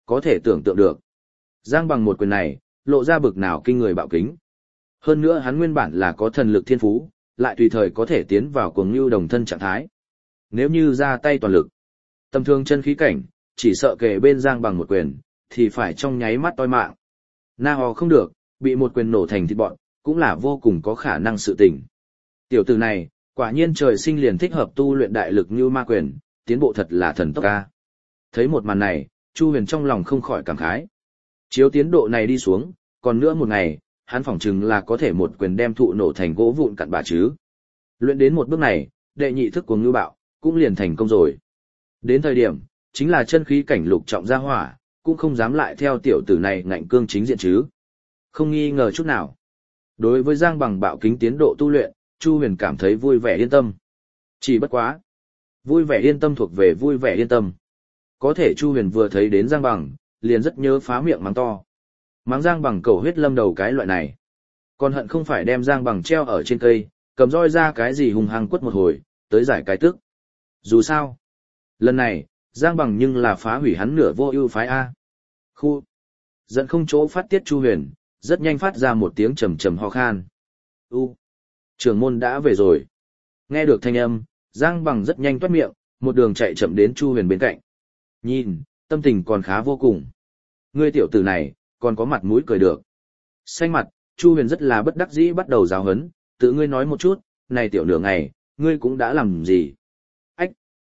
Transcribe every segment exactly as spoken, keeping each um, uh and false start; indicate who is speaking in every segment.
Speaker 1: có thể tưởng tượng được. Giang Bằng một quyền này, lộ ra bực nào kinh người bạo kính. Hơn nữa hắn nguyên bản là có thần lực thiên phú, lại tùy thời có thể tiến vào cuồng lưu đồng thân trạng thái. Nếu như ra tay toàn lực, tầm thường chân khí cảnh, chỉ sợ kề bên Giang Bằng một quyền, thì phải trong nháy mắt toi mạng. Na ho không được, bị một quyền nổ thành thịt bọn, cũng là vô cùng có khả năng sự tình. Tiểu tử này, quả nhiên trời sinh liền thích hợp tu luyện đại lực như ma quyền, tiến bộ thật là thần tốc ca. Thấy một màn này, Chu Huyền trong lòng không khỏi cảm khái. Chiếu tiến độ này đi xuống, còn nữa một ngày, hắn phỏng chừng là có thể một quyền đem thụ nổ thành gỗ vụn cặn bã chứ. Luyện đến một bước này, đệ nhị thức của ngưu bạo, cũng liền thành công rồi. Đến thời điểm, chính là chân khí cảnh lục trọng gia hỏa, cũng không dám lại theo tiểu tử này ngạnh cương chính diện chứ. Không nghi ngờ chút nào. Đối với Giang Bằng bạo kính tiến độ tu luyện, Chu Huyền cảm thấy vui vẻ yên tâm. Chỉ bất quá. Vui vẻ yên tâm thuộc về vui vẻ yên tâm. Có thể Chu Huyền vừa thấy đến Giang Bằng, liền rất nhớ phá miệng mắng to. Mắng Giang Bằng cầu huyết lâm đầu cái loại này. Còn hận không phải đem Giang Bằng treo ở trên cây, cầm roi ra cái gì hùng hăng quất một hồi, tới giải cái tức. Dù sao, lần này, Giang Bằng nhưng là phá hủy hắn nửa vô ưu phái A. Khu. Giận không chỗ phát tiết Chu Huyền, rất nhanh phát ra một tiếng trầm trầm ho khan. U. Trưởng môn đã về rồi. Nghe được thanh âm, Giang Bằng rất nhanh toát miệng, một đường chạy chậm đến Chu Huyền bên cạnh. Nhìn, tâm tình còn khá vô cùng. Ngươi tiểu tử này, còn có mặt mũi cười được. Xanh mặt, Chu Huyền rất là bất đắc dĩ bắt đầu giáo huấn, tự ngươi nói một chút, này tiểu nửa ngày, ngươi cũng đã làm gì? Ách!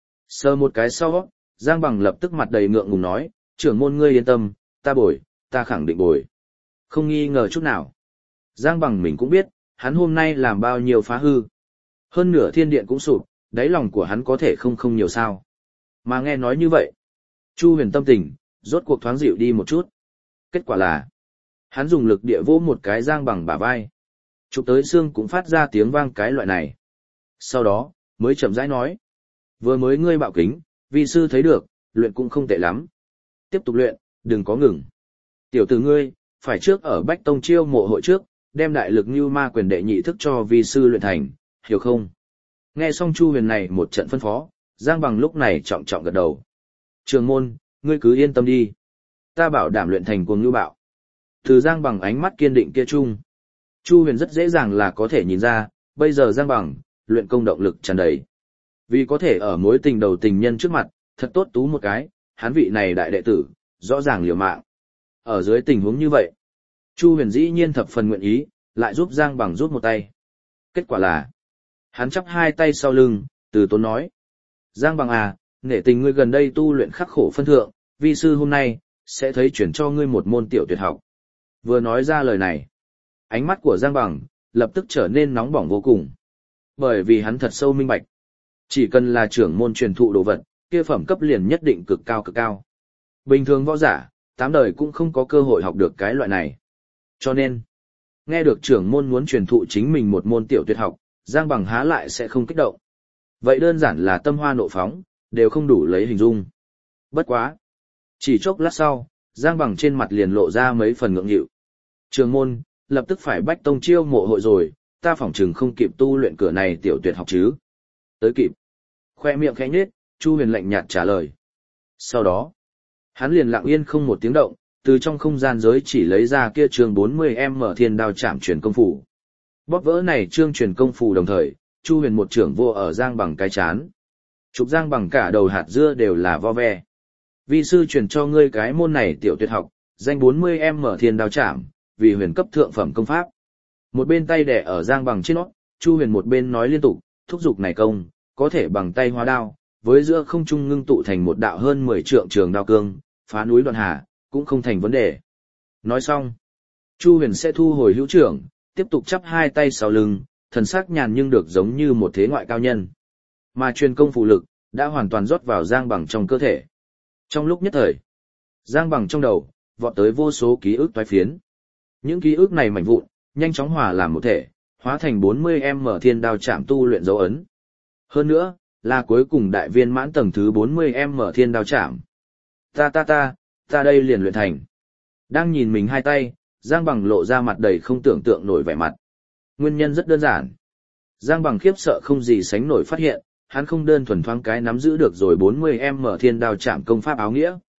Speaker 1: Sờ một cái sau, Giang Bằng lập tức mặt đầy ngượng ngùng nói, trưởng môn ngươi yên tâm, ta bồi, ta khẳng định bồi. Không nghi ngờ chút nào. Giang Bằng mình cũng biết, hắn hôm nay làm bao nhiêu phá hư. Hơn nửa thiên điện cũng sụp, đáy lòng của hắn có thể không không nhiều sao. Mà nghe nói như vậy, Chu Huyền tâm tình, rốt cuộc thoáng dịu đi một chút. Kết quả là, hắn dùng lực địa vỗ một cái Giang Bằng bả vai. Chụp tới xương cũng phát ra tiếng vang cái loại này. Sau đó, mới chậm rãi nói. Vừa mới ngươi bạo kính, vi sư thấy được, luyện cũng không tệ lắm. Tiếp tục luyện, đừng có ngừng. Tiểu tử ngươi, phải trước ở Bách Tông chiêu mộ hội trước, đem đại lực như ma quyền đệ nhị thức cho vi sư luyện thành, hiểu không? Nghe xong Chu Huyền này một trận phân phó, Giang Bằng lúc này trọng trọng gật đầu. Trường môn, ngươi cứ yên tâm đi. Ta bảo đảm luyện thành cuồng như bạo. Từ Giang Bằng ánh mắt kiên định kia chung, Chu Huyền rất dễ dàng là có thể nhìn ra, bây giờ Giang Bằng, luyện công động lực tràn đầy. Vì có thể ở mối tình đầu tình nhân trước mặt, thật tốt tú một cái, hắn vị này đại đệ tử, rõ ràng liều mạng. Ở dưới tình huống như vậy, Chu Huyền dĩ nhiên thập phần nguyện ý, lại giúp Giang Bằng rút một tay. Kết quả là, hắn chắp hai tay sau lưng, từ tốn nói. Giang Bằng à, nể tình ngươi gần đây tu luyện khắc khổ phân thượng, vi sư hôm nay, sẽ thấy chuyển cho ngươi một môn tiểu tuyệt học. Vừa nói ra lời này, ánh mắt của Giang Bằng, lập tức trở nên nóng bỏng vô cùng. Bởi vì hắn thật sâu minh bạch. Chỉ cần là trưởng môn truyền thụ đồ vật, kia phẩm cấp liền nhất định cực cao cực cao. Bình thường võ giả, tám đời cũng không có cơ hội học được cái loại này. Cho nên, nghe được trưởng môn muốn truyền thụ chính mình một môn tiểu tuyệt học, Giang Bằng há lại sẽ không kích động. Vậy đơn giản là tâm hoa nộ phóng, đều không đủ lấy hình dung. Bất quá. Chỉ chốc lát sau, Giang Bằng trên mặt liền lộ ra mấy phần ngượng nghịu. Trưởng môn, lập tức phải Bách Tông chiêu mộ hội rồi, ta phỏng chừng không kịp tu luyện cửa này tiểu tuyệt học chứ. Tới kịp. Khoe miệng khẽ nhếch, Chu Huyền lạnh nhạt trả lời. Sau đó, hắn liền lặng yên không một tiếng động, từ trong không gian giới chỉ lấy ra kia chương bốn mươi em mở thiên đao chạm truyền công phủ. Bóp vỡ này chương truyền công phủ đồng thời, Chu Huyền một trưởng vô ở Giang Bằng cái chán. Chụp Giang Bằng cả đầu hạt dưa đều là vo ve. Vi sư truyền cho ngươi cái môn này tiểu tuyệt học, danh bốn mươi em mở thiên đao chạm, vì huyền cấp thượng phẩm công pháp. Một bên tay đè ở Giang Bằng trên nót, Chu Huyền một bên nói liên tục, thúc giục này công, có thể bằng tay hóa đao, với giữa không trung ngưng tụ thành một đạo hơn mười trượng trường đao cương, phá núi đoạn hà, cũng không thành vấn đề. Nói xong, Chu Huyền sẽ thu hồi hữu trưởng, tiếp tục chắp hai tay sau lưng, thần sắc nhàn nhưng được giống như một thế ngoại cao nhân. Mà truyền công phụ lực, đã hoàn toàn rót vào Giang Bằng trong cơ thể. Trong lúc nhất thời, Giang Bằng trong đầu, vọt tới vô số ký ức toái phiến. Những ký ức này mảnh vụn, nhanh chóng hòa làm một thể, hóa thành bốn mươi em mở thiên đao chạm tu luyện dấu ấn. Hơn nữa, là cuối cùng đại viên mãn tầng thứ bốn mươi em mở thiên đao chạm. Ta ta ta, ta đây liền luyện thành. Đang nhìn mình hai tay, Giang Bằng lộ ra mặt đầy không tưởng tượng nổi vẻ mặt. Nguyên nhân rất đơn giản. Giang Bằng khiếp sợ không gì sánh nổi phát hiện, hắn không đơn thuần thoáng cái nắm giữ được rồi bốn mươi em mở thiên đao chạm công pháp áo nghĩa.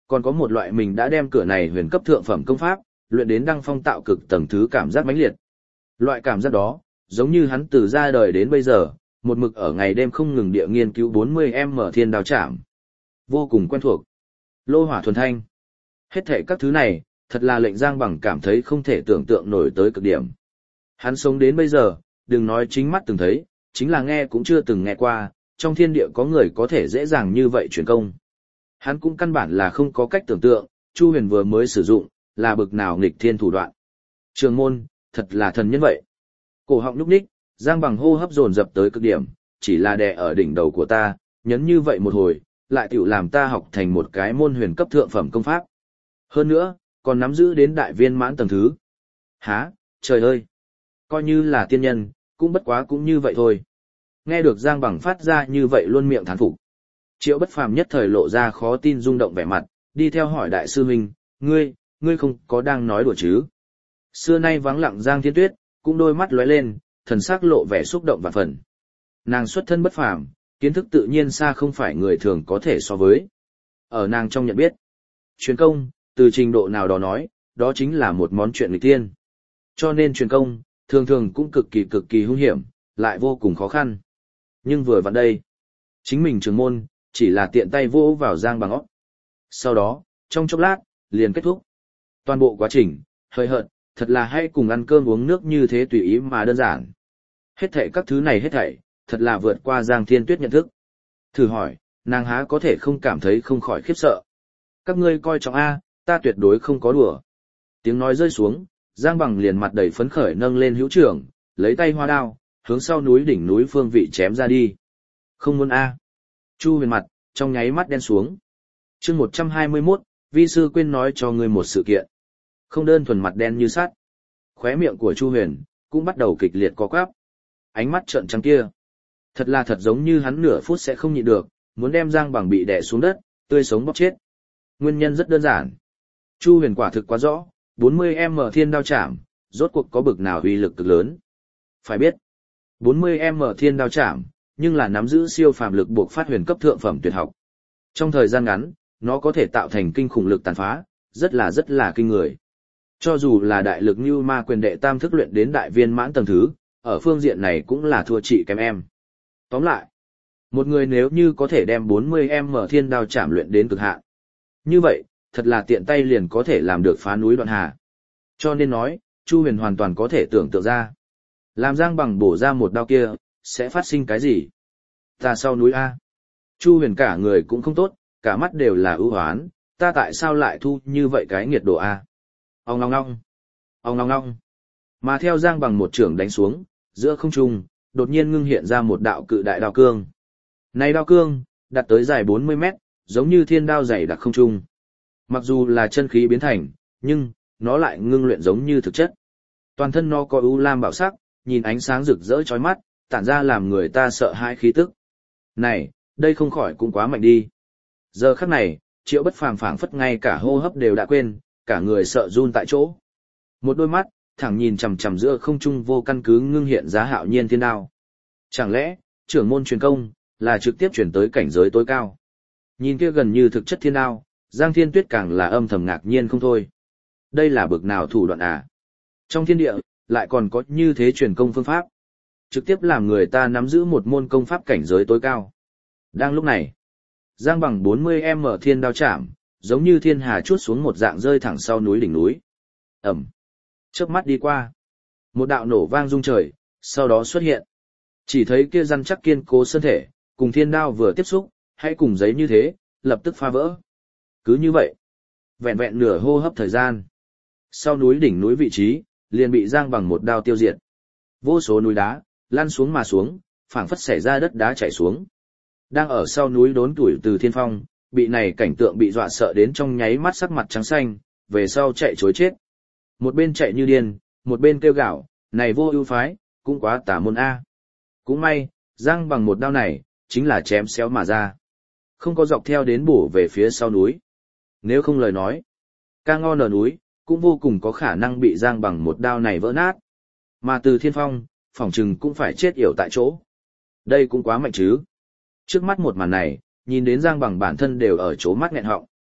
Speaker 1: Còn có một loại mình đã đem cửa này huyền cấp thượng phẩm công pháp, luyện đến đăng phong tạo cực tầng thứ cảm giác mãnh liệt. Loại cảm giác đó, giống như hắn từ ra đời đến bây giờ, một mực ở ngày đêm không ngừng địa nghiên cứu bốn mươi em thiên đao chạm. Vô cùng quen thuộc. Lô hỏa thuần thanh. Hết thảy các thứ này, thật là lệnh Giang Bằng cảm thấy không thể tưởng tượng nổi tới cực điểm. Hắn sống đến bây giờ, đừng nói chính mắt từng thấy, chính là nghe cũng chưa từng nghe qua, trong thiên địa có người có thể dễ dàng như vậy truyền công. Hắn cũng căn bản là không có cách tưởng tượng, Chu Huyền vừa mới sử dụng, là bực nào nghịch thiên thủ đoạn. Trường môn, thật là thần nhân vậy. Cổ họng nhúc nhích, Giang Bằng hô hấp dồn dập tới cực điểm, chỉ là đè ở đỉnh đầu của ta, nhấn như vậy một hồi, lại tiểu làm ta học thành một cái môn huyền cấp thượng phẩm công pháp. Hơn nữa, còn nắm giữ đến đại viên mãn tầng thứ. Hả, trời ơi! Coi như là tiên nhân, cũng bất quá cũng như vậy thôi. Nghe được Giang Bằng phát ra như vậy luôn miệng thán phục. Triệu Bất Phàm nhất thời lộ ra khó tin rung động vẻ mặt, đi theo hỏi đại sư huynh, ngươi, ngươi không có đang nói đùa chứ? Xưa nay vắng lặng Giang Thiên Tuyết, cũng đôi mắt lóe lên, thần sắc lộ vẻ xúc động vạn phần. Nàng xuất thân bất phàm, kiến thức tự nhiên xa không phải người thường có thể so với. Ở nàng trong nhận biết, truyền công, từ trình độ nào đó nói, đó chính là một món chuyện nghịch tiên. Cho nên truyền công, thường thường cũng cực kỳ cực kỳ hung hiểm, lại vô cùng khó khăn. Nhưng vừa vặn đây, chính mình trưởng môn, chỉ là tiện tay vỗ vào Giang Bằng óc. Sau đó, trong chốc lát, liền kết thúc. Toàn bộ quá trình, hơi hợt, thật là hay cùng ăn cơm uống nước như thế tùy ý mà đơn giản. Hết thảy các thứ này hết thảy, thật là vượt qua Giang Thiên Tuyết nhận thức. Thử hỏi, nàng há có thể không cảm thấy không khỏi khiếp sợ. Các ngươi coi trọng A, ta tuyệt đối không có đùa. Tiếng nói rơi xuống, Giang Bằng liền mặt đầy phấn khởi nâng lên hữu trưởng, lấy tay hoa đao, hướng sau núi đỉnh núi phương vị chém ra đi. Không muốn A. Chu Huyền mặt, trong nháy mắt đen xuống. chương một trăm hai mươi mốt, vi sư quên nói cho ngươi một sự kiện. Không đơn thuần mặt đen như sắt. Khóe miệng của Chu Huyền, cũng bắt đầu kịch liệt co quắp. Ánh mắt trợn trắng kia. Thật là thật giống như hắn nửa phút sẽ không nhịn được, muốn đem Giang Bằng bị đè xuống đất, tươi sống bóc chết. Nguyên nhân rất đơn giản. Chu Huyền quả thực quá rõ, bốn mươi em thiên đao chạm, rốt cuộc có bực nào uy lực cực lớn. Phải biết, bốn mươi em thiên đao chạm, nhưng là nắm giữ siêu phàm lực buộc phát huyền cấp thượng phẩm tuyệt học. Trong thời gian ngắn, nó có thể tạo thành kinh khủng lực tàn phá, rất là rất là kinh người. Cho dù là đại lực như ma quyền đệ tam thức luyện đến đại viên mãn tầng thứ, ở phương diện này cũng là thua chị kém em. Tóm lại, một người nếu như có thể đem bốn mươi em thiên đao chạm luyện đến cực hạn, như vậy, thật là tiện tay liền có thể làm được phá núi đoạn hà. Cho nên nói, Chu Huyền hoàn toàn có thể tưởng tượng ra. Làm Giang Bằng bổ ra một đao kia, sẽ phát sinh cái gì? Ta sau núi A. Chu Huyền cả người cũng không tốt, cả mắt đều là ưu hoán, ta tại sao lại thu như vậy cái nghiệt độ A? Ông ngong ngong. Ông ngong ngong. Mà theo Giang Bằng một trưởng đánh xuống, giữa không trung, đột nhiên ngưng hiện ra một đạo cự đại đao cương. Này đao cương, đặt tới dài bốn mươi mét, giống như thiên đao dày đặc không trung. Mặc dù là chân khí biến thành, nhưng, nó lại ngưng luyện giống như thực chất. Toàn thân nó có ưu lam bảo sắc, nhìn ánh sáng rực rỡ chói mắt, tản ra làm người ta sợ hãi khí tức. Này, đây không khỏi cũng quá mạnh đi. Giờ khắc này, Triệu Bất Phàm phảng phất ngay cả hô hấp đều đã quên, cả người sợ run tại chỗ. Một đôi mắt, thẳng nhìn chằm chằm giữa không trung vô căn cứ ngưng hiện giá hạo nhiên thiên đao. Chẳng lẽ, trưởng môn truyền công, là trực tiếp chuyển tới cảnh giới tối cao? Nhìn kia gần như thực chất thiên đao, Giang Thiên Tuyết càng là âm thầm ngạc nhiên không thôi. Đây là bực nào thủ đoạn à? Trong thiên địa, lại còn có như thế truyền công phương pháp. Trực tiếp làm người ta nắm giữ một môn công pháp cảnh giới tối cao. Đang lúc này, Giang Bằng bốn mươi em thiên đao chạm, giống như thiên hà chuốt xuống một dạng rơi thẳng sau núi đỉnh núi. Ẩm. Chớp mắt đi qua. Một đạo nổ vang rung trời, sau đó xuất hiện. Chỉ thấy kia rắn chắc kiên cố身thể, cùng thiên đao vừa tiếp xúc, hay cùng giấy như thế, lập tức phá vỡ. Cứ như vậy, vẹn vẹn nửa hô hấp thời gian. Sau núi đỉnh núi vị trí, liền bị Giang Bằng một đao tiêu diệt. Vô số núi đá, lăn xuống mà xuống, phảng phất xảy ra đất đá chảy xuống. Đang ở sau núi đốn tuổi từ Thiên Phong, bị này cảnh tượng bị dọa sợ đến trong nháy mắt sắc mặt trắng xanh, về sau chạy trối chết. Một bên chạy như điên, một bên kêu gào, này vô ưu phái, cũng quá tà môn A. Cũng may, Giang Bằng một đao này, chính là chém xéo mà ra. Không có dọc theo đến bổ về phía sau núi. Nếu không lời nói, ca ngon ở núi, cũng vô cùng có khả năng bị Giang Bằng một đao này vỡ nát. Mà từ Thiên Phong, phỏng chừng cũng phải chết yểu tại chỗ. Đây cũng quá mạnh chứ. Trước mắt một màn này, nhìn đến Giang Bằng bản thân đều ở chỗ mắt nghẹn họng.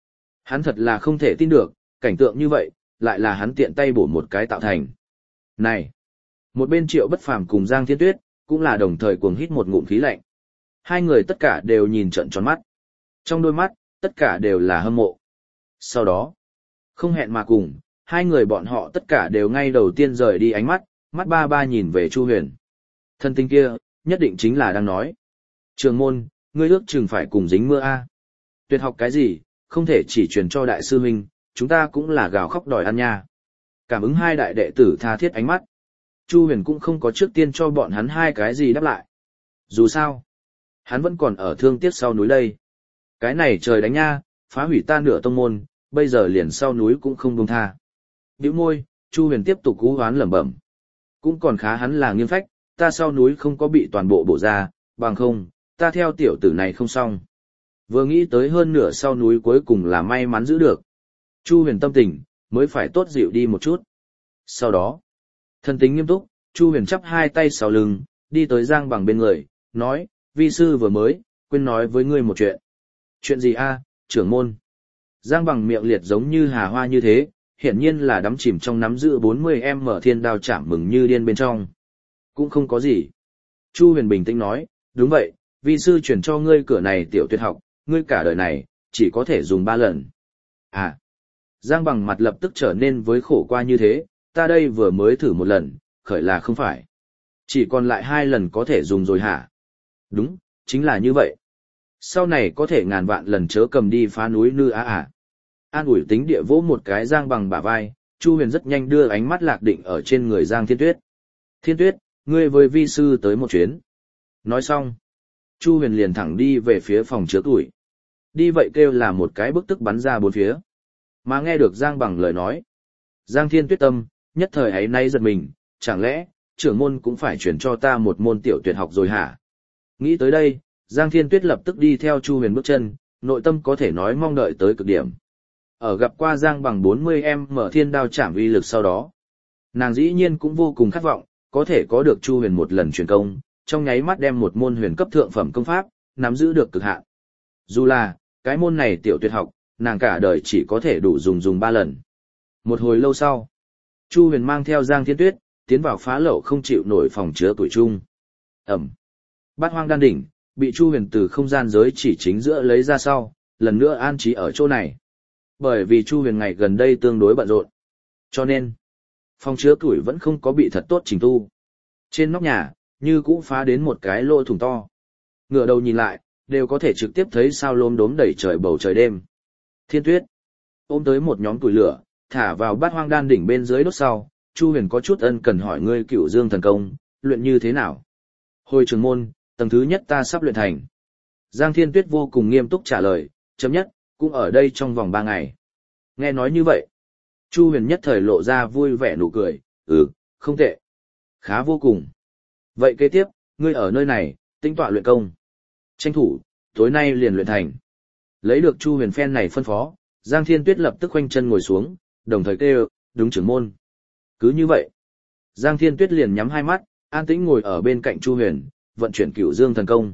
Speaker 1: Hắn thật là không thể tin được, cảnh tượng như vậy, lại là hắn tiện tay bổ một cái tạo thành. Này! Một bên Triệu Bất Phàm cùng Giang Thiên Tuyết, cũng là đồng thời cuồng hít một ngụm khí lạnh. Hai người tất cả đều nhìn trợn tròn mắt. Trong đôi mắt, tất cả đều là hâm mộ. Sau đó, không hẹn mà cùng, hai người bọn họ tất cả đều ngay đầu tiên rời đi ánh mắt, mắt ba ba nhìn về Chu Huyền. Thân tinh kia, nhất định chính là đang nói. Trường môn, ngươi ước chừng phải cùng dính mưa a. Tuyệt học cái gì, không thể chỉ truyền cho đại sư huynh, chúng ta cũng là gào khóc đòi ăn nha. Cảm ứng hai đại đệ tử tha thiết ánh mắt. Chu Huyền cũng không có trước tiên cho bọn hắn hai cái gì đáp lại. Dù sao, hắn vẫn còn ở thương tiếc sau núi đây. Cái này trời đánh nha, phá hủy ta nửa tông môn, bây giờ liền sau núi cũng không buông tha. Bĩu môi, Chu Huyền tiếp tục cú hoán lẩm bẩm. Cũng còn khá hắn là nghiêng phách, ta sau núi không có bị toàn bộ bổ ra, bằng không, ta theo tiểu tử này không xong. Vừa nghĩ tới hơn nửa sau núi cuối cùng là may mắn giữ được. Chu Huyền tâm tình, mới phải tốt dịu đi một chút. Sau đó, thân tính nghiêm túc, Chu Huyền chắp hai tay sau lưng, đi tới Giang Bằng bên người, nói, vi sư vừa mới, quên nói với ngươi một chuyện. Chuyện gì a, trưởng môn? Giang Bằng miệng liệt giống như hà hoa như thế, hiển nhiên là đắm chìm trong nắm giữ bốn mươi em mở thiên đao chạm mừng như điên bên trong. Cũng không có gì. Chu Huyền bình tĩnh nói, đúng vậy, vi sư chuyển cho ngươi cửa này tiểu tuyệt học, ngươi cả đời này, chỉ có thể dùng ba lần. À. Giang Bằng mặt lập tức trở nên với khổ qua như thế, ta đây vừa mới thử một lần, khởi là không phải. Chỉ còn lại hai lần có thể dùng rồi hả? Đúng, chính là như vậy. Sau này có thể ngàn vạn lần chớ cầm đi phá núi nư á à. An ủi tính địa vỗ một cái Giang Bằng bả vai, Chu Huyền rất nhanh đưa ánh mắt lạc định ở trên người Giang Thiên Tuyết. Thiên Tuyết, ngươi với vi sư tới một chuyến. Nói xong, Chu Huyền liền thẳng đi về phía phòng chứa tuổi. Đi vậy kêu là một cái bức tức bắn ra bốn phía. Mà nghe được Giang Bằng lời nói. Giang Thiên Tuyết tâm, nhất thời ấy nay giật mình, chẳng lẽ, trưởng môn cũng phải chuyển cho ta một môn tiểu tuyệt học rồi hả? Nghĩ tới đây, Giang Thiên Tuyết lập tức đi theo Chu Huyền bước chân, nội tâm có thể nói mong đợi tới cực điểm. Ở gặp qua Giang Bằng bốn mươi em mở thiên đao chạm uy lực sau đó. Nàng dĩ nhiên cũng vô cùng khát vọng, có thể có được Chu Huyền một lần truyền công, trong nháy mắt đem một môn huyền cấp thượng phẩm công pháp, nắm giữ được cực hạn. Dù là, cái môn này tiểu tuyệt học, nàng cả đời chỉ có thể đủ dùng dùng ba lần. Một hồi lâu sau, Chu Huyền mang theo Giang Thiên Tuyết, tiến vào phá lậu không chịu nổi phòng chứa tuổi chung. Ẩm. Bát hoang đan đỉnh, bị Chu Huyền từ không gian giới chỉ chính giữa lấy ra sau, lần nữa an trí ở chỗ này. Bởi vì Chu Huyền ngày gần đây tương đối bận rộn. Cho nên, phòng chứa tuổi vẫn không có bị thật tốt chỉnh tu. Trên nóc nhà, như cũ phá đến một cái lỗ thủng to. Ngửa đầu nhìn lại, đều có thể trực tiếp thấy sao lốm đốm đầy trời bầu trời đêm. Thiên Tuyết ôm tới một nhóm củi lửa, thả vào bát hoang đan đỉnh bên dưới đốt sau, Chu Huyền có chút ân cần hỏi ngươi Cửu Dương thần công, luyện như thế nào? Hồi trưởng môn, tầng thứ nhất ta sắp luyện thành. Giang Thiên Tuyết vô cùng nghiêm túc trả lời, chấm nhất, cũng ở đây trong vòng ba ngày. Nghe nói như vậy, Chu Huyền nhất thời lộ ra vui vẻ nụ cười, ừ, không tệ. Khá vô cùng. Vậy kế tiếp, ngươi ở nơi này, tính tọa luyện công. Tranh thủ, tối nay liền luyện thành. Lấy được Chu Huyền phen này phân phó, Giang Thiên Tuyết lập tức khoanh chân ngồi xuống, đồng thời kêu, đúng trưởng môn. Cứ như vậy, Giang Thiên Tuyết liền nhắm hai mắt, an tĩnh ngồi ở bên cạnh Chu Huyền, vận chuyển Cửu Dương thần công.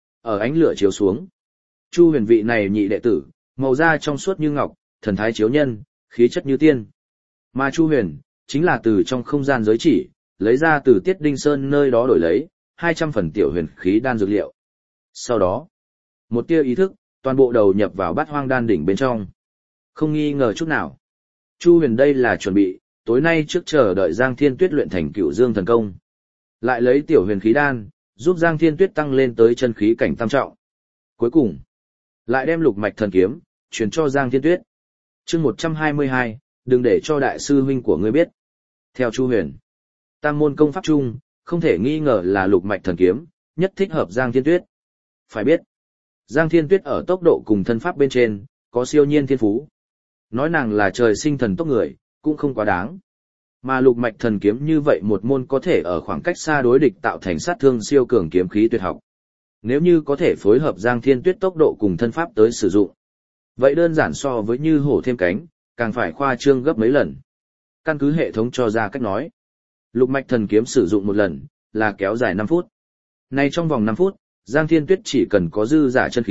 Speaker 1: Ở ánh lửa chiếu xuống, Chu Huyền vị này nhị đệ tử, màu da trong suốt như ngọc, thần thái chiếu nhân, khí chất như tiên. Mà Chu Huyền, chính là từ trong không gian giới chỉ, lấy ra từ Tiết Đinh Sơn nơi đó đổi lấy, hai trăm phần tiểu huyền khí đan dược liệu. Sau đó, một tia ý thức, toàn bộ đầu nhập vào bát hoang đan đỉnh bên trong. Không nghi ngờ chút nào. Chu Huyền đây là chuẩn bị, tối nay trước chờ đợi Giang Thiên Tuyết luyện thành Cửu Dương thần công. Lại lấy tiểu huyền khí đan, giúp Giang Thiên Tuyết tăng lên tới chân khí cảnh tam trọng. Cuối cùng, lại đem lục mạch thần kiếm, truyền cho Giang Thiên Tuyết. chương một trăm hai mươi hai, đừng để cho đại sư huynh của ngươi biết. Theo Chu Huyền, tam môn công pháp chung, không thể nghi ngờ là lục mạch thần kiếm, nhất thích hợp Giang Thiên Tuyết. Phải biết, Giang Thiên Tuyết ở tốc độ cùng thân pháp bên trên, có siêu nhiên thiên phú. Nói nàng là trời sinh thần tốc người, cũng không quá đáng. Mà lục mạch thần kiếm như vậy một môn có thể ở khoảng cách xa đối địch tạo thành sát thương siêu cường kiếm khí tuyệt học. Nếu như có thể phối hợp Giang Thiên Tuyết tốc độ cùng thân pháp tới sử dụng, vậy đơn giản so với như hổ thêm cánh, càng phải khoa trương gấp mấy lần. Căn cứ hệ thống cho ra cách nói, lục mạch thần kiếm sử dụng một lần, là kéo dài năm phút. Nay trong vòng năm phút, Giang Thiên Tuyết chỉ cần có dư giả chân khí,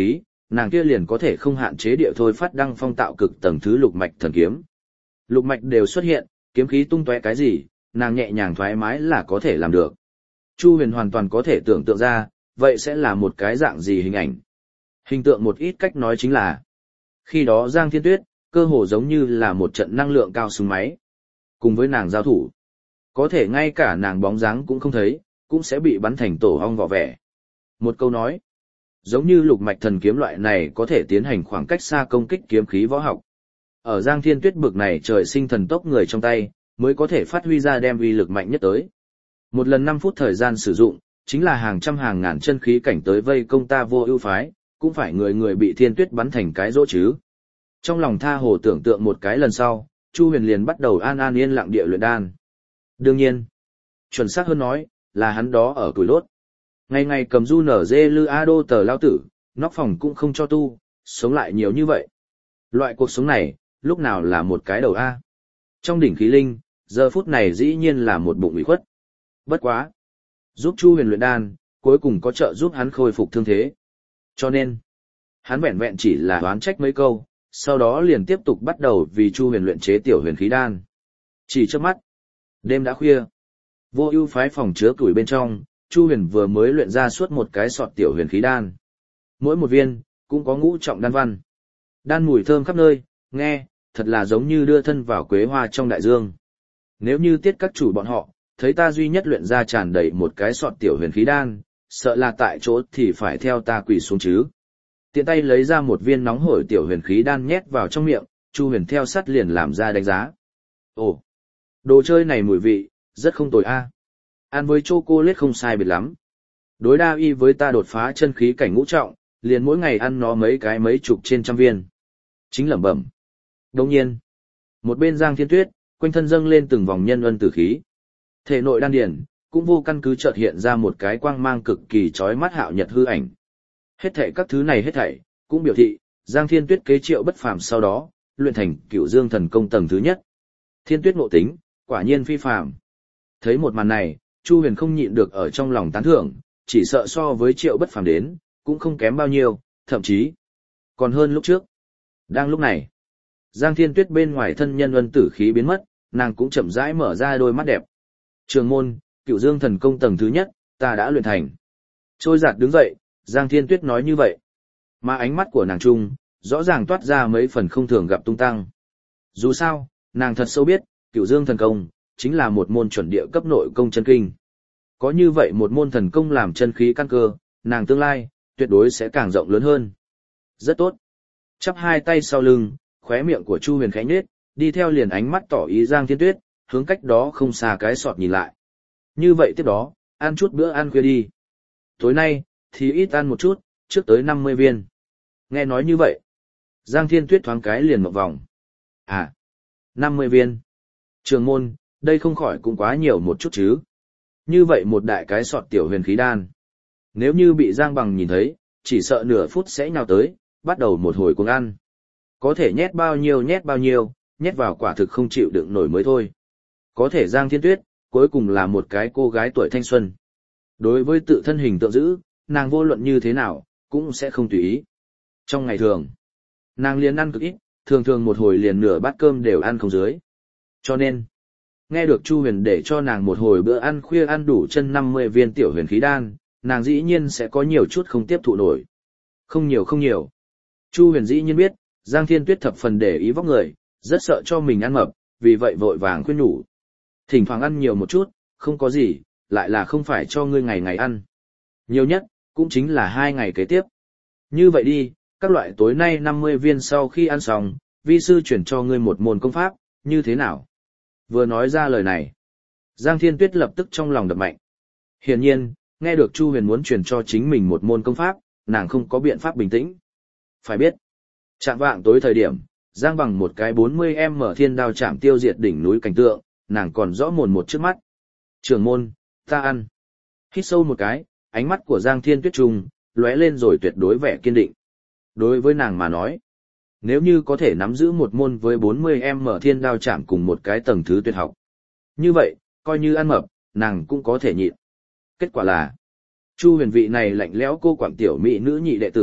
Speaker 1: nàng kia liền có thể không hạn chế địa thôi phát đăng phong tạo cực tầng thứ lục mạch thần kiếm. Lục mạch đều xuất hiện, kiếm khí tung tóe cái gì, nàng nhẹ nhàng thoải mái là có thể làm được. Chu Huyền hoàn toàn có thể tưởng tượng ra, vậy sẽ là một cái dạng gì hình ảnh. Hình tượng một ít cách nói chính là, khi đó Giang Thiên Tuyết, cơ hồ giống như là một trận năng lượng cao súng máy. Cùng với nàng giao thủ, có thể ngay cả nàng bóng dáng cũng không thấy, cũng sẽ bị bắn thành tổ ong vỏ vẽ. Một câu nói, giống như lục mạch thần kiếm loại này có thể tiến hành khoảng cách xa công kích kiếm khí võ học. Ở Giang Thiên Tuyết bực này trời sinh thần tốc người trong tay, mới có thể phát huy ra đem uy lực mạnh nhất tới. Một lần năm phút thời gian sử dụng, chính là hàng trăm hàng ngàn chân khí cảnh tới vây công ta Vô Ưu phái, cũng phải người người bị Thiên Tuyết bắn thành cái rỗ chứ. Trong lòng tha hồ tưởng tượng một cái lần sau, Chu Huyền liền bắt đầu an an yên lặng địa luyện đan. Đương nhiên, chuẩn xác hơn nói, là hắn đó ở tuổi lốt. Ngày ngày cầm du nở dê lư a đô tờ lao tử, nóc phòng cũng không cho tu, sống lại nhiều như vậy. Loại cuộc sống này, lúc nào là một cái đầu A. Trong đỉnh khí linh, giờ phút này dĩ nhiên là một bụng ủy khuất. Bất quá. Giúp Chu Huyền luyện đan, cuối cùng có trợ giúp hắn khôi phục thương thế. Cho nên, hắn vẹn vẹn chỉ là đoán trách mấy câu, sau đó liền tiếp tục bắt đầu vì Chu Huyền luyện chế tiểu huyền khí đan. Chỉ trước mắt, đêm đã khuya. Vô Ưu phái phòng chứa củi bên trong, Chu Huyền vừa mới luyện ra suốt một cái sọt tiểu huyền khí đan. Mỗi một viên, cũng có ngũ trọng đan văn. Đan mùi thơm khắp nơi, nghe, thật là giống như đưa thân vào quế hoa trong đại dương. Nếu như tiết các chủ bọn họ, thấy ta duy nhất luyện ra tràn đầy một cái sọt tiểu huyền khí đan, sợ là tại chỗ thì phải theo ta quỳ xuống chứ. Tiện tay lấy ra một viên nóng hổi tiểu huyền khí đan nhét vào trong miệng, Chu Huyền theo sát liền làm ra đánh giá. Ồ, đồ chơi này mùi vị, rất không tồi a. Ăn với chocolate không sai biệt lắm. Đối đa y với ta đột phá chân khí cảnh ngũ trọng, liền mỗi ngày ăn nó mấy cái mấy chục trên trăm viên. Chính lẩm bẩm. Đồng nhiên, một bên Giang Thiên Tuyết, quanh thân dâng lên từng vòng nhân ân tử khí. Thể nội đan điển, cũng vô căn cứ chợt hiện ra một cái quang mang cực kỳ chói mắt hạo nhật hư ảnh. Hết thảy các thứ này hết thảy, cũng biểu thị, Giang Thiên Tuyết kế triệu bất phàm sau đó, luyện thành Cửu Dương thần công tầng thứ nhất. Thiên Tuyết ngộ tính, quả nhiên phi phàm. Thấy một màn này, Chu Huyền không nhịn được ở trong lòng tán thưởng, chỉ sợ so với triệu bất phàm đến, cũng không kém bao nhiêu, thậm chí còn hơn lúc trước. Đang lúc này, Giang Thiên Tuyết bên ngoài thân nhân ân tử khí biến mất, nàng cũng chậm rãi mở ra đôi mắt đẹp. Trường môn, Cửu Dương thần công tầng thứ nhất, ta đã luyện thành. Trôi giạt đứng dậy, Giang Thiên Tuyết nói như vậy. Mà ánh mắt của nàng trung, rõ ràng toát ra mấy phần không thường gặp tung tăng. Dù sao, nàng thật sâu biết, Cửu Dương thần công, chính là một môn chuẩn địa cấp nội công chân kinh. Có như vậy một môn thần công làm chân khí căn cơ, nàng tương lai, tuyệt đối sẽ càng rộng lớn hơn. Rất tốt. Chắp hai tay sau lưng, khóe miệng của Chu Huyền khẽ nhếch, đi theo liền ánh mắt tỏ ý Giang Thiên Tuyết, hướng cách đó không xa cái sọt nhìn lại. Như vậy tiếp đó, ăn chút bữa ăn khuya đi. Tối nay, thì ít ăn một chút, trước tới năm mươi viên. Nghe nói như vậy, Giang Thiên Tuyết thoáng cái liền một vòng. À, năm mươi viên. Trường môn, đây không khỏi cũng quá nhiều một chút chứ. Như vậy một đại cái sọt tiểu huyền khí đan. Nếu như bị Giang Bằng nhìn thấy, chỉ sợ nửa phút sẽ nhào tới, bắt đầu một hồi cuồng ăn. Có thể nhét bao nhiêu nhét bao nhiêu, nhét vào quả thực không chịu đựng nổi mới thôi. Có thể Giang Thiên Tuyết, cuối cùng là một cái cô gái tuổi thanh xuân. Đối với tự thân hình tượng giữ, nàng vô luận như thế nào, cũng sẽ không tùy ý. Trong ngày thường, nàng liền ăn cực ít, thường thường một hồi liền nửa bát cơm đều ăn không dưới. Cho nên, nghe được Chu Huyền để cho nàng một hồi bữa ăn khuya ăn đủ chân năm mươi viên tiểu huyền khí đan, nàng dĩ nhiên sẽ có nhiều chút không tiếp thụ nổi. Không nhiều không nhiều. Chu Huyền dĩ nhiên biết, Giang Thiên Tuyết thập phần để ý vóc người, rất sợ cho mình ăn mập, vì vậy vội vàng khuyên nhủ. Thỉnh thoảng ăn nhiều một chút, không có gì, lại là không phải cho ngươi ngày ngày ăn. Nhiều nhất, cũng chính là hai ngày kế tiếp. Như vậy đi, các loại tối nay năm mươi viên sau khi ăn xong, vi sư chuyển cho ngươi một môn công pháp, như thế nào? Vừa nói ra lời này, Giang Thiên Tuyết lập tức trong lòng đập mạnh. Hiển nhiên, nghe được Chu Huyền muốn truyền cho chính mình một môn công pháp, nàng không có biện pháp bình tĩnh. Phải biết, chạm vạng tối thời điểm, Giang Bằng một cái bốn mươi em mở thiên đao chạm tiêu diệt đỉnh núi cảnh tượng, nàng còn rõ mồn một trước mắt. Trưởng môn, ta ăn. Hít sâu một cái, ánh mắt của Giang Thiên Tuyết trùng, lóe lên rồi tuyệt đối vẻ kiên định. Đối với nàng mà nói, nếu như có thể nắm giữ một môn với bốn mươi em mở thiên đao chạm cùng một cái tầng thứ tuyệt học. Như vậy, coi như ăn mập, nàng cũng có thể nhịn. Kết quả là, Chu Huyền vị này lạnh lẽo cô quảng tiểu mỹ nữ nhị đệ tử,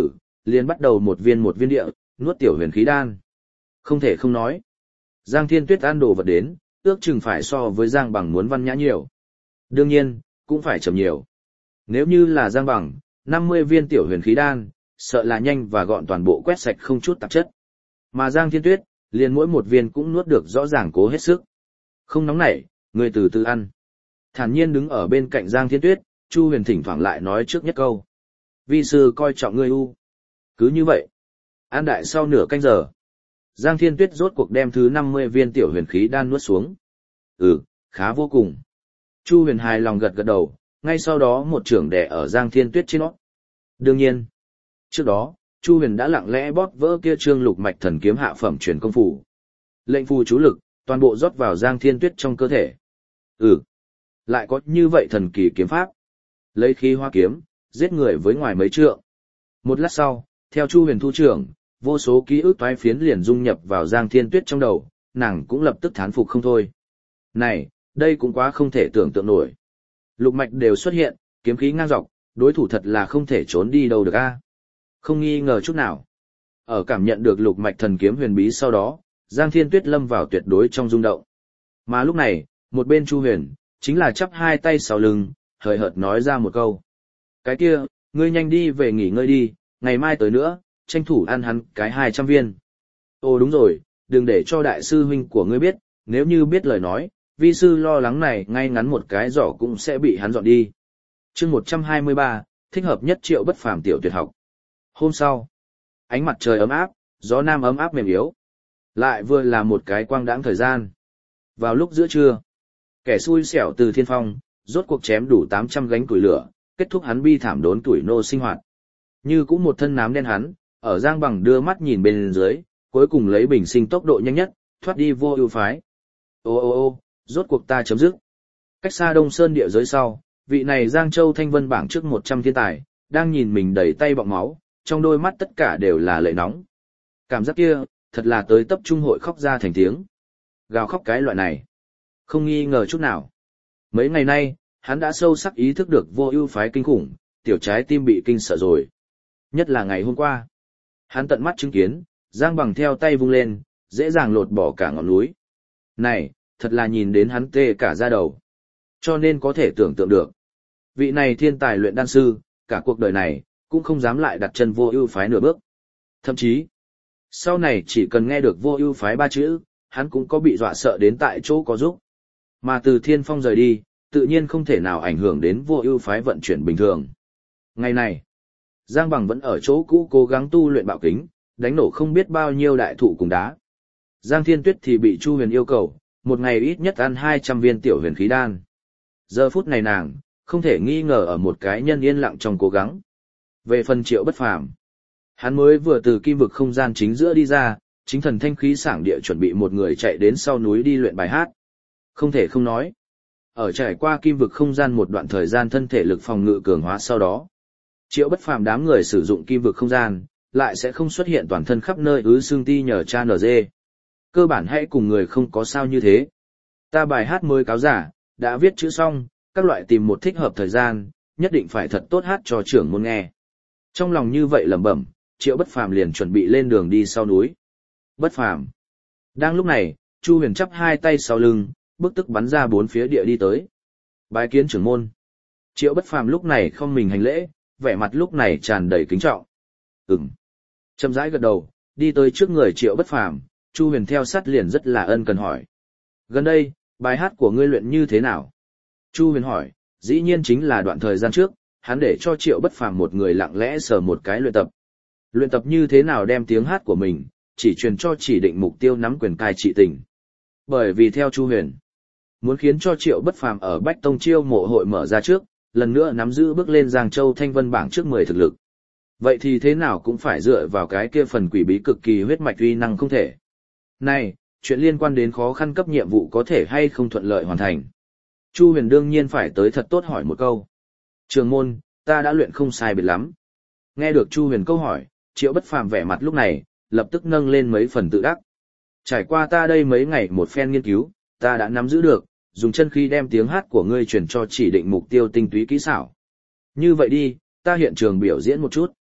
Speaker 1: liền bắt đầu một viên một viên địa, nuốt tiểu huyền khí đan. Không thể không nói. Giang Thiên Tuyết ăn đồ vật đến, ước chừng phải so với Giang Bằng muốn văn nhã nhiều. Đương nhiên, cũng phải chậm nhiều. Nếu như là Giang Bằng, năm mươi viên tiểu huyền khí đan, sợ là nhanh và gọn toàn bộ quét sạch không chút tạp chất. Mà Giang Thiên Tuyết, liền mỗi một viên cũng nuốt được rõ ràng cố hết sức. Không nóng nảy, người từ từ ăn. Thản nhiên đứng ở bên cạnh Giang Thiên Tuyết, Chu Huyền thỉnh thoảng lại nói trước nhất câu. Vi sư coi trọng ngươi u. Cứ như vậy. An đại sau nửa canh giờ. Giang Thiên Tuyết rốt cuộc đem thứ năm mươi viên tiểu huyền khí đan nuốt xuống. Ừ, khá vô cùng. Chu Huyền hài lòng gật gật đầu, ngay sau đó một trưởng đè ở Giang Thiên Tuyết trên nót. Đương nhiên. Trước đó, Chu Huyền đã lặng lẽ bóp vỡ kia trương lục mạch thần kiếm hạ phẩm truyền công phù. Lệnh phù chú lực, toàn bộ rót vào Giang Thiên Tuyết trong cơ thể. Ừ, lại có như vậy thần kỳ kiếm pháp. Lấy khí hoa kiếm, giết người với ngoài mấy trượng. Một lát sau, theo Chu Huyền thu trưởng, vô số ký ức toái phiến liền dung nhập vào Giang Thiên Tuyết trong đầu, nàng cũng lập tức thán phục không thôi. Này, đây cũng quá không thể tưởng tượng nổi. Lục mạch đều xuất hiện, kiếm khí ngang dọc, đối thủ thật là không thể trốn đi đâu được a. Không nghi ngờ chút nào. Ở cảm nhận được lục mạch thần kiếm huyền bí sau đó, Giang Thiên Tuyết lâm vào tuyệt đối trong rung động. Mà lúc này, một bên Chu Huyền, chính là chắp hai tay sau lưng, hời hợt nói ra một câu. Cái kia, ngươi nhanh đi về nghỉ ngơi đi, ngày mai tới nữa, tranh thủ ăn hắn cái hai trăm viên. Ồ đúng rồi, đừng để cho đại sư huynh của ngươi biết, nếu như biết lời nói, vi sư lo lắng này ngay ngắn một cái giỏ cũng sẽ bị hắn dọn đi. Chương một trăm hai mươi ba, thích hợp nhất Triệu Bất Phàm tiểu tuyệt học. Hôm sau, ánh mặt trời ấm áp, gió nam ấm áp mềm yếu. Lại vừa là một cái quang đãng thời gian. Vào lúc giữa trưa, kẻ xui xẻo từ Thiên Phong, rốt cuộc chém đủ tám trăm gánh củi lửa, kết thúc hắn bi thảm đốn tuổi nô sinh hoạt. Như cũng một thân nám đen hắn, ở Giang Bằng đưa mắt nhìn bên dưới, cuối cùng lấy bình sinh tốc độ nhanh nhất, thoát đi Vô Ưu phái. Ô ô ô, rốt cuộc ta chấm dứt. Cách xa Đông Sơn địa giới sau, vị này Giang Châu Thanh Vân bảng trước một trăm thiên tài, đang nhìn mình đầy tay bọng máu, trong đôi mắt tất cả đều là lệ nóng. Cảm giác kia, thật là tới tập trung hội khóc ra thành tiếng. Gào khóc cái loại này. Không nghi ngờ chút nào. Mấy ngày nay, hắn đã sâu sắc ý thức được Vô Ưu phái kinh khủng, tiểu trái tim bị kinh sợ rồi. Nhất là ngày hôm qua. Hắn tận mắt chứng kiến, Giang Bằng theo tay vung lên, dễ dàng lột bỏ cả ngọn núi. Này, thật là nhìn đến hắn tê cả da đầu. Cho nên có thể tưởng tượng được. Vị này thiên tài luyện đan sư, cả cuộc đời này, cũng không dám lại đặt chân Vô Ưu phái nửa bước. Thậm chí, sau này chỉ cần nghe được Vô Ưu phái ba chữ, hắn cũng có bị dọa sợ đến tại chỗ có giúp. Mà từ Thiên Phong rời đi, tự nhiên không thể nào ảnh hưởng đến Vô Ưu phái vận chuyển bình thường. Ngày này, Giang Bằng vẫn ở chỗ cũ cố gắng tu luyện bạo kính, đánh nổ không biết bao nhiêu đại thụ cùng đá. Giang Thiên Tuyết thì bị Chu Huyền yêu cầu, một ngày ít nhất ăn hai trăm viên tiểu huyền khí đan. Giờ phút này nàng, không thể nghi ngờ ở một cái nhân yên lặng trong cố gắng. Về phần Triệu Bất Phàm, hắn mới vừa từ kim vực không gian chính giữa đi ra, chính thần thanh khí sảng địa chuẩn bị một người chạy đến sau núi đi luyện bài hát. Không thể không nói. Ở trải qua kim vực không gian một đoạn thời gian thân thể lực phòng ngự cường hóa sau đó, Triệu Bất Phàm đám người sử dụng kim vực không gian, lại sẽ không xuất hiện toàn thân khắp nơi ứ xương ti nhờ cha nở dê. Cơ bản hãy cùng người không có sao như thế. Ta bài hát mới cáo giả, đã viết chữ xong, các loại tìm một thích hợp thời gian, nhất định phải thật tốt hát cho trưởng môn nghe. Trong lòng như vậy lẩm bẩm, Triệu Bất Phàm liền chuẩn bị lên đường đi sau núi. Bất Phàm. Đang lúc này, Chu Huyền chắp hai tay sau lưng, bức tức bắn ra bốn phía địa đi tới. Bái kiến trưởng môn. Triệu Bất Phàm lúc này không mình hành lễ, vẻ mặt lúc này tràn đầy kính trọng. Ừm. Chậm rãi gật đầu, đi tới trước người Triệu Bất Phàm, Chu Huyền theo sát liền rất là ân cần hỏi. Gần đây, bài hát của ngươi luyện như thế nào? Chu Huyền hỏi, dĩ nhiên chính là đoạn thời gian trước, hắn để cho Triệu Bất Phàm một người lặng lẽ sờ một cái luyện tập. Luyện tập như thế nào đem tiếng hát của mình, chỉ truyền cho chỉ định mục tiêu nắm quyền cai trị tình. Bởi vì theo Chu Huyền, muốn khiến cho Triệu Bất Phàm ở Bách Tông chiêu mộ hội mở ra trước, lần nữa nắm giữ bước lên Giang Châu Thanh Vân bảng trước mười thực lực. Vậy thì thế nào cũng phải dựa vào cái kia phần quỷ bí cực kỳ huyết mạch uy năng không thể. Này, chuyện liên quan đến khó khăn cấp nhiệm vụ có thể hay không thuận lợi hoàn thành. Chu Huyền đương nhiên phải tới thật tốt hỏi một câu. Trường môn, ta đã luyện không sai biệt lắm. Nghe được Chu Huyền câu hỏi, Triệu Bất Phàm vẻ mặt lúc này, lập tức nâng lên mấy phần tự đắc. Trải qua ta đây mấy ngày một phen nghiên cứu, ta đã nắm giữ được, dùng chân khí đem tiếng hát của ngươi truyền cho chỉ định mục tiêu tinh túy kỹ xảo. Như vậy đi, ta hiện trường biểu diễn một chút.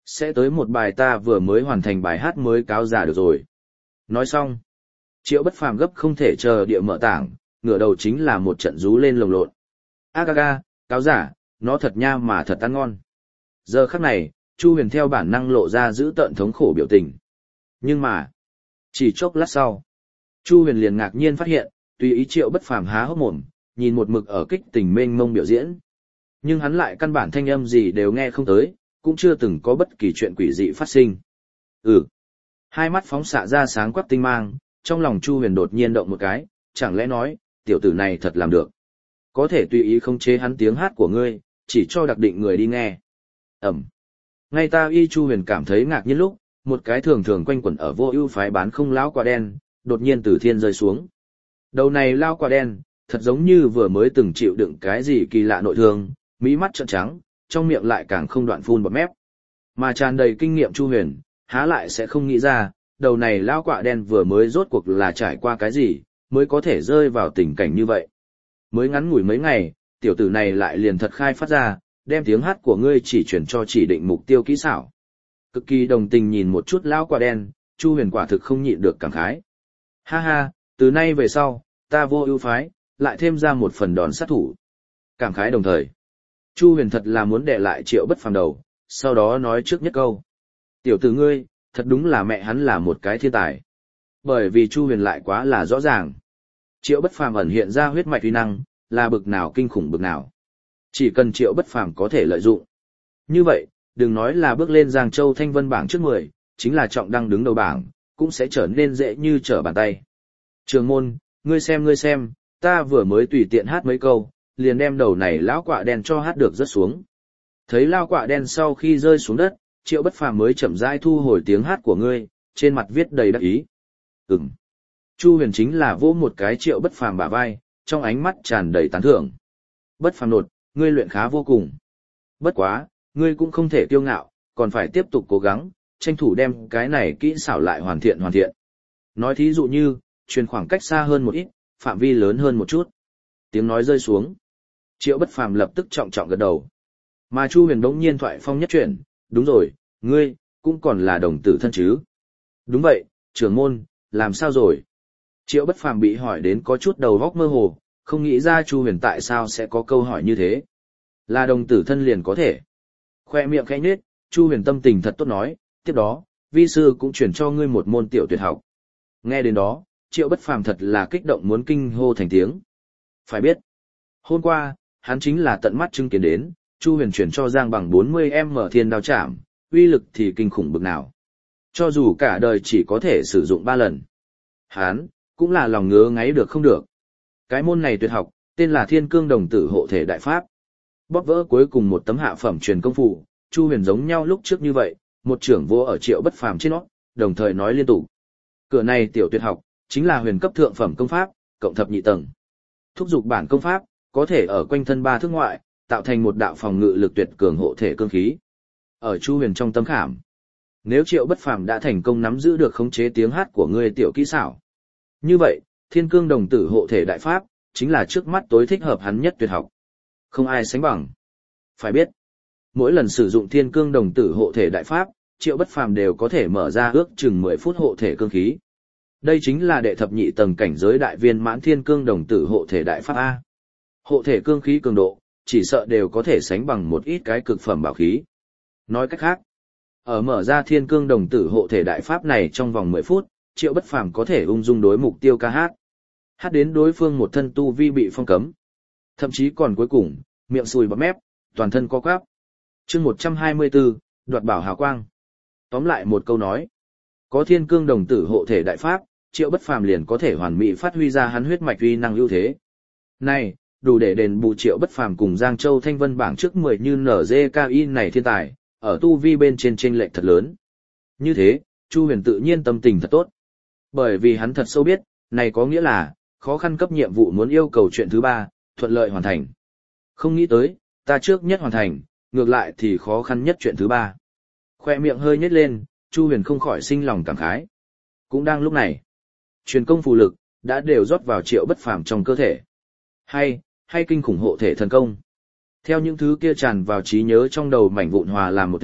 Speaker 1: Sẽ tới một bài ta vừa mới hoàn thành bài hát mới cáo giả được rồi. Nói xong, Triệu Bất Phàm gấp không thể chờ địa mở tảng, ngửa đầu chính là một trận rú lên lồng lộn. A ga ga, cáo giả, nó thật nha mà thật ăn ngon. Giờ khắc này, Chu Huyền theo bản năng lộ ra giữ tợn thống khổ biểu tình. Nhưng mà, chỉ chốc lát sau, Chu Huyền liền ngạc nhiên phát hiện, tùy ý Triệu Bất Phàm há hốc mồm, nhìn một mực ở kích tình mênh mông biểu diễn. Nhưng hắn lại căn bản thanh âm gì đều nghe không tới, cũng chưa từng có bất kỳ chuyện quỷ dị phát sinh. Ừ. Hai mắt phóng xạ ra sáng quắc tinh mang, trong lòng Chu Huyền đột nhiên động một cái, chẳng lẽ nói, tiểu tử này thật làm được. Có thể tùy ý khống chế hắn tiếng hát của ngươi, chỉ cho đặc định người đi nghe. Ẩm. Ngay ta y Chu Huyền cảm thấy ngạc nhiên lúc, một cái thường thường quanh quẩn ở vô ưu phái bán không lão quả đen, đột nhiên từ thiên rơi xuống. Đầu này lao quả đen, thật giống như vừa mới từng chịu đựng cái gì kỳ lạ nội thương, mí mắt trợn trắng, trong miệng lại càng không đoạn phun bọt mép. Mà tràn đầy kinh nghiệm Chu Huyền, há lại sẽ không nghĩ ra, đầu này lao quả đen vừa mới rốt cuộc là trải qua cái gì, mới có thể rơi vào tình cảnh như vậy. Mới ngắn ngủi mấy ngày, tiểu tử này lại liền thật khai phát ra, đem tiếng hát của ngươi chỉ chuyển cho chỉ định mục tiêu kỹ xảo. Cực kỳ đồng tình nhìn một chút lao quả đen, Chu Huyền quả thực không nhịn được cảm khái. Ha ha, từ nay về sau, ta vô ưu phái, lại thêm ra một phần đòn sát thủ. Cảm khái đồng thời, Chu Huyền thật là muốn đè lại Triệu Bất Phàm đầu, sau đó nói trước nhất câu. Tiểu tử ngươi, thật đúng là mẹ hắn là một cái thiên tài. Bởi vì Chu Huyền lại quá là rõ ràng. Triệu Bất Phàm ẩn hiện ra huyết mạch uy năng, là bực nào kinh khủng bực nào. Chỉ cần Triệu Bất Phàm có thể lợi dụng. Như vậy, đừng nói là bước lên Giang Châu Thanh Vân bảng trước mười, chính là trọng đăng đứng đầu bảng, cũng sẽ trở nên dễ như trở bàn tay. Trường môn, ngươi xem ngươi xem, ta vừa mới tùy tiện hát mấy câu, liền đem đầu này lão quạ đen cho hát được rớt xuống. Thấy lao quạ đen sau khi rơi xuống đất, Triệu Bất Phàm mới chậm rãi thu hồi tiếng hát của ngươi, trên mặt viết đầy đắc ý. Ừm. Chu Huyền chính là vỗ một cái Triệu Bất Phàm bả vai, trong ánh mắt tràn đầy tán thưởng. Bất Phàm nột, ngươi luyện khá vô cùng. Bất quá, ngươi cũng không thể kiêu ngạo, còn phải tiếp tục cố gắng, tranh thủ đem cái này kỹ xảo lại hoàn thiện hoàn thiện. Nói thí dụ như, truyền khoảng cách xa hơn một ít, phạm vi lớn hơn một chút. Tiếng nói rơi xuống. Triệu Bất Phàm lập tức trọng trọng gật đầu. Mà Chu Huyền bỗng nhiên thoại phong nhất chuyển, đúng rồi, ngươi, cũng còn là đồng tử thân chứ. Đúng vậy, trưởng môn, làm sao rồi? Triệu Bất Phàm bị hỏi đến có chút đầu óc mơ hồ, không nghĩ ra Chu Huyền tại sao sẽ có câu hỏi như thế. Là đồng tử thân liền có thể. Khoe miệng khẽ nhếch, Chu Huyền tâm tình thật tốt nói, tiếp đó, vi sư cũng chuyển cho ngươi một môn tiểu tuyệt học. Nghe đến đó, Triệu Bất Phàm thật là kích động muốn kinh hô thành tiếng. Phải biết, hôm qua, hắn chính là tận mắt chứng kiến đến, Chu Huyền chuyển cho Giang Bằng bốn mươi em em thiên đao chạm, uy lực thì kinh khủng bực nào. Cho dù cả đời chỉ có thể sử dụng ba lần. Hắn, cũng là lòng ngứa ngáy được không được. Cái môn này tuyệt học, tên là Thiên Cương Đồng Tử Hộ Thể Đại Pháp. Bóp vỡ cuối cùng một tấm hạ phẩm truyền công phu, Chu Huyền giống nhau lúc trước như vậy, một trưởng vô ở Triệu Bất Phàm trên nó, đồng thời nói liên tục. Cửa này tiểu tuyệt học, chính là huyền cấp thượng phẩm công pháp, cộng thập nhị tầng. Thúc dục bản công pháp, có thể ở quanh thân ba thước ngoại, tạo thành một đạo phòng ngự lực tuyệt cường hộ thể cương khí. Ở Chu Huyền trong tâm khảm, nếu Triệu Bất Phàm đã thành công nắm giữ được khống chế tiếng hát của ngươi tiểu kỹ xảo, như vậy, Thiên Cương Đồng Tử Hộ Thể Đại Pháp, chính là trước mắt tối thích hợp hắn nhất tuyệt học. Không ai sánh bằng. Phải biết, mỗi lần sử dụng Thiên Cương Đồng Tử Hộ Thể Đại Pháp, Triệu Bất Phàm đều có thể mở ra ước chừng mười phút hộ thể cương khí. Đây chính là đệ thập nhị tầng cảnh giới đại viên mãn Thiên Cương Đồng Tử Hộ Thể Đại Pháp A. Hộ thể cương khí cường độ, chỉ sợ đều có thể sánh bằng một ít cái cực phẩm bảo khí. Nói cách khác, ở mở ra Thiên Cương Đồng Tử Hộ Thể Đại Pháp này trong vòng mười phút, Triệu Bất Phàm có thể ung dung đối mục tiêu ca hát. Hát đến đối phương một thân tu vi bị phong cấm. Thậm chí còn cuối cùng, miệng sùi bọt mép, toàn thân co quắp. Chương một trăm hai mươi tư, đoạt bảo hào quang. Tóm lại một câu nói, có Thiên Cương Đồng Tử Hộ Thể Đại Pháp, Triệu Bất Phàm liền có thể hoàn mỹ phát huy ra hắn huyết mạch uy năng ưu thế. Này, đủ để đền bù Triệu Bất Phàm cùng Giang Châu Thanh Vân bảng trước mười như en giê ca i này thiên tài, ở tu vi bên trên chênh lệch thật lớn. Như thế, Chu Huyền tự nhiên tâm tình thật tốt. Bởi vì hắn thật sâu biết, này có nghĩa là, khó khăn cấp nhiệm vụ muốn yêu cầu chuyện thứ ba, thuận lợi hoàn thành. Không nghĩ tới, ta trước nhất hoàn thành, ngược lại thì khó khăn nhất chuyện thứ ba. Khoe miệng hơi nhếch lên, Chu Huyền không khỏi sinh lòng cảm khái. Cũng đang lúc này, truyền công phù lực, đã đều rót vào Triệu Bất Phàm trong cơ thể. Hay, hay kinh khủng hộ thể thần công. Theo những thứ kia tràn vào trí nhớ trong đầu mảnh vụn hòa làm một thể,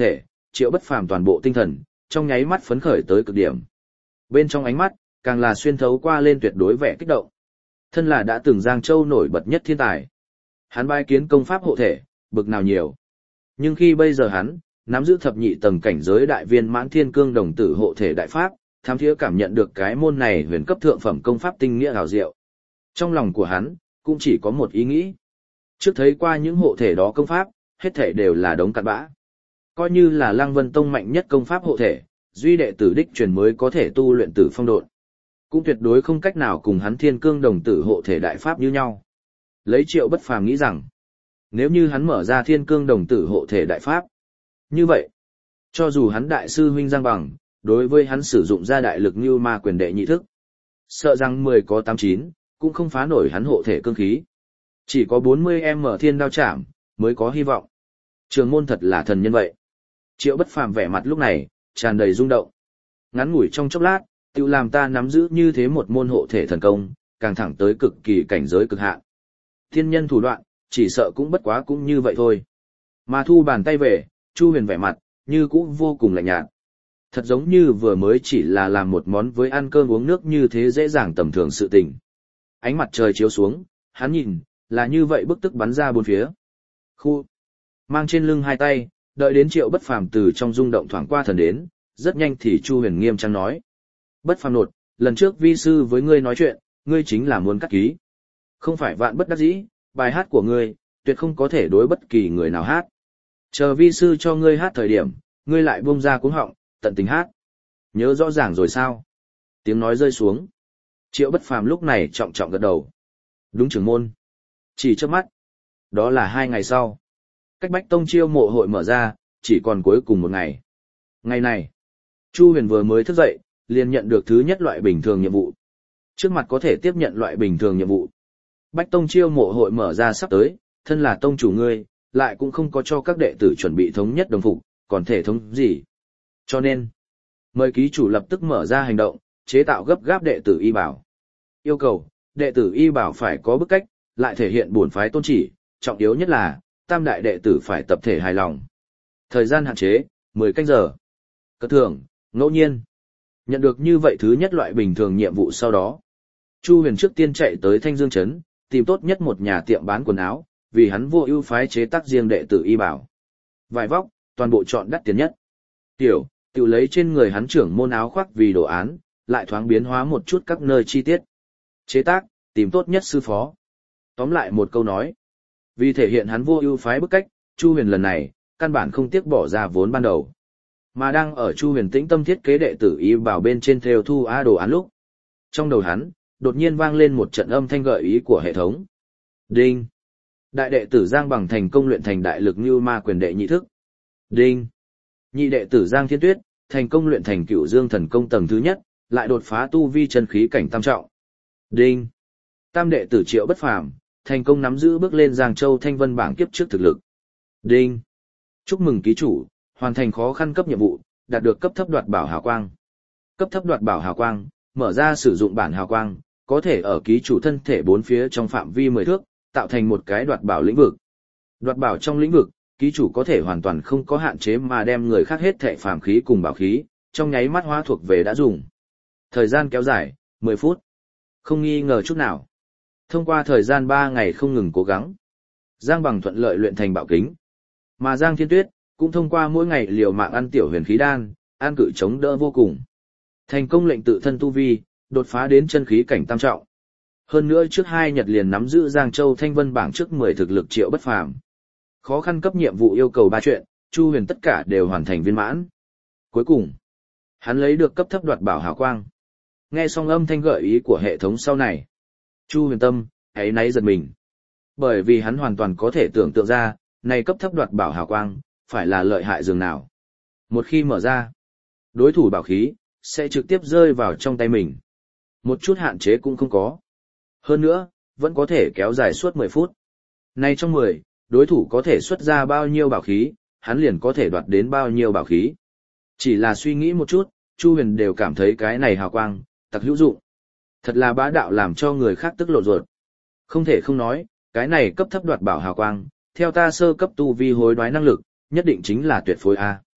Speaker 1: Triệu Bất Phàm toàn bộ tinh thần, trong nháy mắt phấn khởi tới cực điểm. Bên trong ánh mắt, càng là xuyên thấu qua lên tuyệt đối vẻ kích động. Thân là đã từng Giang Châu nổi bật nhất thiên tài. Hắn bái kiến công pháp hộ thể, bực nào nhiều. Nhưng khi bây giờ hắn, nắm giữ thập nhị tầng cảnh giới đại viên mãn thiên cương đồng tử hộ thể đại pháp, tham thiế cảm nhận được cái môn này huyền cấp thượng phẩm công pháp tinh nghĩa hào diệu. Trong lòng của hắn, cũng chỉ có một ý nghĩ. Trước thấy qua những hộ thể đó công pháp, hết thể đều là đống cặn bã. Coi như là Lăng Vân Tông mạnh nhất công pháp hộ thể, duy đệ tử đích truyền mới có thể tu luyện tử phong độn. Cũng tuyệt đối không cách nào cùng hắn thiên cương đồng tử hộ thể đại pháp như nhau. Lấy Triệu Bất Phàm nghĩ rằng, nếu như hắn mở ra thiên cương đồng tử hộ thể đại pháp, như vậy, cho dù hắn đại sư huynh Giang Bằng, đối với hắn sử dụng ra đại lực như ma quyền đệ nhị thức, sợ rằng mười có tám chín, cũng không phá nổi hắn hộ thể cương khí. Chỉ có bốn mươi em mở thiên đao chạm, mới có hy vọng. Trường môn thật là thần nhân vậy. Triệu Bất Phàm vẻ mặt lúc này, tràn đầy rung động. Ngắn ngủi trong chốc lát, tự làm ta nắm giữ như thế một môn hộ thể thần công, càng thẳng tới cực kỳ cảnh giới cực hạn. Thiên nhân thủ đoạn, chỉ sợ cũng bất quá cũng như vậy thôi. Mà thu bàn tay về, Chu Huyền vẻ mặt, như cũng vô cùng lạnh nhạt. Thật giống như vừa mới chỉ là làm một món với ăn cơm uống nước như thế dễ dàng tầm thường sự tình. Ánh mặt trời chiếu xuống, hắn nhìn, là như vậy bức tức bắn ra bốn phía. Khu, mang trên lưng hai tay, đợi đến Triệu Bất Phàm từ trong rung động thoảng qua thần đến, rất nhanh thì Chu Huyền nghiêm trang nói. Bất Phàm nột, lần trước vi sư với ngươi nói chuyện, ngươi chính là muốn cắt ký. Không phải vạn bất đắc dĩ, bài hát của ngươi, tuyệt không có thể đối bất kỳ người nào hát. Chờ vi sư cho ngươi hát thời điểm, ngươi lại buông ra cuống họng, tận tình hát. Nhớ rõ ràng rồi sao? Tiếng nói rơi xuống. Triệu Bất Phàm lúc này trọng trọng gật đầu. Đúng trưởng môn. Chỉ trước mắt. Đó là hai ngày sau. Cách Bách Tông chiêu mộ hội mở ra, chỉ còn cuối cùng một ngày. Ngày này, Chu Huyền vừa mới thức dậy, liền nhận được thứ nhất loại bình thường nhiệm vụ. Trước mặt có thể tiếp nhận loại bình thường nhiệm vụ. Bách Tông chiêu mộ hội mở ra sắp tới, thân là tông chủ ngươi, lại cũng không có cho các đệ tử chuẩn bị thống nhất đồng phục, còn thể thống gì. Cho nên, mời ký chủ lập tức mở ra hành động, chế tạo gấp gáp đệ tử y bảo. Yêu cầu, đệ tử y bảo phải có bức cách, lại thể hiện bổn phái tôn chỉ, trọng yếu nhất là, tam đại đệ tử phải tập thể hài lòng. Thời gian hạn chế, mười canh giờ. Cất thưởng, ngẫu nhiên. Nhận được như vậy thứ nhất loại bình thường nhiệm vụ sau đó. Chu Huyền trước tiên chạy tới Thanh Dương Trấn, tìm tốt nhất một nhà tiệm bán quần áo, vì hắn vô ưu phái chế tác riêng đệ tử y bảo. Vải vóc, toàn bộ chọn đắt tiền nhất. Tiểu, tự lấy trên người hắn trưởng môn áo khoác vì đồ án, lại thoáng biến hóa một chút các nơi chi tiết. Chế tác, tìm tốt nhất sư phó. Tóm lại một câu nói. Vì thể hiện hắn vô ưu phái bức cách, Chu Huyền lần này, căn bản không tiếc bỏ ra vốn ban đầu. Mà đang ở Chu Huyền tĩnh tâm thiết kế đệ tử y bảo bên trên theo thu á đồ án lúc. Trong đầu hắn, đột nhiên vang lên một trận âm thanh gợi ý của hệ thống. Đinh. Đại đệ tử Giang Bằng thành công luyện thành đại lực như ma quyền đệ nhị thức. Đinh. Nhị đệ tử Giang Thiên Tuyết, thành công luyện thành cửu dương thần công tầng thứ nhất, lại đột phá tu vi chân khí cảnh tam trọng. Đinh. Tam đệ tử Triệu Bất Phàm, thành công nắm giữ bước lên Giang Châu Thanh Vân bảng kiếp trước thực lực. Đinh. Chúc mừng ký chủ, hoàn thành khó khăn cấp nhiệm vụ, đạt được cấp thấp đoạt bảo hào quang. Cấp thấp đoạt bảo hào quang, mở ra sử dụng bản hào quang, có thể ở ký chủ thân thể bốn phía trong phạm vi mười thước, tạo thành một cái đoạt bảo lĩnh vực. Đoạt bảo trong lĩnh vực, ký chủ có thể hoàn toàn không có hạn chế mà đem người khác hết thệ phàm khí cùng bảo khí, trong nháy mắt hóa thuộc về đã dùng. Thời gian kéo dài, mười phút. Không nghi ngờ chút nào. Thông qua thời gian ba ngày không ngừng cố gắng, Giang Bằng thuận lợi luyện thành bảo kính. Mà Giang Thiên Tuyết, cũng thông qua mỗi ngày liều mạng ăn tiểu huyền khí đan, an cự chống đỡ vô cùng. Thành công lệnh tự thân tu vi, đột phá đến chân khí cảnh tam trọng. Hơn nữa trước hai nhật liền nắm giữ Giang Châu Thanh Vân bảng trước mười thực lực Triệu Bất Phàm. Khó khăn cấp nhiệm vụ yêu cầu ba chuyện, Chu Huyền tất cả đều hoàn thành viên mãn. Cuối cùng, hắn lấy được cấp thấp đoạt bảo hào quang. Nghe xong âm thanh gợi ý của hệ thống sau này, Chu Huyền tâm áy náy giật mình. Bởi vì hắn hoàn toàn có thể tưởng tượng ra, này cấp thấp đoạt bảo hào quang, phải là lợi hại dường nào. Một khi mở ra, đối thủ bảo khí, sẽ trực tiếp rơi vào trong tay mình. Một chút hạn chế cũng không có. Hơn nữa, vẫn có thể kéo dài suốt mười phút. Này trong mười, đối thủ có thể xuất ra bao nhiêu bảo khí, hắn liền có thể đoạt đến bao nhiêu bảo khí. Chỉ là suy nghĩ một chút, Chu Huyền đều cảm thấy cái này hào quang, tặc hữu dụng. Thật là bá đạo làm cho người khác tức lộ ruột. Không thể không nói, cái này cấp thấp đoạt bảo hào quang, theo ta sơ cấp tu vi hối đoái năng lực, nhất định chính là tuyệt phối A.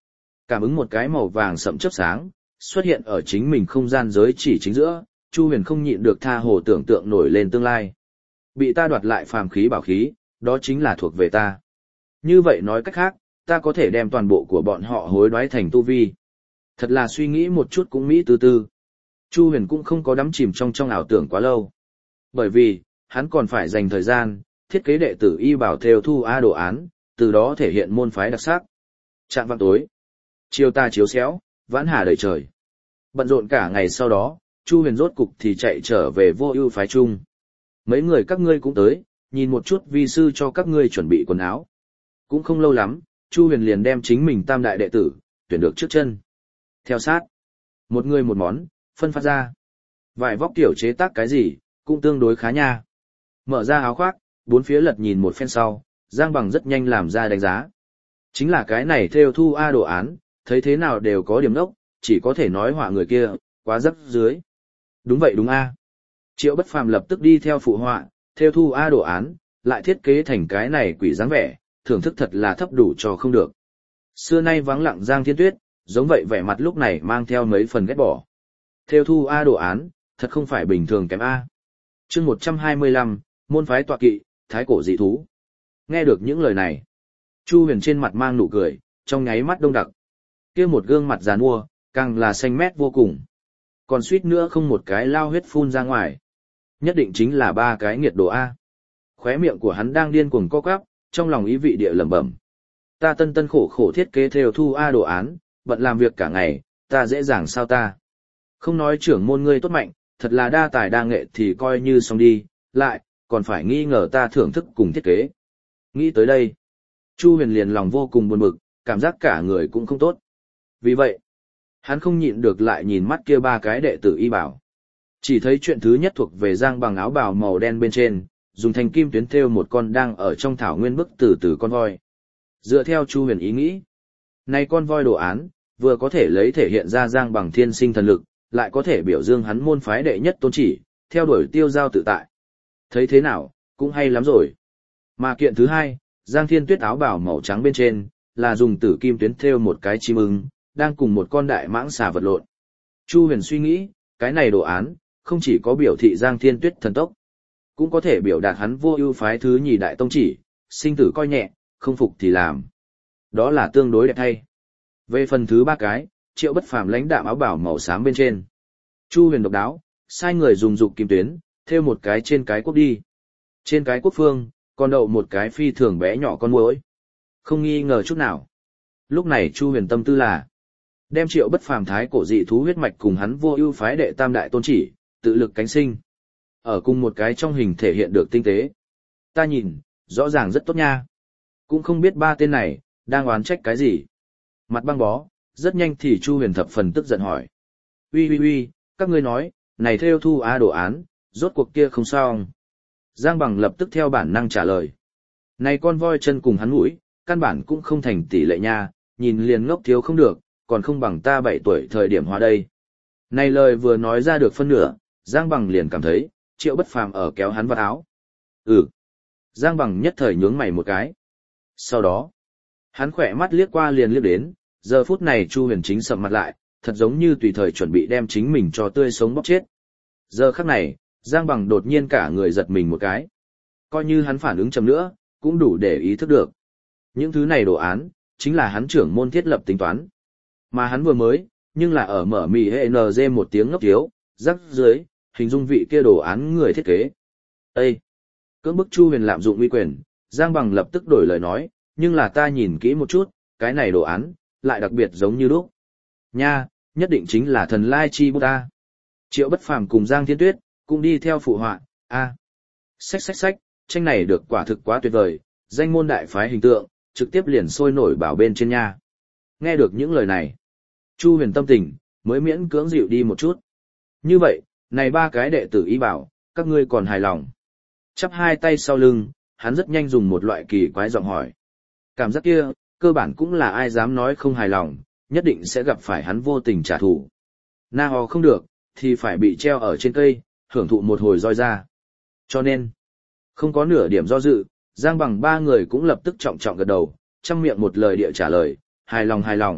Speaker 1: Cảm ứng một cái màu vàng sẫm chớp sáng, xuất hiện ở chính mình không gian giới chỉ chính giữa, Chu Huyền không nhịn được tha hồ tưởng tượng nổi lên tương lai. Bị ta đoạt lại phàm khí bảo khí, đó chính là thuộc về ta. Như vậy nói cách khác, ta có thể đem toàn bộ của bọn họ hối đoái thành tu vi. Thật là suy nghĩ một chút cũng mỹ tư tư. Chu Huyền cũng không có đắm chìm trong trong ảo tưởng quá lâu. Bởi vì, hắn còn phải dành thời gian, thiết kế đệ tử y bảo theo thu A đồ án, từ đó thể hiện môn phái đặc sắc. Trạng vạng tối, chiều tà chiếu xéo, vãn hà đầy trời. Bận rộn cả ngày sau đó, Chu Huyền rốt cục thì chạy trở về Vô Ưu phái chung. Mấy người các ngươi cũng tới, nhìn một chút vi sư cho các ngươi chuẩn bị quần áo. Cũng không lâu lắm, Chu Huyền liền đem chính mình tam đại đệ tử tuyển được trước chân. Theo sát, một người một món, phân phát ra. Vải vóc tiểu chế tác cái gì, cũng tương đối khá nha. Mở ra áo khoác, bốn phía lật nhìn một phen sau, Giang Bằng rất nhanh làm ra đánh giá. Chính là cái này theo thu A đồ án, thấy thế nào đều có điểm đốc, chỉ có thể nói họa người kia, quá rắc dưới. Đúng vậy đúng A. Triệu Bất Phàm lập tức đi theo phụ họa, theo thu A đồ án, lại thiết kế thành cái này quỷ dáng vẻ, thưởng thức thật là thấp đủ cho không được. Xưa nay vắng lặng Giang Thiên Tuyết, giống vậy vẻ mặt lúc này mang theo mấy phần ghét bỏ. Theo thu A đồ án, thật không phải bình thường kém A. Chương một trăm hai mươi lăm, môn phái tọa kỵ, thái cổ dị thú. Nghe được những lời này, Chu Huyền trên mặt mang nụ cười, trong nháy mắt đông đặc. Kia một gương mặt giàn mua, càng là xanh mét vô cùng. Còn suýt nữa không một cái lao huyết phun ra ngoài. Nhất định chính là ba cái nghiệt đồ A. Khóe miệng của hắn đang điên cuồng co quắp, trong lòng ý vị địa lẩm bẩm. Ta tân tân khổ khổ thiết kế theo thu A đồ án, bận làm việc cả ngày, ta dễ dàng sao ta. Không nói trưởng môn ngươi tốt mạnh, thật là đa tài đa nghệ thì coi như xong đi, lại, còn phải nghi ngờ ta thưởng thức cùng thiết kế. Nghĩ tới đây, Chu Huyền liền lòng vô cùng buồn bực, cảm giác cả người cũng không tốt. Vì vậy, hắn không nhịn được lại nhìn mắt kia ba cái đệ tử y bảo. Chỉ thấy chuyện thứ nhất thuộc về Giang Bằng áo bào màu đen bên trên, dùng thành kim tuyến thêu một con đang ở trong thảo nguyên bức từ từ con voi. Dựa theo Chu Huyền ý nghĩ, này con voi đồ án, vừa có thể lấy thể hiện ra Giang Bằng thiên sinh thần lực, lại có thể biểu dương hắn môn phái đệ nhất tôn chỉ, theo đuổi tiêu giao tự tại. Thấy thế nào, cũng hay lắm rồi. Mà kiện thứ hai, Giang Thiên Tuyết áo bào màu trắng bên trên, là dùng tử kim tuyến thêu một cái chim ưng, đang cùng một con đại mãng xà vật lộn. Chu Huyền suy nghĩ, cái này đồ án, không chỉ có biểu thị Giang Thiên Tuyết thần tốc, cũng có thể biểu đạt hắn Vô Ưu phái thứ nhì đại tông chỉ, sinh tử coi nhẹ, không phục thì làm. Đó là tương đối đẹp thay. Về phần thứ ba cái, Triệu Bất Phàm lãnh đạm áo bảo màu xám bên trên. Chu Huyền độc đáo, sai người dùng dục kim tuyến, thêu một cái trên cái quốc đi. Trên cái quốc phương, còn đậu một cái phi thường bé nhỏ con muỗi. Không nghi ngờ chút nào. Lúc này Chu Huyền tâm tư là đem Triệu Bất Phàm thái cổ dị thú huyết mạch cùng hắn Vô Ưu phái đệ tam đại tôn chỉ, tự lực cánh sinh. Ở cùng một cái trong hình thể hiện được tinh tế. Ta nhìn, rõ ràng rất tốt nha. Cũng không biết ba tên này, đang oán trách cái gì. Mặt băng bó, rất nhanh thì Chu Huyền thập phần tức giận hỏi. Uy uy uy, các ngươi nói, này theo thu á đồ án, rốt cuộc kia không sao. Giang Bằng lập tức theo bản năng trả lời. Này con voi chân cùng hắn mũi, căn bản cũng không thành tỷ lệ nha, nhìn liền ngốc thiếu không được, còn không bằng ta bảy tuổi thời điểm hóa đây. Này lời vừa nói ra được phân nửa, Giang Bằng liền cảm thấy, Triệu Bất Phàm ở kéo hắn vào áo. Ừ. Giang Bằng nhất thời nhướng mày một cái. Sau đó, hắn khỏe mắt liếc qua liền liếc đến, giờ phút này Chu Huyền chính sầm mặt lại, thật giống như tùy thời chuẩn bị đem chính mình cho tươi sống bóp chết. Giờ khắc này, Giang Bằng đột nhiên cả người giật mình một cái. Coi như hắn phản ứng chậm nữa, cũng đủ để ý thức được. Những thứ này đồ án, chính là hắn trưởng môn thiết lập tính toán. Mà hắn vừa mới, nhưng là ở mở mì hệ en giê một tiếng ngốc tiếu, rắc dưới, hình dung vị kia đồ án người thiết kế. Ê! Cưỡng bức Chu Huyền lạm dụng uy quyền, Giang Bằng lập tức đổi lời nói, nhưng là ta nhìn kỹ một chút, cái này đồ án, lại đặc biệt giống như lúc. Nha, nhất định chính là thần lai chi bút ta. Triệu Bất Phàm cùng Giang Thiên Tuyết, cũng đi theo phụ họa, a. Xách xách xách, tranh này được quả thực quá tuyệt vời, danh môn đại phái hình tượng, trực tiếp liền sôi nổi bảo bên trên nha. Nghe được những lời này, Chu Huyền tâm tình, mới miễn cưỡng dịu đi một chút. Như vậy, này ba cái đệ tử ý bảo, các ngươi còn hài lòng. Chắp hai tay sau lưng, hắn rất nhanh dùng một loại kỳ quái giọng hỏi. Cảm giác kia, cơ bản cũng là ai dám nói không hài lòng, nhất định sẽ gặp phải hắn vô tình trả thù. Na hò không được, thì phải bị treo ở trên cây, hưởng thụ một hồi roi ra. Cho nên, không có nửa điểm do dự, Giang Bằng ba người cũng lập tức trọng trọng gật đầu, trăm miệng một lời địa trả lời, hài lòng hài lòng,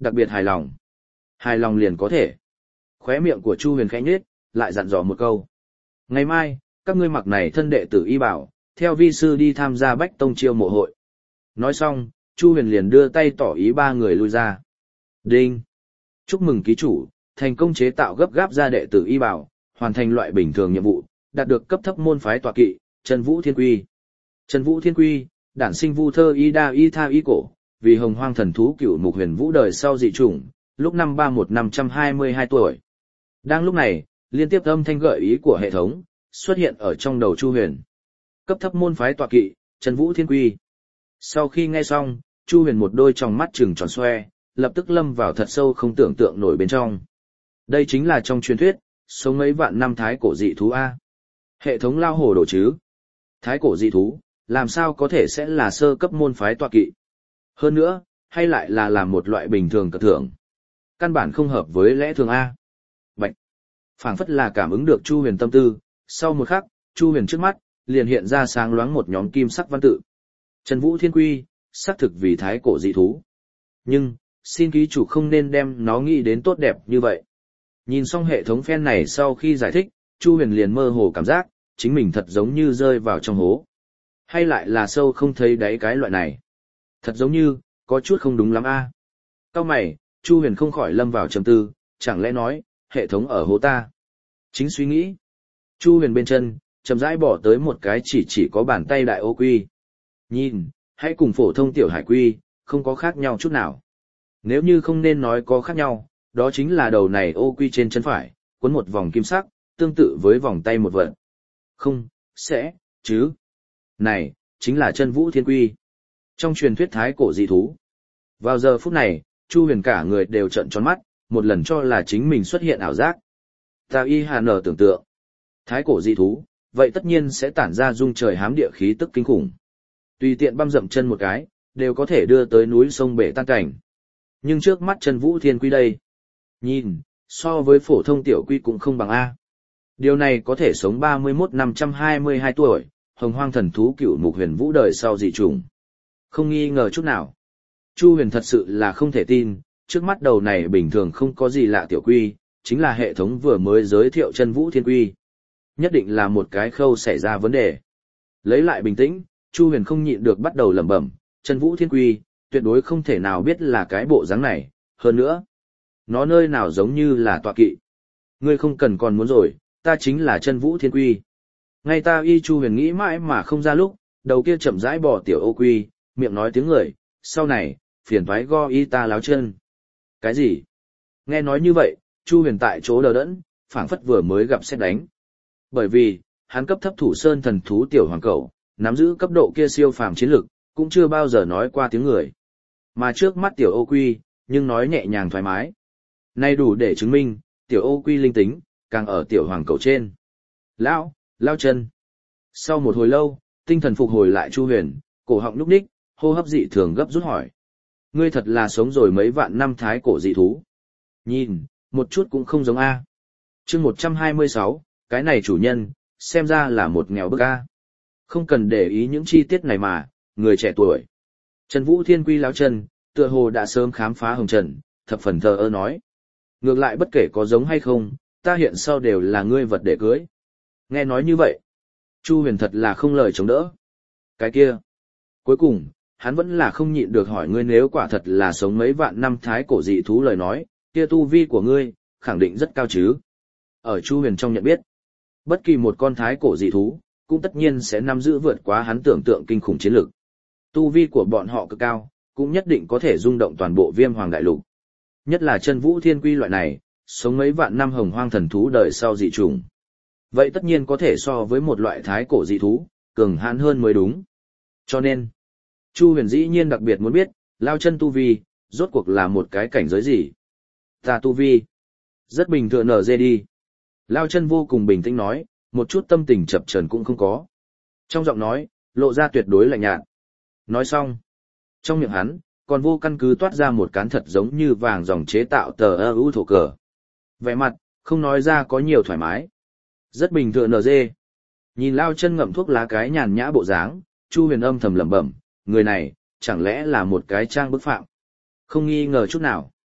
Speaker 1: đặc biệt hài lòng. Hài lòng liền có thể. Khóe miệng của Chu Huyền khẽ nhếch, lại dặn dò một câu. Ngày mai, các ngươi mặc này thân đệ tử y bảo, theo vi sư đi tham gia Bách Tông chiêu mộ hội. Nói xong, Chu Huyền liền đưa tay tỏ ý ba người lui ra. Đinh! Chúc mừng ký chủ, thành công chế tạo gấp gáp ra đệ tử y bảo, hoàn thành loại bình thường nhiệm vụ, đạt được cấp thấp môn phái tọa kỵ, Trần Vũ Thiên Quy. Trần Vũ Thiên Quy, đản sinh vu thơ y đa y tha y cổ, vì hồng hoang thần thú cựu mục huyền vũ đời sau dị chủng, lúc năm ba một năm trăm hai mươi hai tuổi. Đang lúc này, liên tiếp âm thanh gợi ý của hệ thống xuất hiện ở trong đầu Chu Huyền. Cấp thấp môn phái tọa kỵ, Trần Vũ Thiên Quy. Sau khi nghe xong, Chu Huyền một đôi tròng mắt trừng tròn xoe, lập tức lâm vào thật sâu không tưởng tượng nổi bên trong. Đây chính là trong truyền thuyết, sống mấy vạn năm thái cổ dị thú A. Hệ thống lao hồ đồ chứ. Thái cổ dị thú, làm sao có thể sẽ là sơ cấp môn phái tọa kỵ. Hơn nữa, hay lại là làm một loại bình thường cất thưởng. Căn bản không hợp với lẽ thường A. Bạch. Phảng phất là cảm ứng được Chu Huyền tâm tư, sau một khắc, Chu Huyền trước mắt, liền hiện ra sáng loáng một nhóm kim sắc văn tự. Trần Vũ Thiên Quy, xác thực vì thái cổ dị thú. Nhưng, xin ký chủ không nên đem nó nghĩ đến tốt đẹp như vậy. Nhìn xong hệ thống phen này sau khi giải thích, Chu Huyền liền mơ hồ cảm giác, chính mình thật giống như rơi vào trong hố. Hay lại là sâu không thấy đáy cái loại này. Thật giống như, có chút không đúng lắm a. Cao mày, Chu Huyền không khỏi lâm vào trầm tư, chẳng lẽ nói, hệ thống ở hố ta. Chính suy nghĩ. Chu Huyền bên chân, chậm rãi bỏ tới một cái chỉ chỉ có bàn tay đại ô quy. Nhìn, hãy cùng phổ thông tiểu hải quy, không có khác nhau chút nào. Nếu như không nên nói có khác nhau, đó chính là đầu này ô quy trên chân phải, cuốn một vòng kim sắc, tương tự với vòng tay một vật. Không, sẽ, chứ. Này, chính là chân Vũ Thiên Quy. Trong truyền thuyết thái cổ dị thú. Vào giờ phút này, Chu Huyền cả người đều trợn tròn mắt, một lần cho là chính mình xuất hiện ảo giác. Ta y hà nở tưởng tượng. Thái cổ dị thú, vậy tất nhiên sẽ tản ra dung trời hám địa khí tức kinh khủng. Tùy tiện băm dậm chân một cái, đều có thể đưa tới núi sông bể tan cảnh. Nhưng trước mắt chân Vũ Thiên Quy đây. Nhìn, so với phổ thông tiểu quy cũng không bằng A. Điều này có thể sống ba mươi mốt năm trăm hai mươi hai tuổi, hồng hoang thần thú cựu mục huyền vũ đời sau dị chủng. Không nghi ngờ chút nào. Chu Huyền thật sự là không thể tin, trước mắt đầu này bình thường không có gì lạ tiểu quy, chính là hệ thống vừa mới giới thiệu chân Vũ Thiên Quy. Nhất định là một cái khâu xảy ra vấn đề. Lấy lại bình tĩnh, Chu Huyền không nhịn được bắt đầu lẩm bẩm, chân Vũ Thiên Quy, tuyệt đối không thể nào biết là cái bộ dáng này, hơn nữa. Nó nơi nào giống như là tọa kỵ. Ngươi không cần còn muốn rồi, ta chính là chân Vũ Thiên Quy. Ngay ta y Chu Huyền nghĩ mãi mà không ra lúc, đầu kia chậm rãi bỏ tiểu ô quy, miệng nói tiếng người, sau này, phiền thoái go y ta láo chân. Cái gì? Nghe nói như vậy, Chu Huyền tại chỗ đờ đẫn, phảng phất vừa mới gặp sét đánh. Bởi vì, hắn cấp thấp thủ sơn thần thú tiểu hoàng cẩu, nắm giữ cấp độ kia siêu phàm chiến lực, cũng chưa bao giờ nói qua tiếng người. Mà trước mắt tiểu ô quy, nhưng nói nhẹ nhàng thoải mái. Nay đủ để chứng minh, tiểu ô quy linh tính, càng ở tiểu hoàng cẩu trên. Lao, lao chân. Sau một hồi lâu, tinh thần phục hồi lại Chu Huyền, cổ họng lúc ních, hô hấp dị thường gấp rút hỏi. Ngươi thật là sống rồi mấy vạn năm thái cổ dị thú. Nhìn, một chút cũng không giống A. chương một trăm hai mươi sáu, cái này chủ nhân, xem ra là một nghèo bức A. Không cần để ý những chi tiết này mà, người trẻ tuổi. Trần Vũ Thiên Quy láo chân, tựa hồ đã sớm khám phá hồng trần, thập phần thờ ơ nói. Ngược lại bất kể có giống hay không, ta hiện sau đều là ngươi vật để cưới. Nghe nói như vậy, Chu Huyền thật là không lời chống đỡ. Cái kia. Cuối cùng, hắn vẫn là không nhịn được hỏi ngươi nếu quả thật là sống mấy vạn năm thái cổ dị thú lời nói, kia tu vi của ngươi, khẳng định rất cao chứ. Ở Chu Huyền trong nhận biết, bất kỳ một con thái cổ dị thú, cũng tất nhiên sẽ nắm giữ vượt quá hắn tưởng tượng kinh khủng chiến lực. Tu vi của bọn họ cực cao, cũng nhất định có thể rung động toàn bộ Viêm Hoàng đại lục. Nhất là chân Vũ Thiên Quy loại này, sống mấy vạn năm hồng hoang thần thú đời sau dị chủng. Vậy tất nhiên có thể so với một loại thái cổ dị thú, cường hãn hơn mới đúng. Cho nên, Chu Huyền dĩ nhiên đặc biệt muốn biết, lao chân tu vi, rốt cuộc là một cái cảnh giới gì. Ta tu vi, rất bình thường nở dê đi. Lao chân vô cùng bình tĩnh nói, một chút tâm tình chập chờn cũng không có. Trong giọng nói, lộ ra tuyệt đối lạnh nhạt. Nói xong, trong miệng hắn, còn vô căn cứ toát ra một cán thật giống như vàng dòng chế tạo tờ ơ ưu thổ cờ. Vẻ mặt, không nói ra có nhiều thoải mái. Rất bình thường nở dê. Nhìn Lao chân ngậm thuốc lá cái nhàn nhã bộ dáng, Chu Huyền âm thầm lẩm bẩm, người này, chẳng lẽ là một cái trang bức phạm. Không nghi ngờ chút nào.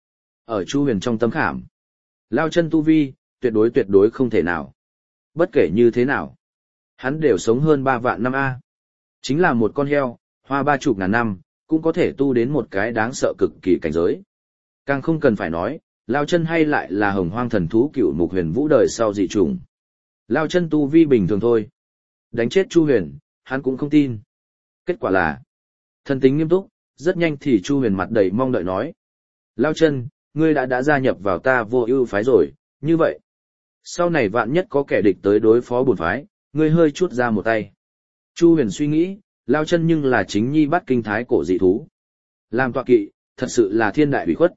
Speaker 1: Ở Chu Huyền trong tâm khảm, Lao Chân tu vi, tuyệt đối tuyệt đối không thể nào. Bất kể như thế nào, hắn đều sống hơn ba vạn năm A. Chính là một con heo, hoa ba chục ngàn năm, cũng có thể tu đến một cái đáng sợ cực kỳ cảnh giới. Càng không cần phải nói, Lao Chân hay lại là hồng hoang thần thú cựu mục huyền vũ đời sau dị trùng. Lao Chân tu vi bình thường thôi. Đánh chết Chu Huyền, hắn cũng không tin. Kết quả là, thần tính nghiêm túc, rất nhanh thì Chu Huyền mặt đầy mong đợi nói. Lao Chân, ngươi đã đã gia nhập vào ta Vô Ưu phái rồi, như vậy. Sau này vạn nhất có kẻ địch tới đối phó bổn phái, ngươi hơi chút ra một tay. Chu Huyền suy nghĩ, Lao Chân nhưng là chính nhi bắt kinh thái cổ dị thú. Làm tọa kỵ, thật sự là thiên đại ủy khuất.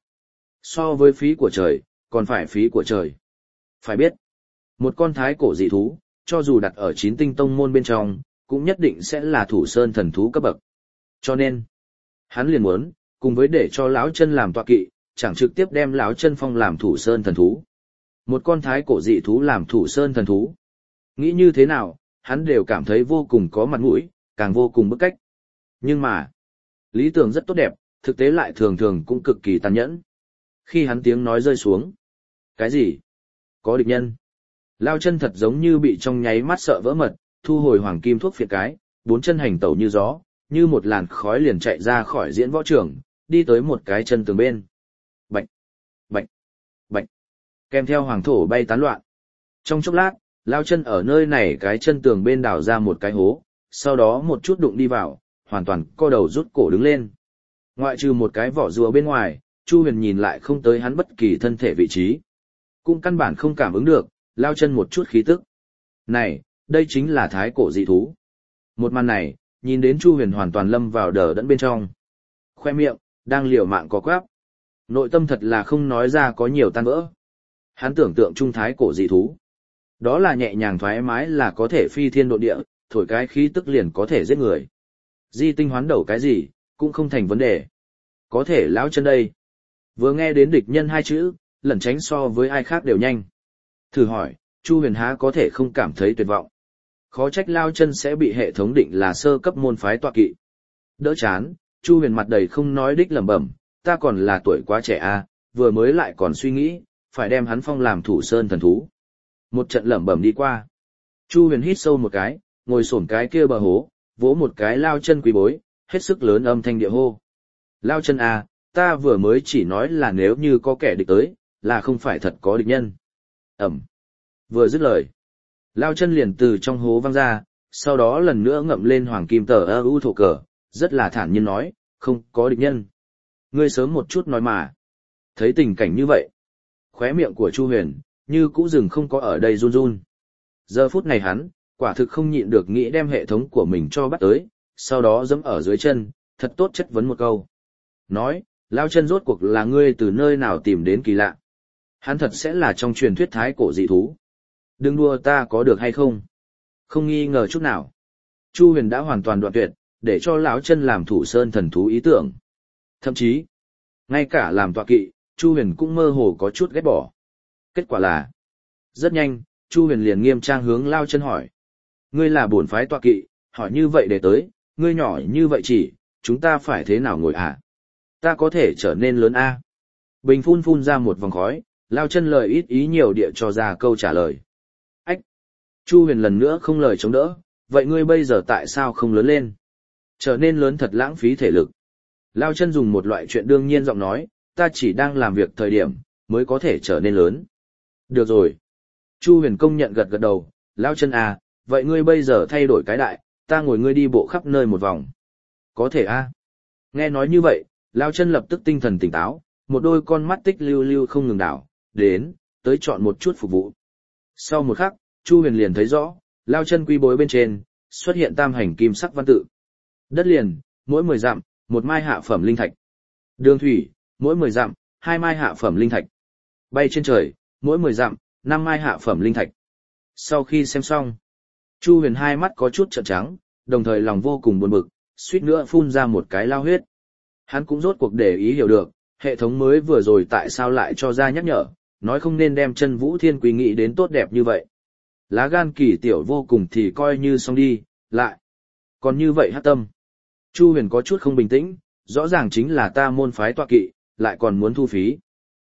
Speaker 1: So với phí của trời, còn phải phí của trời. Phải biết, một con thái cổ dị thú, cho dù đặt ở chín tinh tông môn bên trong, cũng nhất định sẽ là thủ sơn thần thú cấp bậc. Cho nên, hắn liền muốn, cùng với để cho lão Chân làm tọa kỵ, chẳng trực tiếp đem lão Chân phong làm thủ sơn thần thú. Một con thái cổ dị thú làm thủ sơn thần thú. Nghĩ như thế nào, hắn đều cảm thấy vô cùng có mặt mũi, càng vô cùng bức cách. Nhưng mà, lý tưởng rất tốt đẹp, thực tế lại thường thường cũng cực kỳ tàn nhẫn. Khi hắn tiếng nói rơi xuống. Cái gì? Có địch nhân. Lao Chân thật giống như bị trong nháy mắt sợ vỡ mật, thu hồi hoàng kim thuốc phiệt cái, bốn chân hành tẩu như gió, như một làn khói liền chạy ra khỏi diễn võ trường, đi tới một cái chân tường bên. Bạch, bạch, bạch, kèm theo hoàng thổ bay tán loạn. Trong chốc lát, Lao Chân ở nơi này cái chân tường bên đào ra một cái hố, sau đó một chút đụng đi vào, hoàn toàn co đầu rút cổ đứng lên. Ngoại trừ một cái vỏ rùa bên ngoài, Chu Huyền nhìn lại không tới hắn bất kỳ thân thể vị trí. Cũng căn bản không cảm ứng được, Lao Chân một chút khí tức. Này, đây chính là thái cổ dị thú. Một màn này, nhìn đến Chu Huyền hoàn toàn lâm vào đờ đẫn bên trong. Khoe miệng, đang liều mạng có quáp. Nội tâm thật là không nói ra có nhiều tan vỡ. Hắn tưởng tượng trung thái cổ dị thú. Đó là nhẹ nhàng thoải mái là có thể phi thiên độ địa, thổi cái khí tức liền có thể giết người. Di tinh hoán đầu cái gì, cũng không thành vấn đề. Có thể Lão Chân đây. Vừa nghe đến địch nhân hai chữ, lẩn tránh so với ai khác đều nhanh. Thử hỏi, Chu Huyền há có thể không cảm thấy tuyệt vọng. Khó trách Lao Chân sẽ bị hệ thống định là sơ cấp môn phái tọa kỵ. Đỡ chán, Chu Huyền mặt đầy không nói đích lẩm bẩm, ta còn là tuổi quá trẻ a, vừa mới lại còn suy nghĩ, phải đem hắn phong làm thủ sơn thần thú. Một trận lẩm bẩm đi qua. Chu Huyền hít sâu một cái, ngồi xổm cái kia bờ hố, vỗ một cái Lao Chân quý bối, hết sức lớn âm thanh địa hô. Lao Chân a, ta vừa mới chỉ nói là nếu như có kẻ địch tới, là không phải thật có địch nhân. Ẩm. Vừa dứt lời, Lao Chân liền từ trong hố văng ra, sau đó lần nữa ngậm lên hoàng kim tờ ơ u thổ cờ, rất là thản nhiên nói, không có địch nhân. Ngươi sớm một chút nói mà. Thấy tình cảnh như vậy, khóe miệng của Chu Huyền, như cũ rừng không có ở đây run run. Giờ phút này hắn, quả thực không nhịn được nghĩ đem hệ thống của mình cho bắt tới, sau đó giẫm ở dưới chân, thật tốt chất vấn một câu. Nói, Lao Chân rốt cuộc là ngươi từ nơi nào tìm đến kỳ lạ. Hắn thật sẽ là trong truyền thuyết thái cổ dị thú. Đừng đùa ta có được hay không? Không nghi ngờ chút nào. Chu Huyền đã hoàn toàn đoạn tuyệt, để cho Lão Chân làm thủ sơn thần thú ý tưởng. Thậm chí, ngay cả làm tọa kỵ, Chu Huyền cũng mơ hồ có chút ghét bỏ. Kết quả là, rất nhanh, Chu Huyền liền nghiêm trang hướng Lao Chân hỏi. Ngươi là bổn phái tọa kỵ, hỏi như vậy để tới, ngươi nhỏ như vậy chỉ, chúng ta phải thế nào ngồi à? Ta có thể trở nên lớn a? À? Bình phun phun ra một vòng khói, Lao Chân lời ít ý nhiều địa cho ra câu trả lời. Ách! Chu Huyền lần nữa không lời chống đỡ, vậy ngươi bây giờ tại sao không lớn lên? Trở nên lớn thật lãng phí thể lực. Lao Chân dùng một loại chuyện đương nhiên giọng nói, ta chỉ đang làm việc thời điểm, mới có thể trở nên lớn. Được rồi. Chu Huyền công nhận gật gật đầu, Lao Chân à, vậy ngươi bây giờ thay đổi cái đại, ta ngồi ngươi đi bộ khắp nơi một vòng. Có thể a. À? Nghe nói như vậy, Lao Chân lập tức tinh thần tỉnh táo, một đôi con mắt tích lưu lưu không ngừng đảo, đến, tới chọn một chút phục vụ. Sau một khắc, Chu Huyền liền thấy rõ, Lao Chân quy bối bên trên, xuất hiện tam hành kim sắc văn tự. Đất liền, mỗi mười dặm, một mai hạ phẩm linh thạch. Đường thủy, mỗi mười dặm, hai mai hạ phẩm linh thạch. Bay trên trời, mỗi mười dặm, năm mai hạ phẩm linh thạch. Sau khi xem xong, Chu Huyền hai mắt có chút trợn trắng, đồng thời lòng vô cùng buồn bực, suýt nữa phun ra một cái lao huyết. Hắn cũng rốt cuộc để ý hiểu được, hệ thống mới vừa rồi tại sao lại cho ra nhắc nhở, nói không nên đem Chân Vũ Thiên Quý nghĩ đến tốt đẹp như vậy. Lá gan kỳ tiểu vô cùng thì coi như xong đi, lại. Còn như vậy hát tâm. Chu Huyền có chút không bình tĩnh, rõ ràng chính là ta môn phái tọa kỵ, lại còn muốn thu phí.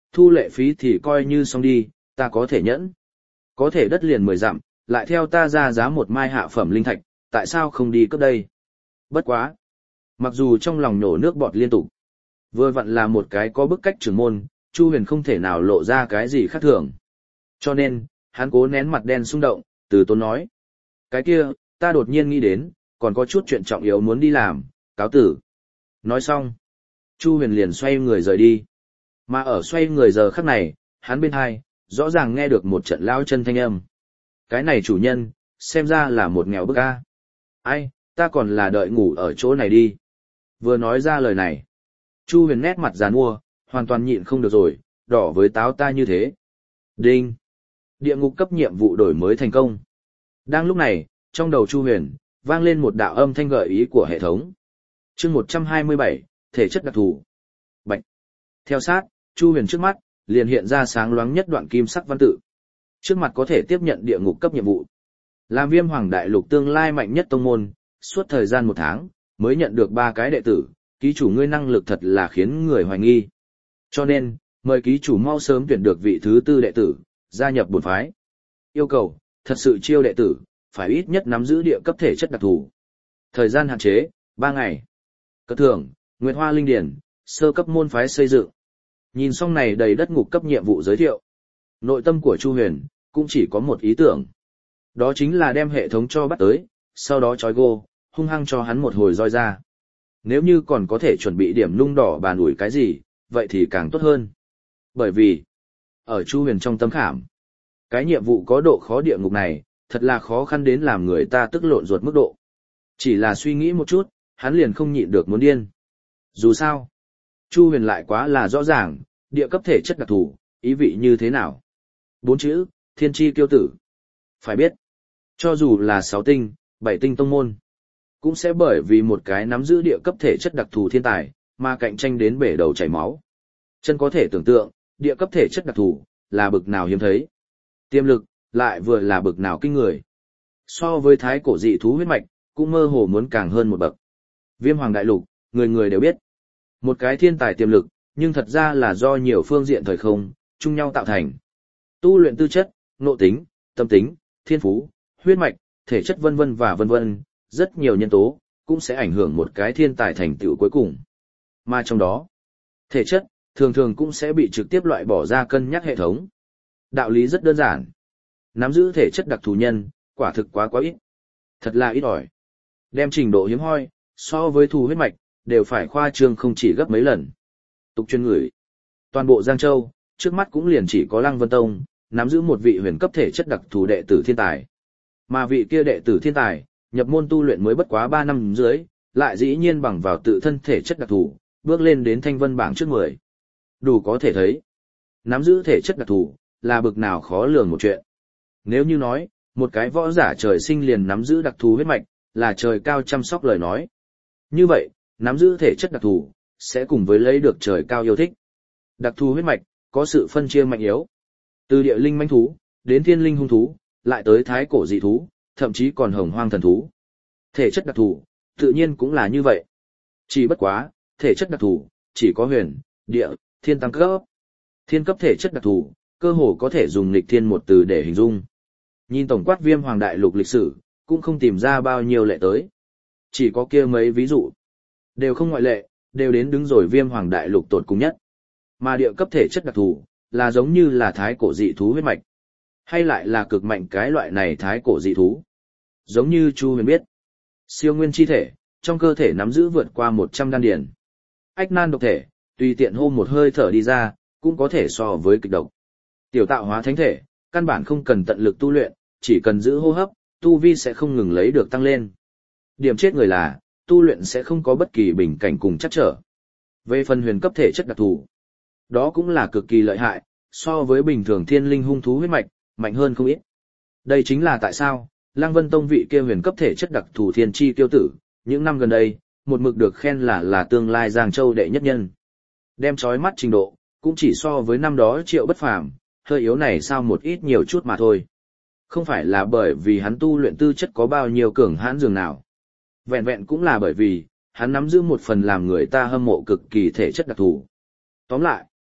Speaker 1: Thu lệ phí thì coi như xong đi, ta có thể nhẫn. Có thể đất liền mười dặm, lại theo ta ra giá một mai hạ phẩm linh thạch, tại sao không đi cấp đây? Bất quá. Mặc dù trong lòng nổ nước bọt liên tục, vừa vặn là một cái có bức cách trưởng môn, Chu Huyền không thể nào lộ ra cái gì khác thường. Cho nên, hắn cố nén mặt đen xung động, từ tốn nói. Cái kia, ta đột nhiên nghĩ đến, còn có chút chuyện trọng yếu muốn đi làm, cáo tử. Nói xong, Chu Huyền liền xoay người rời đi. Mà ở xoay người giờ khắc này, hắn bên hai, rõ ràng nghe được một trận lao chân thanh âm. Cái này chủ nhân, xem ra là một nghèo bức a. Ai, ta còn là đợi ngủ ở chỗ này đi. Vừa nói ra lời này, Chu Huyền nét mặt giàn mua, hoàn toàn nhịn không được rồi, đỏ với táo ta như thế. Đinh! Địa ngục cấp nhiệm vụ đổi mới thành công. Đang lúc này, trong đầu Chu Huyền, vang lên một đạo âm thanh gợi ý của hệ thống. chương một trăm hai mươi bảy, thể chất đặc thù. Bạch! Theo sát, Chu Huyền trước mắt, liền hiện ra sáng loáng nhất đoạn kim sắc văn tự. Trước mặt có thể tiếp nhận địa ngục cấp nhiệm vụ. Làm Viêm Hoàng Đại Lục tương lai mạnh nhất tông môn, suốt thời gian một tháng, mới nhận được ba cái đệ tử, ký chủ ngươi năng lực thật là khiến người hoài nghi. Cho nên, mời ký chủ mau sớm tuyển được vị thứ tư đệ tử, gia nhập bổn phái. Yêu cầu, thật sự chiêu đệ tử, phải ít nhất nắm giữ địa cấp thể chất đặc thù. Thời gian hạn chế, ba ngày. Cất thưởng, Nguyệt Hoa Linh Điển, sơ cấp môn phái xây dựng. Nhìn xong này đầy đất ngục cấp nhiệm vụ giới thiệu. Nội tâm của Chu Huyền, cũng chỉ có một ý tưởng. Đó chính là đem hệ thống cho bắt tới, sau đó trói gô, hung hăng cho hắn một hồi roi ra. Nếu như còn có thể chuẩn bị điểm nung đỏ bàn ủi cái gì, vậy thì càng tốt hơn. Bởi vì, ở Chu Huyền trong tâm khảm, cái nhiệm vụ có độ khó địa ngục này, thật là khó khăn đến làm người ta tức lộn ruột mức độ. Chỉ là suy nghĩ một chút, hắn liền không nhịn được muốn điên. Dù sao, Chu Huyền lại quá là rõ ràng, địa cấp thể chất đặc thù, ý vị như thế nào. Bốn chữ, thiên chi kiêu tử. Phải biết, cho dù là sáu tinh, bảy tinh tông môn, cũng sẽ bởi vì một cái nắm giữ địa cấp thể chất đặc thù thiên tài, mà cạnh tranh đến bể đầu chảy máu. Chân có thể tưởng tượng, địa cấp thể chất đặc thù, là bực nào hiếm thấy. Tiềm lực, lại vừa là bực nào kinh người. So với thái cổ dị thú huyết mạch, cũng mơ hồ muốn càng hơn một bậc. Viêm Hoàng Đại Lục, người người đều biết. Một cái thiên tài tiềm lực, nhưng thật ra là do nhiều phương diện thời không, chung nhau tạo thành. Tu luyện tư chất, nội tính, tâm tính, thiên phú, huyết mạch, thể chất vân vân và vân vân, rất nhiều nhân tố, cũng sẽ ảnh hưởng một cái thiên tài thành tựu cuối cùng. Mà trong đó, thể chất, thường thường cũng sẽ bị trực tiếp loại bỏ ra cân nhắc hệ thống. Đạo lý rất đơn giản. Nắm giữ thể chất đặc thù nhân, quả thực quá quá ít. Thật là ít ỏi. Đem trình độ hiếm hoi, so với thù huyết mạch, đều phải khoa trương không chỉ gấp mấy lần. Tục chuyên ngửi. Toàn bộ Giang Châu, trước mắt cũng liền chỉ có Lăng Vân Tông, nắm giữ một vị huyền cấp thể chất đặc thù đệ tử thiên tài. Mà vị kia đệ tử thiên tài, nhập môn tu luyện mới bất quá ba năm dưới, lại dĩ nhiên bằng vào tự thân thể chất đặc thù, bước lên đến thanh vân bảng trước mười. Đủ có thể thấy, nắm giữ thể chất đặc thù, là bực nào khó lường một chuyện. Nếu như nói, một cái võ giả trời sinh liền nắm giữ đặc thù huyết mạch, là trời cao chăm sóc lời nói. Như vậy, nắm giữ thể chất đặc thù, sẽ cùng với lấy được trời cao yêu thích. Đặc thù huyết mạch, có sự phân chia mạnh yếu. Từ địa linh manh thú, đến thiên linh hung thú, lại tới thái cổ dị thú, thậm chí còn hồng hoang thần thú. Thể chất đặc thù, tự nhiên cũng là như vậy. Chỉ bất quá, thể chất đặc thù, chỉ có huyền, địa, thiên tăng cấp. Thiên cấp thể chất đặc thù, cơ hồ có thể dùng nghịch thiên một từ để hình dung. Nhìn tổng quát Viêm Hoàng Đại Lục lịch sử, cũng không tìm ra bao nhiêu lệ tới. Chỉ có kia mấy ví dụ. Đều không ngoại lệ, đều đến đứng rồi Viêm Hoàng Đại Lục tột cùng nhất. Mà địa cấp thể chất đặc thù, là giống như là thái cổ dị thú huyết mạch. Hay lại là cực mạnh cái loại này thái cổ dị thú. Giống như Chu Huyền biết. Siêu nguyên chi thể, trong cơ thể nắm giữ vượt qua một trăm đan điền. Ách nan độc thể, tùy tiện hô một hơi thở đi ra, cũng có thể so với kịch độc. Tiểu tạo hóa thánh thể, căn bản không cần tận lực tu luyện, chỉ cần giữ hô hấp, tu vi sẽ không ngừng lấy được tăng lên. Điểm chết người là, tu luyện sẽ không có bất kỳ bình cảnh cùng chắc trở. Về phần huyền cấp thể chất đặc thù, đó cũng là cực kỳ lợi hại, so với bình thường thiên linh hung thú huyết mạch, mạnh hơn không ít. Đây chính là tại sao, Lăng Vân Tông vị kia huyền cấp thể chất đặc thù thiên chi tiêu tử, những năm gần đây, một mực được khen là là tương lai Giang Châu đệ nhất nhân. Đem chói mắt trình độ, cũng chỉ so với năm đó Triệu Bất Phàm, hơi yếu này sao một ít nhiều chút mà thôi. Không phải là bởi vì hắn tu luyện tư chất có bao nhiêu cường hãn dường nào. Vẹn vẹn cũng là bởi vì, hắn nắm giữ một phần làm người ta hâm mộ cực kỳ thể chất đặc thù. Tóm lại,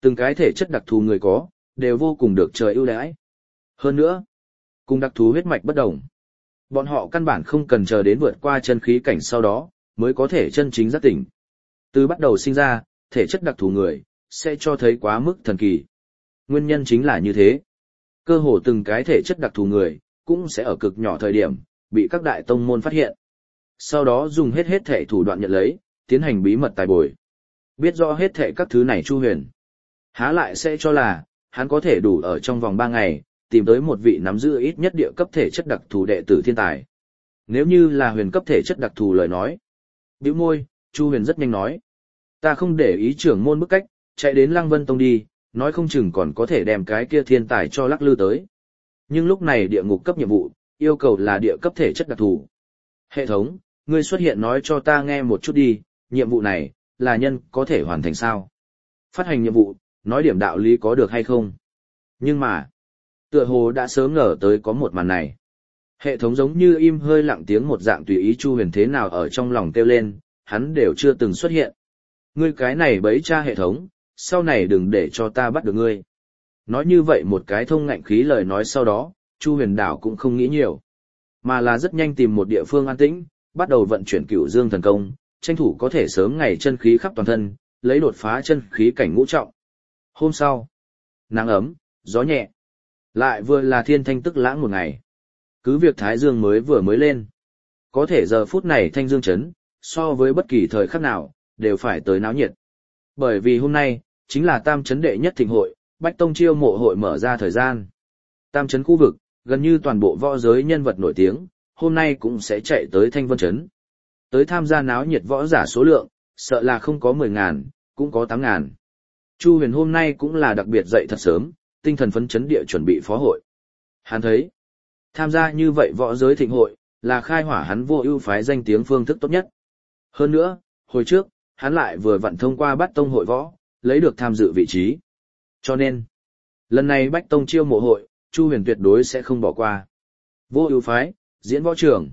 Speaker 1: Từng cái thể chất đặc thù người có, đều vô cùng được trời ưu đãi. Hơn nữa, cùng đặc thù huyết mạch bất đồng. Bọn họ căn bản không cần chờ đến vượt qua chân khí cảnh sau đó, mới có thể chân chính giác tỉnh. Từ bắt đầu sinh ra, thể chất đặc thù người, sẽ cho thấy quá mức thần kỳ. Nguyên nhân chính là như thế. Cơ hồ từng cái thể chất đặc thù người, cũng sẽ ở cực nhỏ thời điểm, bị các đại tông môn phát hiện. Sau đó dùng hết hết thể thủ đoạn nhận lấy, tiến hành bí mật tài bồi. Biết rõ hết thể các thứ này Chu Huyền. Há lại sẽ cho là, hắn có thể đủ ở trong vòng ba ngày, tìm tới một vị nắm giữ ít nhất địa cấp thể chất đặc thù đệ tử thiên tài. Nếu như là huyền cấp thể chất đặc thù lời nói. Bĩu môi, Chu Huyền rất nhanh nói. Ta không để ý trưởng môn bức cách, chạy đến Lăng Vân Tông đi, nói không chừng còn có thể đem cái kia thiên tài cho lắc lư tới. Nhưng lúc này địa ngục cấp nhiệm vụ, yêu cầu là địa cấp thể chất đặc thù. Hệ thống, ngươi xuất hiện nói cho ta nghe một chút đi, nhiệm vụ này, là nhân có thể hoàn thành sao? Phát hành nhiệm vụ, nói điểm đạo lý có được hay không? Nhưng mà, tựa hồ đã sớm ngờ tới có một màn này. Hệ thống giống như im hơi lặng tiếng một dạng tùy ý Chu Huyền thế nào ở trong lòng kêu lên, hắn đều chưa từng xuất hiện. Ngươi cái này bấy cha hệ thống, sau này đừng để cho ta bắt được ngươi. Nói như vậy một cái thông ngạnh khí lời nói sau đó, Chu Huyền đảo cũng không nghĩ nhiều, mà là rất nhanh tìm một địa phương an tĩnh, bắt đầu vận chuyển Cửu Dương thần công, tranh thủ có thể sớm ngày chân khí khắp toàn thân, lấy đột phá chân khí cảnh ngũ trọng. Hôm sau, nắng ấm, gió nhẹ, lại vừa là thiên thanh tức lãng một ngày. Cứ việc Thái Dương mới vừa mới lên, có thể giờ phút này Thanh Dương chấn, so với bất kỳ thời khắc nào, đều phải tới náo nhiệt. Bởi vì hôm nay, chính là tam chấn đệ nhất thịnh hội, Bách Tông chiêu mộ hội mở ra thời gian. Tam chấn khu vực, gần như toàn bộ võ giới nhân vật nổi tiếng, hôm nay cũng sẽ chạy tới Thanh Vân chấn. Tới tham gia náo nhiệt võ giả số lượng, sợ là không có mười ngàn, cũng có tám ngàn. Chu Huyền hôm nay cũng là đặc biệt dậy thật sớm, tinh thần phấn chấn địa chuẩn bị phó hội. Hắn thấy, tham gia như vậy võ giới thịnh hội, là khai hỏa hắn vô ưu phái danh tiếng phương thức tốt nhất. Hơn nữa, hồi trước, hắn lại vừa vặn thông qua Bách Tông hội võ, lấy được tham dự vị trí. Cho nên, lần này Bách Tông chiêu mộ hội, Chu Huyền tuyệt đối sẽ không bỏ qua. Vô ưu phái, diễn võ trường.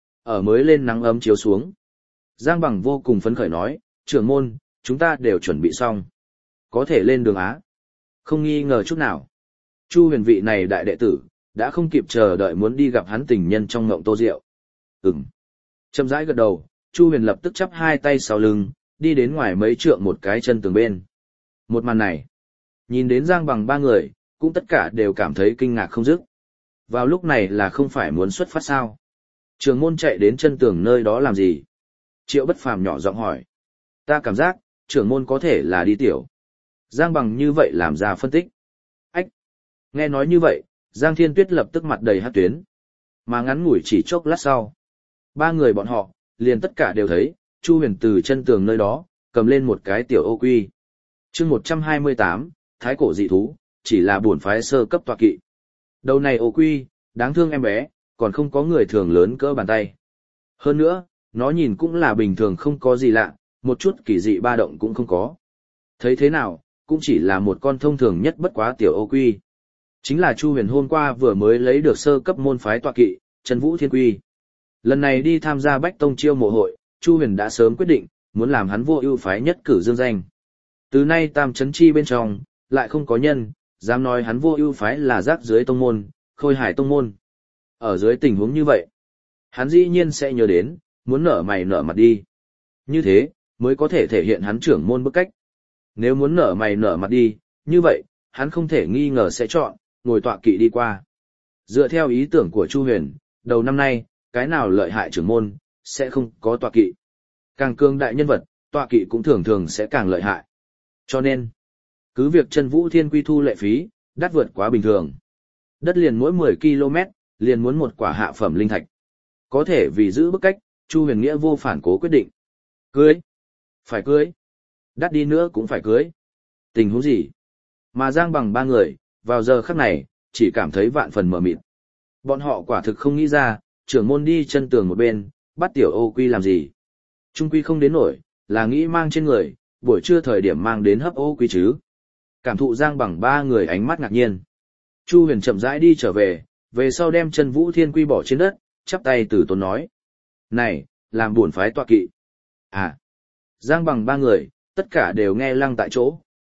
Speaker 1: Ở mới lên nắng ấm chiếu xuống. Giang Bằng vô cùng phấn khởi nói, trưởng môn, chúng ta đều chuẩn bị xong. Có thể lên đường Á. Không nghi ngờ chút nào. Chu Huyền vị này đại đệ tử, đã không kịp chờ đợi muốn đi gặp hắn tình nhân trong ngộng Tô Diệu. Ừm. Chậm rãi gật đầu, Chu Huyền lập tức chắp hai tay sau lưng, đi đến ngoài mấy trượng một cái chân tường bên. Một màn này, nhìn đến Giang Bằng ba người, cũng tất cả đều cảm thấy kinh ngạc không dứt. Vào lúc này là không phải muốn xuất phát sao? Trường môn chạy đến chân tường nơi đó làm gì? Triệu Bất Phàm nhỏ giọng hỏi. Ta cảm giác, trưởng môn có thể là đi tiểu. Giang Bằng như vậy làm ra phân tích. Ách! Nghe nói như vậy, Giang Thiên Tuyết lập tức mặt đầy hát tuyến. Mà ngắn ngủi chỉ chốc lát sau. Ba người bọn họ, liền tất cả đều thấy, Chu Huyền từ chân tường nơi đó, cầm lên một cái tiểu ô quy. chương một trăm hai mươi tám, Thái cổ dị thú, chỉ là bổn phái sơ cấp tọa kỵ. Đầu này ô quy, đáng thương em bé, còn không có người thường lớn cỡ bàn tay. Hơn nữa, nó nhìn cũng là bình thường không có gì lạ, một chút kỳ dị ba động cũng không có. Thấy thế nào, cũng chỉ là một con thông thường nhất bất quá tiểu ô quy. Chính là Chu Huyền hôm qua vừa mới lấy được sơ cấp môn phái tọa kỵ, Chân Vũ Thiên Quy. Lần này đi tham gia Bách Tông chiêu mộ hội, Chu Huyền đã sớm quyết định, muốn làm hắn vô ưu phái nhất cử dương danh. Từ nay tam chấn chi bên trong, lại không có nhân, dám nói hắn vô ưu phái là rác dưới tông môn, khôi hải tông môn. Ở dưới tình huống như vậy, hắn dĩ nhiên sẽ nhớ đến, muốn nở mày nở mặt đi. Như thế, mới có thể thể hiện hắn trưởng môn bức cách. Nếu muốn nở mày nở mặt đi, như vậy, hắn không thể nghi ngờ sẽ chọn, ngồi tọa kỵ đi qua. Dựa theo ý tưởng của Chu Huyền, đầu năm nay, cái nào lợi hại trưởng môn, sẽ không có tọa kỵ. Càng cường đại nhân vật, tọa kỵ cũng thường thường sẽ càng lợi hại. Cho nên, cứ việc Chân Vũ Thiên Quy thu lệ phí, đắt vượt quá bình thường. Đất liền mỗi mười ki lô mét, liền muốn một quả hạ phẩm linh thạch. Có thể vì giữ bức cách, Chu Huyền Nghĩa vô phản cố quyết định. Cưới. Phải cưới. Đắt đi nữa cũng phải cưới. Tình huống gì? Mà Giang Bằng ba người, vào giờ khắc này, chỉ cảm thấy vạn phần mờ mịt. Bọn họ quả thực không nghĩ ra, trưởng môn đi chân tường một bên, bắt tiểu ô quy làm gì. Trung quy không đến nổi, là nghĩ mang trên người, buổi trưa thời điểm mang đến hấp ô quy chứ. Cảm thụ Giang Bằng ba người ánh mắt ngạc nhiên. Chu Huyền chậm rãi đi trở về, về sau đem Chân Vũ Thiên Quy bỏ trên đất, chắp tay từ tốn nói. Này, làm buồn phái tọa kỵ. À, Giang Bằng ba người, tất cả đều nghe lăng tại chỗ.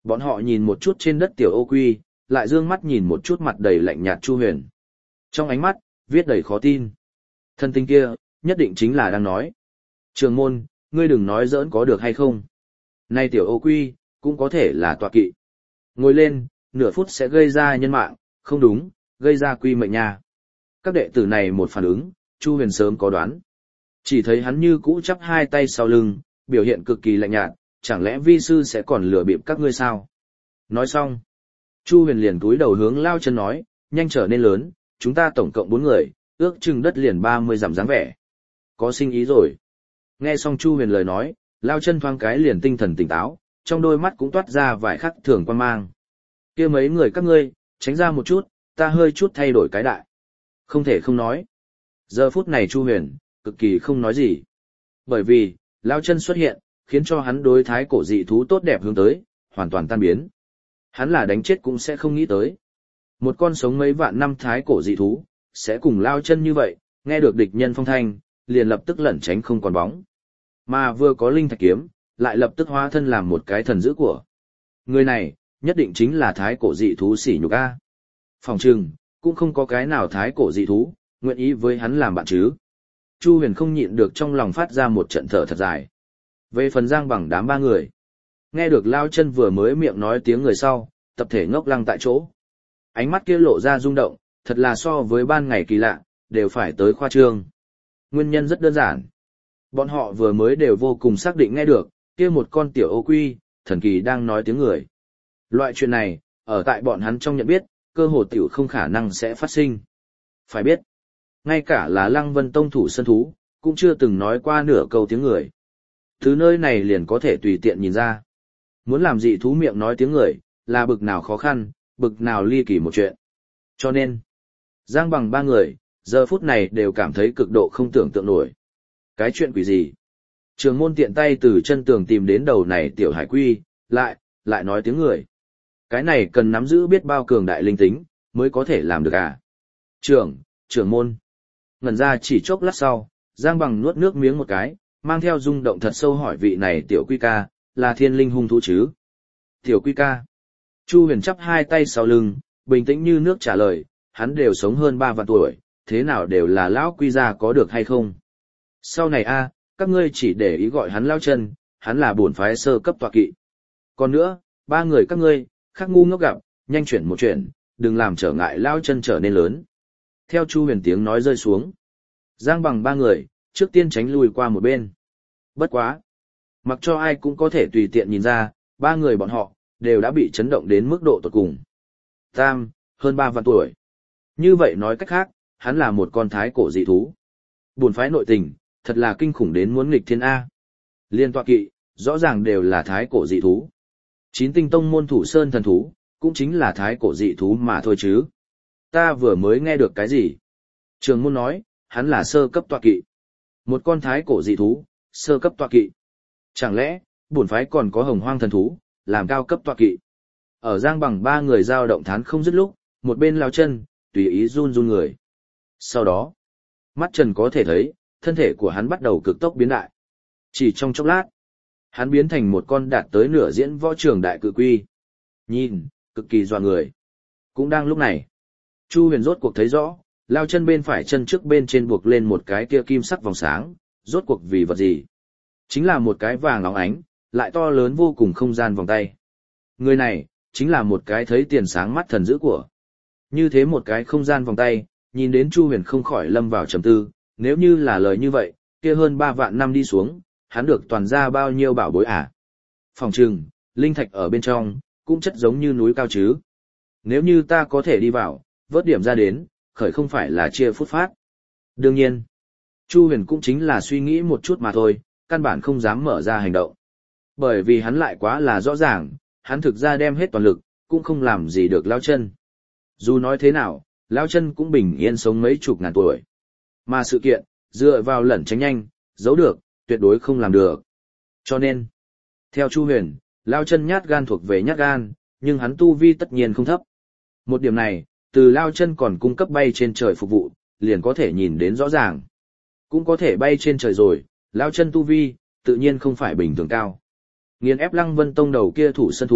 Speaker 1: Bọn họ nhìn một chút trên đất tiểu ô quy, lại dương mắt nhìn một chút mặt đầy lạnh nhạt Chu Huyền. Trong ánh mắt, viết đầy khó tin. Thân tinh kia, nhất định chính là đang nói. Trường môn, ngươi đừng nói giỡn có được hay không. Này tiểu ô quy, cũng có thể là tọa kỵ. Ngồi lên, nửa phút sẽ gây ra nhân mạng, không đúng, gây ra quy mệnh nha. Các đệ tử này một phản ứng, Chu Huyền sớm có đoán. Chỉ thấy hắn như cũ chắp hai tay sau lưng, biểu hiện cực kỳ lạnh nhạt, chẳng lẽ vi sư sẽ còn lừa bịp các ngươi sao? Nói xong, Chu Huyền liền cúi đầu hướng Lao Chân nói, nhanh trở nên lớn, chúng ta tổng cộng bốn người, ước chừng đất liền ba mươi dặm dáng vẻ. Có sinh ý rồi. Nghe xong Chu Huyền lời nói, Lao Chân thoáng cái liền tinh thần tỉnh táo, trong đôi mắt cũng toát ra vài khắc thường quan mang. Kia mấy người các ngươi, tránh ra một chút, ta hơi chút thay đổi cái đại. Không thể không nói. Giờ phút này Chu Huyền, cực kỳ không nói gì. Bởi vì, Lao Chân xuất hiện, khiến cho hắn đối thái cổ dị thú tốt đẹp hướng tới, hoàn toàn tan biến. Hắn là đánh chết cũng sẽ không nghĩ tới. Một con sống mấy vạn năm thái cổ dị thú, sẽ cùng Lao Chân như vậy, nghe được địch nhân phong thanh, liền lập tức lẩn tránh không còn bóng. Mà vừa có linh thạch kiếm, lại lập tức hóa thân làm một cái thần dữ của. Người này, nhất định chính là thái cổ dị thú sỉ nhục A. Phòng trừng, cũng không có cái nào thái cổ dị thú, nguyện ý với hắn làm bạn chứ. Chu Huyền không nhịn được trong lòng phát ra một trận thở thật dài. Về phần Giang Bằng đám ba người, nghe được Lao Chân vừa mới miệng nói tiếng người sau, tập thể ngốc lăng tại chỗ. Ánh mắt kia lộ ra rung động, thật là so với ban ngày kỳ lạ, đều phải tới khoa trương. Nguyên nhân rất đơn giản. Bọn họ vừa mới đều vô cùng xác định nghe được, kia một con tiểu ô quy, thần kỳ đang nói tiếng người. Loại chuyện này, ở tại bọn hắn trong nhận biết, cơ hồ tiểu không khả năng sẽ phát sinh. Phải biết, ngay cả là Lăng Vân Tông thủ sân thú, cũng chưa từng nói qua nửa câu tiếng người. Thứ nơi này liền có thể tùy tiện nhìn ra. Muốn làm dị thú miệng nói tiếng người, là bực nào khó khăn, bực nào ly kỳ một chuyện. Cho nên, Giang Bằng ba người, giờ phút này đều cảm thấy cực độ không tưởng tượng nổi. Cái chuyện quỷ gì? Trường môn tiện tay từ chân tường tìm đến đầu này tiểu hải quy, lại, lại nói tiếng người. Cái này cần nắm giữ biết bao cường đại linh tính, mới có thể làm được à? Trưởng, trưởng môn. Ngẩn ra chỉ chốc lát sau, Giang Bằng nuốt nước miếng một cái, mang theo rung động thật sâu hỏi vị này tiểu quy ca, là thiên linh hung thú chứ? Tiểu quy ca. Chu Huyền chắp hai tay sau lưng, bình tĩnh như nước trả lời, hắn đều sống hơn ba vạn tuổi, thế nào đều là lão quy gia có được hay không? Sau này a, các ngươi chỉ để ý gọi hắn Lao Chân, hắn là bổn phái sơ cấp tọa kỵ. Còn nữa, ba người các ngươi, khác ngu ngốc gặp, nhanh chuyển một chuyện, đừng làm trở ngại Lao Chân trở nên lớn. Theo Chu Huyền tiếng nói rơi xuống, Giang Bằng ba người, trước tiên tránh lui qua một bên. Bất quá. Mặc cho ai cũng có thể tùy tiện nhìn ra, ba người bọn họ, đều đã bị chấn động đến mức độ tột cùng. Tam, hơn ba vạn tuổi. Như vậy nói cách khác, hắn là một con thái cổ dị thú. Bổn phái nội tình, thật là kinh khủng đến muốn nghịch thiên A. Liên tọa kỵ, rõ ràng đều là thái cổ dị thú. Chín tinh tông môn thủ sơn thần thú, cũng chính là thái cổ dị thú mà thôi chứ. Ta vừa mới nghe được cái gì? Trường môn nói, hắn là sơ cấp tọa kỵ. Một con thái cổ dị thú, sơ cấp tọa kỵ. Chẳng lẽ, bổn phái còn có hồng hoang thần thú, làm cao cấp tọa kỵ. Ở Giang Bằng ba người giao động thán không dứt lúc, một bên Lao Chân, tùy ý run run người. Sau đó, mắt trần có thể thấy, thân thể của hắn bắt đầu cực tốc biến đại. Chỉ trong chốc lát, hắn biến thành một con đạt tới nửa diễn võ trường đại cự quy. Nhìn, cực kỳ dọa người. Cũng đang lúc này, Chu Huyền rốt cuộc thấy rõ, Lao Chân bên phải chân trước bên trên buộc lên một cái kia kim sắc vòng sáng, rốt cuộc vì vật gì? Chính là một cái vàng óng ánh, lại to lớn vô cùng không gian vòng tay. Người này, chính là một cái thấy tiền sáng mắt thần dữ của. Như thế một cái không gian vòng tay, nhìn đến Chu Huyền không khỏi lâm vào trầm tư, nếu như là lời như vậy, kia hơn ba vạn năm đi xuống, hắn được toàn ra bao nhiêu bảo bối à? Phòng trừng, linh thạch ở bên trong, cũng chất giống như núi cao chứ. Nếu như ta có thể đi vào, vớt điểm ra đến, khởi không phải là chia phút phát. Đương nhiên, Chu Huyền cũng chính là suy nghĩ một chút mà thôi, căn bản không dám mở ra hành động. Bởi vì hắn lại quá là rõ ràng, hắn thực ra đem hết toàn lực, cũng không làm gì được Lao Chân. Dù nói thế nào, Lao Chân cũng bình yên sống mấy chục ngàn tuổi. Mà sự kiện, dựa vào lẩn tránh nhanh, giấu được, tuyệt đối không làm được. Cho nên, theo Chu Huyền, Lao Chân nhát gan thuộc về nhát gan, nhưng hắn tu vi tất nhiên không thấp. Một điểm này, từ Lao Chân còn cung cấp bay trên trời phục vụ, liền có thể nhìn đến rõ ràng. Cũng có thể bay trên trời rồi, Lao Chân tu vi, tự nhiên không phải bình thường cao. Nghiền ép Lăng Vân Tông đầu kia thủ sân thú,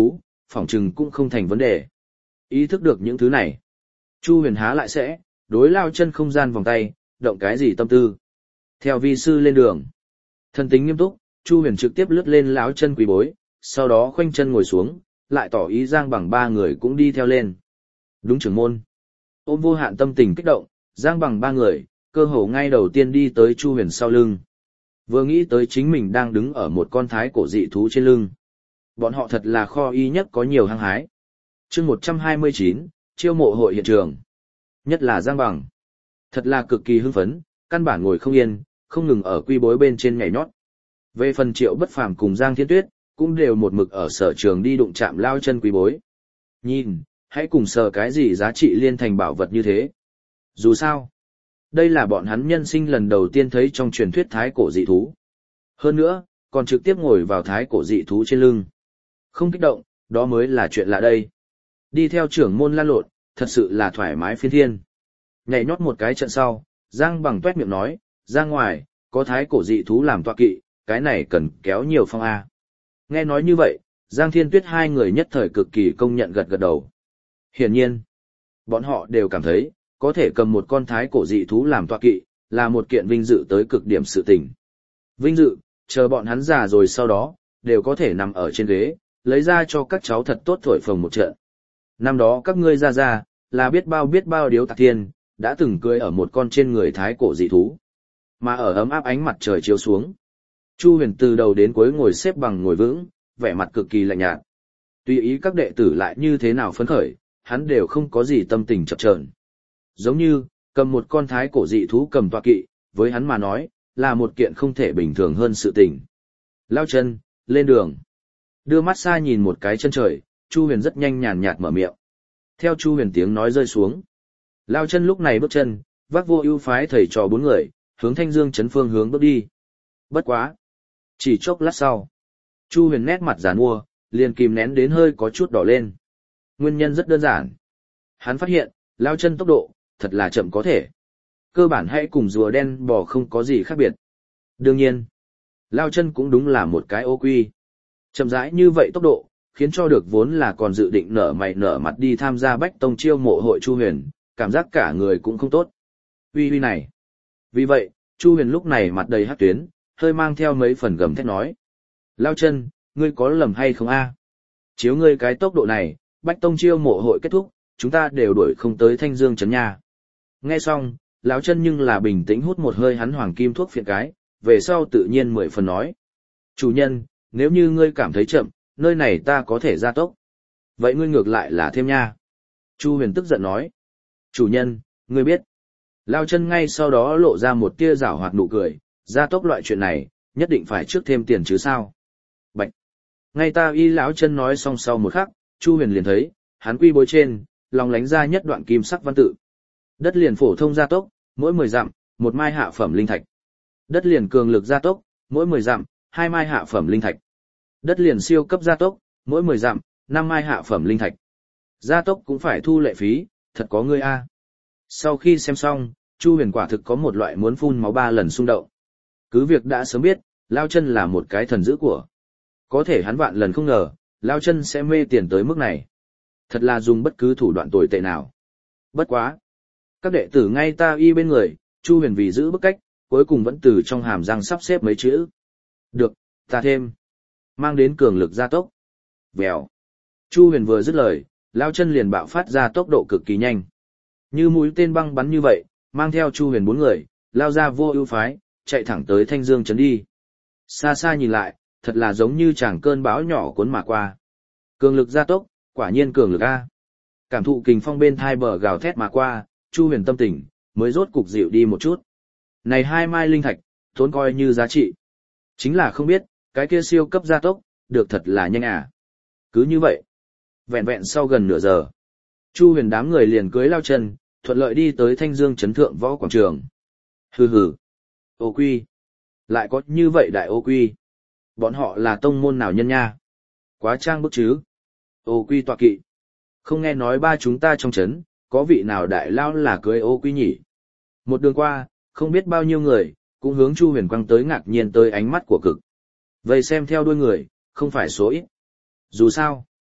Speaker 1: phỏng chừng cũng không thành vấn đề. Ý thức được những thứ này, Chu Huyền há lại sẽ đối Lao Chân không gian vòng tay, động cái gì tâm tư. Theo vi sư lên đường, thân tính nghiêm túc, Chu Huyền trực tiếp lướt lên Lão Chân quỳ bối, sau đó khoanh chân ngồi xuống, lại tỏ ý Giang Bằng ba người cũng đi theo lên. Đúng trưởng môn. Ôm vô hạn tâm tình kích động, Giang Bằng ba người, cơ hồ ngay đầu tiên đi tới Chu Huyền sau lưng. Vừa nghĩ tới chính mình đang đứng ở một con thái cổ dị thú trên lưng. Bọn họ thật là kho y nhất có nhiều hăng hái. chương một trăm hai mươi chín, chiêu mộ hội hiện trường. Nhất là Giang Bằng. Thật là cực kỳ hưng phấn, căn bản ngồi không yên, không ngừng ở quy bối bên trên nhảy nhót. Về phần Triệu Bất Phàm cùng Giang Thiên Tuyết, cũng đều một mực ở sở trường đi đụng chạm Lao Chân quy bối. Nhìn, hãy cùng sờ cái gì giá trị liên thành bảo vật như thế. Dù sao, đây là bọn hắn nhân sinh lần đầu tiên thấy trong truyền thuyết thái cổ dị thú. Hơn nữa, còn trực tiếp ngồi vào thái cổ dị thú trên lưng. Không kích động, đó mới là chuyện lạ đây. Đi theo trưởng môn lan lộn, thật sự là thoải mái phiên thiên. Nhảy nhót một cái trận sau, Giang Bằng tuét miệng nói, ra ngoài, có thái cổ dị thú làm tọa kỵ, cái này cần kéo nhiều phong A. Nghe nói như vậy, Giang Thiên Tuyết hai người nhất thời cực kỳ công nhận gật gật đầu. Hiển nhiên, bọn họ đều cảm thấy, có thể cầm một con thái cổ dị thú làm tọa kỵ, là một kiện vinh dự tới cực điểm sự tình. Vinh dự, chờ bọn hắn già rồi sau đó, đều có thể nằm ở trên ghế, lấy ra cho các cháu thật tốt thổi phồng một trận. Năm đó các ngươi ra ra, là biết bao biết bao điếu tạc thiên, đã từng cưới ở một con trên người thái cổ dị thú. Mà ở ấm áp ánh mặt trời chiếu xuống. Chu Huyền từ đầu đến cuối ngồi xếp bằng ngồi vững, vẻ mặt cực kỳ lạnh nhạt. Tùy ý các đệ tử lại như thế nào phấn khởi, hắn đều không có gì tâm tình chập chờn. Giống như, cầm một con thái cổ dị thú cầm tọa kỵ, với hắn mà nói, là một kiện không thể bình thường hơn sự tình. Lao Chân, lên đường. Đưa mắt xa nhìn một cái chân trời, Chu Huyền rất nhanh nhàn nhạt mở miệng. Theo Chu Huyền tiếng nói rơi xuống. Lao Chân lúc này bước chân, vác vô ưu phái thầy trò bốn người, hướng Thanh Dương trấn phương hướng bước đi. Bất quá. Chỉ chốc lát sau. Chu Huyền nét mặt giàn mua, liền kìm nén đến hơi có chút đỏ lên. Nguyên nhân rất đơn giản. Hắn phát hiện, Lao Chân tốc độ, thật là chậm có thể. Cơ bản hãy cùng rùa đen bò không có gì khác biệt. Đương nhiên, Lao Chân cũng đúng là một cái ô quy. Chậm rãi như vậy tốc độ, khiến cho được vốn là còn dự định nở mày nở mặt đi tham gia Bách Tông chiêu mộ hội Chu Huyền, cảm giác cả người cũng không tốt. Uy uy này. Vì vậy, Chu Huyền lúc này mặt đầy hắc tuyến, hơi mang theo mấy phần gầm thét nói. Lao Chân, ngươi có lầm hay không a? Chiếu ngươi cái tốc độ này, Bách Tông chiêu mộ hội kết thúc, chúng ta đều đuổi không tới Thanh Dương trấn nha. Nghe xong, Lão Chân nhưng là bình tĩnh hút một hơi hắn hoàng kim thuốc phiện cái, về sau tự nhiên mười phần nói. Chủ nhân, nếu như ngươi cảm thấy chậm, nơi này ta có thể gia tốc. Vậy ngươi ngược lại là thêm nha. Chu Huyền tức giận nói. Chủ nhân, ngươi biết. Lão Chân ngay sau đó lộ ra một tia giảo hoạt nụ cười, gia tốc loại chuyện này, nhất định phải trước thêm tiền chứ sao. Bạch. Ngay ta y Lão Chân nói xong sau một khắc, Chu Huyền liền thấy, hắn quy bối trên, lòng lánh ra nhất đoạn kim sắc văn tự. Đất liền phổ thông gia tốc, mỗi mười dặm, một mai hạ phẩm linh thạch. Đất liền cường lực gia tốc, mỗi mười dặm, hai mai hạ phẩm linh thạch. Đất liền siêu cấp gia tốc, mỗi mười dặm, năm mai hạ phẩm linh thạch. Gia tốc cũng phải thu lệ phí, thật có ngươi a. Sau khi xem xong, Chu Huyền quả thực có một loại muốn phun máu ba lần xung động. Cứ việc đã sớm biết, Lao Chân là một cái thần dữ của. Có thể hắn vạn lần không ngờ, Lao Chân sẽ mê tiền tới mức này. Thật là dùng bất cứ thủ đoạn tồi tệ nào. Bất quá. Các đệ tử ngay ta y bên người, Chu Huyền vì giữ bức cách, cuối cùng vẫn từ trong hàm răng sắp xếp mấy chữ. Được, ta thêm. Mang đến cường lực gia tốc. Vèo. Chu Huyền vừa dứt lời, Lao Chân liền bạo phát ra tốc độ cực kỳ nhanh. Như mũi tên băng bắn như vậy, mang theo Chu Huyền bốn người, lao ra vô ưu phái, chạy thẳng tới Thanh Dương trấn đi. Xa xa nhìn lại, thật là giống như chàng cơn bão nhỏ cuốn mà qua. Cường lực gia tốc, quả nhiên cường lực a. Cảm thụ kình phong bên thai bờ gào thét mà qua, Chu Huyền tâm tình mới rốt cục dịu đi một chút. Này hai mai linh thạch, tốn coi như giá trị. Chính là không biết, cái kia siêu cấp gia tốc, được thật là nhanh à. Cứ như vậy, vẹn vẹn sau gần nửa giờ, Chu Huyền đám người liền cưới Lao Chân, thuận lợi đi tới Thanh Dương trấn thượng võ quảng trường. Hừ hừ. Ô quy. Lại có như vậy đại ô quy. Bọn họ là tông môn nào nhân nha? Quá trang bức chứ. Ô quy tọa kỵ. Không nghe nói ba chúng ta trong trấn, có vị nào đại lao là cưới ô quy nhỉ? Một đường qua, không biết bao nhiêu người, cũng hướng Chu Huyền quăng tới ngạc nhiên tới ánh mắt của cực. Vậy xem theo đuôi người, không phải số ít. Dù sao,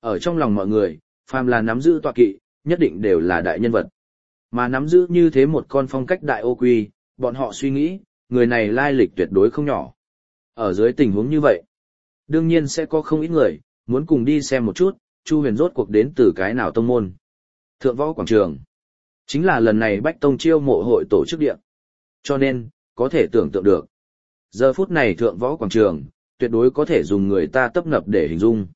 Speaker 1: Ở trong lòng mọi người, phàm là nắm giữ tọa kỵ, nhất định đều là đại nhân vật. Mà nắm giữ như thế một con phong cách đại ô quy, bọn họ suy nghĩ, người này lai lịch tuyệt đối không nhỏ. Ở dưới tình huống như vậy, đương nhiên sẽ có không ít người, muốn cùng đi xem một chút, Chu Huyền rốt cuộc đến từ cái nào tông môn. Thượng Võ Quảng Trường, chính là lần này Bách Tông chiêu mộ hội tổ chức địa. Cho nên, có thể tưởng tượng được. Giờ phút này Thượng Võ Quảng Trường, tuyệt đối có thể dùng người ta tấp nập để hình dung.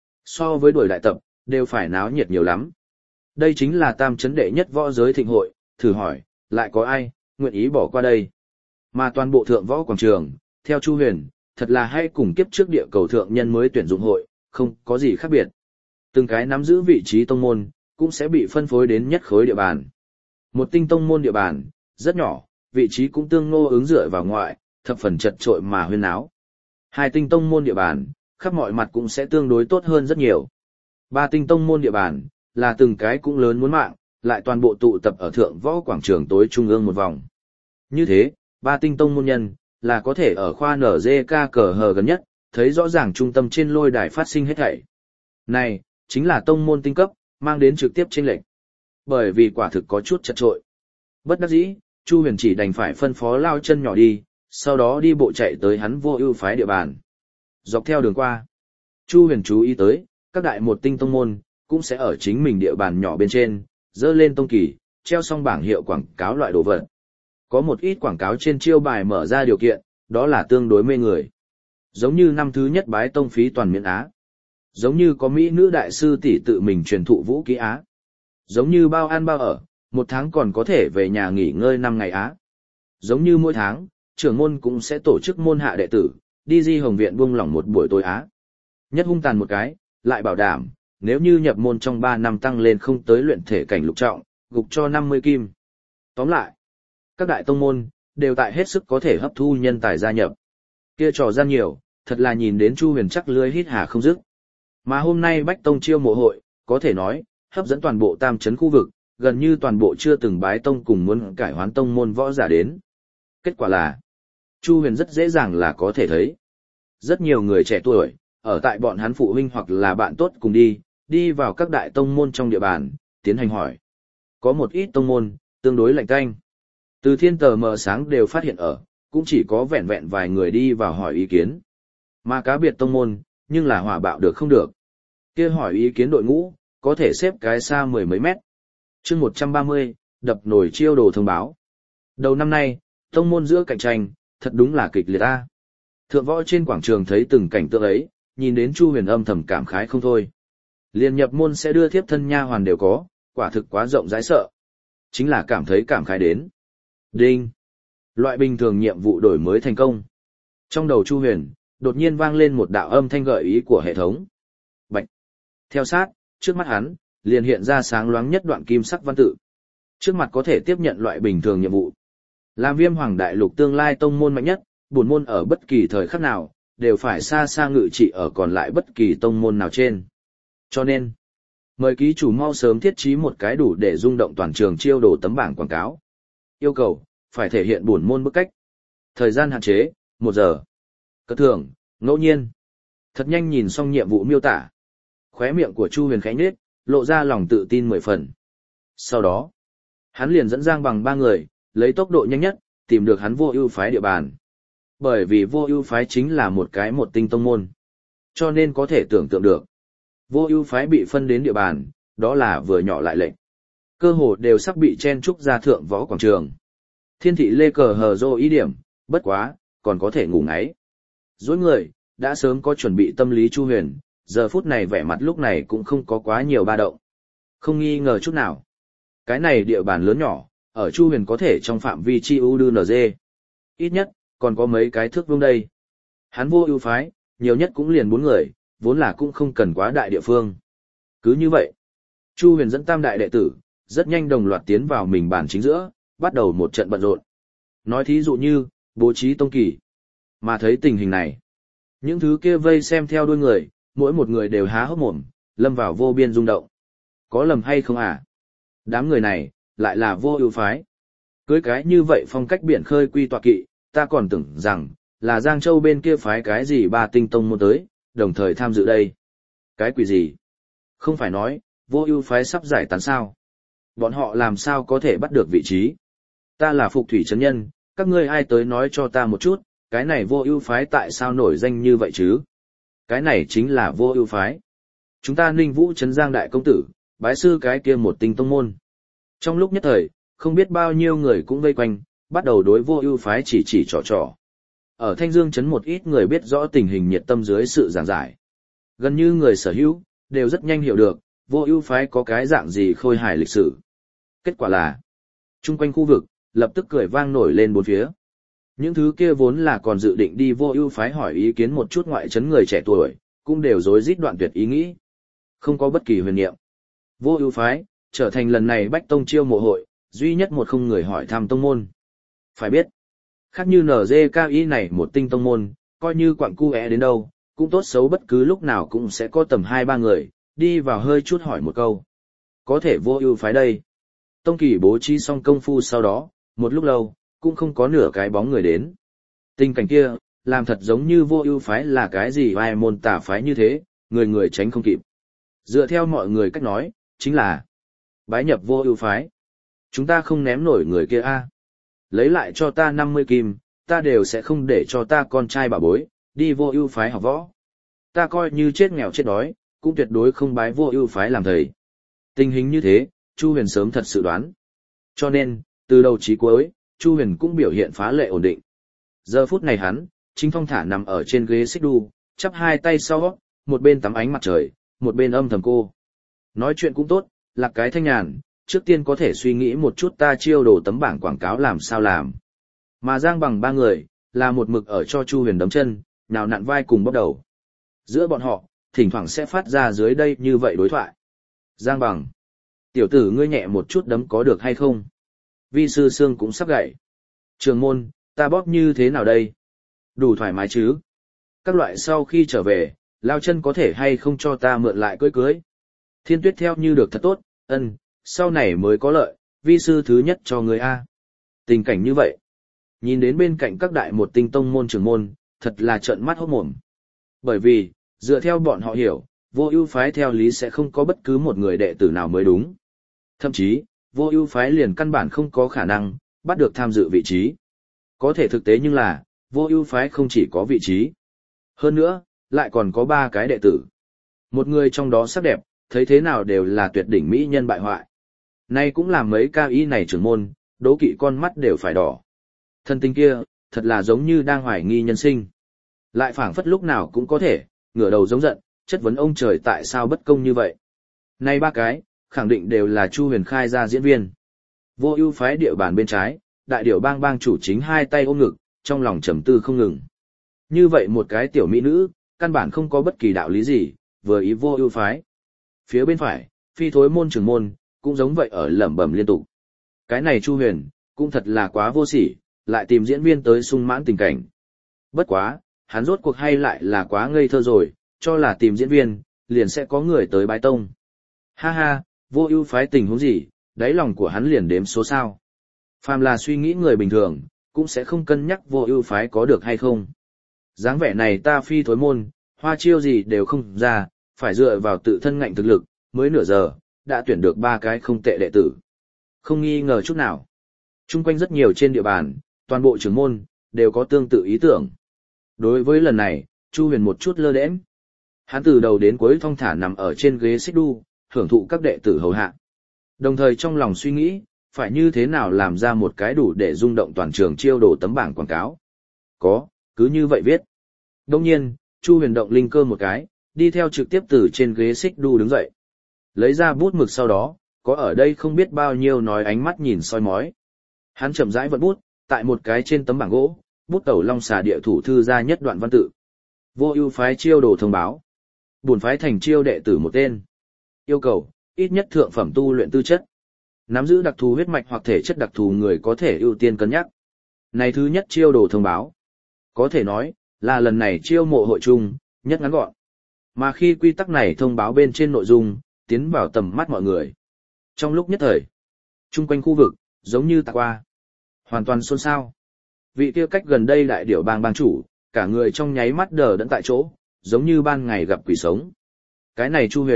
Speaker 1: So với đuổi đại tập, đều phải náo nhiệt nhiều lắm. Đây chính là tam chấn đệ nhất võ giới thịnh hội, thử hỏi, lại có ai, nguyện ý bỏ qua đây. Mà toàn bộ Thượng Võ Quảng Trường, theo Chu Huyền, thật là hay cùng kiếp trước địa cầu thượng nhân mới tuyển dụng hội, không có gì khác biệt. Từng cái nắm giữ vị trí tông môn, cũng sẽ bị phân phối đến nhất khối địa bàn. Một tinh tông môn địa bàn, rất nhỏ, vị trí cũng tương ngô ứng dựa vào ngoại, thập phần chật trội mà huyên náo. Hai tinh tông môn địa bàn, khắp mọi mặt cũng sẽ tương đối tốt hơn rất nhiều. Ba tinh tông môn địa bàn, là từng cái cũng lớn muốn mạng, lại toàn bộ tụ tập ở Thượng Võ Quảng Trường tối trung ương một vòng. Như thế, ba tinh tông môn nhân, là có thể ở khoa en giê ca cờ hờ gần nhất, thấy rõ ràng trung tâm trên lôi đài phát sinh hết thảy. Này, chính là tông môn tinh cấp, mang đến trực tiếp chênh lệch. Bởi vì quả thực có chút chật trội. Bất đắc dĩ, Chu Huyền chỉ đành phải phân phó lao chân nhỏ đi, sau đó đi bộ chạy tới hắn Vô Ưu phái địa bàn. Dọc theo đường qua, Chu Huyền chú ý tới, các đại một tinh tông môn cũng sẽ ở chính mình địa bàn nhỏ bên trên, dơ lên tông kỳ, treo xong bảng hiệu quảng cáo loại đồ vật. Có một ít quảng cáo trên chiêu bài mở ra điều kiện, đó là tương đối mê người. Giống như năm thứ nhất bái tông phí toàn miễn Á. Giống như có mỹ nữ đại sư tỷ tự mình truyền thụ vũ kỹ Á. Giống như bao ăn bao ở, một tháng còn có thể về nhà nghỉ ngơi năm ngày Á. Giống như mỗi tháng, trưởng môn cũng sẽ tổ chức môn hạ đệ tử, đi Di Hồng Viện buông lỏng một buổi tối Á. Nhất hung tàn một cái, lại bảo đảm, nếu như nhập môn trong ba năm tăng lên không tới luyện thể cảnh lục trọng, gục cho năm mươi kim. Tóm lại, các đại tông môn, đều tại hết sức có thể hấp thu nhân tài gia nhập. Kia trò gian nhiều, thật là nhìn đến Chu Huyền chắc lưới hít hà không dứt. Mà hôm nay Bách Tông chiêu mộ hội, có thể nói, hấp dẫn toàn bộ tam trấn khu vực, gần như toàn bộ chưa từng bái tông cùng muốn cải hoán tông môn võ giả đến. Kết quả là, Chu Huyền rất dễ dàng là có thể thấy. Rất nhiều người trẻ tuổi, ở tại bọn hắn phụ huynh hoặc là bạn tốt cùng đi, đi vào các đại tông môn trong địa bàn, tiến hành hỏi. Có một ít tông môn, tương đối lạnh tanh. Từ thiên tờ mờ sáng đều phát hiện ở, cũng chỉ có vẹn vẹn vài người đi vào hỏi ý kiến. Mà cá biệt tông môn, nhưng là hỏa bạo được không được. Kia hỏi ý kiến đội ngũ, có thể xếp cái xa mười mấy mét. chương một trăm ba mươi, đập nổi chiêu đồ thông báo. Đầu năm nay, tông môn giữa cạnh tranh, thật đúng là kịch liệt ta. Thượng võ trên quảng trường thấy từng cảnh tượng ấy, nhìn đến Chu Huyền âm thầm cảm khái không thôi. Liền nhập môn sẽ đưa thiếp thân nha hoàn đều có, quả thực quá rộng rãi sợ. Chính là cảm thấy cảm khái đến. Đinh. Loại bình thường nhiệm vụ đổi mới thành công. Trong đầu Chu Huyền, đột nhiên vang lên một đạo âm thanh gợi ý của hệ thống. Bạch. Theo sát, trước mắt hắn, liền hiện ra sáng loáng nhất đoạn kim sắc văn tự. Trước mặt có thể tiếp nhận loại bình thường nhiệm vụ. Làm Viêm Hoàng Đại Lục tương lai tông môn mạnh nhất, bổn môn ở bất kỳ thời khắc nào, đều phải xa xa ngự trị ở còn lại bất kỳ tông môn nào trên. Cho nên, mời ký chủ mau sớm thiết trí một cái đủ để rung động toàn trường chiêu đồ tấm bảng quảng cáo. Yêu cầu, phải thể hiện bổn môn bức cách. Thời gian hạn chế, một giờ. Cất thưởng, ngẫu nhiên. Thật nhanh nhìn xong nhiệm vụ miêu tả. Khóe miệng của Chu Huyền khẽ nhếch, lộ ra lòng tự tin mười phần. Sau đó, hắn liền dẫn Giang Bằng ba người, lấy tốc độ nhanh nhất, tìm được hắn Vô Ưu phái địa bàn. Bởi vì Vô Ưu phái chính là một cái một tinh tông môn. Cho nên có thể tưởng tượng được. Vô Ưu phái bị phân đến địa bàn, đó là vừa nhỏ lại lệnh. Cơ hồ đều sắp bị chen trúc ra Thượng Võ Quảng Trường. Thiên thị lê cờ hờ dô ý điểm, bất quá, còn có thể ngủ ngáy. Dối người, đã sớm có chuẩn bị tâm lý Chu Huyền, giờ phút này vẻ mặt lúc này cũng không có quá nhiều ba động. Không nghi ngờ chút nào. Cái này địa bàn lớn nhỏ, ở Chu Huyền có thể trong phạm vi chi u đê en giê. Ít nhất, còn có mấy cái thước vuông đây. Hắn Vô Ưu phái, nhiều nhất cũng liền bốn người, vốn là cũng không cần quá đại địa phương. Cứ như vậy, Chu Huyền dẫn tam đại đệ tử, rất nhanh đồng loạt tiến vào mình bàn chính giữa, bắt đầu một trận bận rộn. Nói thí dụ như, bố trí tông kỳ. Mà thấy tình hình này, những thứ kia vây xem theo đuôi người, mỗi một người đều há hốc mồm, lâm vào vô biên rung động. Có lầm hay không à? Đám người này, lại là Vô Ưu phái. Cưới cái như vậy phong cách biển khơi quy tọa kỵ, ta còn tưởng rằng, là Giang Châu bên kia phái cái gì ba tinh tông môn tới, đồng thời tham dự đây. Cái quỷ gì? Không phải nói, vô ưu phái sắp giải tán sao? Bọn họ làm sao có thể bắt được vị trí? Ta là Phục Thủy Trấn Nhân, các ngươi ai tới nói cho ta một chút, cái này vô ưu phái tại sao nổi danh như vậy chứ? Cái này chính là vô ưu phái. Chúng ta Ninh Vũ Trấn Giang đại công tử, bái sư cái kia một tinh tông môn. Trong lúc nhất thời, không biết bao nhiêu người cũng vây quanh, bắt đầu đối vô ưu phái chỉ chỉ trò trò. Ở Thanh Dương Trấn một ít người biết rõ tình hình nhiệt tâm dưới sự giảng giải. Gần như người sở hữu, đều rất nhanh hiểu được, vô ưu phái có cái dạng gì khôi hài lịch sử. Kết quả là, chung quanh khu vực, lập tức cười vang nổi lên bốn phía. Những thứ kia vốn là còn dự định đi vô ưu phái hỏi ý kiến một chút ngoại trấn người trẻ tuổi, cũng đều rối rít đoạn tuyệt ý nghĩ. Không có bất kỳ huyền niệm. Vô ưu phái, trở thành lần này Bách Tông chiêu mộ hội, duy nhất một không người hỏi thăm tông môn. Phải biết, khác như en giê ca i này một tinh tông môn, coi như quặng cu é đến đâu, cũng tốt xấu bất cứ lúc nào cũng sẽ có tầm hai ba người, đi vào hơi chút hỏi một câu. Có thể vô ưu phái đây. Tông kỳ bố trí xong công phu sau đó, một lúc lâu, cũng không có nửa cái bóng người đến. Tình cảnh kia, làm thật giống như vô ưu phái là cái gì ai môn tà phái như thế, người người tránh không kịp. Dựa theo mọi người cách nói, chính là bái nhập vô ưu phái. Chúng ta không ném nổi người kia a. Lấy lại cho ta năm mươi kim, ta đều sẽ không để cho ta con trai bà bối, đi vô ưu phái học võ. Ta coi như chết nghèo chết đói, cũng tuyệt đối không bái vô ưu phái làm thầy. Tình hình như thế, Chu Huyền sớm thật sự đoán. Cho nên, từ đầu chí cuối, Chu Huyền cũng biểu hiện phá lệ ổn định. Giờ phút này hắn, chính thong thả nằm ở trên ghế xích đu, chắp hai tay sau, một bên tắm ánh mặt trời, một bên âm thầm cô. Nói chuyện cũng tốt, là cái thanh nhàn, trước tiên có thể suy nghĩ một chút ta chiêu đồ tấm bảng quảng cáo làm sao làm. Mà Giang Bằng ba người, là một mực ở cho Chu Huyền đấm chân, nào nặn vai cùng bóc đầu. Giữa bọn họ, thỉnh thoảng sẽ phát ra dưới đây như vậy đối thoại. Giang Bằng, tiểu tử ngươi nhẹ một chút đấm có được hay không? Vi sư xương cũng sắp gãy. Trường môn, ta bóp như thế nào đây? Đủ thoải mái chứ? Các loại sau khi trở về, lao chân có thể hay không cho ta mượn lại cưới cưới? Thiên Tuyết theo như được thật tốt, ân, sau này mới có lợi, vi sư thứ nhất cho người A. Tình cảnh như vậy, nhìn đến bên cạnh các đại một tinh tông môn trưởng môn, thật là trợn mắt hốt mồm. Bởi vì, dựa theo bọn họ hiểu, vô ưu phái theo lý sẽ không có bất cứ một người đệ tử nào mới đúng. Thậm chí, vô ưu phái liền căn bản không có khả năng bắt được tham dự vị trí. Có thể thực tế nhưng là, vô ưu phái không chỉ có vị trí. Hơn nữa, lại còn có ba cái đệ tử. Một người trong đó sắc đẹp, thấy thế nào đều là tuyệt đỉnh mỹ nhân bại hoại. Nay cũng làm mấy cao y này trưởng môn, đố kỵ con mắt đều phải đỏ. Thân tình kia, thật là giống như đang hoài nghi nhân sinh. Lại phảng phất lúc nào cũng có thể, ngửa đầu giống giận, chất vấn ông trời tại sao bất công như vậy. Nay ba cái, khẳng định đều là Chu Huyền khai ra diễn viên. Vô ưu phái địa bàn bên trái, đại điểu bang bang chủ chính hai tay ôm ngực, trong lòng trầm tư không ngừng. Như vậy một cái tiểu mỹ nữ, căn bản không có bất kỳ đạo lý gì, vừa ý vô ưu phái. Phía bên phải, phi thối môn trưởng môn, cũng giống vậy ở lẩm bẩm liên tục. Cái này Chu Huyền, cũng thật là quá vô sỉ, lại tìm diễn viên tới sung mãn tình cảnh. Bất quá, hắn rốt cuộc hay lại là quá ngây thơ rồi, cho là tìm diễn viên, liền sẽ có người tới bái tông. Ha ha, vô ưu phái tình huống gì, đáy lòng của hắn liền đếm số sao. Phàm là suy nghĩ người bình thường, cũng sẽ không cân nhắc vô ưu phái có được hay không. Dáng vẻ này ta phi thối môn, hoa chiêu gì đều không ra, phải dựa vào tự thân ngạnh thực lực, mới nửa giờ, đã tuyển được ba cái không tệ đệ tử. Không nghi ngờ chút nào. Trung quanh rất nhiều trên địa bàn, toàn bộ trưởng môn, đều có tương tự ý tưởng. Đối với lần này, Chu Huyền một chút lơ đễnh. Hắn từ đầu đến cuối thong thả nằm ở trên ghế xích đu, hưởng thụ các đệ tử hầu hạ. Đồng thời trong lòng suy nghĩ, phải như thế nào làm ra một cái đủ để rung động toàn trường chiêu đồ tấm bảng quảng cáo. Có, cứ như vậy viết. Đông nhiên, Chu Huyền động linh cơ một cái, đi theo trực tiếp từ trên ghế xích đu đứng dậy. Lấy ra bút mực sau đó, có ở đây không biết bao nhiêu nói ánh mắt nhìn soi mói. Hắn chậm rãi vận bút, tại một cái trên tấm bảng gỗ, bút tẩu long xà địa thủ thư ra nhất đoạn văn tự. Vô ưu phái chiêu đồ thông báo. Bổn phái thành chiêu đệ tử một tên. Yêu cầu, ít nhất thượng phẩm tu luyện tư chất. Nắm giữ đặc thù huyết mạch hoặc thể chất đặc thù người có thể ưu tiên cân nhắc. Này thứ nhất chiêu đồ thông báo. Có thể nói, là lần này chiêu mộ hội chung, nhất ngắn gọn. Mà khi quy tắc này thông báo bên trên nội dung, tiến vào tầm mắt mọi người. Trong lúc nhất thời, chung quanh khu vực, giống như tạc qua. Hoàn toàn xôn xao. Vị kia cách gần đây đại điểu bang bang chủ, cả người trong nháy mắt đờ đẫn tại chỗ, giống như ban ngày gặp quỷ sống. Cái này Chu Huyền,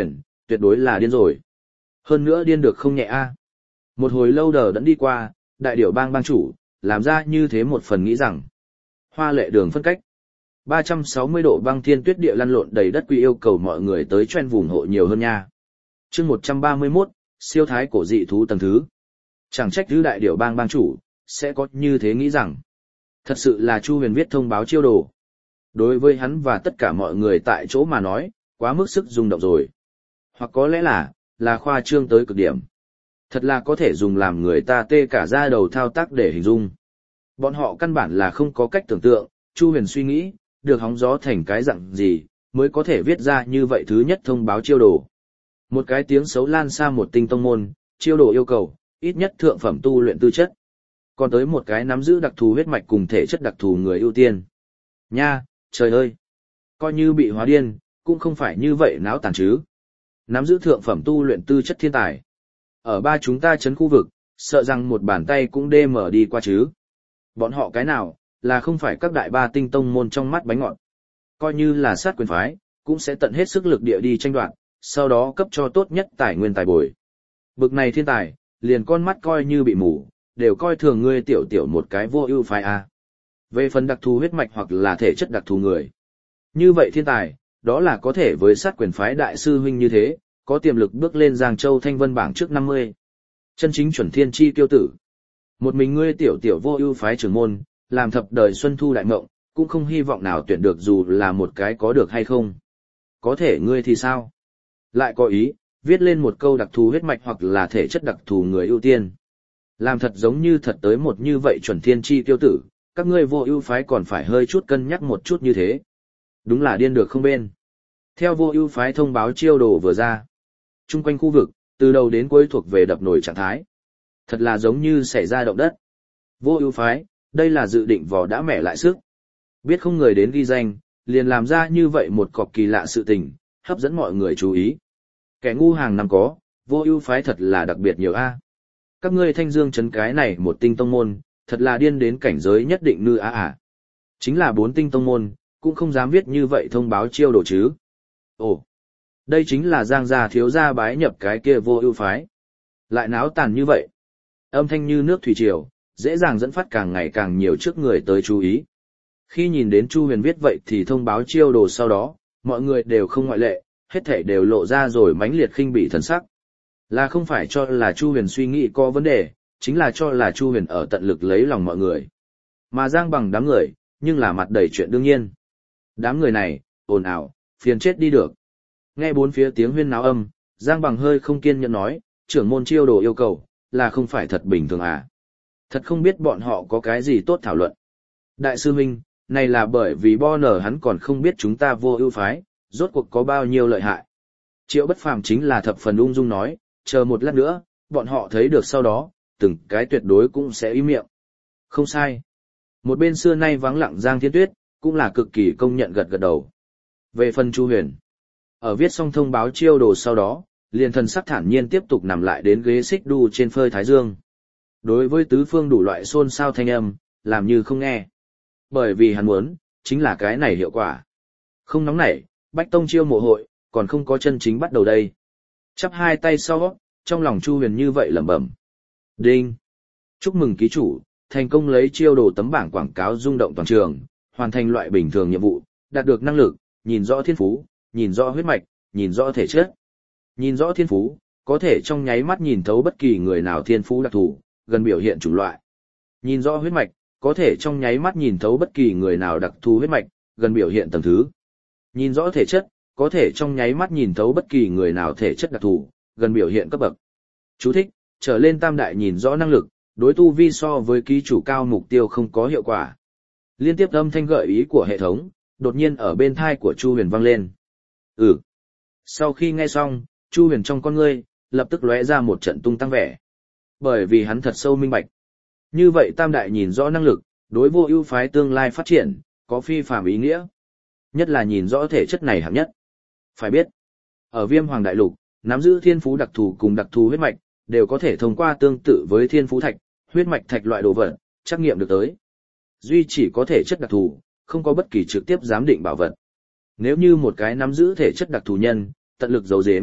Speaker 1: tuyệt đối là điên rồi. Hơn nữa điên được không nhẹ a. Một hồi lâu đờ đẫn đi qua, đại điểu bang bang chủ, làm ra như thế một phần nghĩ rằng. Hoa lệ đường phân cách. ba trăm sáu mươi độ băng thiên tuyết địa lăn lộn đầy đất quy yêu cầu mọi người tới choen vùng hộ nhiều hơn nha. chương một trăm ba mươi mốt, siêu thái cổ dị thú tầng thứ. Chẳng trách thứ đại điểu bang bang chủ, sẽ có như thế nghĩ rằng. Thật sự là Chu Huyền viết thông báo chiêu đồ. Đối với hắn và tất cả mọi người tại chỗ mà nói, quá mức sức rung động rồi. Hoặc có lẽ là, là khoa trương tới cực điểm. Thật là có thể dùng làm người ta tê cả da đầu thao tác để hình dung. Bọn họ căn bản là không có cách tưởng tượng, Chu Huyền suy nghĩ, được hóng gió thành cái dạng gì, mới có thể viết ra như vậy thứ nhất thông báo chiêu đồ. Một cái tiếng xấu lan xa một tinh tông môn, chiêu đồ yêu cầu, ít nhất thượng phẩm tu luyện tư chất. Còn tới một cái nắm giữ đặc thù huyết mạch cùng thể chất đặc thù người ưu tiên. Nha, trời ơi! Coi như bị hóa điên, cũng không phải như vậy náo tàn chứ. Nắm giữ thượng phẩm tu luyện tư chất thiên tài. Ở ba chúng ta chấn khu vực, sợ rằng một bàn tay cũng đê mở đi qua chứ. Bọn họ cái nào, là không phải các đại ba tinh tông môn trong mắt bánh ngọt. Coi như là sát quyền phái, cũng sẽ tận hết sức lực địa đi tranh đoạt, sau đó cấp cho tốt nhất tài nguyên tài bồi. Bực này thiên tài, liền con mắt coi như bị mù, đều coi thường ngươi tiểu tiểu một cái vô ưu phái a. Về phần đặc thù huyết mạch hoặc là thể chất đặc thù người. Như vậy thiên tài, đó là có thể với sát quyền phái đại sư huynh như thế, có tiềm lực bước lên Giang Châu Thanh Vân bảng trước năm mươi. Chân chính chuẩn thiên chi tiêu tử. Một mình ngươi tiểu tiểu vô ưu phái trưởng môn, làm thập đời xuân thu đại mộng, cũng không hy vọng nào tuyển được dù là một cái có được hay không. Có thể ngươi thì sao? Lại có ý, viết lên một câu đặc thù huyết mạch hoặc là thể chất đặc thù người ưu tiên. Làm thật giống như thật tới một như vậy chuẩn thiên chi tiêu tử, các ngươi vô ưu phái còn phải hơi chút cân nhắc một chút như thế. Đúng là điên được không bên. Theo vô ưu phái thông báo chiêu đồ vừa ra. Trung quanh khu vực, từ đầu đến cuối thuộc về đập nổi trạng thái. Thật là giống như xảy ra động đất. Vô ưu phái, đây là dự định vò đã mẻ lại sức. Biết không người đến ghi danh, liền làm ra như vậy một cọc kỳ lạ sự tình, hấp dẫn mọi người chú ý. Kẻ ngu hàng năm có, vô ưu phái thật là đặc biệt nhiều a. Các ngươi Thanh Dương trấn cái này một tinh tông môn, thật là điên đến cảnh giới nhất định nư a à. Chính là bốn tinh tông môn, cũng không dám viết như vậy thông báo chiêu đồ chứ. Ồ, đây chính là Giang gia thiếu gia bái nhập cái kia vô ưu phái. Lại náo tàn như vậy. Âm thanh như nước thủy triều, dễ dàng dẫn phát càng ngày càng nhiều trước người tới chú ý. Khi nhìn đến Chu Huyền viết vậy thì thông báo chiêu đồ sau đó, mọi người đều không ngoại lệ, hết thảy đều lộ ra rồi mãnh liệt khinh bỉ thần sắc. Là không phải cho là Chu Huyền suy nghĩ có vấn đề, chính là cho là Chu Huyền ở tận lực lấy lòng mọi người. Mà Giang Bằng đám người, nhưng là mặt đầy chuyện đương nhiên. Đám người này, ồn ào, phiền chết đi được. Nghe bốn phía tiếng huyên náo âm, Giang Bằng hơi không kiên nhẫn nói, trưởng môn chiêu đồ yêu cầu, là không phải thật bình thường à. Thật không biết bọn họ có cái gì tốt thảo luận. Đại sư huynh, này là bởi vì bo nở hắn còn không biết chúng ta vô ưu phái, rốt cuộc có bao nhiêu lợi hại. Triệu Bất Phàm chính là thập phần ung dung nói, chờ một lát nữa, bọn họ thấy được sau đó, từng cái tuyệt đối cũng sẽ im miệng. Không sai. Một bên xưa nay vắng lặng Giang Thiên Tuyết, cũng là cực kỳ công nhận gật gật đầu. Về phần Chu Huyền, ở viết xong thông báo chiêu đồ sau đó, liền thần sắc thản nhiên tiếp tục nằm lại đến ghế xích đu trên phơi thái dương. Đối với tứ phương đủ loại xôn xao thanh âm, làm như không nghe. Bởi vì hắn muốn, chính là cái này hiệu quả. Không nóng nảy, Bách Tông chiêu mộ hội, còn không có chân chính bắt đầu đây. Chắp hai tay sau, trong lòng Chu Huyền như vậy lẩm bẩm. Đinh! Chúc mừng ký chủ, thành công lấy chiêu đồ tấm bảng quảng cáo rung động toàn trường, hoàn thành loại bình thường nhiệm vụ, đạt được năng lực, nhìn rõ thiên phú, nhìn rõ huyết mạch, nhìn rõ thể chất. Nhìn rõ thiên phú, có thể trong nháy mắt nhìn thấu bất kỳ người nào thiên phú đặc thù, gần biểu hiện chủng loại. Nhìn rõ huyết mạch, có thể trong nháy mắt nhìn thấu bất kỳ người nào đặc thù huyết mạch, gần biểu hiện tầng thứ. Nhìn rõ thể chất, có thể trong nháy mắt nhìn thấu bất kỳ người nào thể chất đặc thù, gần biểu hiện cấp bậc. Chú thích, trở lên tam đại nhìn rõ năng lực, đối tu vi so với ký chủ cao mục tiêu không có hiệu quả. Liên tiếp âm thanh gợi ý của hệ thống, đột nhiên ở bên thai của Chu Huyền vang lên. Ừ. Sau khi nghe xong, Chu Huyền trong con ngươi, lập tức lóe ra một trận tung tăng vẻ. Bởi vì hắn thật sâu minh bạch. Như vậy tam đại nhìn rõ năng lực, đối vô ưu phái tương lai phát triển, có phi phàm ý nghĩa. Nhất là nhìn rõ thể chất này hạng nhất. Phải biết, ở Viêm Hoàng Đại Lục, nắm giữ thiên phú đặc thù cùng đặc thù huyết mạch, đều có thể thông qua tương tự với thiên phú thạch, huyết mạch thạch loại đồ vật, trắc nghiệm được tới. Duy chỉ có thể chất đặc thù, không có bất kỳ trực tiếp giám định bảo vật. Nếu như một cái nắm giữ thể chất đặc thù nhân, tận lực giấu giếm,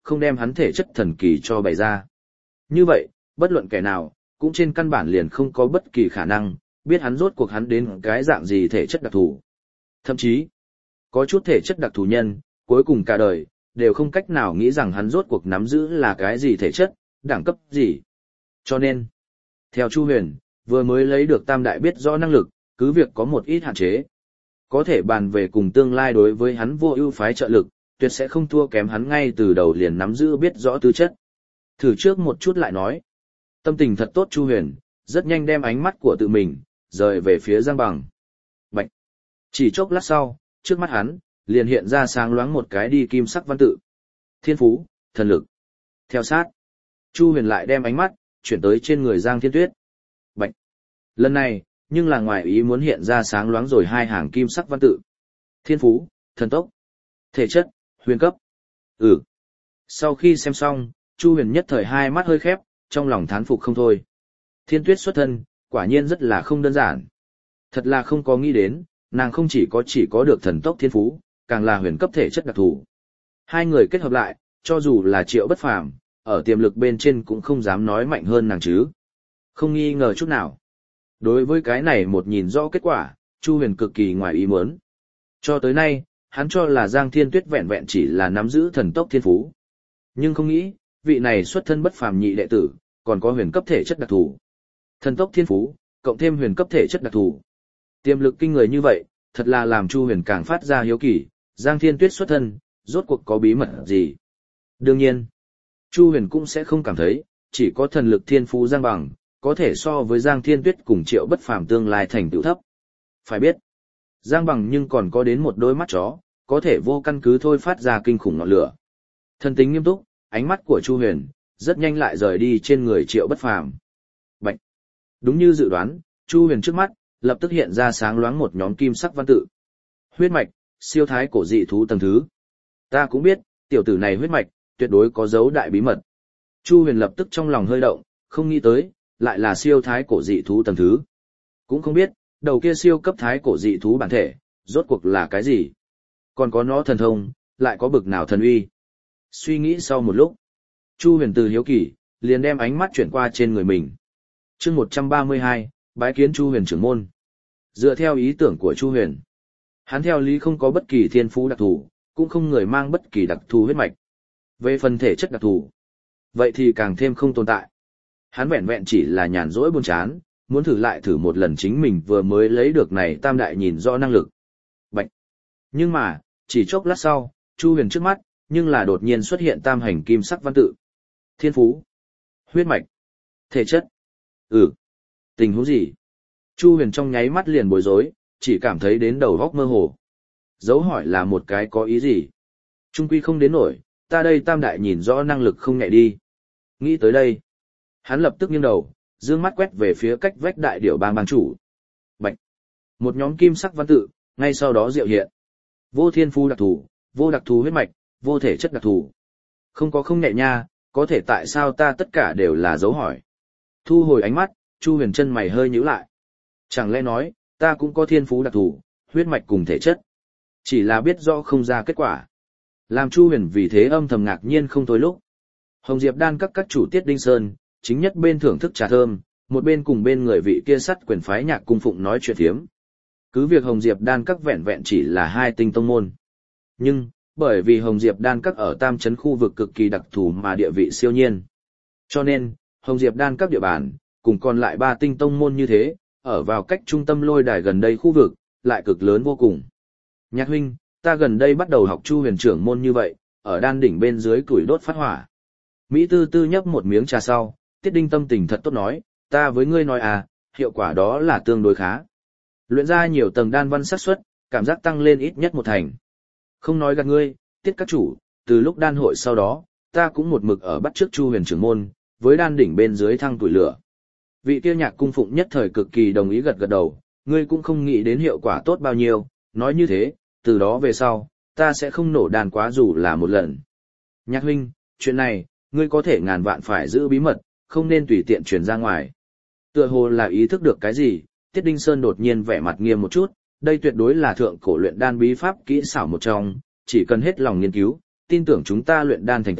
Speaker 1: không đem hắn thể chất thần kỳ cho bày ra. Như vậy, bất luận kẻ nào, cũng trên căn bản liền không có bất kỳ khả năng, biết hắn rốt cuộc hắn đến cái dạng gì thể chất đặc thù. Thậm chí, có chút thể chất đặc thù nhân, cuối cùng cả đời, đều không cách nào nghĩ rằng hắn rốt cuộc nắm giữ là cái gì thể chất, đẳng cấp gì. Cho nên, theo Chu Huyền, vừa mới lấy được tam đại biết rõ năng lực, cứ việc có một ít hạn chế. Có thể bàn về cùng tương lai đối với hắn vô ưu phái trợ lực, tuyệt sẽ không thua kém hắn ngay từ đầu liền nắm giữ biết rõ tư chất. Thử trước một chút lại nói. Tâm tình thật tốt Chu Huyền, rất nhanh đem ánh mắt của tự mình, rời về phía Giang Bằng. Bạch! Chỉ chốc lát sau, trước mắt hắn, liền hiện ra sáng loáng một cái đi kim sắc văn tự. Thiên phú, thần lực. Theo sát, Chu Huyền lại đem ánh mắt, chuyển tới trên người Giang Thiên Tuyết. Bạch! Lần này, nhưng là ngoài ý muốn hiện ra sáng loáng rồi hai hàng kim sắc văn tự. Thiên phú, thần tốc. Thể chất, huyền cấp. Ừ. Sau khi xem xong, Chu Huyền nhất thời hai mắt hơi khép, trong lòng thán phục không thôi. Thiên Tuyết xuất thân, quả nhiên rất là không đơn giản. Thật là không có nghĩ đến, nàng không chỉ có chỉ có được thần tốc thiên phú, càng là huyền cấp thể chất đặc thù. Hai người kết hợp lại, cho dù là Triệu Bất Phàm, ở tiềm lực bên trên cũng không dám nói mạnh hơn nàng chứ. Không nghi ngờ chút nào. Đối với cái này một nhìn rõ kết quả, Chu Huyền cực kỳ ngoài ý muốn. Cho tới nay, hắn cho là Giang Thiên Tuyết vẹn vẹn chỉ là nắm giữ thần tốc thiên phú. Nhưng không nghĩ, vị này xuất thân bất phàm nhị đệ tử, còn có huyền cấp thể chất đặc thù. Thần tốc thiên phú, cộng thêm huyền cấp thể chất đặc thù. Tiềm lực kinh người như vậy, thật là làm Chu Huyền càng phát ra hiếu kỳ, Giang Thiên Tuyết xuất thân, rốt cuộc có bí mật gì. Đương nhiên, Chu Huyền cũng sẽ không cảm thấy, chỉ có thần lực thiên phú Giang Bằng, có thể so với Giang Thiên Tuyết cùng Triệu Bất Phàm tương lai thành tựu thấp. Phải biết, Giang Bằng nhưng còn có đến một đôi mắt chó, có thể vô căn cứ thôi phát ra kinh khủng ngọn lửa. Thần tính nghiêm túc, ánh mắt của Chu Huyền rất nhanh lại rời đi trên người Triệu Bất Phàm. Bạch. Đúng như dự đoán, Chu Huyền trước mắt lập tức hiện ra sáng loáng một nhóm kim sắc văn tự. Huyết mạch, siêu thái cổ dị thú tầng thứ. Ta cũng biết, tiểu tử này huyết mạch tuyệt đối có dấu đại bí mật. Chu Huyền lập tức trong lòng hơi động, không nghĩ tới, lại là siêu thái cổ dị thú tầng thứ. Cũng không biết, đầu kia siêu cấp thái cổ dị thú bản thể, rốt cuộc là cái gì? Còn có nó thần thông, lại có bực nào thần uy? Suy nghĩ sau một lúc, Chu Huyền từ hiếu kỳ, liền đem ánh mắt chuyển qua trên người mình. Chương một trăm ba mươi hai, bái kiến Chu Huyền trưởng môn. Dựa theo ý tưởng của Chu Huyền, hắn theo lý không có bất kỳ thiên phú đặc thù, cũng không người mang bất kỳ đặc thù huyết mạch. Về phần thể chất đặc thù, vậy thì càng thêm không tồn tại. Hắn vẹn vẹn chỉ là nhàn rỗi buồn chán, muốn thử lại thử một lần chính mình vừa mới lấy được này tam đại nhìn rõ năng lực. Bạch. Nhưng mà, chỉ chốc lát sau, Chu Huyền trước mắt, nhưng là đột nhiên xuất hiện tam hành kim sắc văn tự. Thiên phú, huyết mạch, thể chất. Ừ. Tình huống gì? Chu Huyền trong nháy mắt liền bối rối, chỉ cảm thấy đến đầu góc mơ hồ. Dấu hỏi là một cái có ý gì? Trung quy không đến nổi, ta đây tam đại nhìn rõ năng lực không nhẹ đi. Nghĩ tới đây, hắn lập tức nghiêng đầu, dương mắt quét về phía cách vách đại điểu bang bang chủ. Bạch. Một nhóm kim sắc văn tự, ngay sau đó diệu hiện. Vô thiên phú đặc thù, vô đặc thù huyết mạch, vô thể chất đặc thù. Không có không nhẹ nha, có thể tại sao ta tất cả đều là dấu hỏi. Thu hồi ánh mắt, Chu Huyền chân mày hơi nhíu lại. Chẳng lẽ nói, ta cũng có thiên phú đặc thù, huyết mạch cùng thể chất. Chỉ là biết rõ không ra kết quả. Làm Chu Huyền vì thế âm thầm ngạc nhiên không thôi lúc. Hồng Diệp đan các các chủ Tiết Đinh Sơn, chính nhất bên thưởng thức trà thơm, một bên cùng bên người vị kia sắt quyền phái Nhạc Cung Phụng nói chuyện thiếm. Cứ việc Hồng Diệp đan các vẹn vẹn chỉ là hai tinh tông môn. Nhưng, bởi vì Hồng Diệp đan các ở tam trấn khu vực cực kỳ đặc thù mà địa vị siêu nhiên. Cho nên, Hồng Diệp đan các địa bàn, cùng còn lại ba tinh tông môn như thế, ở vào cách trung tâm lôi đài gần đây khu vực, lại cực lớn vô cùng. Nhạc huynh, ta gần đây bắt đầu học Chu Huyền trưởng môn như vậy, ở đan đỉnh bên dưới củi đốt phát hỏa. Mỹ tư tư nhấp một miếng trà sau, Tiết Đinh tâm tình thật tốt nói, ta với ngươi nói à, hiệu quả đó là tương đối khá. Luyện ra nhiều tầng đan văn xác suất, cảm giác tăng lên ít nhất một thành. Không nói gạt ngươi, Tiết các chủ, từ lúc đan hội sau đó, ta cũng một mực ở bắt trước Chu Huyền trưởng môn, với đan đỉnh bên dưới thăng tuổi lửa. Vị kia Nhạc Cung Phụng nhất thời cực kỳ đồng ý gật gật đầu, ngươi cũng không nghĩ đến hiệu quả tốt bao nhiêu, nói như thế, từ đó về sau, ta sẽ không nổ đàn quá dù là một lần. Nhạc huynh, chuyện này, ngươi có thể ngàn vạn phải giữ bí mật, không nên tùy tiện truyền ra ngoài. Tựa hồ là ý thức được cái gì, Tiết Đinh Sơn đột nhiên vẻ mặt nghiêm một chút, đây tuyệt đối là thượng cổ luyện đan bí pháp kỹ xảo một trong, chỉ cần hết lòng nghiên cứu, tin tưởng chúng ta luyện đan thành tựu,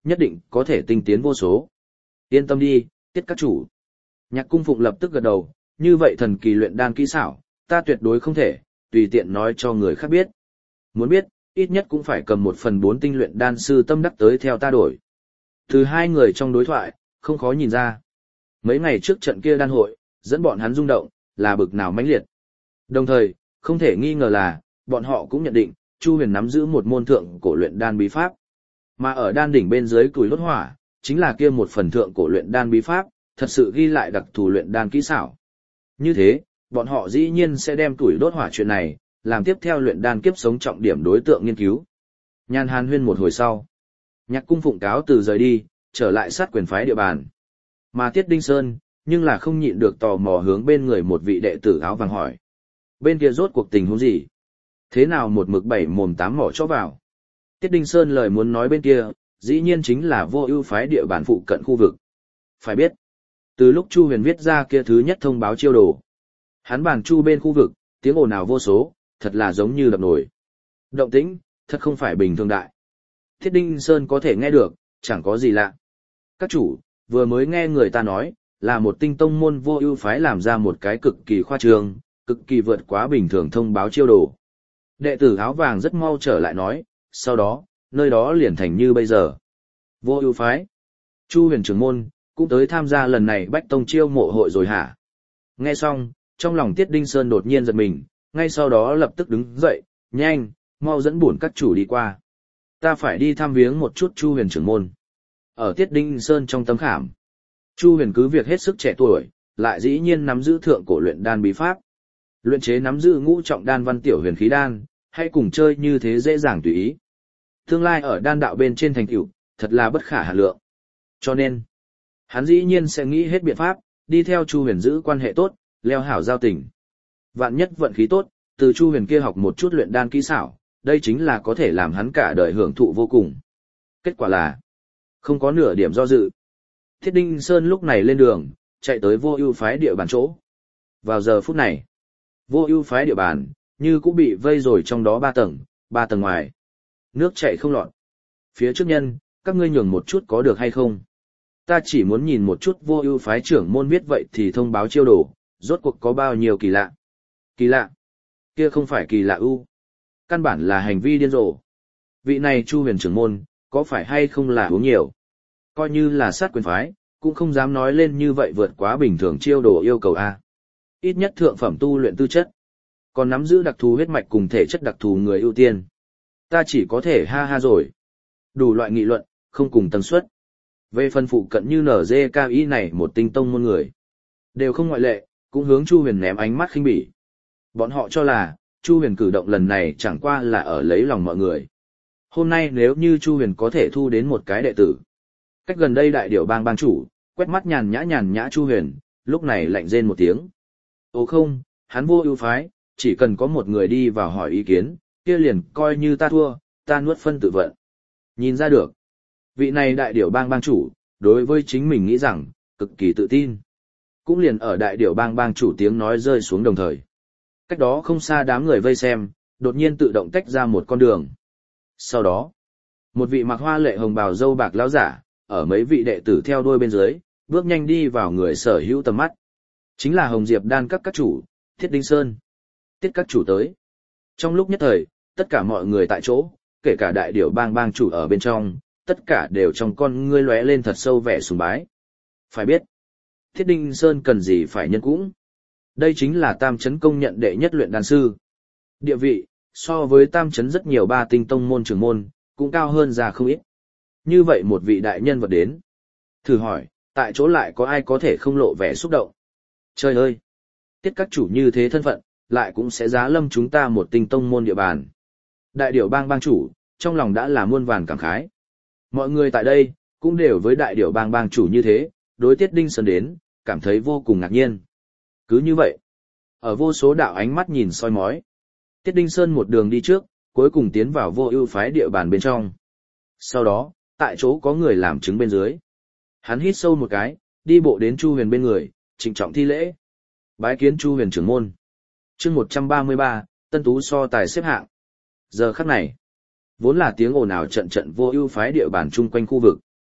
Speaker 1: nhất định có thể tinh tiến vô số. Yên tâm đi, Tiết các chủ. Nhạc Cung Phụng lập tức gật đầu, như vậy thần kỳ luyện đan kỹ xảo, ta tuyệt đối không thể, tùy tiện nói cho người khác biết. Muốn biết, ít nhất cũng phải cầm một phần bốn tinh luyện đan sư tâm đắc tới theo ta đổi. Từ hai người trong đối thoại, không khó nhìn ra. Mấy ngày trước trận kia đan hội, dẫn bọn hắn rung động, là bực nào mãnh liệt. Đồng thời, không thể nghi ngờ là, bọn họ cũng nhận định, Chu Huyền nắm giữ một môn thượng cổ luyện đan bí pháp. Mà ở đan đỉnh bên dưới củi đốt hỏa, chính là kia một phần thượng cổ luyện đan bí pháp, thật sự ghi lại đặc thù luyện đan kỹ xảo. Như thế, bọn họ dĩ nhiên sẽ đem củi đốt hỏa chuyện này, làm tiếp theo luyện đan kiếp sống trọng điểm đối tượng nghiên cứu. Nhan hàn huyên một hồi sau. Nhạc Cung Phụng cáo từ rời đi, trở lại sát quyền phái địa bàn. Mà Tiết Đinh Sơn, nhưng là không nhịn được tò mò hướng bên người một vị đệ tử áo vàng hỏi. Bên kia rốt cuộc tình huống gì? Thế nào một mực bảy mồm tám mỏ cho vào? Tiết Đinh Sơn lời muốn nói bên kia, dĩ nhiên chính là Vô Ưu phái địa bàn phụ cận khu vực. Phải biết, từ lúc Chu Huyền viết ra kia thứ nhất thông báo chiêu đồ, hắn bàn chu bên khu vực, tiếng ồn ào vô số, thật là giống như đập nổi. Động tĩnh, thật không phải bình thường đại. Thiết Đinh Sơn có thể nghe được, chẳng có gì lạ. Các chủ, vừa mới nghe người ta nói, là một tinh tông môn Vô Ưu phái làm ra một cái cực kỳ khoa trương, cực kỳ vượt quá bình thường thông báo chiêu đồ. Đệ tử áo vàng rất mau trở lại nói, sau đó, nơi đó liền thành như bây giờ. Vô Ưu phái. Chu Huyền trưởng môn, cũng tới tham gia lần này Bách Tông chiêu mộ hội rồi hả? Nghe xong, trong lòng Tiết Đinh Sơn đột nhiên giật mình, ngay sau đó lập tức đứng dậy, nhanh, mau dẫn bổn các chủ đi qua. Ta phải đi thăm viếng một chút Chu Huyền trưởng môn. Ở Tiết Đinh Sơn trong tấm khảm, Chu Huyền cứ việc hết sức trẻ tuổi, lại dĩ nhiên nắm giữ thượng cổ luyện đan bí pháp. Luyện chế nắm giữ ngũ trọng đan văn tiểu huyền khí đan, hay cùng chơi như thế dễ dàng tùy ý. Tương lai ở đan đạo bên trên thành tựu, thật là bất khả hạn lượng. Cho nên, hắn dĩ nhiên sẽ nghĩ hết biện pháp, đi theo Chu Huyền giữ quan hệ tốt, leo hảo giao tình. Vạn nhất vận khí tốt, từ Chu Huyền kia học một chút luyện đan kỹ xảo, đây chính là có thể làm hắn cả đời hưởng thụ vô cùng. Kết quả là, không có nửa điểm do dự. Thiết Đinh Sơn lúc này lên đường, chạy tới Vô Ưu phái địa bàn chỗ. Vào giờ phút này, Vô Ưu phái địa bàn, như cũng bị vây rồi trong đó ba tầng, ba tầng ngoài. Nước chảy không lọt. Phía trước nhân, các ngươi nhường một chút có được hay không? Ta chỉ muốn nhìn một chút Vô Ưu phái trưởng môn viết vậy thì thông báo chiêu đồ, rốt cuộc có bao nhiêu kỳ lạ. Kỳ lạ? Kia không phải kỳ lạ ưu. Căn bản là hành vi điên rồ. Vị này Chu Huyền trưởng môn, có phải hay không là uống nhiều? Coi như là sát quyền phái, cũng không dám nói lên như vậy vượt quá bình thường chiêu đồ yêu cầu a. Ít nhất thượng phẩm tu luyện tư chất, còn nắm giữ đặc thù huyết mạch cùng thể chất đặc thù người ưu tiên. Ta chỉ có thể ha ha rồi. Đủ loại nghị luận, không cùng tần suất. Về phần phụ cận như en giê ca i này một tinh tông môn người, đều không ngoại lệ, cũng hướng Chu Huyền ném ánh mắt khinh bỉ. Bọn họ cho là, Chu Huyền cử động lần này chẳng qua là ở lấy lòng mọi người. Hôm nay nếu như Chu Huyền có thể thu đến một cái đệ tử, cách gần đây đại điểu bang bang chủ, quét mắt nhàn nhã nhàn nhã Chu Huyền, lúc này lạnh rên một tiếng. Ồ không, hắn Vô Ưu phái, chỉ cần có một người đi vào hỏi ý kiến, kia liền coi như ta thua, ta nuốt phân tự vận. Nhìn ra được, vị này đại điểu bang bang chủ, đối với chính mình nghĩ rằng, cực kỳ tự tin. Cũng liền ở đại điểu bang bang chủ tiếng nói rơi xuống đồng thời. Cách đó không xa đám người vây xem, đột nhiên tự động tách ra một con đường. Sau đó, một vị mặc hoa lệ hồng bào râu bạc lão giả, ở mấy vị đệ tử theo đuôi bên dưới, bước nhanh đi vào người sở hữu tầm mắt. Chính là Hồng Diệp Đan các các chủ, Thiết Đinh Sơn. Tiết các chủ tới. Trong lúc nhất thời, tất cả mọi người tại chỗ, kể cả đại điểu bang bang chủ ở bên trong, tất cả đều trong con ngươi lóe lên thật sâu vẻ sùng bái. Phải biết, Thiết Đinh Sơn cần gì phải nhân cũng. Đây chính là Tam Chấn công nhận đệ nhất luyện đan sư. Địa vị, so với Tam Chấn rất nhiều ba tinh tông môn trưởng môn, cũng cao hơn ra không ít. Như vậy một vị đại nhân vật đến. Thử hỏi, tại chỗ lại có ai có thể không lộ vẻ xúc động? Trời ơi! Tiết các chủ như thế thân phận, lại cũng sẽ giá lâm chúng ta một tinh tông môn địa bàn. Đại điểu bang bang chủ, trong lòng đã là muôn vàn cảm khái. Mọi người tại đây, cũng đều với đại điểu bang bang chủ như thế, đối Tiết Đinh Sơn đến, cảm thấy vô cùng ngạc nhiên. Cứ như vậy, ở vô số đạo ánh mắt nhìn soi mói, Tiết Đinh Sơn một đường đi trước, cuối cùng tiến vào Vô Ưu phái địa bàn bên trong. Sau đó, tại chỗ có người làm chứng bên dưới. Hắn hít sâu một cái, đi bộ đến Chu Huyền bên người, trịnh trọng thi lễ. Bái kiến Chu Huyền trưởng môn. Chương một trăm ba mươi ba, Tân Tú so tài xếp hạng. Giờ khắc này, vốn là tiếng ồn ào trận trận Vô Ưu phái địa bàn chung quanh khu vực,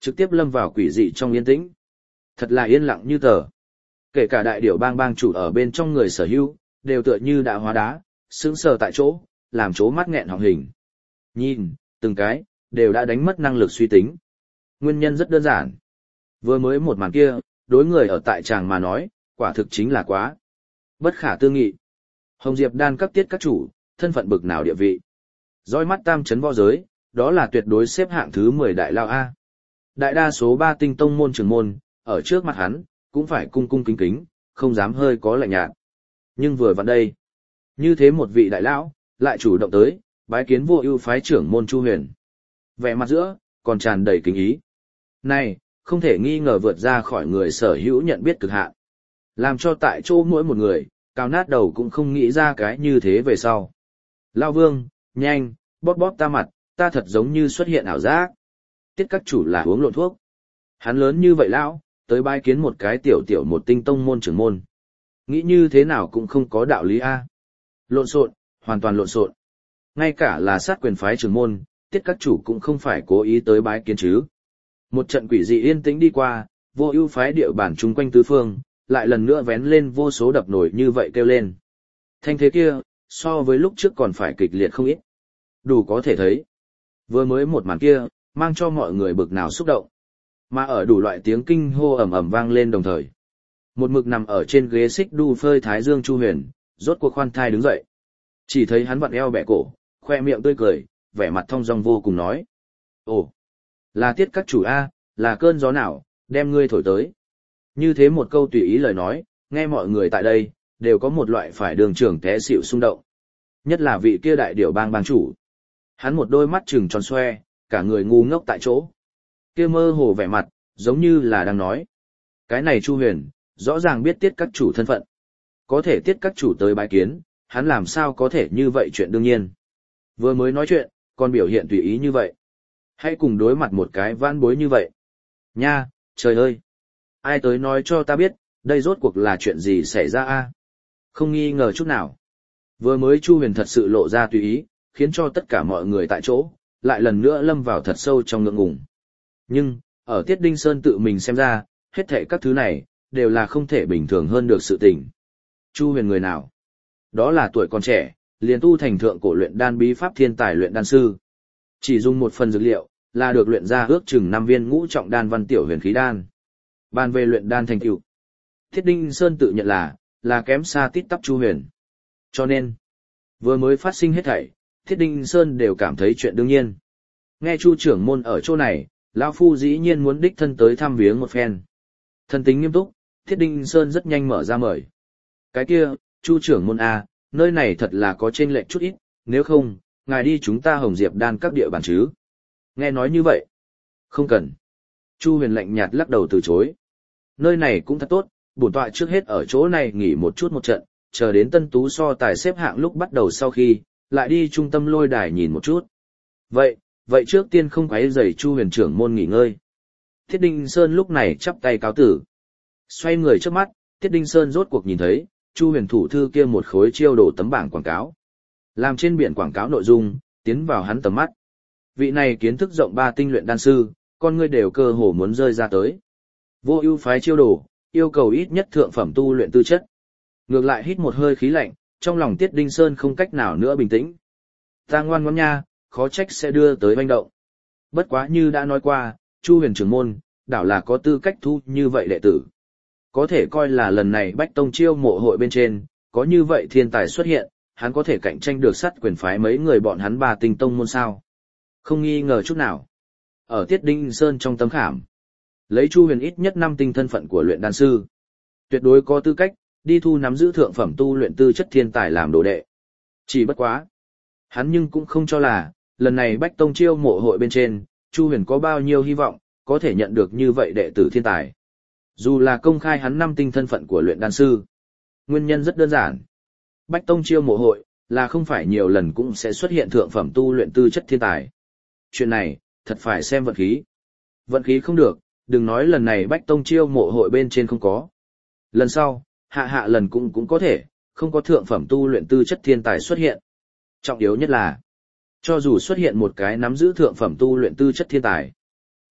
Speaker 1: trực tiếp lâm vào quỷ dị trong yên tĩnh. Thật là yên lặng như tờ. Kể cả đại điểu bang bang chủ ở bên trong người sở hữu, đều tựa như đã hóa đá, sững sờ tại chỗ, làm chố mắt nghẹn họng hình. Nhìn, từng cái, đều đã đánh mất năng lực suy tính. Nguyên nhân rất đơn giản. Vừa mới một màn kia, đối người ở tại tràng mà nói, quả thực chính là quá bất khả tư nghị. Hồng Diệp đan các tiết các chủ, thân phận bực nào địa vị. Dõi mắt tam chấn võ giới, đó là tuyệt đối xếp hạng thứ mười đại lao A. Đại đa số ba tinh tông môn trưởng môn, ở trước mặt hắn, cũng phải cung cung kính kính, không dám hơi có lạnh nhạt. Nhưng vừa vặn đây, như thế một vị đại lão, lại chủ động tới, bái kiến Vô Ưu phái trưởng môn Chu Huyền. Vẻ mặt giữa, còn tràn đầy kính ý. Này, không thể nghi ngờ vượt ra khỏi người sở hữu nhận biết cực hạn. Làm cho tại chỗ mỗi một người, cao nát đầu cũng không nghĩ ra cái như thế về sau. Lao Vương, nhanh, bóp bóp ta mặt, ta thật giống như xuất hiện ảo giác. Tiết các chủ là uống lộn thuốc. Hắn lớn như vậy lão, tới bái kiến một cái tiểu tiểu một tinh tông môn trưởng môn. Nghĩ như thế nào cũng không có đạo lý A. Lộn xộn, hoàn toàn lộn xộn. Ngay cả là sát quyền phái trưởng môn, tiết các chủ cũng không phải cố ý tới bái kiến chứ. Một trận quỷ dị yên tĩnh đi qua, Vô Ưu phái địa bản chung quanh tứ phương, lại lần nữa vén lên vô số đập nổi như vậy kêu lên. Thanh thế kia, so với lúc trước còn phải kịch liệt không ít. Đủ có thể thấy. Vừa mới một màn kia, mang cho mọi người bực nào xúc động. Mà ở đủ loại tiếng kinh hô ầm ầm vang lên đồng thời. Một mực nằm ở trên ghế xích đu phơi thái dương Chu Huyền, rốt cuộc khoan thai đứng dậy. Chỉ thấy hắn vặn eo bẻ cổ, khoe miệng tươi cười, vẻ mặt thong dong vô cùng nói. Ồ, là tiết các chủ A, là cơn gió nào, đem ngươi thổi tới. Như thế một câu tùy ý lời nói, nghe mọi người tại đây, đều có một loại phải đường trưởng té xỉu xung động. Nhất là vị kia đại điểu bang bang chủ. Hắn một đôi mắt trừng tròn xoe, cả người ngu ngốc tại chỗ. Kia mơ hồ vẻ mặt, giống như là đang nói. Cái này Chu Huyền, rõ ràng biết tiết các chủ thân phận. Có thể tiết các chủ tới bái kiến, hắn làm sao có thể như vậy chuyện đương nhiên. Vừa mới nói chuyện, còn biểu hiện tùy ý như vậy. Hãy cùng đối mặt một cái vãn bối như vậy. Nha, trời ơi! Ai tới nói cho ta biết, đây rốt cuộc là chuyện gì xảy ra a? Không nghi ngờ chút nào. Vừa mới Chu Huyền thật sự lộ ra tùy ý, khiến cho tất cả mọi người tại chỗ, lại lần nữa lâm vào thật sâu trong ngượng ngùng. Nhưng, ở Tiết Đinh Sơn tự mình xem ra, hết thảy các thứ này, đều là không thể bình thường hơn được sự tình. Chu Huyền người nào? Đó là tuổi còn trẻ, liền tu thành thượng cổ luyện đan bí pháp thiên tài luyện đan sư. Chỉ dùng một phần dược liệu, là được luyện ra ước chừng năm viên ngũ trọng đan văn tiểu huyền khí đan. Bàn về luyện đan thành tựu, Thiết Đinh Sơn tự nhận là, là kém xa tít tắp Chu Huyền. Cho nên, vừa mới phát sinh hết thảy, Thiết Đinh Sơn đều cảm thấy chuyện đương nhiên. Nghe Chu trưởng môn ở chỗ này, lão phu dĩ nhiên muốn đích thân tới thăm viếng một phen. Thân tính nghiêm túc, Thiết Đinh Sơn rất nhanh mở ra mời. Cái kia, Chu trưởng môn A, nơi này thật là có chênh lệch chút ít, nếu không, ngài đi chúng ta Hồng Diệp đan các địa bàn chứ. Nghe nói như vậy. Không cần. Chu Huyền lạnh nhạt lắc đầu từ chối. Nơi này cũng thật tốt, bổn tọa trước hết ở chỗ này nghỉ một chút một trận, chờ đến tân tú so tài xếp hạng lúc bắt đầu sau khi, lại đi trung tâm lôi đài nhìn một chút. Vậy, vậy trước tiên không quấy rầy Chu Huyền trưởng môn nghỉ ngơi. Thiết Đinh Sơn lúc này chắp tay cáo tử. Xoay người trước mắt, Thiết Đinh Sơn rốt cuộc nhìn thấy, Chu Huyền thủ thư kia một khối chiêu đổ tấm bảng quảng cáo. Làm trên biển quảng cáo nội dung, tiến vào hắn tầm mắt. Vị này kiến thức rộng ba tinh luyện đan sư, con ngươi đều cơ hồ muốn rơi ra tới. Vô Ưu phái chiêu đồ, yêu cầu ít nhất thượng phẩm tu luyện tư chất. Ngược lại hít một hơi khí lạnh, trong lòng Tiết Đinh Sơn không cách nào nữa bình tĩnh. Ta ngoan ngoãn nha, khó trách sẽ đưa tới manh động. Bất quá như đã nói qua, Chu Huyền trưởng môn, đảo là có tư cách thu như vậy đệ tử. Có thể coi là lần này Bách Tông chiêu mộ hội bên trên, có như vậy thiên tài xuất hiện, hắn có thể cạnh tranh được sát quyền phái mấy người bọn hắn ba tinh tông môn sao. Không nghi ngờ chút nào. Ở Tiết Đinh Sơn trong tấm khảm, lấy Chu Huyền ít nhất năm tinh thân phận của luyện đan sư, tuyệt đối có tư cách đi thu nắm giữ thượng phẩm tu luyện tư chất thiên tài làm đồ đệ. Chỉ bất quá, hắn nhưng cũng không cho là, lần này Bách Tông chiêu mộ hội bên trên, Chu Huyền có bao nhiêu hy vọng có thể nhận được như vậy đệ tử thiên tài. Dù là công khai hắn năm tinh thân phận của luyện đan sư, nguyên nhân rất đơn giản. Bách Tông chiêu mộ hội là không phải nhiều lần cũng sẽ xuất hiện thượng phẩm tu luyện tư chất thiên tài. Chuyện này, thật phải xem vận khí. Vận khí không được, đừng nói lần này Bách Tông chiêu mộ hội bên trên không có. Lần sau, hạ hạ lần cũng cũng có thể, không có thượng phẩm tu luyện tư chất thiên tài xuất hiện. Trọng yếu nhất là, cho dù xuất hiện một cái nắm giữ thượng phẩm tu luyện tư chất thiên tài,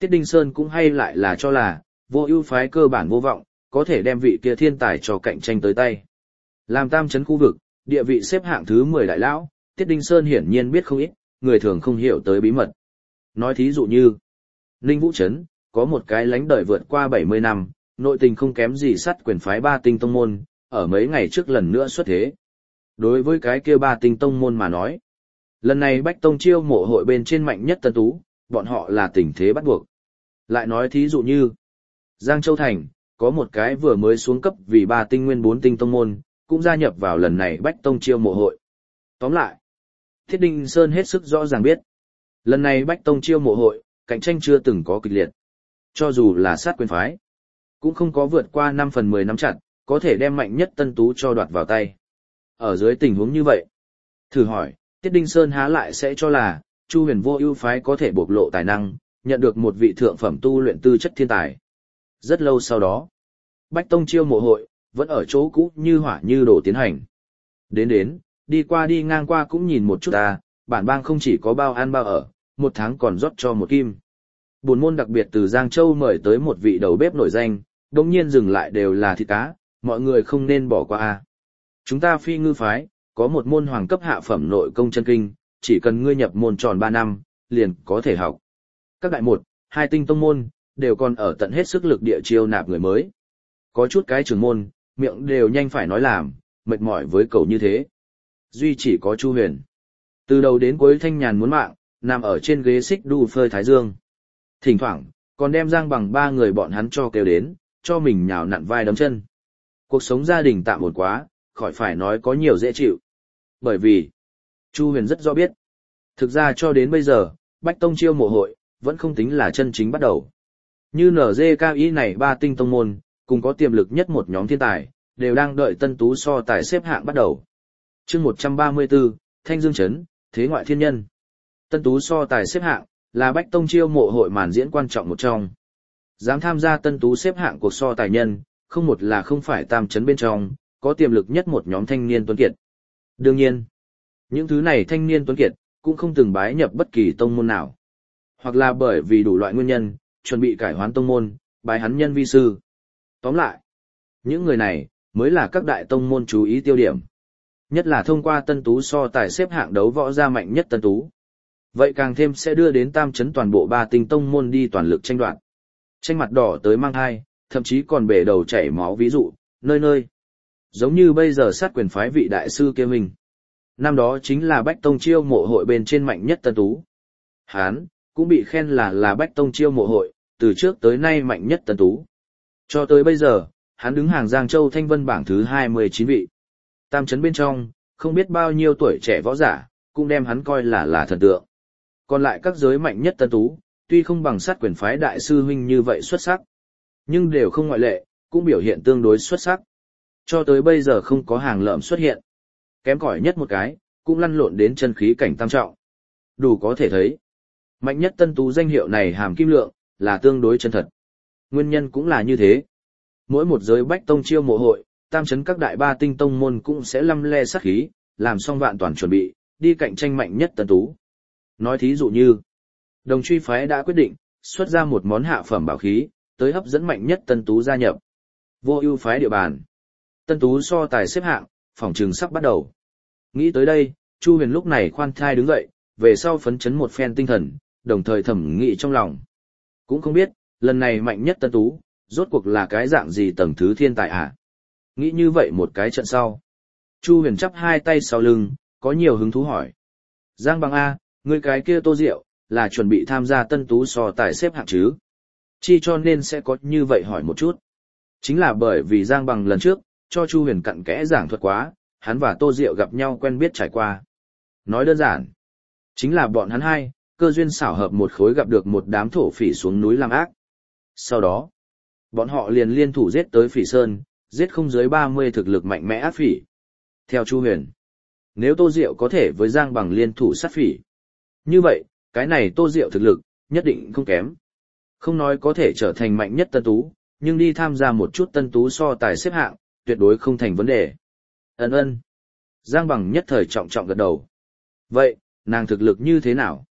Speaker 1: Tiết Đinh Sơn cũng hay lại là cho là, Vô Ưu phái cơ bản vô vọng, có thể đem vị kia thiên tài cho cạnh tranh tới tay. Làm tam trấn khu vực, địa vị xếp hạng thứ mười đại lão, Tiết Đinh Sơn hiển nhiên biết không ít, người thường không hiểu tới bí mật. Nói thí dụ như, Ninh Vũ trấn, có một cái lánh đời vượt qua bảy mươi năm, nội tình không kém gì sắt quyền phái ba tinh tông môn, ở mấy ngày trước lần nữa xuất thế. Đối với cái kia ba tinh tông môn mà nói, lần này Bách Tông chiêu mộ hội bên trên mạnh nhất tân tú, bọn họ là tình thế bắt buộc. Lại nói thí dụ như, Giang Châu Thành, có một cái vừa mới xuống cấp vì ba tinh nguyên bốn tinh tông môn, cũng gia nhập vào lần này Bách Tông chiêu mộ hội. Tóm lại, Thiết Đinh Sơn hết sức rõ ràng biết, lần này Bách Tông chiêu mộ hội, cạnh tranh chưa từng có kịch liệt. Cho dù là sát quyền phái, cũng không có vượt qua năm phần mười nắm chặt, có thể đem mạnh nhất tân tú cho đoạt vào tay. Ở dưới tình huống như vậy, thử hỏi, Tiết Đinh Sơn há lại sẽ cho là, Chu Huyền Vô Ưu phái có thể bộc lộ tài năng, nhận được một vị thượng phẩm tu luyện tư chất thiên tài. Rất lâu sau đó, Bách Tông chiêu mộ hội, vẫn ở chỗ cũ như hỏa như đổ tiến hành. Đến đến, đi qua đi ngang qua cũng nhìn một chút ta, bản bang không chỉ có bao ăn bao ở, một tháng còn rót cho một kim. Buồn môn đặc biệt từ Giang Châu mời tới một vị đầu bếp nổi danh, đồng nhiên dừng lại đều là thịt cá, mọi người không nên bỏ qua a. Chúng ta Phi Ngư phái, có một môn hoàng cấp hạ phẩm nội công chân kinh, chỉ cần ngươi nhập môn tròn ba năm, liền có thể học. Các đại một, hai tinh tông môn, đều còn ở tận hết sức lực địa chiêu nạp người mới. Có chút cái trưởng môn, miệng đều nhanh phải nói làm, mệt mỏi với cầu như thế. Duy chỉ có Chu Huyền. Từ đầu đến cuối thanh nhàn muốn mạng, nằm ở trên ghế xích đu phơi thái dương. Thỉnh thoảng, còn đem Giang Bằng ba người bọn hắn cho kêu đến, cho mình nhào nặn vai đấm chân. Cuộc sống gia đình tạm ổn quá, khỏi phải nói có nhiều dễ chịu. Bởi vì, Chu Huyền rất rõ biết. Thực ra cho đến bây giờ, Bách Tông chiêu mộ hội, vẫn không tính là chân chính bắt đầu. Như en giê ca i này ba tinh tông môn, cùng có tiềm lực nhất một nhóm thiên tài, đều đang đợi tân tú so tài xếp hạng bắt đầu. Chương một trăm ba mươi tư, Thanh Dương Trấn, Thế ngoại thiên nhân. Tân tú so tài xếp hạng, là Bách Tông chiêu mộ hội màn diễn quan trọng một trong. Dám tham gia tân tú xếp hạng cuộc so tài nhân, không một là không phải tam trấn bên trong, có tiềm lực nhất một nhóm thanh niên tuấn kiệt. Đương nhiên, những thứ này thanh niên tuấn kiệt, cũng không từng bái nhập bất kỳ tông môn nào. Hoặc là bởi vì đủ loại nguyên nhân, chuẩn bị cải hoán tông môn, bái hắn nhân vi sư. Tóm lại, những người này, mới là các đại tông môn chú ý tiêu điểm. Nhất là thông qua tân tú so tài xếp hạng đấu võ gia mạnh nhất tân tú. Vậy càng thêm sẽ đưa đến tam trấn toàn bộ ba tinh tông môn đi toàn lực tranh đoạt. Tranh mặt đỏ tới mang hai, thậm chí còn bể đầu chảy máu ví dụ, nơi nơi. Giống như bây giờ sát quyền phái vị đại sư kia mình. Năm đó chính là Bách Tông chiêu mộ hội bên trên mạnh nhất tân tú. Hán, cũng bị khen là là Bách Tông chiêu mộ hội, từ trước tới nay mạnh nhất tân tú. Cho tới bây giờ, hắn đứng hàng Giang Châu Thanh Vân bảng thứ hai mươi chín vị. Tam trấn bên trong, không biết bao nhiêu tuổi trẻ võ giả, cũng đem hắn coi là là thần tượng. Còn lại các giới mạnh nhất tân tú, tuy không bằng sát quyền phái đại sư huynh như vậy xuất sắc, nhưng đều không ngoại lệ, cũng biểu hiện tương đối xuất sắc. Cho tới bây giờ không có hàng lợm xuất hiện. Kém cỏi nhất một cái, cũng lăn lộn đến chân khí cảnh tam trọng. Đủ có thể thấy, mạnh nhất tân tú danh hiệu này hàm kim lượng, là tương đối chân thật. Nguyên nhân cũng là như thế. Mỗi một giới Bách Tông chiêu mộ hội, tam trấn các đại ba tinh tông môn cũng sẽ lăm le sát khí, làm xong vạn toàn chuẩn bị, đi cạnh tranh mạnh nhất tân tú. Nói thí dụ như, Đồng Truy phái đã quyết định, xuất ra một món hạ phẩm bảo khí, tới hấp dẫn mạnh nhất tân tú gia nhập. Vô Ưu phái địa bàn. Tân tú so tài xếp hạng, phỏng chừng sắp bắt đầu. Nghĩ tới đây, Chu Huyền lúc này khoan thai đứng dậy, về sau phấn chấn một phen tinh thần, đồng thời thẩm nghĩ trong lòng. Cũng không biết, lần này mạnh nhất tân tú, rốt cuộc là cái dạng gì tầng thứ thiên tài à? Nghĩ như vậy một cái trận sau. Chu Huyền chắp hai tay sau lưng, có nhiều hứng thú hỏi. Giang Bằng A, người cái kia Tô Diệu, là chuẩn bị tham gia tân tú so tài xếp hạng chứ? Chi cho nên sẽ có như vậy hỏi một chút. Chính là bởi vì Giang Bằng lần trước, cho Chu Huyền cặn kẽ giảng thuật quá, hắn và Tô Diệu gặp nhau quen biết trải qua. Nói đơn giản, chính là bọn hắn hai, cơ duyên xảo hợp một khối gặp được một đám thổ phỉ xuống núi làm ác. Sau đó, bọn họ liền liên thủ giết tới Phỉ Sơn, giết không dưới ba mươi thực lực mạnh mẽ ác phỉ. Theo Chu Huyền, nếu Tô Diệu có thể với Giang Bằng liên thủ sát phỉ, như vậy, cái này Tô Diệu thực lực, nhất định không kém. Không nói có thể trở thành mạnh nhất tân tú, nhưng đi tham gia một chút tân tú so tài xếp hạng, tuyệt đối không thành vấn đề. Ấn ơn. Giang Bằng nhất thời trọng trọng gật đầu. Vậy, nàng thực lực như thế nào?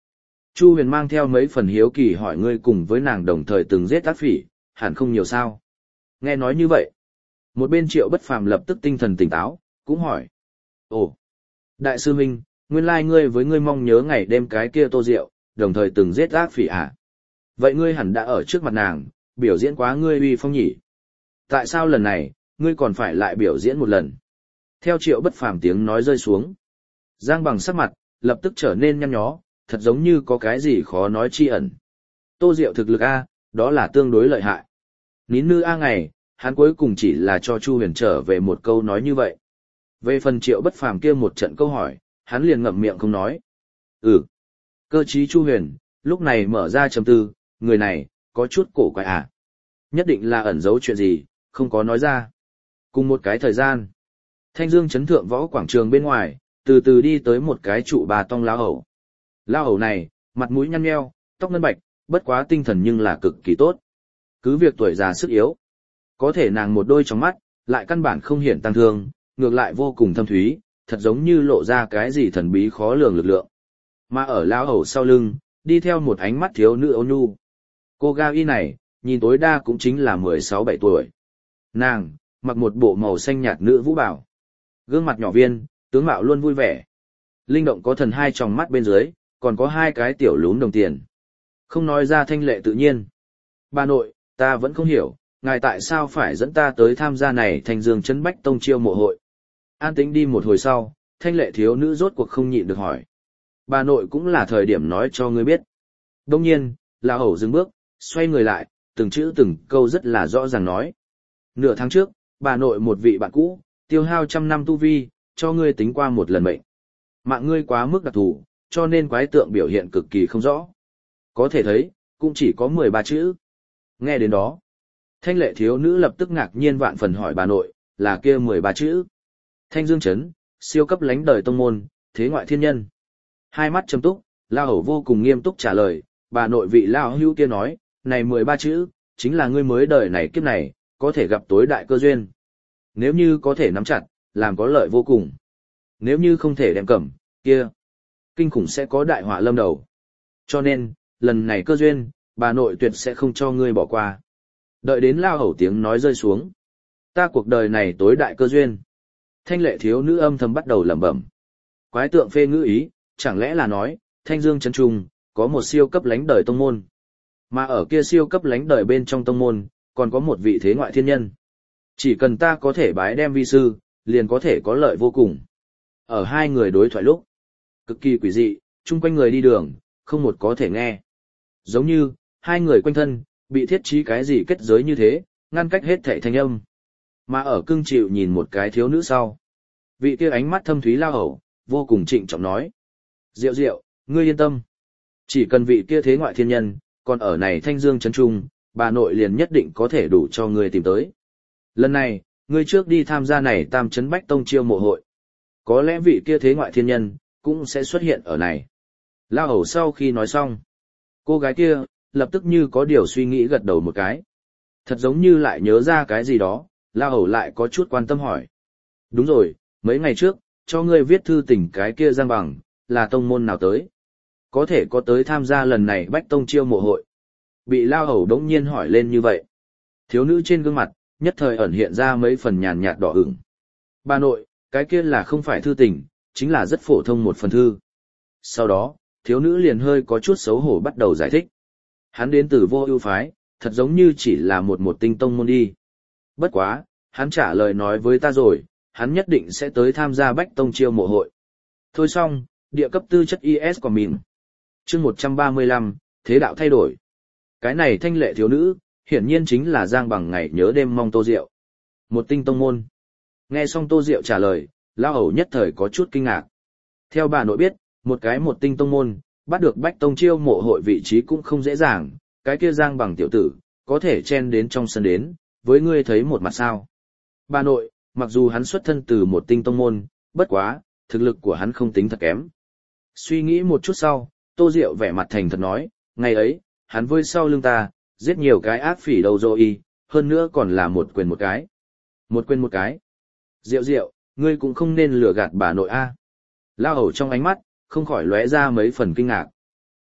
Speaker 1: Chu Huyền mang theo mấy phần hiếu kỳ hỏi ngươi cùng với nàng đồng thời từng giết ác phỉ, hẳn không nhiều sao. Nghe nói như vậy, một bên Triệu Bất Phàm lập tức tinh thần tỉnh táo, cũng hỏi. Ồ, đại sư huynh, nguyên lai ngươi với ngươi mong nhớ ngày đêm cái kia Tô Diệu, đồng thời từng giết ác phỉ à? Vậy ngươi hẳn đã ở trước mặt nàng, biểu diễn quá ngươi uy phong nhỉ? Tại sao lần này, ngươi còn phải lại biểu diễn một lần? Theo Triệu Bất Phàm tiếng nói rơi xuống, Giang Bằng sắc mặt, lập tức trở nên nhăn nhó, thật giống như có cái gì khó nói chi ẩn. Tô Diệu thực lực A, đó là tương đối lợi hại. Nín nư A ngày, hắn cuối cùng chỉ là cho Chu Huyền trở về một câu nói như vậy. Về phần Triệu Bất Phàm kia một trận câu hỏi, hắn liền ngậm miệng không nói. Ừ. Cơ trí Chu Huyền, lúc này mở ra trầm tư, người này, có chút cổ quái à. Nhất định là ẩn giấu chuyện gì, không có nói ra. Cùng một cái thời gian, Thanh Dương chấn thượng võ quảng trường bên ngoài, từ từ đi tới một cái trụ bà tông lao hầu. Lao hầu này, mặt mũi nhăn nheo, tóc ngân bạch, bất quá tinh thần nhưng là cực kỳ tốt. Cứ việc tuổi già sức yếu, có thể nàng một đôi trong mắt, lại căn bản không hiển tăng thương, ngược lại vô cùng thâm thúy, thật giống như lộ ra cái gì thần bí khó lường lực lượng. Mà ở lao hầu sau lưng, đi theo một ánh mắt thiếu nữ ôn nhu. Cô gái y này, nhìn tối đa cũng chính là mười sáu bảy tuổi. Nàng, mặc một bộ màu xanh nhạt nữ vũ bảo. Gương mặt nhỏ viên, tướng mạo luôn vui vẻ. Linh động có thần hai tròng mắt bên dưới, còn có hai cái tiểu lún đồng tiền. Không nói ra thanh lệ tự nhiên. Bà nội, ta vẫn không hiểu, ngài tại sao phải dẫn ta tới tham gia này Thanh Dương Trấn Bách Tông chiêu mộ hội. An tĩnh đi một hồi sau, thanh lệ thiếu nữ rốt cuộc không nhịn được hỏi. Bà nội cũng là thời điểm nói cho ngươi biết. Đông nhiên, là hầu dừng bước, xoay người lại, từng chữ từng câu rất là rõ ràng nói. Nửa tháng trước, bà nội một vị bạn cũ, tiêu hao trăm năm tu vi, cho ngươi tính qua một lần mệnh. Mạng ngươi quá mức đặc thù, cho nên quái tượng biểu hiện cực kỳ không rõ. Có thể thấy, cũng chỉ có mười ba chữ. Nghe đến đó, thanh lệ thiếu nữ lập tức ngạc nhiên vạn phần hỏi bà nội, là kia mười ba chữ. Thanh Dương Trấn, siêu cấp lánh đời tông môn, thế ngoại thiên nhân. Hai mắt trầm túc, lao hầu vô cùng nghiêm túc trả lời, bà nội vị lao hưu kia nói, này mười ba chữ, chính là ngươi mới đời này kiếp này, có thể gặp tối đại cơ duyên. Nếu như có thể nắm chặt, làm có lợi vô cùng. Nếu như không thể đem cầm, kia, kinh khủng sẽ có đại họa lâm đầu. Cho nên, lần này cơ duyên, bà nội tuyệt sẽ không cho ngươi bỏ qua. Đợi đến lao hầu tiếng nói rơi xuống. Ta cuộc đời này tối đại cơ duyên. Thanh lệ thiếu nữ âm thầm bắt đầu lẩm bẩm. Quái tượng phê ngữ ý, chẳng lẽ là nói, Thanh Dương Trấn Trung, có một siêu cấp lánh đời tông môn. Mà ở kia siêu cấp lánh đời bên trong tông môn, còn có một vị thế ngoại thiên nhân. Chỉ cần ta có thể bái đem vi sư, liền có thể có lợi vô cùng. Ở hai người đối thoại lúc, cực kỳ quỷ dị, chung quanh người đi đường, không một có thể nghe. Giống như, hai người quanh thân, bị thiết trí cái gì kết giới như thế, ngăn cách hết thảy thanh âm. Mà ở cưng chịu nhìn một cái thiếu nữ sau. Vị kia ánh mắt thâm thúy lao hầu, vô cùng trịnh trọng nói. Diệu diệu, ngươi yên tâm. Chỉ cần vị kia thế ngoại thiên nhân, còn ở này Thanh Dương Trấn Trung, bà nội liền nhất định có thể đủ cho ngươi tìm tới. Lần này, ngươi trước đi tham gia này Tam Trấn Bách Tông chiêu mộ hội. Có lẽ vị kia thế ngoại thiên nhân, cũng sẽ xuất hiện ở này. Lao hầu sau khi nói xong, cô gái kia, lập tức như có điều suy nghĩ gật đầu một cái. Thật giống như lại nhớ ra cái gì đó, Lao hầu lại có chút quan tâm hỏi. Đúng rồi, mấy ngày trước, cho ngươi viết thư tình cái kia Giang Bằng, là tông môn nào tới? Có thể có tới tham gia lần này Bách Tông chiêu mộ hội. Bị Lao hầu đống nhiên hỏi lên như vậy. Thiếu nữ trên gương mặt, nhất thời ẩn hiện ra mấy phần nhàn nhạt đỏ ửng. Bà nội, cái kia là không phải thư tình, chính là rất phổ thông một phần thư. Sau đó, thiếu nữ liền hơi có chút xấu hổ bắt đầu giải thích. Hắn đến từ Vô Ưu phái, thật giống như chỉ là một một tinh tông môn đi. Bất quá, hắn trả lời nói với ta rồi, hắn nhất định sẽ tới tham gia Bách Tông chiêu mộ hội. Thôi xong, địa cấp tư chất i ét của mình. Chương một trăm ba mươi lăm, thế đạo thay đổi. Cái này thanh lệ thiếu nữ, hiển nhiên chính là Giang Bằng ngày nhớ đêm mong Tô Diệu. Một tinh tông môn. Nghe xong Tô Diệu trả lời, Lao hầu nhất thời có chút kinh ngạc. Theo bà nội biết, một cái một tinh tông môn, bắt được Bách Tông chiêu mộ hội vị trí cũng không dễ dàng, cái kia Giang Bằng tiểu tử, có thể chen đến trong sân đến, với ngươi thấy một mặt sao. Bà nội, mặc dù hắn xuất thân từ một tinh tông môn, bất quá, thực lực của hắn không tính thật kém. Suy nghĩ một chút sau, Tô Diệu vẻ mặt thành thật nói, ngày ấy, hắn vơi sau lưng ta, giết nhiều cái ác phỉ đầu rồi, hơn nữa còn là một quyền một cái. Một quyền một cái. Diệu Diệu, ngươi cũng không nên lừa gạt bà nội a. Lao hầu trong ánh mắt, không khỏi lóe ra mấy phần kinh ngạc.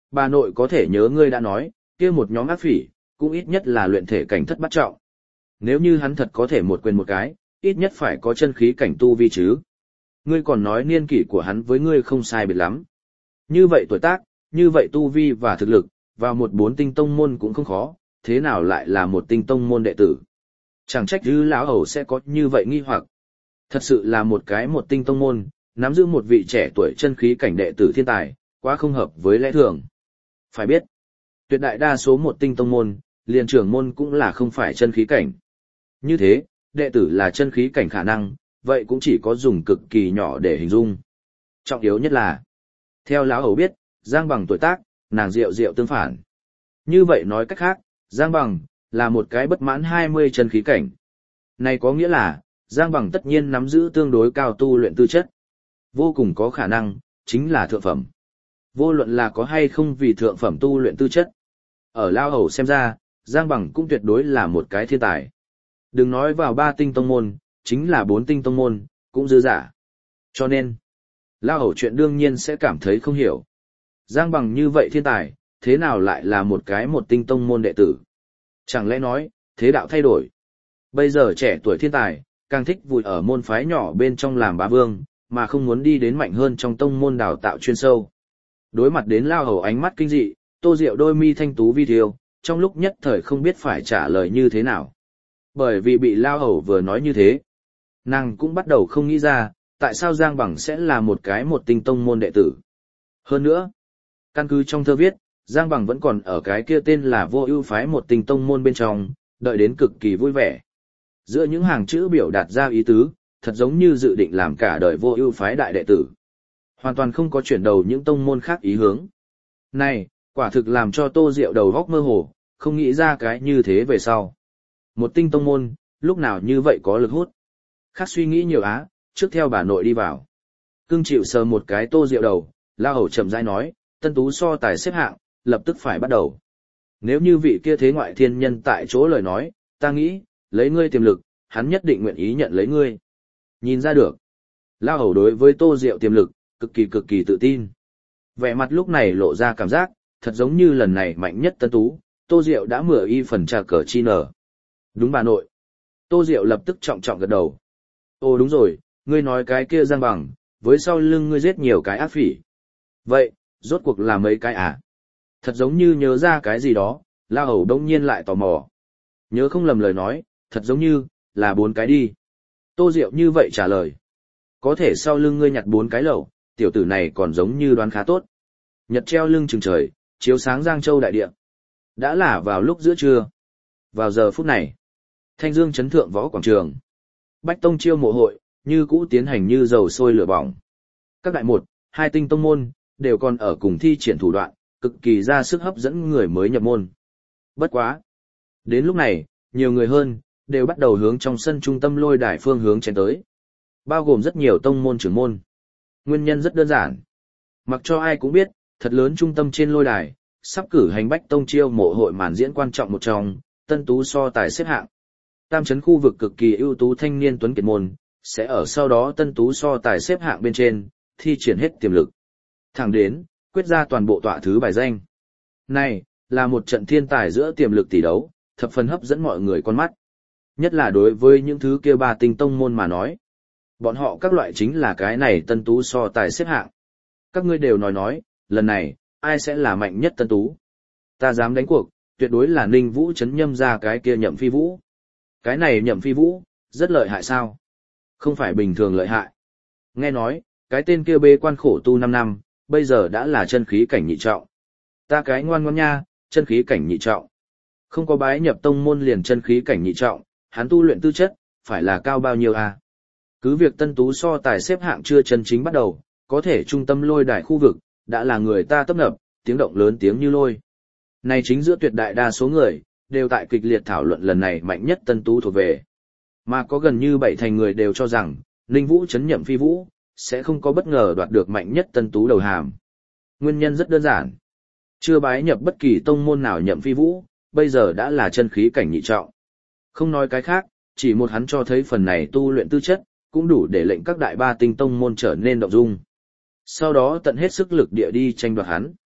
Speaker 1: Bà nội có thể nhớ ngươi đã nói, kia một nhóm ác phỉ, cũng ít nhất là luyện thể cảnh thất bát trọng. Nếu như hắn thật có thể một quyền một cái, ít nhất phải có chân khí cảnh tu vi chứ. Ngươi còn nói niên kỷ của hắn với ngươi không sai biệt lắm. Như vậy tuổi tác, như vậy tu vi và thực lực, vào một bốn tinh tông môn cũng không khó, thế nào lại là một tinh tông môn đệ tử. Chẳng trách dư lão hầu sẽ có như vậy nghi hoặc. Thật sự là một cái một tinh tông môn, nắm giữ một vị trẻ tuổi chân khí cảnh đệ tử thiên tài, quá không hợp với lẽ thường. Phải biết, tuyệt đại đa số một tinh tông môn, liền trưởng môn cũng là không phải chân khí cảnh. Như thế, đệ tử là chân khí cảnh khả năng, vậy cũng chỉ có dùng cực kỳ nhỏ để hình dung. Trọng yếu nhất là, theo lão hầu biết, Giang Bằng tuổi tác, nàng Diệu Diệu tương phản. Như vậy nói cách khác, Giang Bằng là một cái bất mãn hai mươi chân khí cảnh. Này có nghĩa là, Giang Bằng tất nhiên nắm giữ tương đối cao tu luyện tư chất. Vô cùng có khả năng, chính là thượng phẩm. Vô luận là có hay không vì thượng phẩm tu luyện tư chất. Ở Lao Hầu xem ra, Giang Bằng cũng tuyệt đối là một cái thiên tài. Đừng nói vào ba tinh tông môn, chính là bốn tinh tông môn, cũng dư giả. Cho nên, Lao Hầu chuyện đương nhiên sẽ cảm thấy không hiểu. Giang Bằng như vậy thiên tài, thế nào lại là một cái một tinh tông môn đệ tử? Chẳng lẽ nói, thế đạo thay đổi. Bây giờ trẻ tuổi thiên tài, càng thích vùi ở môn phái nhỏ bên trong làm bá vương, mà không muốn đi đến mạnh hơn trong tông môn đào tạo chuyên sâu. Đối mặt đến Lao Hầu ánh mắt kinh dị, Tô Diệu đôi mi thanh tú vi thiêu, trong lúc nhất thời không biết phải trả lời như thế nào. Bởi vì bị Lao Hầu vừa nói như thế, nàng cũng bắt đầu không nghĩ ra, tại sao Giang Bằng sẽ là một cái một tinh tông môn đệ tử. Hơn nữa, căn cứ trong thơ viết, Giang Bằng vẫn còn ở cái kia tên là Vô Ưu phái một tinh tông môn bên trong, đợi đến cực kỳ vui vẻ. Giữa những hàng chữ biểu đạt ra ý tứ, thật giống như dự định làm cả đời Vô Ưu phái đại đệ tử. Hoàn toàn không có chuyển đầu những tông môn khác ý hướng. Này, quả thực làm cho Tô Diệu đầu óc mơ hồ, không nghĩ ra cái như thế về sau. Một tinh tông môn, lúc nào như vậy có lực hút. Khác suy nghĩ nhiều á, trước theo bà nội đi vào. Cưng chịu sờ một cái Tô Diệu đầu, Lao Hầu chậm rãi nói, tân tú so tài xếp hạng, lập tức phải bắt đầu. Nếu như vị kia thế ngoại thiên nhân tại chỗ lời nói, ta nghĩ, lấy ngươi tiềm lực, hắn nhất định nguyện ý nhận lấy ngươi. Nhìn ra được. Lao Hầu đối với Tô Diệu tiềm lực, cực kỳ cực kỳ tự tin. Vẻ mặt lúc này lộ ra cảm giác, thật giống như lần này mạnh nhất tân tú, Tô Diệu đã mửa y phần trà cờ chi nở. Đúng bà nội. Tô Diệu lập tức trọng trọng gật đầu. Ồ đúng rồi, ngươi nói cái kia Giang Bằng, với sau lưng ngươi giết nhiều cái ác phỉ. Vậy, rốt cuộc là mấy cái à? Thật giống như nhớ ra cái gì đó, La Hầu đông nhiên lại tò mò. Nhớ không lầm lời nói, thật giống như, là bốn cái đi. Tô Diệu như vậy trả lời. Có thể sau lưng ngươi nhặt bốn cái lẩu, tiểu tử này còn giống như đoán khá tốt. Nhật treo lưng chừng trời, chiếu sáng Giang Châu đại địa. Đã là vào lúc giữa trưa. Vào giờ phút này, Thanh Dương chấn thượng võ quảng trường. Bách Tông chiêu mộ hội, như cũ tiến hành như dầu sôi lửa bỏng. Các đại một, hai tinh tông môn, đều còn ở cùng thi triển thủ đoạn, cực kỳ ra sức hấp dẫn người mới nhập môn. Bất quá. Đến lúc này, nhiều người hơn, đều bắt đầu hướng trong sân trung tâm lôi đài phương hướng chen tới. Bao gồm rất nhiều tông môn trưởng môn. Nguyên nhân rất đơn giản. Mặc cho ai cũng biết, thật lớn trung tâm trên lôi đài, sắp cử hành Bách Tông chiêu mộ hội màn diễn quan trọng một trong, tân tú so tài xếp hạng. Tam trấn khu vực cực kỳ ưu tú thanh niên tuấn kiệt môn, sẽ ở sau đó tân tú so tài xếp hạng bên trên, thi triển hết tiềm lực. Thẳng đến, quyết ra toàn bộ tọa thứ bài danh. Này, là một trận thiên tài giữa tiềm lực tỷ đấu, thập phần hấp dẫn mọi người con mắt. Nhất là đối với những thứ kia ba tinh tông môn mà nói. Bọn họ các loại chính là cái này tân tú so tài xếp hạng. Các ngươi đều nói nói, lần này, ai sẽ là mạnh nhất tân tú? Ta dám đánh cuộc, tuyệt đối là Ninh Vũ chấn nhâm ra cái kia Nhậm Phi Vũ. Cái này Nhậm Phi Vũ, rất lợi hại sao? Không phải bình thường lợi hại. Nghe nói, cái tên kia bê quan khổ tu năm năm, bây giờ đã là chân khí cảnh nhị trọng. Ta cái ngoan ngoãn nha, chân khí cảnh nhị trọng. Không có bái nhập tông môn liền chân khí cảnh nhị trọng, hắn tu luyện tư chất, phải là cao bao nhiêu à? Cứ việc tân tú so tài xếp hạng chưa chân chính bắt đầu, có thể trung tâm lôi đài khu vực, đã là người ta tấp nập, tiếng động lớn tiếng như lôi. Này chính giữa tuyệt đại đa số người, đều tại kịch liệt thảo luận lần này mạnh nhất tân tú thuộc về. Mà có gần như bảy thành người đều cho rằng, Ninh Vũ chấn Nhậm Phi Vũ, sẽ không có bất ngờ đoạt được mạnh nhất tân tú đầu hàm. Nguyên nhân rất đơn giản. Chưa bái nhập bất kỳ tông môn nào Nhậm Phi Vũ, bây giờ đã là chân khí cảnh nhị trọng. Không nói cái khác, chỉ một hắn cho thấy phần này tu luyện tư chất, cũng đủ để lệnh các đại ba tinh tông môn trở nên động dung. Sau đó tận hết sức lực địa đi tranh đoạt hắn.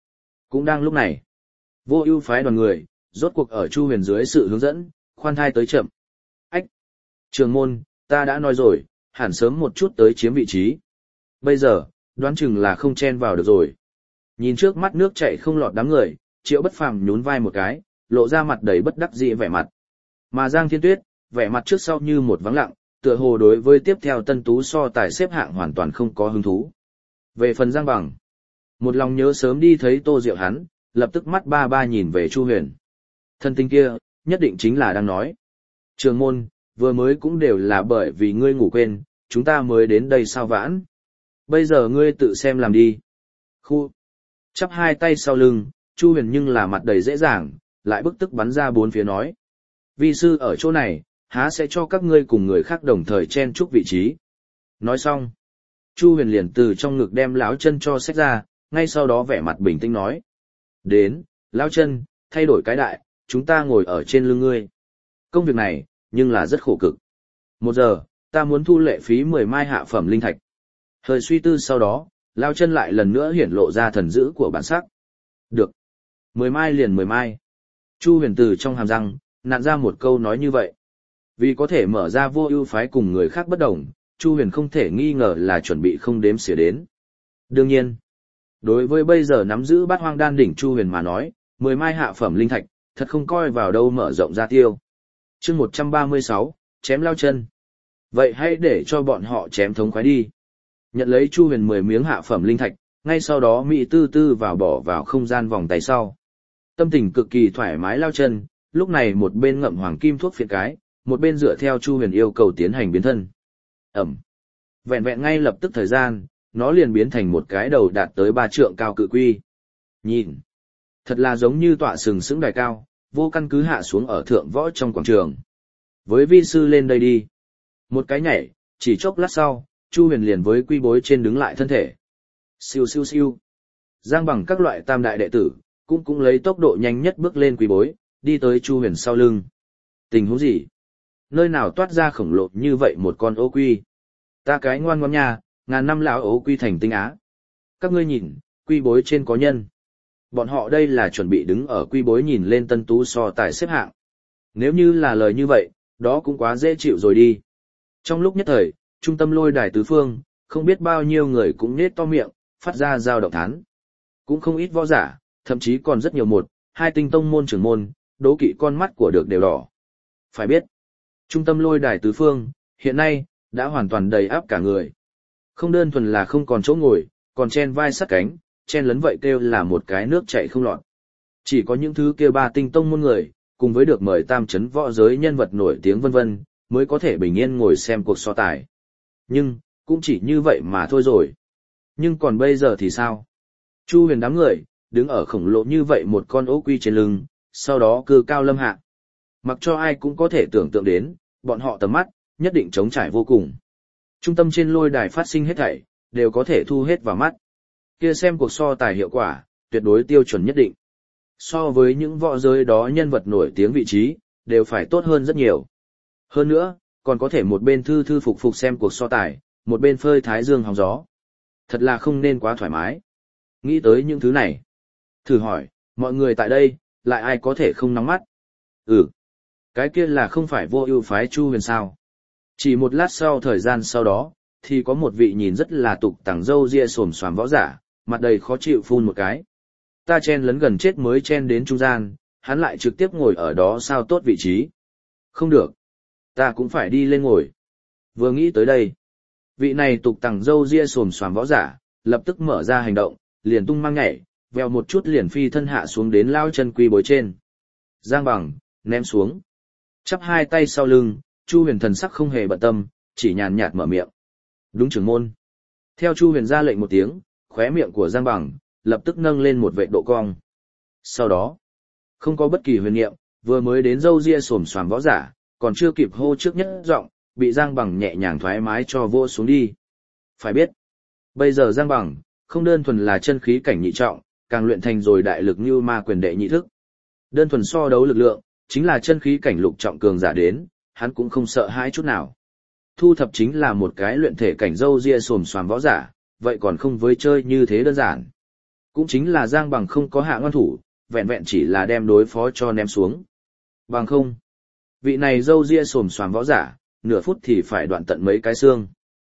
Speaker 1: Cũng đang lúc này, Vô Ưu phái đoàn người, rốt cuộc ở Chu Huyền dưới sự hướng dẫn, khoan thai tới chậm. Ách! Trường môn, ta đã nói rồi, hẳn sớm một chút tới chiếm vị trí. Bây giờ, đoán chừng là không chen vào được rồi. Nhìn trước mắt nước chảy không lọt đám người, Triệu Bất Phàm nhún vai một cái, lộ ra mặt đầy bất đắc dĩ vẻ mặt. Mà Giang Thiên Tuyết, vẻ mặt trước sau như một vắng lặng, tựa hồ đối với tiếp theo tân tú so tài xếp hạng hoàn toàn không có hứng thú. Về phần Giang Bằng, một lòng nhớ sớm đi thấy Tô Diệu hắn, lập tức mắt ba ba nhìn về Chu Huyền. Thân tinh kia, nhất định chính là đang nói. Trường môn, vừa mới cũng đều là bởi vì ngươi ngủ quên, chúng ta mới đến đây sao vãn. Bây giờ ngươi tự xem làm đi. Khu. Chắp hai tay sau lưng, Chu Huyền nhưng là mặt đầy dễ dàng, lại bức tức bắn ra bốn phía nói. Vi sư ở chỗ này, há sẽ cho các ngươi cùng người khác đồng thời chen chúc vị trí. Nói xong, Chu Huyền liền từ trong ngực đem Lão Chân cho xách ra, ngay sau đó vẻ mặt bình tĩnh nói. Đến, Lão Chân, thay đổi cái đại, chúng ta ngồi ở trên lưng ngươi. Công việc này, nhưng là rất khổ cực. Một giờ, ta muốn thu lệ phí mười mai hạ phẩm linh thạch. Hơi suy tư sau đó, Lão Chân lại lần nữa hiển lộ ra thần dữ của bản sắc. Được. Mười mai liền mười mai. Chu Huyền từ trong hàm răng, nặn ra một câu nói như vậy. Vì có thể mở ra Vô Ưu phái cùng người khác bất đồng, Chu Huyền không thể nghi ngờ là chuẩn bị không đếm xỉa đến. Đương nhiên, đối với bây giờ nắm giữ Bát Hoang Đan đỉnh Chu Huyền mà nói, mười mai hạ phẩm linh thạch, thật không coi vào đâu mở rộng ra tiêu. Chương một trăm ba mươi sáu, chém Lao Chân. Vậy hãy để cho bọn họ chém thống khoái đi. Nhận lấy Chu Huyền mười miếng hạ phẩm linh thạch, ngay sau đó Mỹ tư tư vào bỏ vào không gian vòng tay sau. Tâm tình cực kỳ thoải mái Lao Chân, lúc này một bên ngậm hoàng kim thuốc phiện cái, một bên dựa theo Chu Huyền yêu cầu tiến hành biến thân. Ẩm. Vẹn vẹn ngay lập tức thời gian, nó liền biến thành một cái đầu đạt tới ba trượng cao cự quy. Nhìn, thật là giống như tọa sừng sững đài cao, vô căn cứ hạ xuống ở thượng võ trong quảng trường. Với vi sư lên đây đi. Một cái nhảy, chỉ chốc lát sau, Chu Huyền liền với quy bối trên đứng lại thân thể. Siêu siêu siêu. Giang Bằng các loại tam đại đệ tử, cũng cũng lấy tốc độ nhanh nhất bước lên quy bối, đi tới Chu Huyền sau lưng. Tình huống gì? Nơi nào toát ra khổng lồ như vậy một con ố quy? Ta cái ngoan ngoãn nha, ngàn năm lão ố quy thành tinh á. Các ngươi nhìn, quy bối trên có nhân. Bọn họ đây là chuẩn bị đứng ở quy bối nhìn lên tân tú so tài xếp hạng. Nếu như là lời như vậy, đó cũng quá dễ chịu rồi đi. Trong lúc nhất thời, trung tâm lôi đài tứ phương, không biết bao nhiêu người cũng nết to miệng, phát ra dao động thán. Cũng không ít võ giả, thậm chí còn rất nhiều một, hai tinh tông môn trưởng môn, đố kỵ con mắt của được đều đỏ. Phải biết, trung tâm lôi đài tứ phương, hiện nay, đã hoàn toàn đầy áp cả người. Không đơn thuần là không còn chỗ ngồi, còn chen vai sát cánh, chen lấn vậy kêu là một cái nước chảy không lọt. Chỉ có những thứ kia ba tinh tông môn người, cùng với được mời tam chấn võ giới nhân vật nổi tiếng vân vân, mới có thể bình yên ngồi xem cuộc so tài. Nhưng, cũng chỉ như vậy mà thôi rồi. Nhưng còn bây giờ thì sao? Chu Huyền đám người, đứng ở khổng lồ như vậy một con ố quy trên lưng, sau đó cư cao lâm hạ. Mặc cho ai cũng có thể tưởng tượng đến, bọn họ tầm mắt, nhất định trống trải vô cùng. Trung tâm trên lôi đài phát sinh hết thảy, đều có thể thu hết vào mắt. Kia xem cuộc so tài hiệu quả, tuyệt đối tiêu chuẩn nhất định. So với những võ giới đó nhân vật nổi tiếng vị trí, đều phải tốt hơn rất nhiều. Hơn nữa, còn có thể một bên thư thư phục phục xem cuộc so tài, một bên phơi thái dương hóng gió. Thật là không nên quá thoải mái. Nghĩ tới những thứ này. Thử hỏi, mọi người tại đây, lại ai có thể không nóng mắt? Ừ. Cái kia là không phải Vô Ưu phái Chu Huyền sao? Chỉ một lát sau thời gian sau đó, thì có một vị nhìn rất là tục tằng râu ria xồm xoàm võ giả, mặt đầy khó chịu phun một cái. Ta chen lấn gần chết mới chen đến trung gian, hắn lại trực tiếp ngồi ở đó sao tốt vị trí. Không được. Ta cũng phải đi lên ngồi. Vừa nghĩ tới đây. Vị này tục tằng râu ria xồm xoàm võ giả, lập tức mở ra hành động, liền tung mang nhảy, vèo một chút liền phi thân hạ xuống đến Lao Chân quy bối trên. Giang Bằng, ném xuống. Chắp hai tay sau lưng, Chu Huyền thần sắc không hề bận tâm, chỉ nhàn nhạt mở miệng. Đúng trưởng môn. Theo Chu Huyền ra lệnh một tiếng, khóe miệng của Giang Bằng lập tức nâng lên một vệt độ cong. Sau đó, không có bất kỳ huyền niệm, vừa mới đến râu ria xồm xoàm võ giả, còn chưa kịp hô trước nhất giọng, bị Giang Bằng nhẹ nhàng thoải mái cho vô xuống đi. Phải biết, bây giờ Giang Bằng không đơn thuần là chân khí cảnh nhị trọng, càng luyện thành rồi đại lực như ma quyền đệ nhị thức. Đơn thuần so đấu lực lượng, chính là chân khí cảnh lục trọng cường giả đến, hắn cũng không sợ hãi chút nào. Thu thập chính là một cái luyện thể cảnh râu ria xồm xoàm võ giả, vậy còn không với chơi như thế đơn giản. Cũng chính là Giang Bằng không có hạ ngoan thủ, vẹn vẹn chỉ là đem đối phó cho ném xuống. Bằng không, vị này râu ria xồm xoàm võ giả, nửa phút thì phải đoạn tận mấy cái xương.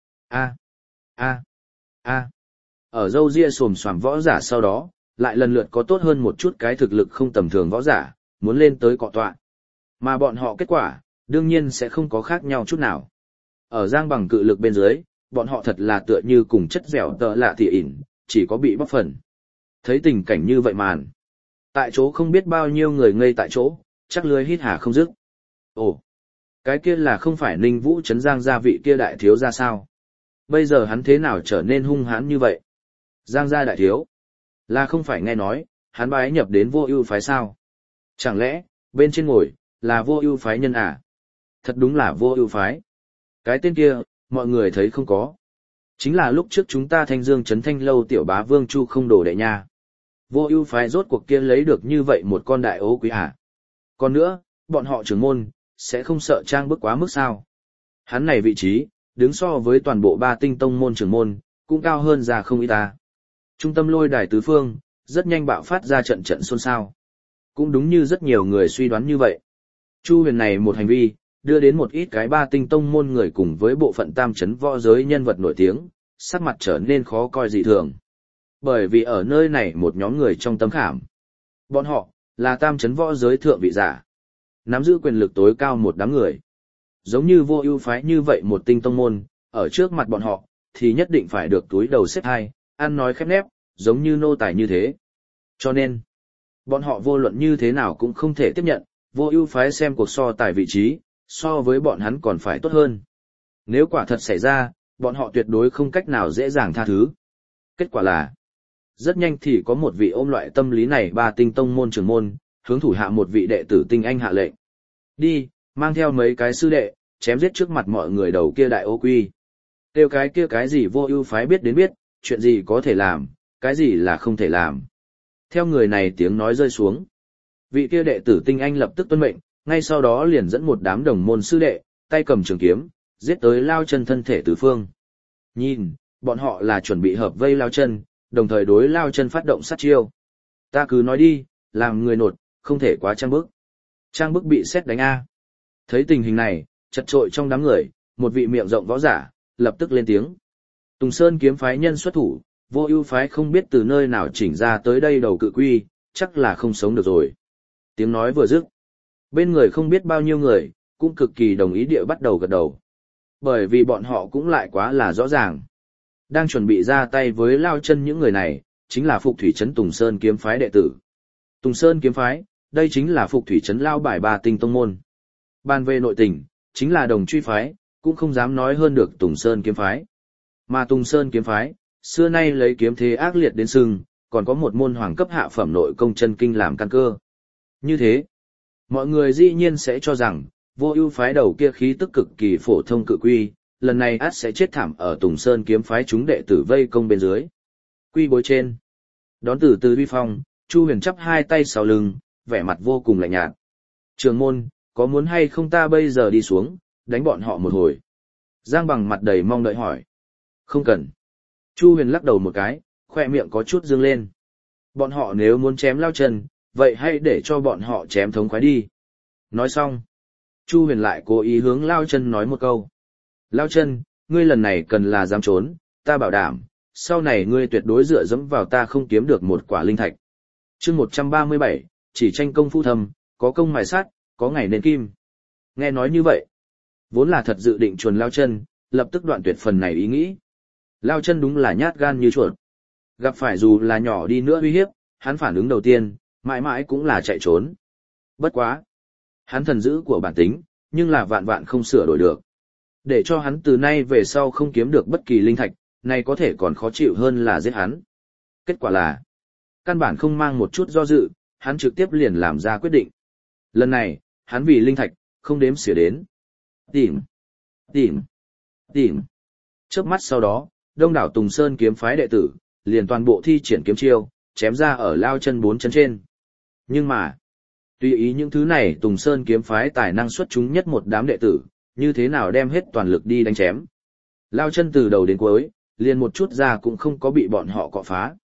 Speaker 1: A, a, a. Ở râu ria xồm xoàm võ giả sau đó, lại lần lượt có tốt hơn một chút cái thực lực không tầm thường võ giả, muốn lên tới cọ tọa. Mà bọn họ kết quả, đương nhiên sẽ không có khác nhau chút nào. Ở Giang Bằng cự lực bên dưới, bọn họ thật là tựa như cùng chất dẻo tợ lạ thì ỉn, chỉ có bị bóc phần. Thấy tình cảnh như vậy màn. Tại chỗ không biết bao nhiêu người ngây tại chỗ, chắc lưới hít hà không dứt. Ồ, cái kia là không phải Ninh Vũ Trấn Giang gia vị kia đại thiếu ra sao? Bây giờ hắn thế nào trở nên hung hãn như vậy? Giang gia đại thiếu, là không phải nghe nói, hắn bái nhập đến vô ưu phái sao? Chẳng lẽ, bên trên ngồi, là vô ưu phái nhân à? Thật đúng là vô ưu phái. Cái tên kia, mọi người thấy không có. Chính là lúc trước chúng ta Thanh Dương Trấn Thanh Lâu tiểu bá Vương Chu không đổ đệ nha. Vô ưu phái rốt cuộc kia lấy được như vậy một con đại ố quý à? Còn nữa, bọn họ trưởng môn, sẽ không sợ trang bức quá mức sao? Hắn này vị trí, đứng so với toàn bộ ba tinh tông môn trưởng môn, cũng cao hơn ra không ít ta. Trung tâm lôi đài tứ phương, rất nhanh bạo phát ra trận trận xôn xao. Cũng đúng như rất nhiều người suy đoán như vậy. Chu Huyền này một hành vi, đưa đến một ít cái ba tinh tông môn người cùng với bộ phận tam chấn võ giới nhân vật nổi tiếng, sắc mặt trở nên khó coi dị thường. Bởi vì ở nơi này một nhóm người trong tấm khảm. Bọn họ, là tam chấn võ giới thượng vị giả. Nắm giữ quyền lực tối cao một đám người. Giống như vô ưu phái như vậy một tinh tông môn, ở trước mặt bọn họ, thì nhất định phải được túi đầu xếp hai, ăn nói khép nép, giống như nô tài như thế. Cho nên, bọn họ vô luận như thế nào cũng không thể tiếp nhận, vô ưu phái xem cuộc so tài vị trí, so với bọn hắn còn phải tốt hơn. Nếu quả thật xảy ra, bọn họ tuyệt đối không cách nào dễ dàng tha thứ. Kết quả là, rất nhanh thì có một vị ôm loại tâm lý này ba tinh tông môn trưởng môn, hướng thủ hạ một vị đệ tử tinh anh hạ lệnh. Đi, mang theo mấy cái sư đệ, chém giết trước mặt mọi người đầu kia đại ô quy. Tiêu cái kia cái gì vô ưu phái biết đến biết, chuyện gì có thể làm, cái gì là không thể làm. Theo người này tiếng nói rơi xuống. Vị kia đệ tử tinh anh lập tức tuân mệnh, ngay sau đó liền dẫn một đám đồng môn sư đệ, tay cầm trường kiếm, giết tới Lao Chân thân thể tứ phương. Nhìn, bọn họ là chuẩn bị hợp vây Lao Chân, đồng thời đối Lao Chân phát động sát chiêu. Ta cứ nói đi, làm người nột, không thể quá trang bức. Trang bức bị xét đánh A. Thấy tình hình này, chật trội trong đám người, một vị miệng rộng võ giả, lập tức lên tiếng. Tùng Sơn kiếm phái nhân xuất thủ, vô ưu phái không biết từ nơi nào chỉnh ra tới đây đầu cự quy, chắc là không sống được rồi. Tiếng nói vừa dứt. Bên người không biết bao nhiêu người, cũng cực kỳ đồng ý địa bắt đầu gật đầu. Bởi vì bọn họ cũng lại quá là rõ ràng. Đang chuẩn bị ra tay với Lao Chân những người này, chính là Phục Thủy Trấn Tùng Sơn kiếm phái đệ tử. Tùng Sơn kiếm phái, đây chính là Phục Thủy Trấn Lao bài ba tinh tông môn. Bàn về nội tình, chính là đồng truy phái, cũng không dám nói hơn được Tùng Sơn kiếm phái. Mà Tùng Sơn kiếm phái, xưa nay lấy kiếm thế ác liệt đến sưng, còn có một môn hoàng cấp hạ phẩm nội công chân kinh làm căn cơ. Như thế, mọi người dĩ nhiên sẽ cho rằng, vô ưu phái đầu kia khí tức cực kỳ phổ thông cự quy, lần này át sẽ chết thảm ở Tùng Sơn kiếm phái chúng đệ tử vây công bên dưới. Quy bối trên. Đón từ từ uy phong, Chu Huyền chắp hai tay sau lưng, vẻ mặt vô cùng lạnh nhạt. Trường môn, có muốn hay không ta bây giờ đi xuống, đánh bọn họ một hồi? Giang Bằng mặt đầy mong đợi hỏi. Không cần. Chu Huyền lắc đầu một cái, khoe miệng có chút dương lên. Bọn họ nếu muốn chém Lao Chân, vậy hãy để cho bọn họ chém thống khoái đi. Nói xong, Chu Huyền lại cố ý hướng Lao Chân nói một câu. Lao Chân, ngươi lần này cần là dám trốn, ta bảo đảm, sau này ngươi tuyệt đối dựa dẫm vào ta không kiếm được một quả linh thạch. Chương một trăm ba mươi bảy, chỉ tranh công phu thầm, có công mài sát, có ngày nên kim. Nghe nói như vậy, vốn là thật dự định chuồn Lao Chân, lập tức đoạn tuyệt phần này ý nghĩ. Lao Chân đúng là nhát gan như chuột. Gặp phải dù là nhỏ đi nữa uy hiếp, hắn phản ứng đầu tiên, mãi mãi cũng là chạy trốn. Bất quá. Hắn thần dữ của bản tính, nhưng là vạn vạn không sửa đổi được. Để cho hắn từ nay về sau không kiếm được bất kỳ linh thạch, này có thể còn khó chịu hơn là giết hắn. Kết quả là, căn bản không mang một chút do dự, hắn trực tiếp liền làm ra quyết định. Lần này, hắn vì linh thạch, không đếm xỉa đến. Tìm, tìm, tìm. Chớp mắt sau đó, đông đảo Tùng Sơn kiếm phái đệ tử, liền toàn bộ thi triển kiếm chiêu, chém ra ở Lao Chân bốn chân trên. Nhưng mà, tùy ý những thứ này Tùng Sơn kiếm phái tài năng xuất chúng nhất một đám đệ tử, như thế nào đem hết toàn lực đi đánh chém. Lao Chân từ đầu đến cuối, liền một chút ra cũng không có bị bọn họ cọ phá.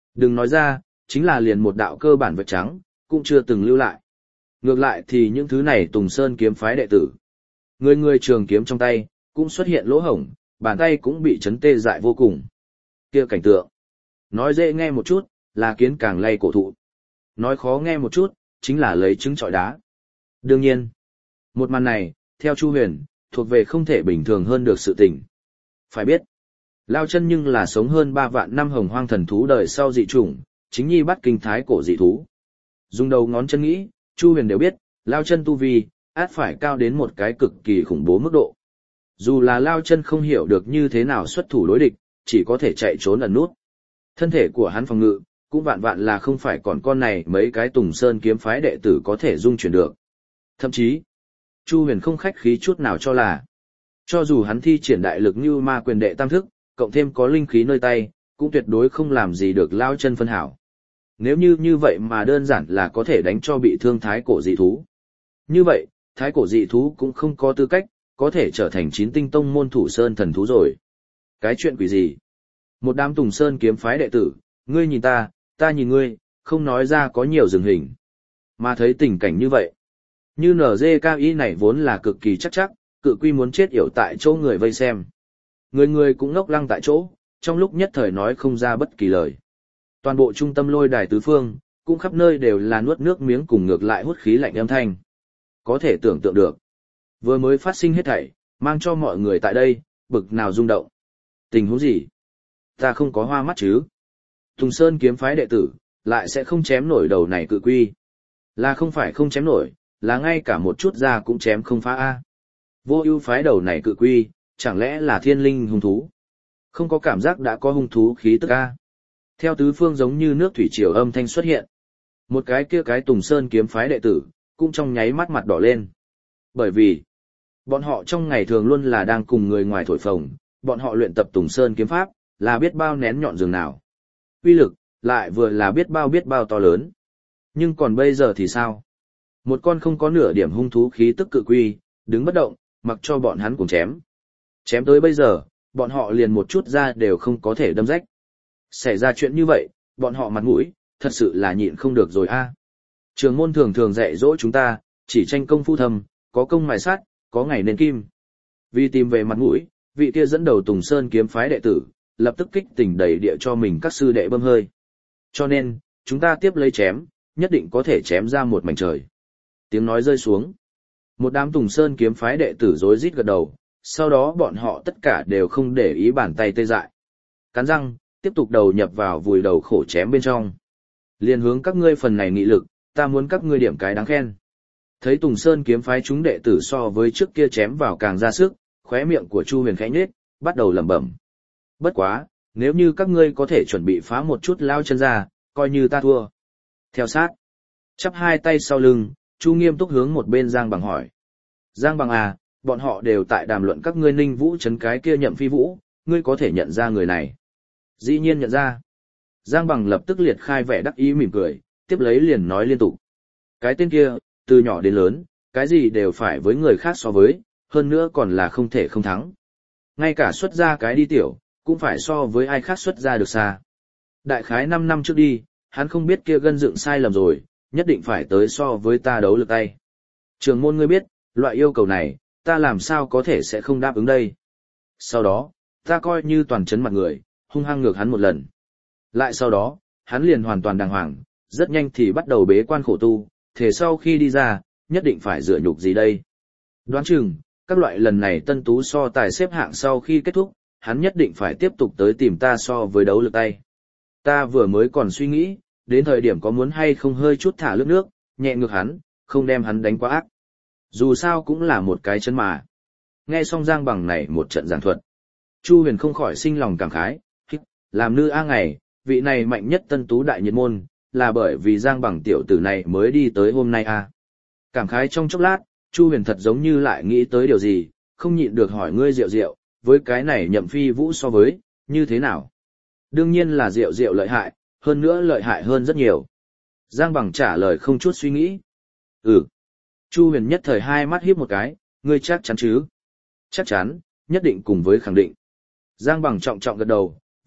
Speaker 1: Đừng nói ra, chính là liền một đạo cơ bản vạch trắng, cũng chưa từng lưu lại. Ngược lại thì những thứ này Tùng Sơn kiếm phái đệ tử. Người người trường kiếm trong tay, cũng xuất hiện lỗ hổng, bàn tay cũng bị chấn tê dại vô cùng. Kia cảnh tượng. Nói dễ nghe một chút, là kiến càng lay cổ thụ. Nói khó nghe một chút, chính là lấy trứng trọi đá. Đương nhiên, một màn này, theo Chu Huyền, thuộc về không thể bình thường hơn được sự tình. Phải biết, Lao Chân nhưng là sống hơn ba vạn năm hồng hoang thần thú đời sau dị chủng, chính nhi bắt kinh thái cổ dị thú. Dùng đầu ngón chân nghĩ, Chu Huyền đều biết, Lao Chân tu vi, át phải cao đến một cái cực kỳ khủng bố mức độ. Dù là Lao Chân không hiểu được như thế nào xuất thủ đối địch, chỉ có thể chạy trốn ẩn nút. Thân thể của hắn phòng ngự, cũng vạn vạn là không phải còn con này mấy cái Tùng Sơn kiếm phái đệ tử có thể dung chuyển được. Thậm chí, Chu Huyền không khách khí chút nào cho là, cho dù hắn thi triển đại lực như ma quyền đệ tam thức, cộng thêm có linh khí nơi tay, cũng tuyệt đối không làm gì được Lao Chân phân hảo. Nếu như như vậy mà đơn giản là có thể đánh cho bị thương thái cổ dị thú. Như vậy, thái cổ dị thú cũng không có tư cách, có thể trở thành chín tinh tông môn thủ sơn thần thú rồi. Cái chuyện quỷ gì? Một đám Tùng Sơn kiếm phái đệ tử, ngươi nhìn ta, ta nhìn ngươi, không nói ra có nhiều dừng hình. Mà thấy tình cảnh như vậy. Như en giê ca i này vốn là cực kỳ chắc chắc, cự quy muốn chết yểu tại chỗ người vây xem. Người người cũng ngốc lăng tại chỗ, trong lúc nhất thời nói không ra bất kỳ lời. Toàn bộ trung tâm lôi đài tứ phương, cũng khắp nơi đều là nuốt nước miếng cùng ngược lại hút khí lạnh âm thanh. Có thể tưởng tượng được. Vừa mới phát sinh hết thảy, mang cho mọi người tại đây, bực nào rung động. Tình huống gì? Ta không có hoa mắt chứ? Tùng Sơn kiếm phái đệ tử, lại sẽ không chém nổi đầu này cự quy. Là không phải không chém nổi, là ngay cả một chút da cũng chém không phá A. Vô ưu phái đầu này cự quy, chẳng lẽ là thiên linh hung thú? Không có cảm giác đã có hung thú khí tức A. Theo tứ phương giống như nước thủy triều âm thanh xuất hiện. Một cái kia cái Tùng Sơn kiếm phái đệ tử, cũng trong nháy mắt mặt đỏ lên. Bởi vì, bọn họ trong ngày thường luôn là đang cùng người ngoài thổi phồng, bọn họ luyện tập Tùng Sơn kiếm pháp, là biết bao nén nhọn giường nào. Uy lực, lại vừa là biết bao biết bao to lớn. Nhưng còn bây giờ thì sao? Một con không có nửa điểm hung thú khí tức cự quy, đứng bất động, mặc cho bọn hắn cùng chém. Chém tới bây giờ, bọn họ liền một chút ra đều không có thể đâm rách. Xảy ra chuyện như vậy, bọn họ mặt mũi, thật sự là nhịn không được rồi a. Trường môn thường thường dạy dỗ chúng ta, chỉ tranh công phu thâm, có công mài sát, có ngày nên kim. Vì tìm về mặt mũi, vị kia dẫn đầu Tùng Sơn kiếm phái đệ tử, lập tức kích tình đầy địa cho mình các sư đệ bơm hơi. Cho nên, chúng ta tiếp lấy chém, nhất định có thể chém ra một mảnh trời. Tiếng nói rơi xuống. Một đám Tùng Sơn kiếm phái đệ tử rối rít gật đầu, sau đó bọn họ tất cả đều không để ý bàn tay tê dại. Cắn răng, tiếp tục đầu nhập vào vùi đầu khổ chém bên trong. Liên hướng các ngươi phần này nghị lực, ta muốn các ngươi điểm cái đáng khen. Thấy Tùng Sơn kiếm phái chúng đệ tử so với trước kia chém vào càng ra sức, khóe miệng của Chu Huyền khẽ nhếch, bắt đầu lẩm bẩm. Bất quá, nếu như các ngươi có thể chuẩn bị phá một chút Lao Chân ra, coi như ta thua. Theo sát, chắp hai tay sau lưng, Chu nghiêm túc hướng một bên Giang Bằng hỏi. Giang Bằng à, bọn họ đều tại đàm luận các ngươi Ninh Vũ trấn cái kia Nhậm Phi Vũ, ngươi có thể nhận ra người này. Dĩ nhiên nhận ra. Giang Bằng lập tức liệt khai vẻ đắc ý mỉm cười, tiếp lấy liền nói liên tục. Cái tên kia, từ nhỏ đến lớn, cái gì đều phải với người khác so với, hơn nữa còn là không thể không thắng. Ngay cả xuất ra cái đi tiểu, cũng phải so với ai khác xuất ra được xa. Đại khái năm năm trước đi, hắn không biết kia gân dựng sai lầm rồi, nhất định phải tới so với ta đấu lực tay. Trường môn ngươi biết, loại yêu cầu này, ta làm sao có thể sẽ không đáp ứng đây. Sau đó, ta coi như toàn chấn mặt người, hung hăng ngược hắn một lần. Lại sau đó, hắn liền hoàn toàn đàng hoàng, rất nhanh thì bắt đầu bế quan khổ tu, thế sau khi đi ra, nhất định phải dựa nhục gì đây. Đoán chừng, các loại lần này tân tú so tài xếp hạng sau khi kết thúc, hắn nhất định phải tiếp tục tới tìm ta so với đấu lực tay. Ta vừa mới còn suy nghĩ, đến thời điểm có muốn hay không hơi chút thả lướt nước, nhẹ ngược hắn, không đem hắn đánh quá ác. Dù sao cũng là một cái chân mà. Nghe xong Giang Bằng này một trận giảng thuật, Chu Huyền không khỏi sinh lòng cảm khái, làm nữ a ngày, vị này mạnh nhất tân tú đại nhiệt môn, là bởi vì Giang Bằng tiểu tử này mới đi tới hôm nay a. Cảm khái trong chốc lát, Chu Huyền thật giống như lại nghĩ tới điều gì, không nhịn được hỏi ngươi Diệu Diệu, với cái này Nhậm Phi Vũ so với, như thế nào? Đương nhiên là Diệu Diệu lợi hại, hơn nữa lợi hại hơn rất nhiều. Giang Bằng trả lời không chút suy nghĩ. Ừ. Chu Huyền nhất thời hai mắt híp một cái, ngươi chắc chắn chứ? Chắc chắn, nhất định cùng với khẳng định. Giang Bằng trọng trọng gật đầu,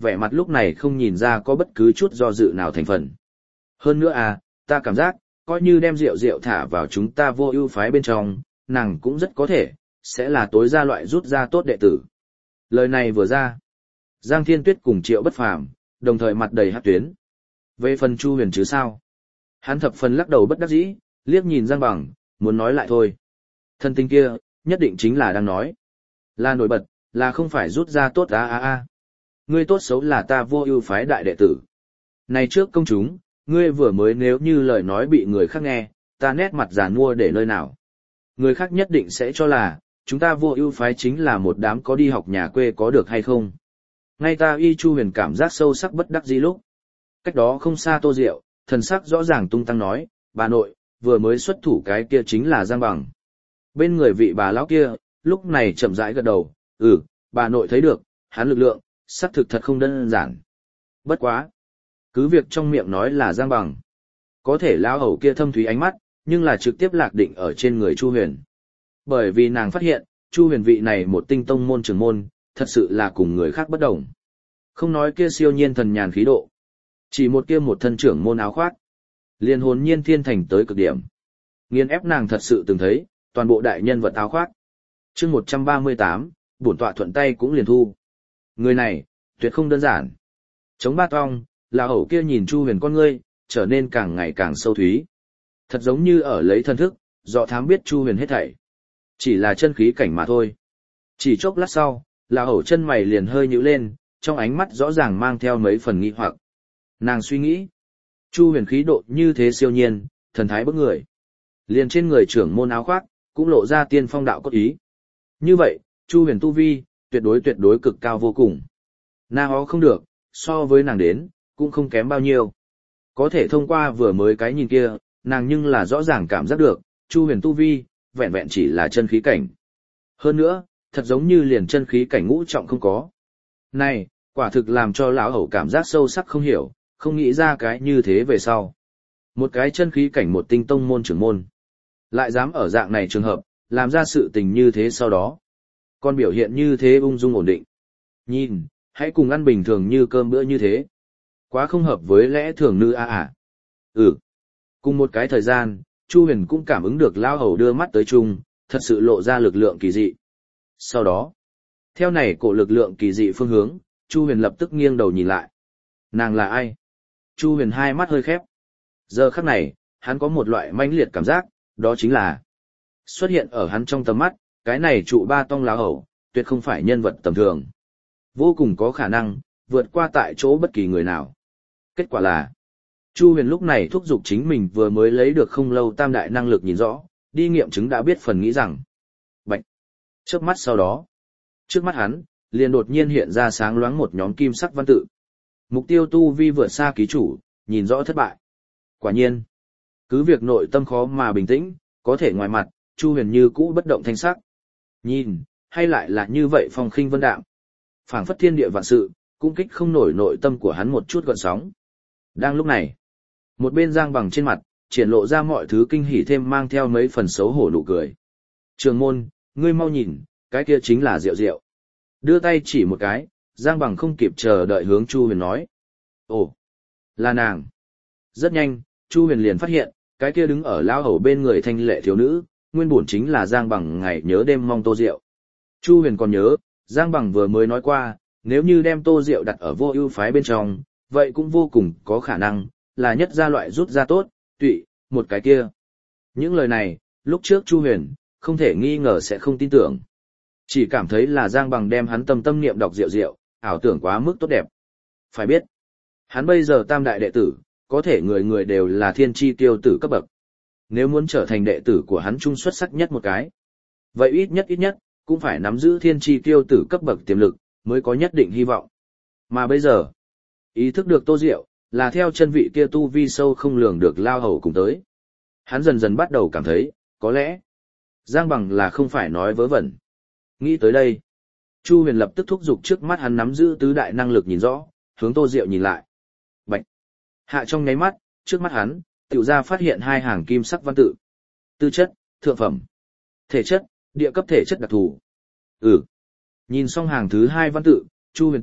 Speaker 1: vẻ mặt lúc này không nhìn ra có bất cứ chút do dự nào thành phần. Hơn nữa à, ta cảm giác, coi như đem rượu rượu thả vào chúng ta vô ưu phái bên trong, nàng cũng rất có thể, sẽ là tối gia loại rút ra tốt đệ tử. Lời này vừa ra, Giang Thiên Tuyết cùng Triệu Bất Phàm đồng thời mặt đầy hắc tuyến. Về phần Chu Huyền chứ sao? Hắn thập phần lắc đầu bất đắc dĩ, liếc nhìn Giang Bằng, muốn nói lại thôi. Thân tinh kia, nhất định chính là đang nói. Là nổi bật, là không phải rút ra tốt a a a. Ngươi tốt xấu là ta vô ưu phái đại đệ tử. Này trước công chúng, ngươi vừa mới nếu như lời nói bị người khác nghe, ta nét mặt giàn mua để nơi nào. Người khác nhất định sẽ cho là, chúng ta vô ưu phái chính là một đám có đi học nhà quê có được hay không. Ngay ta y Chu Huyền cảm giác sâu sắc bất đắc dĩ lúc. Cách đó không xa Tô Diệu, thần sắc rõ ràng tung tăng nói, bà nội, vừa mới xuất thủ cái kia chính là Giang Bằng. Bên người vị bà lão kia, lúc này chậm rãi gật đầu, ừ, bà nội thấy được, hắn lực lượng, xác thực thật không đơn giản. Bất quá. Cứ việc trong miệng nói là Giang Bằng. Có thể lão hầu kia thâm thúy ánh mắt, nhưng là trực tiếp lạc định ở trên người Chu Huyền. Bởi vì nàng phát hiện, Chu Huyền vị này một tinh tông môn trưởng môn, thật sự là cùng người khác bất đồng. Không nói kia siêu nhiên thần nhàn khí độ. Chỉ một kia một thân trưởng môn áo khoác. Liền hồn nhiên thiên thành tới cực điểm. Nghiên ép nàng thật sự từng thấy, toàn bộ đại nhân vật áo khoác. chương một trăm ba mươi tám, bổn tọa thuận tay cũng liền thu. Người này, tuyệt không đơn giản. Chống ba tong, là hầu kia nhìn Chu Huyền con ngươi, trở nên càng ngày càng sâu thúy. Thật giống như ở lấy thân thức, dọ thám biết Chu Huyền hết thảy. Chỉ là chân khí cảnh mà thôi. Chỉ chốc lát sau, là hầu chân mày liền hơi nhíu lên, trong ánh mắt rõ ràng mang theo mấy phần nghi hoặc. Nàng suy nghĩ, Chu Huyền khí độ như thế siêu nhiên, thần thái bức người. Liền trên người trưởng môn áo khoác, cũng lộ ra tiên phong đạo cốt ý. Như vậy, Chu Huyền tu vi, tuyệt đối tuyệt đối cực cao vô cùng. Na hó không được, so với nàng đến, cũng không kém bao nhiêu. Có thể thông qua vừa mới cái nhìn kia, nàng nhưng là rõ ràng cảm giác được, Chu Huyền tu vi, vẹn vẹn chỉ là chân khí cảnh. Hơn nữa, thật giống như liền chân khí cảnh ngũ trọng không có. Này, quả thực làm cho lão hầu cảm giác sâu sắc không hiểu, không nghĩ ra cái như thế về sau. Một cái chân khí cảnh một tinh tông môn trưởng môn. Lại dám ở dạng này trường hợp, làm ra sự tình như thế sau đó. Còn biểu hiện như thế ung dung ổn định. Nhìn, hãy cùng ăn bình thường như cơm bữa như thế. Quá không hợp với lẽ thường nữ a à. Ừ. Cùng một cái thời gian, Chu Huyền cũng cảm ứng được lão hầu đưa mắt tới chung, thật sự lộ ra lực lượng kỳ dị. Sau đó, theo này cổ lực lượng kỳ dị phương hướng, Chu Huyền lập tức nghiêng đầu nhìn lại. Nàng là ai? Chu Huyền hai mắt hơi khép. Giờ khắc này, hắn có một loại mãnh liệt cảm giác, đó chính là xuất hiện ở hắn trong tầm mắt, cái này trụ ba tông lão hầu, tuyệt không phải nhân vật tầm thường. Vô cùng có khả năng, vượt qua tại chỗ bất kỳ người nào. Kết quả là, Chu Huyền lúc này thúc giục chính mình vừa mới lấy được không lâu tam đại năng lực nhìn rõ, đi nghiệm chứng đã biết phần nghĩ rằng. Bạch! Chớp mắt sau đó, trước mắt hắn, liền đột nhiên hiện ra sáng loáng một nhóm kim sắc văn tự. Mục tiêu tu vi vượt xa ký chủ, nhìn rõ thất bại. Quả nhiên, cứ việc nội tâm khó mà bình tĩnh, có thể ngoài mặt, Chu Huyền như cũ bất động thanh sắc. Nhìn, hay lại là như vậy phong khinh vân đạm. Phảng phất thiên địa vạn sự, cũng kích không nổi nội tâm của hắn một chút gợn sóng. Đang lúc này, một bên Giang Bằng trên mặt, triển lộ ra mọi thứ kinh hỉ thêm mang theo mấy phần xấu hổ nụ cười. Trường môn, ngươi mau nhìn, cái kia chính là Diệu Diệu. Đưa tay chỉ một cái, Giang Bằng không kịp chờ đợi hướng Chu Huyền nói. Ồ, là nàng. Rất nhanh, Chu Huyền liền phát hiện, cái kia đứng ở lao hầu bên người thanh lệ thiếu nữ, nguyên bổn chính là Giang Bằng ngày nhớ đêm mong Tô Diệu. Chu Huyền còn nhớ, Giang Bằng vừa mới nói qua, nếu như đem Tô Diệu đặt ở vô ưu phái bên trong, vậy cũng vô cùng có khả năng, là nhất gia loại rút ra tốt, tụy, một cái kia. Những lời này, lúc trước Chu Huyền, không thể nghi ngờ sẽ không tin tưởng. Chỉ cảm thấy là Giang Bằng đem hắn tâm tâm niệm đọc Diệu Diệu, ảo tưởng quá mức tốt đẹp. Phải biết, hắn bây giờ tam đại đệ tử, có thể người người đều là thiên chi tiêu tử cấp bậc. Nếu muốn trở thành đệ tử của hắn trung xuất sắc nhất một cái, vậy ít nhất ít nhất, cũng phải nắm giữ thiên chi tiêu tử cấp bậc tiềm lực, mới có nhất định hy vọng. Mà bây giờ, ý thức được Tô Diệu, là theo chân vị kia tu vi sâu không lường được lao hầu cùng tới. Hắn dần dần bắt đầu cảm thấy, có lẽ, Giang Bằng là không phải nói vớ vẩn. Nghĩ tới đây, Chu Huyền lập tức thúc giục trước mắt hắn nắm giữ tứ đại năng lực nhìn rõ, hướng Tô Diệu nhìn lại. Bạch! Hạ trong nháy mắt, trước mắt hắn, tiểu ra phát hiện hai hàng kim sắc văn tự. Tư chất, thượng phẩm. Thể chất, địa cấp thể chất đặc thù. Ừ. Nhìn xong hàng thứ hai văn tự, Chu Huyền tâm,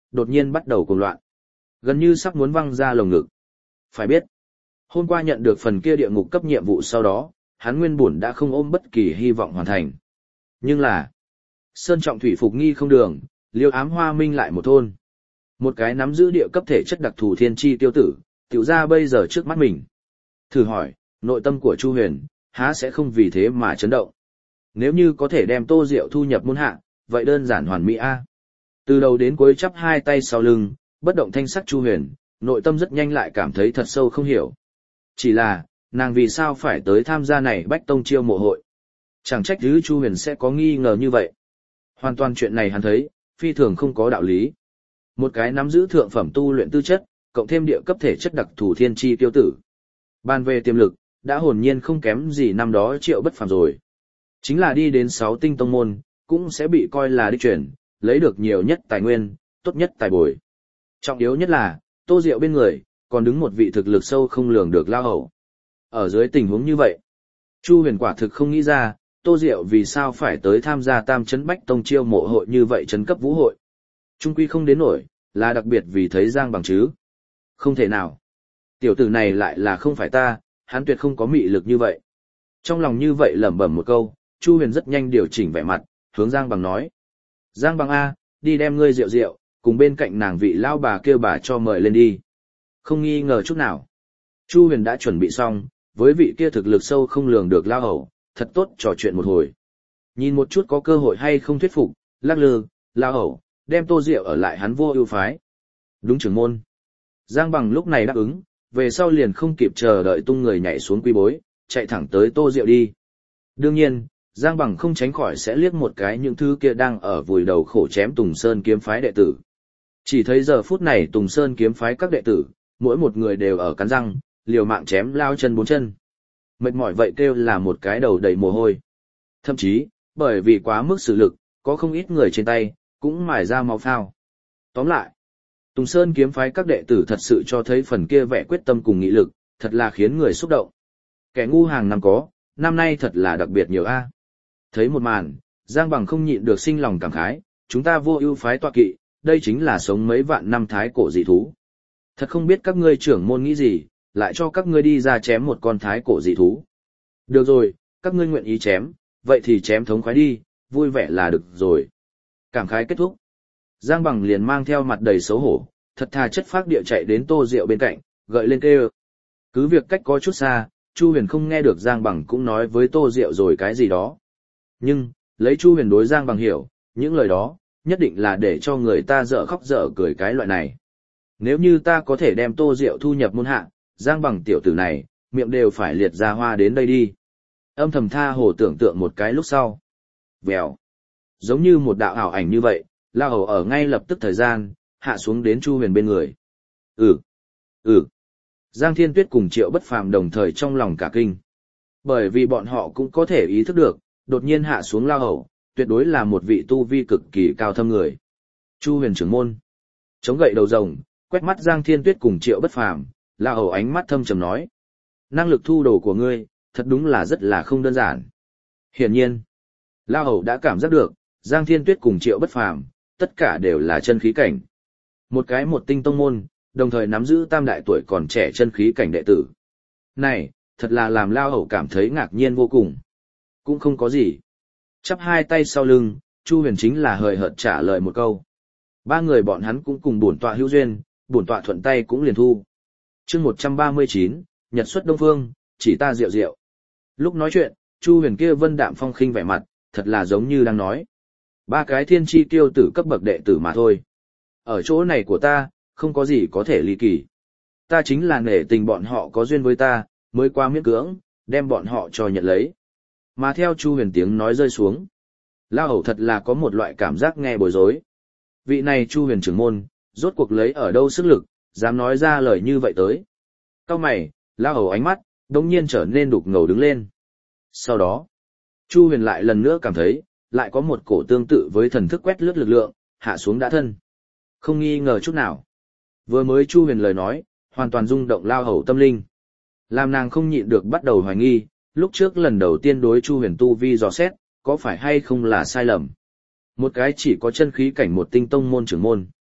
Speaker 1: đột nhiên bắt đầu cuồng loạn. Gần như sắp muốn văng ra lồng ngực. Phải biết, hôm qua nhận được phần kia địa ngục cấp nhiệm vụ sau đó, hắn nguyên bổn đã không ôm bất kỳ hy vọng hoàn thành. Nhưng là, Sơn Trọng Thủy Phục nghi không đường, Liêu Ám Hoa Minh lại một thôn. Một cái nắm giữ địa cấp thể chất đặc thù thiên chi tiêu tử, tiểu ra bây giờ trước mắt mình. Thử hỏi, nội tâm của Chu Huyền, há sẽ không vì thế mà chấn động. Nếu như có thể đem Tô Diệu thu nhập môn hạ, vậy đơn giản hoàn mỹ a. Từ đầu đến cuối chắp hai tay sau lưng, bất động thanh sắc Chu Huyền, nội tâm rất nhanh lại cảm thấy thật sâu không hiểu. Chỉ là, nàng vì sao phải tới tham gia này Bách Tông chiêu mộ hội? Chẳng trách thứ Chu Huyền sẽ có nghi ngờ như vậy. Hoàn toàn chuyện này hắn thấy, phi thường không có đạo lý. Một cái nắm giữ thượng phẩm tu luyện tư chất, cộng thêm địa cấp thể chất đặc thù thiên chi tiêu tử. Bàn về tiềm lực, đã hồn nhiên không kém gì năm đó Triệu Bất Phàm rồi. Chính là đi đến sáu tinh tông môn, cũng sẽ bị coi là đi chuyển, lấy được nhiều nhất tài nguyên, tốt nhất tài bồi. Trọng yếu nhất là, Tô Diệu bên người, còn đứng một vị thực lực sâu không lường được lao hầu. Ở dưới tình huống như vậy, Chu Huyền quả thực không nghĩ ra, Tô Diệu vì sao phải tới tham gia tam chấn Bách Tông chiêu mộ hội như vậy chấn cấp vũ hội. Trung quy không đến nổi, là đặc biệt vì thấy Giang Bằng chứ. Không thể nào. Tiểu tử này lại là không phải ta, hắn tuyệt không có mị lực như vậy. Trong lòng như vậy lẩm bẩm một câu, Chu Huyền rất nhanh điều chỉnh vẻ mặt, hướng Giang Bằng nói. Giang Bằng A, đi đem ngươi rượu rượu, cùng bên cạnh nàng vị lao bà kêu bà cho mời lên đi. Không nghi ngờ chút nào. Chu Huyền đã chuẩn bị xong, với vị kia thực lực sâu không lường được lao hầu, thật tốt trò chuyện một hồi. Nhìn một chút có cơ hội hay không thuyết phục, lắc lư, lao hầu, đem Tô Diệu ở lại hắn vô ưu phái. Đúng trưởng môn. Giang Bằng lúc này đáp ứng, về sau liền không kịp chờ đợi tung người nhảy xuống quy bối, chạy thẳng tới Tô Diệu đi. Đương nhiên, Giang Bằng không tránh khỏi sẽ liếc một cái những thứ kia đang ở vùi đầu khổ chém Tùng Sơn kiếm phái đệ tử. Chỉ thấy giờ phút này Tùng Sơn kiếm phái các đệ tử, mỗi một người đều ở cắn răng, liều mạng chém lao chân bốn chân. Mệt mỏi vậy kêu là một cái đầu đầy mồ hôi. Thậm chí, bởi vì quá mức sử lực, có không ít người trên tay, cũng mài ra máu phao. Tóm lại, Tùng Sơn kiếm phái các đệ tử thật sự cho thấy phần kia vẻ quyết tâm cùng nghị lực, thật là khiến người xúc động. Kẻ ngu hàng năm có, năm nay thật là đặc biệt nhiều a. Thấy một màn, Giang Bằng không nhịn được sinh lòng cảm khái, chúng ta vô ưu phái tọa kỵ, đây chính là sống mấy vạn năm thái cổ dị thú. Thật không biết các ngươi trưởng môn nghĩ gì, lại cho các ngươi đi ra chém một con thái cổ dị thú. Được rồi, các ngươi nguyện ý chém, vậy thì chém thống khoái đi, vui vẻ là được rồi. Cảm khái kết thúc. Giang Bằng liền mang theo mặt đầy xấu hổ, thật thà chất phác địa chạy đến Tô Diệu bên cạnh, gợi lên kêu. Cứ việc cách có chút xa, Chu Huyền không nghe được Giang Bằng cũng nói với Tô Diệu rồi cái gì đó. Nhưng, lấy Chu Huyền đối Giang Bằng hiểu, những lời đó, nhất định là để cho người ta dở khóc dở cười cái loại này. Nếu như ta có thể đem Tô Diệu thu nhập môn hạ, Giang Bằng tiểu tử này, miệng đều phải liệt ra hoa đến đây đi. Âm thầm tha hồ tưởng tượng một cái lúc sau. Vèo. Giống như một đạo ảo ảnh như vậy, lao hầu ở ngay lập tức thời gian, hạ xuống đến Chu Huyền bên người. Ừ. Ừ. Giang Thiên Tuyết cùng Triệu Bất Phàm đồng thời trong lòng cả kinh. Bởi vì bọn họ cũng có thể ý thức được, đột nhiên hạ xuống lao hầu, tuyệt đối là một vị tu vi cực kỳ cao thâm người. Chu Huyền trưởng môn. Chống gậy đầu rồng, quét mắt Giang Thiên Tuyết cùng Triệu Bất Phàm, lao hầu ánh mắt thâm trầm nói. Năng lực thu đồ của ngươi, thật đúng là rất là không đơn giản. Hiển nhiên, lao hầu đã cảm giác được, Giang Thiên Tuyết cùng Triệu Bất Phàm, tất cả đều là chân khí cảnh. Một cái một tinh tông môn, đồng thời nắm giữ tam đại tuổi còn trẻ chân khí cảnh đệ tử. Này, thật là làm lao hầu cảm thấy ngạc nhiên vô cùng. Cũng không có gì. Chắp hai tay sau lưng, Chu Huyền chính là hời hợt trả lời một câu. Ba người bọn hắn cũng cùng bổn tọa hữu duyên, bổn tọa thuận tay cũng liền thu. Chương một trăm ba mươi chín, Nhật xuất Đông Phương, chỉ ta rượu rượu. Lúc nói chuyện, Chu Huyền kia vân đạm phong khinh vẻ mặt, thật là giống như đang nói. Ba cái thiên chi tiêu tử cấp bậc đệ tử mà thôi. Ở chỗ này của ta, không có gì có thể ly kỳ. Ta chính là nể tình bọn họ có duyên với ta, mới qua miễn cưỡng, đem bọn họ cho nhận lấy. Mà theo Chu Huyền tiếng nói rơi xuống, lao hầu thật là có một loại cảm giác nghe bối rối. Vị này Chu Huyền trưởng môn, rốt cuộc lấy ở đâu sức lực, dám nói ra lời như vậy tới. Cao mày, lao hầu ánh mắt, đống nhiên trở nên đục ngầu đứng lên. Sau đó, Chu Huyền lại lần nữa cảm thấy, lại có một cổ tương tự với thần thức quét lướt lực lượng, hạ xuống đã thân. Không nghi ngờ chút nào. Vừa mới Chu Huyền lời nói, hoàn toàn rung động lao hầu tâm linh. Làm nàng không nhịn được bắt đầu hoài nghi, lúc trước lần đầu tiên đối Chu Huyền tu vi dò xét, có phải hay không là sai lầm. Một cái chỉ có chân khí cảnh một tinh tông môn trưởng môn.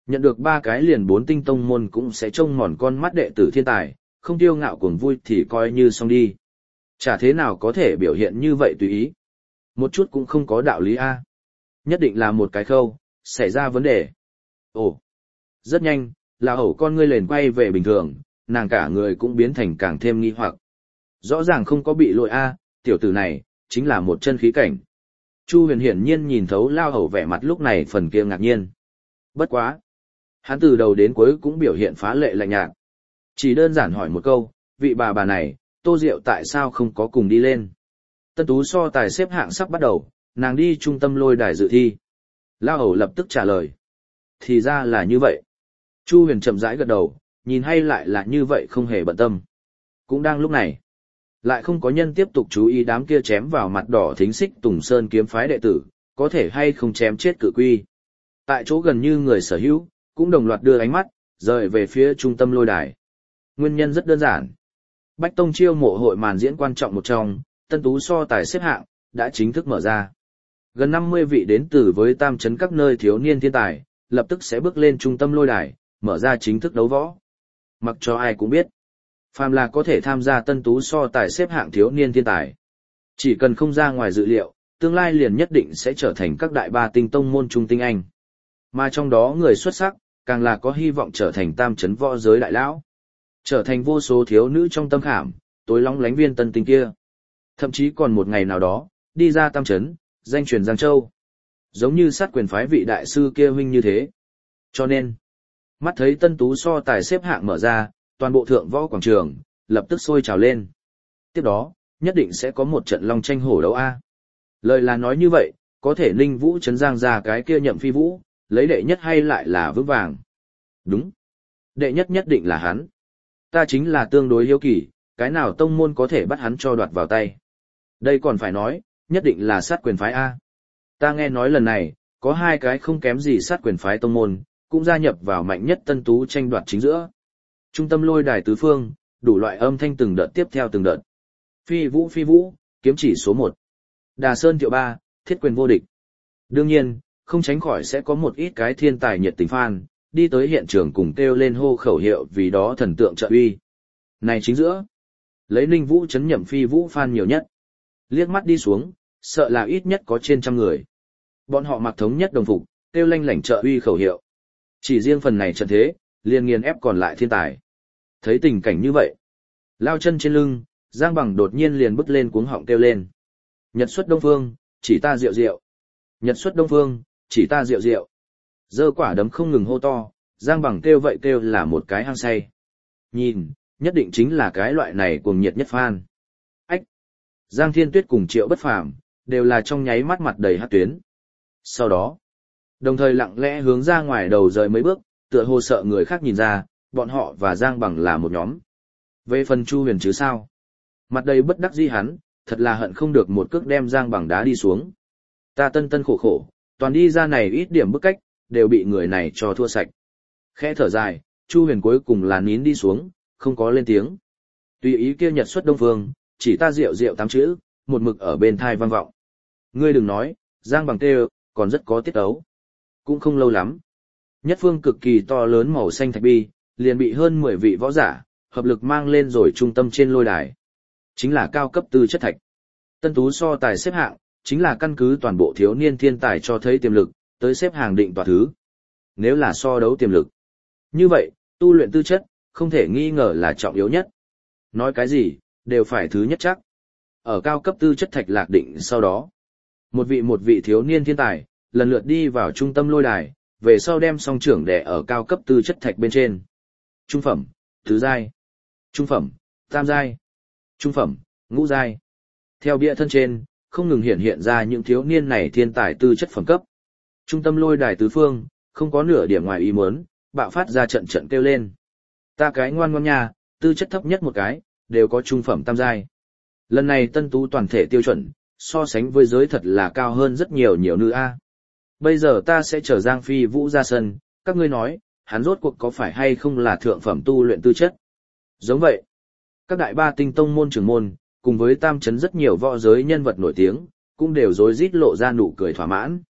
Speaker 1: Nhận được ba cái liền bốn tinh tông môn cũng sẽ trông mòn con mắt đệ tử thiên tài, không tiêu ngạo cuồng vui thì coi như xong đi. Chả thế nào có thể biểu hiện như vậy tùy ý. Một chút cũng không có đạo lý a. Nhất định là một cái khâu, xảy ra vấn đề. Ồ, rất nhanh, là hầu con ngươi liền quay về bình thường, nàng cả người cũng biến thành càng thêm nghi hoặc. Rõ ràng không có bị lỗi a, tiểu tử này, chính là một chân khí cảnh. Chu Huyền hiển nhiên nhìn thấu lao hầu vẻ mặt lúc này phần kia ngạc nhiên. Bất quá. Hắn từ đầu đến cuối cũng biểu hiện phá lệ lạnh nhạt. Chỉ đơn giản hỏi một câu, vị bà bà này, Tô Diệu tại sao không có cùng đi lên? Tân tú so tài xếp hạng sắp bắt đầu, nàng đi trung tâm lôi đài dự thi. Lao hầu lập tức trả lời. Thì ra là như vậy. Chu Huyền chậm rãi gật đầu, nhìn hay lại là như vậy không hề bận tâm. Cũng đang lúc này, lại không có nhân tiếp tục chú ý đám kia chém vào mặt đỏ thính xích Tùng Sơn kiếm phái đệ tử, có thể hay không chém chết cự quy. Tại chỗ gần như người sở hữu, cũng đồng loạt đưa ánh mắt, rời về phía trung tâm lôi đài. Nguyên nhân rất đơn giản. Bách Tông chiêu mộ hội màn diễn quan trọng một trong, tân tú so tài xếp hạng, đã chính thức mở ra. Gần năm mươi vị đến từ với tam trấn các nơi thiếu niên thiên tài, lập tức sẽ bước lên trung tâm lôi đài, mở ra chính thức đấu võ. Mặc cho ai cũng biết, phàm là có thể tham gia tân tú so tài xếp hạng thiếu niên thiên tài. Chỉ cần không ra ngoài dự liệu, tương lai liền nhất định sẽ trở thành các đại ba tinh tông môn trung tinh anh. Mà trong đó người xuất sắc, càng là có hy vọng trở thành tam trấn võ giới đại lão. Trở thành vô số thiếu nữ trong tâm khảm, tối lóng lánh viên tân tinh kia. Thậm chí còn một ngày nào đó, đi ra tam trấn, danh truyền Giang Châu. Giống như sát quyền phái vị đại sư kia huynh như thế. Cho nên, mắt thấy tân tú so tài xếp hạng mở ra, toàn bộ thượng võ quảng trường, lập tức sôi trào lên. Tiếp đó, nhất định sẽ có một trận long tranh hổ đấu A. Lời là nói như vậy, có thể Ninh Vũ trấn Giang ra cái kia Nhậm Phi Vũ, lấy đệ nhất hay lại là vững vàng. Đúng. Đệ nhất nhất định là hắn. Ta chính là tương đối hiếu kỳ, cái nào tông môn có thể bắt hắn cho đoạt vào tay. Đây còn phải nói, nhất định là sát quyền phái A. Ta nghe nói lần này, có hai cái không kém gì sát quyền phái tông môn, cũng gia nhập vào mạnh nhất tân tú tranh đoạt chính giữa. Trung tâm lôi đài tứ phương, đủ loại âm thanh từng đợt tiếp theo từng đợt. Phi Vũ Phi Vũ, kiếm chỉ số một. Đà Sơn Thiệu Ba, thiết quyền vô địch. Đương nhiên, không tránh khỏi sẽ có một ít cái thiên tài nhiệt tình fan, đi tới hiện trường cùng kêu lên hô khẩu hiệu vì đó thần tượng trợ uy. Này chính giữa, lấy Ninh Vũ trấn Nhậm Phi Vũ fan nhiều nhất. Liếc mắt đi xuống, sợ là ít nhất có trên trăm người. Bọn họ mặc thống nhất đồng phục, kêu lanh lảnh trợ uy khẩu hiệu. Chỉ riêng phần này trận thế, liền nghiền ép còn lại thiên tài. Thấy tình cảnh như vậy, lao chân trên lưng, Giang Bằng đột nhiên liền bứt lên cuống họng kêu lên. Nhật xuất Đông Phương, chỉ ta rượu rượu. Nhật xuất Đông Phương, chỉ ta rượu rượu. Giơ quả đấm không ngừng hô to, Giang Bằng kêu vậy kêu là một cái hăng say. Nhìn, nhất định chính là cái loại này cuồng nhiệt nhất fan. Ách! Giang Thiên Tuyết cùng Triệu Bất Phàm đều là trong nháy mắt mặt đầy hát tuyến. Sau đó, đồng thời lặng lẽ hướng ra ngoài đầu rời mấy bước, tựa hồ sợ người khác nhìn ra, bọn họ và Giang Bằng là một nhóm. Về phần Chu Huyền chứ sao? Mặt đầy bất đắc dĩ hắn, thật là hận không được một cước đem Giang Bằng đá đi xuống. Ta tân tân khổ khổ, toàn đi ra này ít điểm bức cách, đều bị người này cho thua sạch. Khẽ thở dài, Chu Huyền cuối cùng là nín đi xuống, không có lên tiếng. Tùy ý kia Nhật xuất Đông Phương, chỉ ta rượu rượu tám chữ, một mực ở bên thai vang vọng. Ngươi đừng nói, Giang Bằng kêu, còn rất có tiết ấu. Cũng không lâu lắm. Nhất phương cực kỳ to lớn màu xanh thạch bi, liền bị hơn mười vị võ giả, hợp lực mang lên rồi trung tâm trên lôi đài. Chính là cao cấp tư chất thạch. Tân tú so tài xếp hạng, chính là căn cứ toàn bộ thiếu niên thiên tài cho thấy tiềm lực, tới xếp hàng định tòa thứ. Nếu là so đấu tiềm lực. Như vậy, tu luyện tư chất, không thể nghi ngờ là trọng yếu nhất. Nói cái gì, đều phải thứ nhất chắc. Ở cao cấp tư chất thạch lạc định sau đó. Một vị một vị thiếu niên thiên tài, lần lượt đi vào trung tâm lôi đài, về sau đem song trưởng đè ở cao cấp tư chất thạch bên trên. Trung phẩm, tứ giai. Trung phẩm, tam giai. Trung phẩm, ngũ giai. Theo bia thân trên, không ngừng hiện hiện ra những thiếu niên này thiên tài tư chất phẩm cấp. Trung tâm lôi đài tứ phương, không có nửa điểm ngoài ý muốn, bạo phát ra trận trận kêu lên. Ta cái ngoan ngoan nha, tư chất thấp nhất một cái, đều có trung phẩm tam giai. Lần này tân tú toàn thể tiêu chuẩn, so sánh với giới thật là cao hơn rất nhiều nhiều nữ A. Bây giờ ta sẽ chở Giang Phi Vũ ra sân, các ngươi nói, hắn rốt cuộc có phải hay không là thượng phẩm tu luyện tư chất. Giống vậy, các đại ba tinh tông môn trưởng môn, cùng với tam chấn rất nhiều võ giới nhân vật nổi tiếng, cũng đều rối rít lộ ra nụ cười thỏa mãn.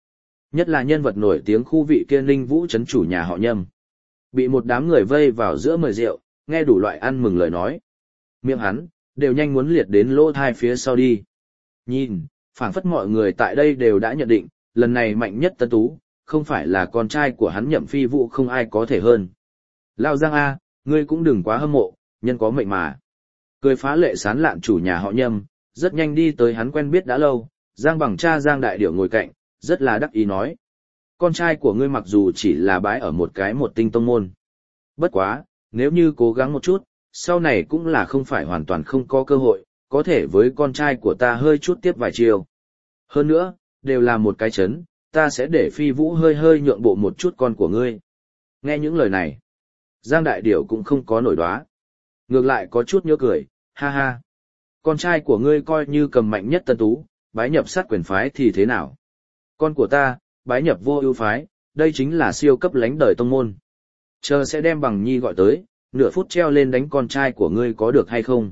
Speaker 1: Nhất là nhân vật nổi tiếng khu vị kia Ninh Vũ trấn chủ nhà họ Nhâm. Bị một đám người vây vào giữa mời rượu, nghe đủ loại ăn mừng lời nói. Miệng hắn, đều nhanh muốn liệt đến lỗ thai phía sau đi. Nhìn, phảng phất mọi người tại đây đều đã nhận định, lần này mạnh nhất Tân Tú, không phải là con trai của hắn Nhậm Phi Vũ không ai có thể hơn. Lao Giang A, ngươi cũng đừng quá hâm mộ, nhân có mệnh mà. Cười phá lệ sán lạn chủ nhà họ Nhâm, rất nhanh đi tới hắn quen biết đã lâu, Giang Bằng cha Giang Đại Điểu ngồi cạnh, rất là đắc ý nói. Con trai của ngươi mặc dù chỉ là bái ở một cái một tinh tông môn. Bất quá, nếu như cố gắng một chút, sau này cũng là không phải hoàn toàn không có cơ hội, có thể với con trai của ta hơi chút tiếp vài chiều. Hơn nữa, đều là một cái chấn, ta sẽ để Phi Vũ hơi hơi nhượng bộ một chút con của ngươi. Nghe những lời này, Giang Đại Điểu cũng không có nổi đoá. Ngược lại có chút nhớ cười, ha ha. Con trai của ngươi coi như cầm mạnh nhất Tân Tú, bái nhập sát quyền phái thì thế nào? Con của ta, bái nhập vô ưu phái, đây chính là siêu cấp lánh đời tông môn. Chờ sẽ đem Bằng Nhi gọi tới, nửa phút treo lên đánh con trai của ngươi có được hay không?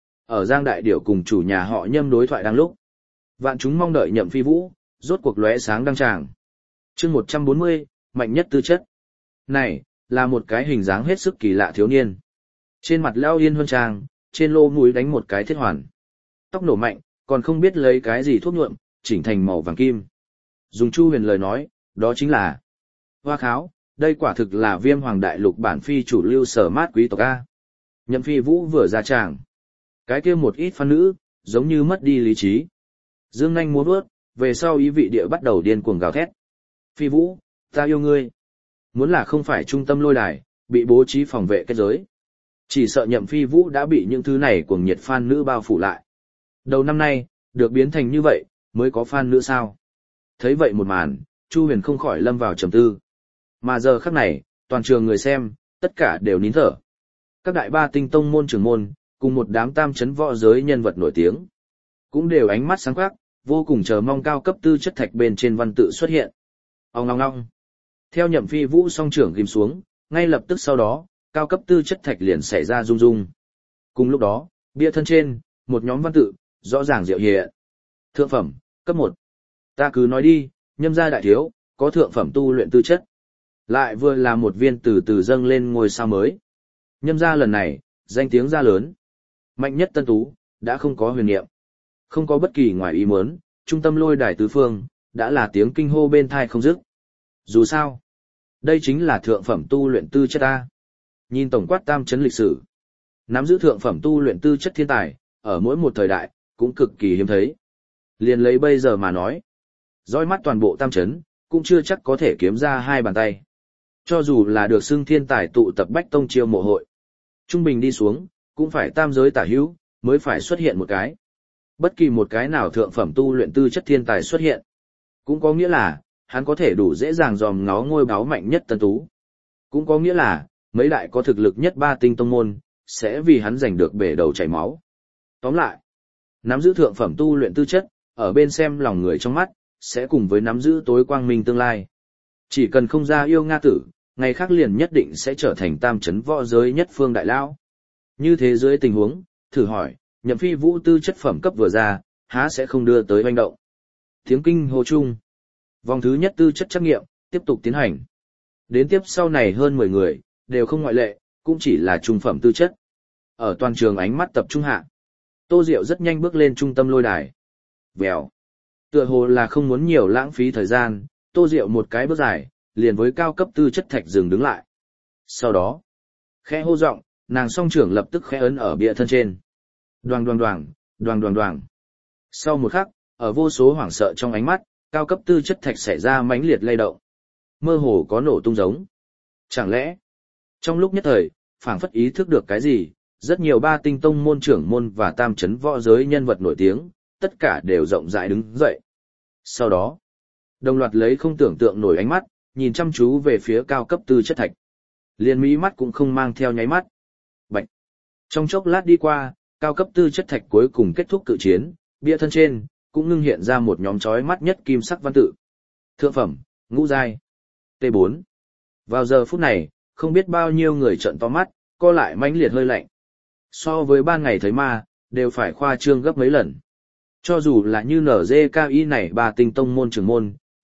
Speaker 1: Ở Giang Đại Điểu cùng chủ nhà họ Nhâm đối thoại đang lúc. Vạn chúng mong đợi Nhậm Phi Vũ, rốt cuộc lóe sáng đăng tràng. chương một trăm bốn mươi, mạnh nhất tư chất. Này, là một cái hình dáng hết sức kỳ lạ thiếu niên. Trên mặt leo yên huân trang, trên lô mũi đánh một cái thiết hoàn. Tóc nổ mạnh, còn không biết lấy cái gì thuốc nhuộm, chỉnh thành màu vàng kim. Dùng Chu Huyền lời nói, đó chính là Hoa Kháo, đây quả thực là Viêm Hoàng Đại Lục bản phi chủ lưu sở mát quý tộc A. Nhậm Phi Vũ vừa ra tràng. Cái kia một ít phan nữ, giống như mất đi lý trí. Dương nanh múa bước, về sau ý vị địa bắt đầu điên cuồng gào thét. Phi Vũ, ta yêu ngươi. Muốn là không phải trung tâm lôi đài, bị bố trí phòng vệ kết giới. Chỉ sợ Nhậm Phi Vũ đã bị những thứ này cuồng nhiệt fan nữ bao phủ lại. Đầu năm nay, được biến thành như vậy, mới có fan nữ sao. Thấy vậy một màn, Chu Huyền không khỏi lâm vào trầm tư. Mà giờ khắc này, toàn trường người xem, tất cả đều nín thở. Các đại ba tinh tông môn trưởng môn, cùng một đám tam chấn võ giới nhân vật nổi tiếng. Cũng đều ánh mắt sáng quắc, vô cùng chờ mong cao cấp tư chất thạch bên trên văn tự xuất hiện. Ông ngong ngong. Theo Nhậm Phi Vũ song trưởng ghim xuống, ngay lập tức sau đó, cao cấp tư chất thạch liền xảy ra rung rung. Cùng lúc đó, bia thân trên, một nhóm văn tự, rõ ràng diệu hiện. Thượng phẩm, cấp một. Ta cứ nói đi, Nhâm gia đại thiếu, có thượng phẩm tu luyện tư chất. Lại vừa là một viên từ từ dâng lên ngôi sao mới. Nhâm gia lần này, danh tiếng ra lớn. Mạnh nhất Tân Tú, đã không có huyền niệm. Không có bất kỳ ngoài ý muốn, trung tâm lôi đài tứ phương, đã là tiếng kinh hô bên thai không dứt. Dù sao, đây chính là thượng phẩm tu luyện tư chất ta. Nhìn tổng quát tam chấn lịch sử, nắm giữ thượng phẩm tu luyện tư chất thiên tài, ở mỗi một thời đại, cũng cực kỳ hiếm thấy. Liền lấy bây giờ mà nói, dõi mắt toàn bộ tam chấn, cũng chưa chắc có thể kiếm ra hai bàn tay. Cho dù là được xưng thiên tài tụ tập bách tông chiêu mộ hội, trung bình đi xuống, cũng phải tam giới tả hữu, mới phải xuất hiện một cái. Bất kỳ một cái nào thượng phẩm tu luyện tư chất thiên tài xuất hiện, cũng có nghĩa là, hắn có thể đủ dễ dàng dòm ngó ngôi báo mạnh nhất Tân Tú. Cũng có nghĩa là, mấy đại có thực lực nhất ba tinh tông môn, sẽ vì hắn giành được bể đầu chảy máu. Tóm lại, nắm giữ thượng phẩm tu luyện tư chất, ở bên xem lòng người trong mắt, sẽ cùng với nắm giữ tối quang minh tương lai. Chỉ cần không ra yêu Nga tử, ngày khác liền nhất định sẽ trở thành tam chấn võ giới nhất phương đại lão. Như thế dưới tình huống, thử hỏi, Nhậm Phi Vũ tư chất phẩm cấp vừa ra, há sẽ không đưa tới hoành động. Tiếng kinh hô chung. Vòng thứ nhất tư chất trắc nghiệm, tiếp tục tiến hành. Đến tiếp sau này hơn mười người, đều không ngoại lệ, cũng chỉ là trung phẩm tư chất. Ở toàn trường ánh mắt tập trung hạ. Tô Diệu rất nhanh bước lên trung tâm lôi đài. Vèo. Tựa hồ là không muốn nhiều lãng phí thời gian, Tô Diệu một cái bước dài, liền với cao cấp tư chất thạch dừng đứng lại. Sau đó, khẽ hô giọng, nàng song trưởng lập tức khẽ ấn ở bia thân trên. Đoàng đoàng đoàng, đoàng đoàng đoàng. Sau một khắc, ở vô số hoảng sợ trong ánh mắt, cao cấp tư chất thạch xảy ra mãnh liệt lay động. Mơ hồ có nổ tung giống. Chẳng lẽ, trong lúc nhất thời, phảng phất ý thức được cái gì, rất nhiều ba tinh tông môn trưởng môn và tam chấn võ giới nhân vật nổi tiếng, tất cả đều rộng rãi đứng dậy. Sau đó, đồng loạt lấy không tưởng tượng nổi ánh mắt, nhìn chăm chú về phía cao cấp tư chất thạch. Liên mí mắt cũng không mang theo nháy mắt. Bạch. Trong chốc lát đi qua, cao cấp tư chất thạch cuối cùng kết thúc cự chiến, bia thân trên, cũng ngưng hiện ra một nhóm chói mắt nhất kim sắc văn tự. Thượng phẩm, ngũ giai. T bốn. Vào giờ phút này, không biết bao nhiêu người trợn to mắt, co lại mãnh liệt hơi lạnh. So với ban ngày thấy ma, đều phải khoa trương gấp mấy lần. Cho dù là như en giê ca i này ba tinh tông môn trưởng môn,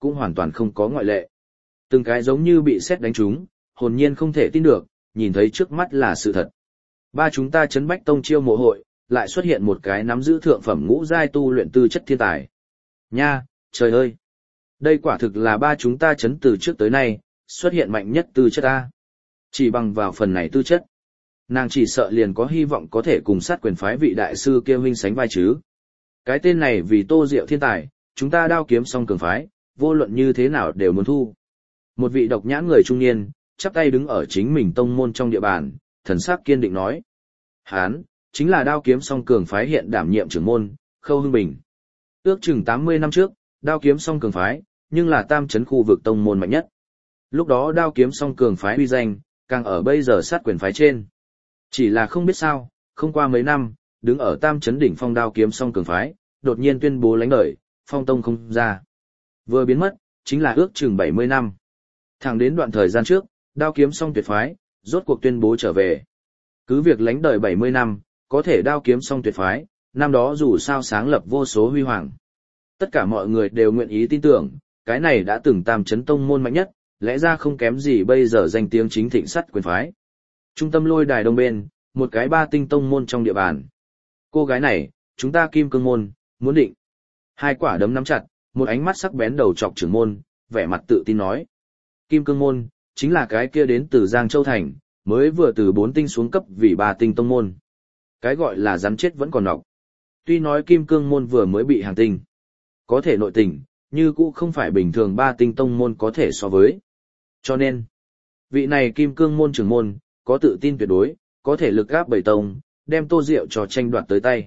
Speaker 1: cũng hoàn toàn không có ngoại lệ. Từng cái giống như bị sét đánh trúng, hồn nhiên không thể tin được, nhìn thấy trước mắt là sự thật. Ba chúng ta Trấn Bách Tông chiêu mộ hội, lại xuất hiện một cái nắm giữ thượng phẩm ngũ giai tu luyện tư chất thiên tài. Nha, trời ơi! Đây quả thực là ba chúng ta Trấn từ trước tới nay, xuất hiện mạnh nhất tư chất A. Chỉ bằng vào phần này tư chất, nàng chỉ sợ liền có hy vọng có thể cùng sát quyền phái vị đại sư kia huynh sánh vai chứ. Cái tên này vì Tô Diệu thiên tài, chúng ta Đao Kiếm Song Cường phái, vô luận như thế nào đều muốn thu. Một vị độc nhãn người trung niên, chắp tay đứng ở chính mình tông môn trong địa bàn, thần sắc kiên định nói. Hán, chính là Đao Kiếm Song Cường phái hiện đảm nhiệm trưởng môn, Khâu Hưng Bình. Ước chừng tám mươi năm trước, Đao Kiếm Song Cường phái, nhưng là tam trấn khu vực tông môn mạnh nhất. Lúc đó Đao Kiếm Song Cường phái uy danh, càng ở bây giờ sát quyền phái trên. Chỉ là không biết sao, không qua mấy năm, đứng ở tam trấn đỉnh phong Đao Kiếm Song Cường phái, đột nhiên tuyên bố lánh đời, phong tông không ra. Vừa biến mất, chính là ước chừng bảy mươi năm. Thẳng đến đoạn thời gian trước, Đao Kiếm Song tuyệt phái, rốt cuộc tuyên bố trở về. Cứ việc lánh đời bảy mươi năm, có thể Đao Kiếm Song tuyệt phái, năm đó dù sao sáng lập vô số huy hoàng. Tất cả mọi người đều nguyện ý tin tưởng, cái này đã từng tam trấn tông môn mạnh nhất, lẽ ra không kém gì bây giờ danh tiếng chính thịnh sắt quyền phái. Trung tâm lôi đài đông bên, một cái ba tinh tông môn trong địa bàn. Cô gái này, chúng ta Kim Cương môn, muốn định. Hai quả đấm nắm chặt, một ánh mắt sắc bén đầu chọc trưởng môn, vẻ mặt tự tin nói. Kim Cương môn, chính là cái kia đến từ Giang Châu Thành, mới vừa từ bốn tinh xuống cấp vì ba tinh tông môn. Cái gọi là rắn chết vẫn còn nọc. Tuy nói Kim Cương môn vừa mới bị hàng tinh, có thể nội tình, như cũ không phải bình thường ba tinh tông môn có thể so với. Cho nên, vị này Kim Cương môn trưởng môn, có tự tin tuyệt đối, có thể lực gáp bảy tông, đem Tô Diệu cho tranh đoạt tới tay.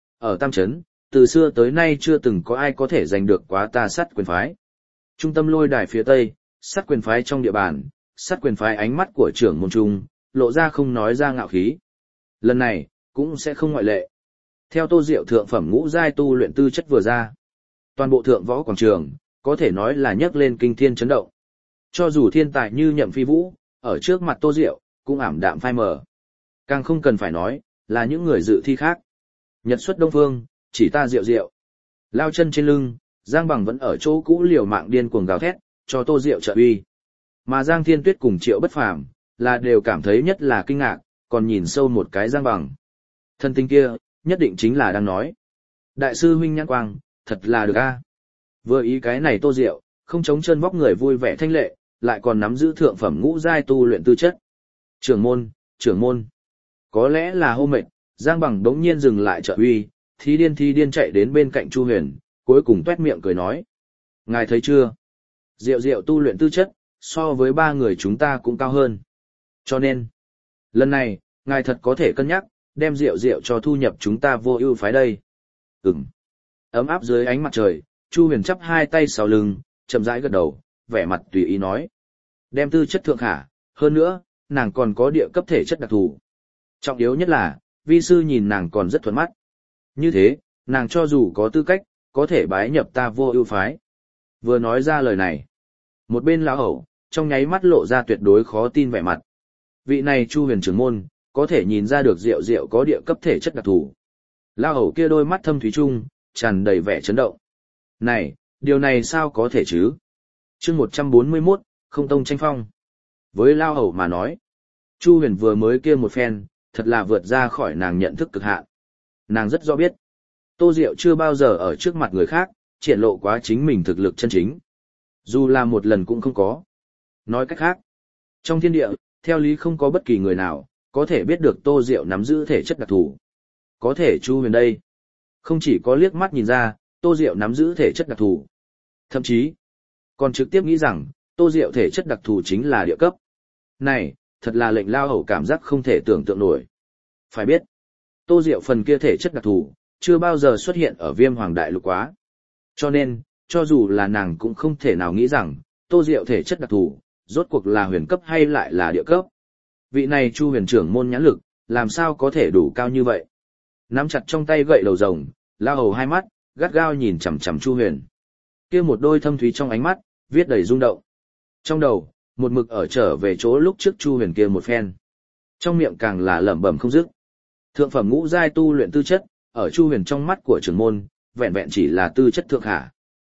Speaker 1: Ở Tam Trấn, từ xưa tới nay chưa từng có ai có thể giành được quá ta sát quyền phái. Trung tâm lôi đài phía tây, sát quyền phái trong địa bàn, sát quyền phái ánh mắt của trưởng môn trung, lộ ra không nói ra ngạo khí. Lần này, cũng sẽ không ngoại lệ. Theo Tô Diệu thượng phẩm ngũ giai tu luyện tư chất vừa ra, toàn bộ thượng võ quảng trường, có thể nói là nhấc lên kinh thiên chấn động. Cho dù thiên tài như Nhậm Phi Vũ, ở trước mặt Tô Diệu, cũng ảm đạm phai mờ. Càng không cần phải nói, là những người dự thi khác. Nhật xuất Đông Phương, chỉ ta Diệu Diệu. Lao chân trên lưng, Giang Bằng vẫn ở chỗ cũ liều mạng điên cuồng gào thét, cho Tô Diệu trợ uy. Mà Giang Thiên Tuyết cùng Triệu Bất Phàm là đều cảm thấy nhất là kinh ngạc, còn nhìn sâu một cái Giang Bằng. Thân tinh kia, nhất định chính là đang nói. Đại sư huynh nhãn quang, thật là được a. Vừa ý cái này Tô Diệu, không chống chân vóc người vui vẻ thanh lệ, lại còn nắm giữ thượng phẩm ngũ giai tu luyện tư chất. Trưởng môn, trưởng môn. Có lẽ là hô mệt, Giang Bằng đống nhiên dừng lại trợ uy, thí điên thí điên chạy đến bên cạnh Chu Huyền, cuối cùng tuét miệng cười nói. Ngài thấy chưa? Diệu Diệu tu luyện tư chất, so với ba người chúng ta cũng cao hơn. Cho nên, lần này, ngài thật có thể cân nhắc, đem Diệu Diệu cho thu nhập chúng ta vô ưu phái đây. Ừm. Ấm áp dưới ánh mặt trời, Chu Huyền chắp hai tay sau lưng, chậm rãi gật đầu, vẻ mặt tùy ý nói. Đem tư chất thượng khả, hơn nữa, nàng còn có địa cấp thể chất đặc thù. Trọng yếu nhất là, vi sư nhìn nàng còn rất thuần mắt. Như thế, nàng cho dù có tư cách, có thể bái nhập ta vô ưu phái. Vừa nói ra lời này, một bên lão hậu, trong nháy mắt lộ ra tuyệt đối khó tin vẻ mặt. Vị này Chu Huyền trưởng môn, có thể nhìn ra được Diệu Diệu có địa cấp thể chất đặc thù. Lão hậu kia đôi mắt thâm thúy trung, tràn đầy vẻ chấn động. Này, điều này sao có thể chứ? Chương một trăm bốn mươi mốt, không tông tranh phong. Với Lao Hầu mà nói, Chu Huyền vừa mới kia một phen, thật là vượt ra khỏi nàng nhận thức cực hạn. Nàng rất rõ biết, Tô Diệu chưa bao giờ ở trước mặt người khác, triển lộ quá chính mình thực lực chân chính. Dù là một lần cũng không có. Nói cách khác, trong thiên địa, theo lý không có bất kỳ người nào, có thể biết được Tô Diệu nắm giữ thể chất đặc thù. Có thể Chu Huyền đây, không chỉ có liếc mắt nhìn ra, Tô Diệu nắm giữ thể chất đặc thù. Thậm chí, còn trực tiếp nghĩ rằng, Tô Diệu thể chất đặc thù chính là địa cấp. Này, thật là lệnh Lao Hầu cảm giác không thể tưởng tượng nổi. Phải biết, Tô Diệu phần kia thể chất đặc thù, chưa bao giờ xuất hiện ở Viêm Hoàng Đại Lục quá. Cho nên, cho dù là nàng cũng không thể nào nghĩ rằng, Tô Diệu thể chất đặc thù, rốt cuộc là huyền cấp hay lại là địa cấp. Vị này Chu Huyền trưởng môn nhãn lực, làm sao có thể đủ cao như vậy? Nắm chặt trong tay gậy đầu rồng, Lao Hầu hai mắt, gắt gao nhìn chằm chằm Chu Huyền. Kia một đôi thâm thúy trong ánh mắt, viết đầy rung động. Trong đầu, một mực ở trở về chỗ lúc trước Chu Huyền kia một phen. Trong miệng càng là lẩm bẩm không dứt. Thượng phẩm ngũ giai tu luyện tư chất, ở Chu Huyền trong mắt của trưởng môn, vẹn vẹn chỉ là tư chất thượng hạ.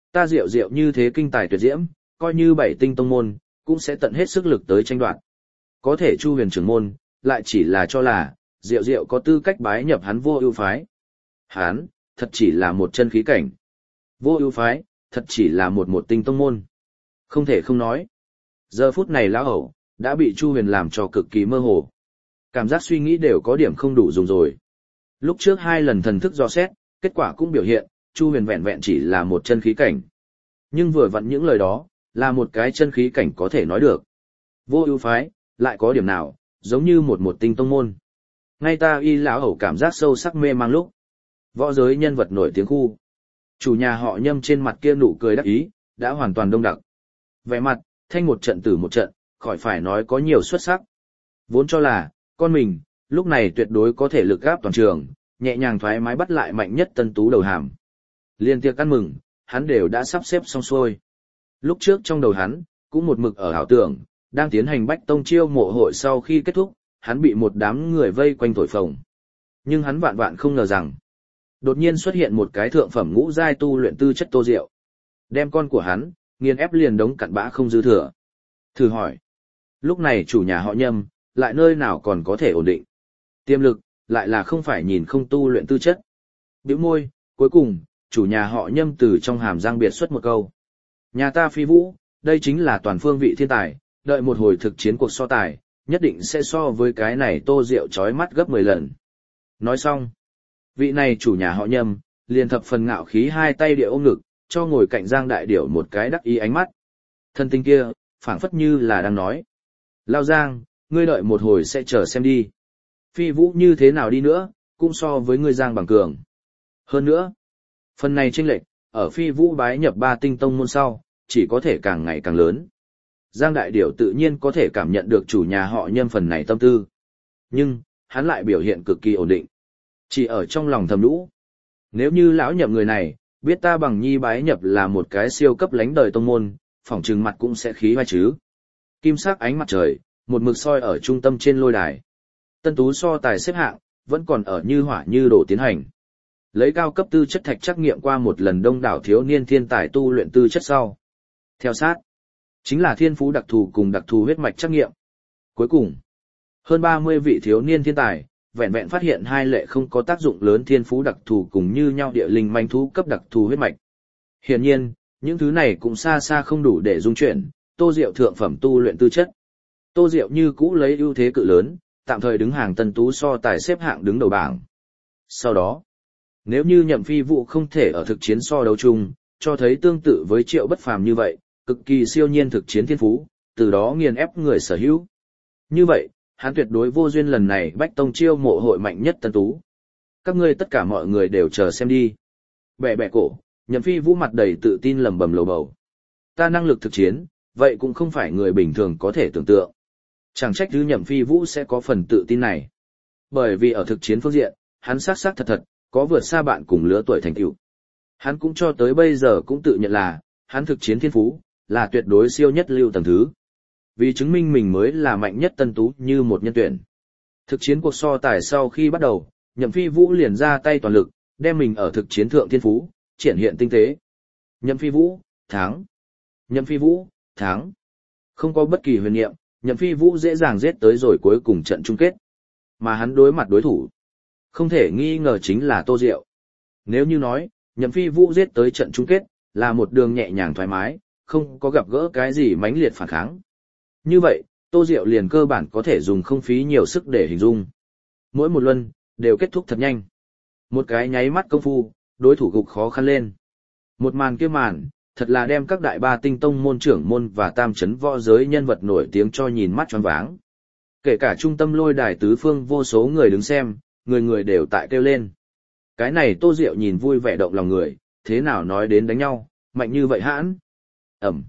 Speaker 1: Ta Diệu Diệu như thế kinh tài tuyệt diễm, coi như bảy tinh tông môn, cũng sẽ tận hết sức lực tới tranh đoạt. Có thể Chu Huyền trưởng môn, lại chỉ là cho là, Diệu Diệu có tư cách bái nhập hắn Vô Ưu phái. Hắn, thật chỉ là một chân khí cảnh. Vô Ưu phái, thật chỉ là một một tinh tông môn. Không thể không nói. Giờ phút này lão hậu, đã bị Chu Huyền làm cho cực kỳ mơ hồ. Cảm giác suy nghĩ đều có điểm không đủ dùng rồi. Lúc trước hai lần thần thức dò xét, kết quả cũng biểu hiện, Chu Huyền vẹn vẹn chỉ là một chân khí cảnh. Nhưng vừa vặn những lời đó, là một cái chân khí cảnh có thể nói được. Vô Ưu phái, lại có điểm nào, giống như một một tinh tông môn. Ngay ta y lão hậu cảm giác sâu sắc mê mang lúc. Võ giới nhân vật nổi tiếng khu. Chủ nhà họ Nhâm trên mặt kia nụ cười đắc ý, đã hoàn toàn đông đặc. Vẻ mặt, thanh một trận tử một trận, khỏi phải nói có nhiều xuất sắc. Vốn cho là, con mình, lúc này tuyệt đối có thể lực gáp toàn trường, nhẹ nhàng thoải mái bắt lại mạnh nhất tân tú đầu hàm. Liên tiệc ăn mừng, hắn đều đã sắp xếp xong xuôi. Lúc trước trong đầu hắn, cũng một mực ở ảo tưởng, đang tiến hành bách tông chiêu mộ hội sau khi kết thúc, hắn bị một đám người vây quanh thổi phồng. Nhưng hắn vạn vạn không ngờ rằng, đột nhiên xuất hiện một cái thượng phẩm ngũ giai tu luyện tư chất Tô Diệu. Đem con của hắn, nghiền ép liền đống cặn bã không dư thừa. Thử hỏi, lúc này chủ nhà họ Nhâm, lại nơi nào còn có thể ổn định. Tiềm lực, lại là không phải nhìn không tu luyện tư chất. Bĩu môi, cuối cùng, chủ nhà họ Nhâm từ trong hàm răng biệt xuất một câu. Nhà ta Phi Vũ, đây chính là toàn phương vị thiên tài, đợi một hồi thực chiến cuộc so tài, nhất định sẽ so với cái này Tô Diệu chói mắt gấp mười lần. Nói xong, vị này chủ nhà họ Nhâm, liền thập phần ngạo khí hai tay địa ôm ngực, cho ngồi cạnh Giang Đại Điểu một cái đắc ý ánh mắt. Thân tinh kia, phảng phất như là đang nói. Lao Giang, ngươi đợi một hồi sẽ chờ xem đi. Phi Vũ như thế nào đi nữa, cũng so với ngươi Giang bằng cường. Hơn nữa, phần này chênh lệch, ở Phi Vũ bái nhập ba tinh tông môn sau, chỉ có thể càng ngày càng lớn. Giang Đại Điểu tự nhiên có thể cảm nhận được chủ nhà họ Nhâm phần này tâm tư. Nhưng, hắn lại biểu hiện cực kỳ ổn định. Chỉ ở trong lòng thầm lũ. Nếu như lão Nhậm người này, biết ta bằng nhi bái nhập là một cái siêu cấp lánh đời tông môn, phỏng trừng mặt cũng sẽ khí vai chứ. Kim sắc ánh mặt trời, một mực soi ở trung tâm trên lôi đài. Tân tú so tài xếp hạng, vẫn còn ở như hỏa như đổ tiến hành. Lấy cao cấp tư chất thạch trắc nghiệm qua một lần đông đảo thiếu niên thiên tài tu luyện tư chất sau. Theo sát, chính là thiên phú đặc thù cùng đặc thù huyết mạch trắc nghiệm. Cuối cùng, hơn ba mươi vị thiếu niên thiên tài, vẹn vẹn phát hiện hai lệ không có tác dụng lớn thiên phú đặc thù cùng như nhau địa linh manh thú cấp đặc thù huyết mạch. Hiển nhiên, những thứ này cũng xa xa không đủ để dung chuyển, Tô Diệu thượng phẩm tu luyện tư chất. Tô Diệu như cũ lấy ưu thế cự lớn, tạm thời đứng hàng tân tú so tài xếp hạng đứng đầu bảng. Sau đó, nếu như Nhậm Phi Vũ không thể ở thực chiến so đấu chung, cho thấy tương tự với Triệu Bất Phàm như vậy, cực kỳ siêu nhiên thực chiến thiên phú, từ đó nghiền ép người sở hữu. Như vậy, hắn tuyệt đối vô duyên lần này bách tông chiêu mộ hội mạnh nhất tân tú. Các ngươi tất cả mọi người đều chờ xem đi. Bẻ bẻ cổ, Nhậm Phi Vũ mặt đầy tự tin lẩm bẩm lầu bầu. Ta năng lực thực chiến, vậy cũng không phải người bình thường có thể tưởng tượng. Chẳng trách thứ Nhậm Phi Vũ sẽ có phần tự tin này. Bởi vì ở thực chiến phương diện, hắn xác xác thật thật, có vượt xa bạn cùng lứa tuổi thành tựu. Hắn cũng cho tới bây giờ cũng tự nhận là, hắn thực chiến thiên phú, là tuyệt đối siêu nhất lưu tầng thứ. Vì chứng minh mình mới là mạnh nhất tân tú như một nhân tuyển. Thực chiến cuộc so tài sau khi bắt đầu, Nhậm Phi Vũ liền ra tay toàn lực, đem mình ở thực chiến thượng thiên phú, triển hiện tinh tế. Nhậm Phi Vũ, thắng. Nhậm Phi Vũ, thắng. Không có bất kỳ huyền niệm, Nhậm Phi Vũ dễ dàng giết tới rồi cuối cùng trận chung kết. Mà hắn đối mặt đối thủ, không thể nghi ngờ chính là Tô Diệu. Nếu như nói, Nhậm Phi Vũ giết tới trận chung kết, là một đường nhẹ nhàng thoải mái, không có gặp gỡ cái gì mãnh liệt phản kháng. Như vậy, Tô Diệu liền cơ bản có thể dùng không phí nhiều sức để hình dung. Mỗi một luân, đều kết thúc thật nhanh. Một cái nháy mắt công phu, đối thủ gục khó khăn lên. Một màn kia màn, thật là đem các đại ba tinh tông môn trưởng môn và tam chấn võ giới nhân vật nổi tiếng cho nhìn mắt choáng váng. Kể cả trung tâm lôi đài tứ phương vô số người đứng xem, người người đều tại kêu lên. Cái này Tô Diệu nhìn vui vẻ động lòng người, thế nào nói đến đánh nhau, mạnh như vậy hãn. Ẩm.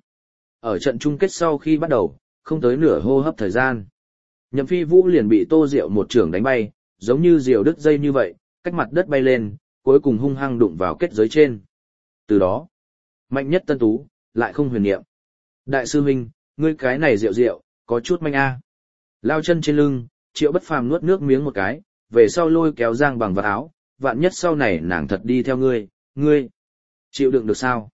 Speaker 1: Ở trận chung kết sau khi bắt đầu, không tới nửa hô hấp thời gian. Nhậm Phi Vũ liền bị Tô Diệu một trường đánh bay, giống như diều đứt dây như vậy, cách mặt đất bay lên, cuối cùng hung hăng đụng vào kết giới trên. Từ đó, mạnh nhất tân tú, lại không huyền niệm. Đại sư huynh, ngươi cái này Diệu Diệu, có chút manh a. Lao chân trên lưng, Triệu Bất Phàm nuốt nước miếng một cái, về sau lôi kéo Giang Bằng vào áo, vạn nhất sau này nàng thật đi theo ngươi, ngươi chịu đựng được sao?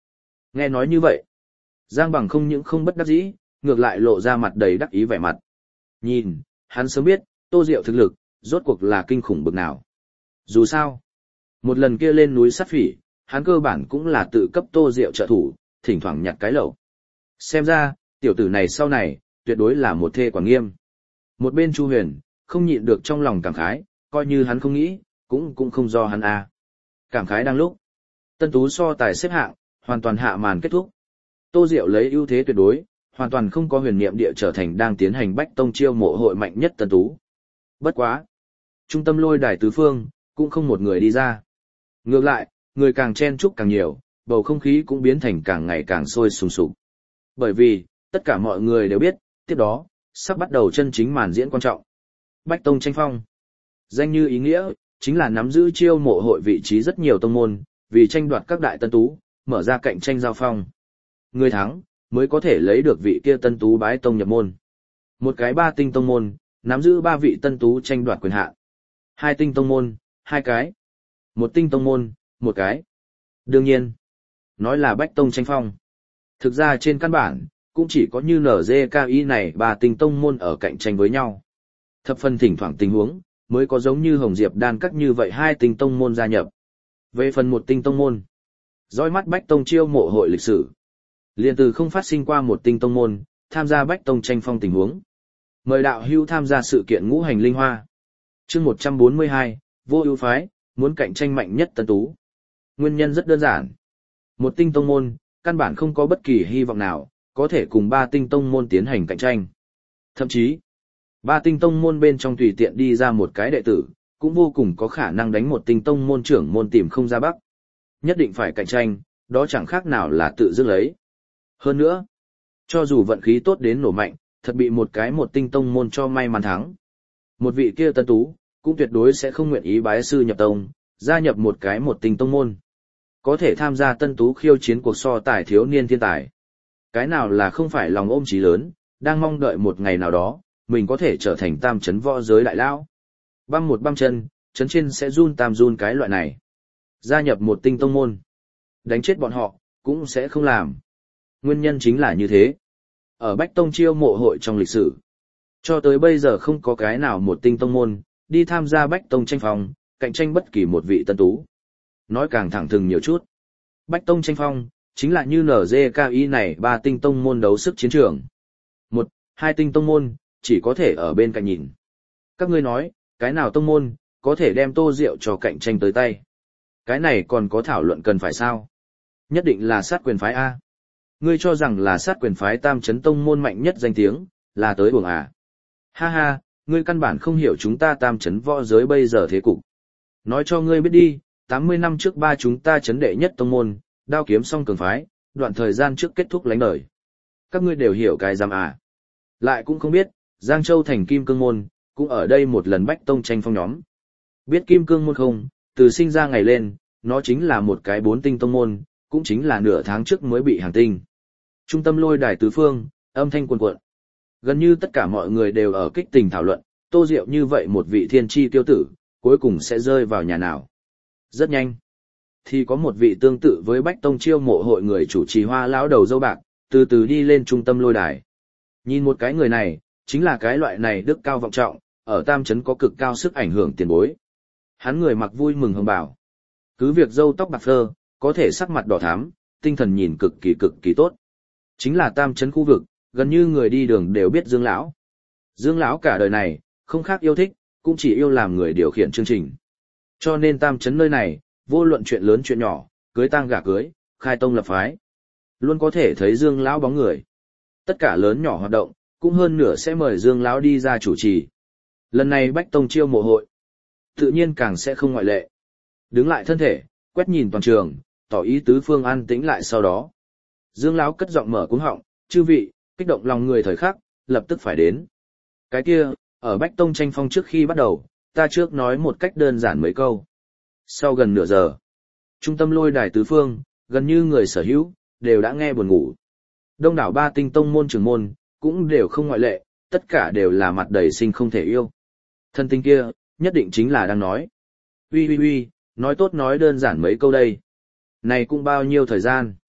Speaker 1: Nghe nói như vậy, Giang Bằng không những không bất đắc dĩ, ngược lại lộ ra mặt đầy đắc ý vẻ mặt. Nhìn, hắn sớm biết, Tô Diệu thực lực, rốt cuộc là kinh khủng bực nào. Dù sao, một lần kia lên núi sát phỉ, hắn cơ bản cũng là tự cấp Tô Diệu trợ thủ, thỉnh thoảng nhặt cái lẩu. Xem ra, tiểu tử này sau này, tuyệt đối là một thê quản nghiêm. Một bên Chu Huyền, không nhịn được trong lòng cảm khái, coi như hắn không nghĩ, cũng cũng không do hắn à. Cảm khái đang lúc. Tân tú so tài xếp hạng, hoàn toàn hạ màn kết thúc. Tô Diệu lấy ưu thế tuyệt đối, hoàn toàn không có huyền niệm địa trở thành đang tiến hành bách tông chiêu mộ hội mạnh nhất tân tú. Bất quá. Trung tâm lôi đài tứ phương, cũng không một người đi ra. Ngược lại, người càng chen chúc càng nhiều, bầu không khí cũng biến thành càng ngày càng sôi sùng sục. Bởi vì, tất cả mọi người đều biết, tiếp đó, sắp bắt đầu chân chính màn diễn quan trọng. Bách tông tranh phong. Danh như ý nghĩa, chính là nắm giữ chiêu mộ hội vị trí rất nhiều tông môn, vì tranh đoạt các đại tân tú, mở ra cạnh tranh giao phong. Người thắng, mới có thể lấy được vị kia tân tú bái tông nhập môn. Một cái ba tinh tông môn, nắm giữ ba vị tân tú tranh đoạt quyền hạn. Hai tinh tông môn, hai cái. Một tinh tông môn, một cái. Đương nhiên, nói là bách tông tranh phong. Thực ra trên căn bản, cũng chỉ có như en giê ca i này ba tinh tông môn ở cạnh tranh với nhau. Thập phần thỉnh thoảng tình huống, mới có giống như Hồng Diệp Đan các như vậy hai tinh tông môn gia nhập. Về phần một tinh tông môn, dõi mắt bách tông chiêu mộ hội lịch sử. Liên từ không phát sinh qua một tinh tông môn, tham gia bách tông tranh phong tình huống. Mời đạo hữu tham gia sự kiện ngũ hành linh hoa. Chương một trăm bốn mươi hai, vô ưu phái, muốn cạnh tranh mạnh nhất tân tú. Nguyên nhân rất đơn giản. Một tinh tông môn, căn bản không có bất kỳ hy vọng nào, có thể cùng ba tinh tông môn tiến hành cạnh tranh. Thậm chí, ba tinh tông môn bên trong tùy tiện đi ra một cái đệ tử, cũng vô cùng có khả năng đánh một tinh tông môn trưởng môn tìm không ra bắc. Nhất định phải cạnh tranh, đó chẳng khác nào là tự dứt lấy. Hơn nữa, cho dù vận khí tốt đến nổ mạnh, thật bị một cái một tinh tông môn cho may mắn thắng. Một vị kia tân tú, cũng tuyệt đối sẽ không nguyện ý bái sư nhập tông, gia nhập một cái một tinh tông môn. Có thể tham gia tân tú khiêu chiến cuộc so tài thiếu niên thiên tài. Cái nào là không phải lòng ôm chí lớn, đang mong đợi một ngày nào đó, mình có thể trở thành tam chấn võ giới đại lão. Băm một băm chân, chấn trên sẽ run tam run cái loại này. Gia nhập một tinh tông môn. Đánh chết bọn họ, cũng sẽ không làm. Nguyên nhân chính là như thế. Ở Bách Tông chiêu mộ hội trong lịch sử, cho tới bây giờ không có cái nào một tinh tông môn, đi tham gia Bách Tông tranh phong, cạnh tranh bất kỳ một vị tân tú. Nói càng thẳng thừng nhiều chút. Bách Tông tranh phong, chính là như en giê ca i này ba tinh tông môn đấu sức chiến trường. Một, hai tinh tông môn, chỉ có thể ở bên cạnh nhìn. Các ngươi nói, cái nào tông môn, có thể đem Tô Diệu cho cạnh tranh tới tay. Cái này còn có thảo luận cần phải sao? Nhất định là sát quyền phái A. Ngươi cho rằng là sát quyền phái tam chấn tông môn mạnh nhất danh tiếng, là tới buồng à. Ha ha, ngươi căn bản không hiểu chúng ta tam chấn võ giới bây giờ thế cục. Nói cho ngươi biết đi, tám mươi năm trước ba chúng ta chấn đệ nhất tông môn, đao kiếm song cường phái, đoạn thời gian trước kết thúc lánh đời. Các ngươi đều hiểu cái giam à. Lại cũng không biết, Giang Châu thành Kim Cương môn, cũng ở đây một lần bách tông tranh phong nhóm. Biết Kim Cương môn không, từ sinh ra ngày lên, nó chính là một cái bốn tinh tông môn, cũng chính là nửa tháng trước mới bị hàng tinh. Trung tâm lôi đài tứ phương, âm thanh cuồn cuộn. Gần như tất cả mọi người đều ở kích tình thảo luận, Tô Diệu như vậy một vị thiên chi tiêu tử, cuối cùng sẽ rơi vào nhà nào. Rất nhanh. Thì có một vị tương tự với Bách Tông chiêu mộ hội người chủ trì hoa lão đầu dâu bạc, từ từ đi lên trung tâm lôi đài. Nhìn một cái người này, chính là cái loại này đức cao vọng trọng, ở tam trấn có cực cao sức ảnh hưởng tiền bối. Hắn người mặc vui mừng hồng bào. Cứ việc râu tóc bạc phơ, có thể sắc mặt đỏ thắm, tinh thần nhìn cực kỳ cực kỳ tốt. Chính là tam trấn khu vực, gần như người đi đường đều biết Dương lão. Dương lão cả đời này, không khác yêu thích, cũng chỉ yêu làm người điều khiển chương trình. Cho nên tam trấn nơi này, vô luận chuyện lớn chuyện nhỏ, cưới tang gả cưới, khai tông lập phái, luôn có thể thấy Dương lão bóng người. Tất cả lớn nhỏ hoạt động, cũng hơn nửa sẽ mời Dương lão đi ra chủ trì. Lần này Bách Tông chiêu mộ hội, tự nhiên càng sẽ không ngoại lệ. Đứng lại thân thể, quét nhìn toàn trường, tỏ ý tứ phương an tĩnh lại sau đó. Dương lão cất giọng mở cuống họng, chư vị, kích động lòng người thời khắc, lập tức phải đến. Cái kia, ở Bách Tông tranh phong trước khi bắt đầu, ta trước nói một cách đơn giản mấy câu. Sau gần nửa giờ, trung tâm lôi đài tứ phương, gần như người sở hữu, đều đã nghe buồn ngủ. Đông đảo ba tinh tông môn trưởng môn, cũng đều không ngoại lệ, tất cả đều là mặt đầy sinh không thể yêu. Thân tinh kia, nhất định chính là đang nói. Ui ui ui, nói tốt nói đơn giản mấy câu đây. Này cũng bao nhiêu thời gian.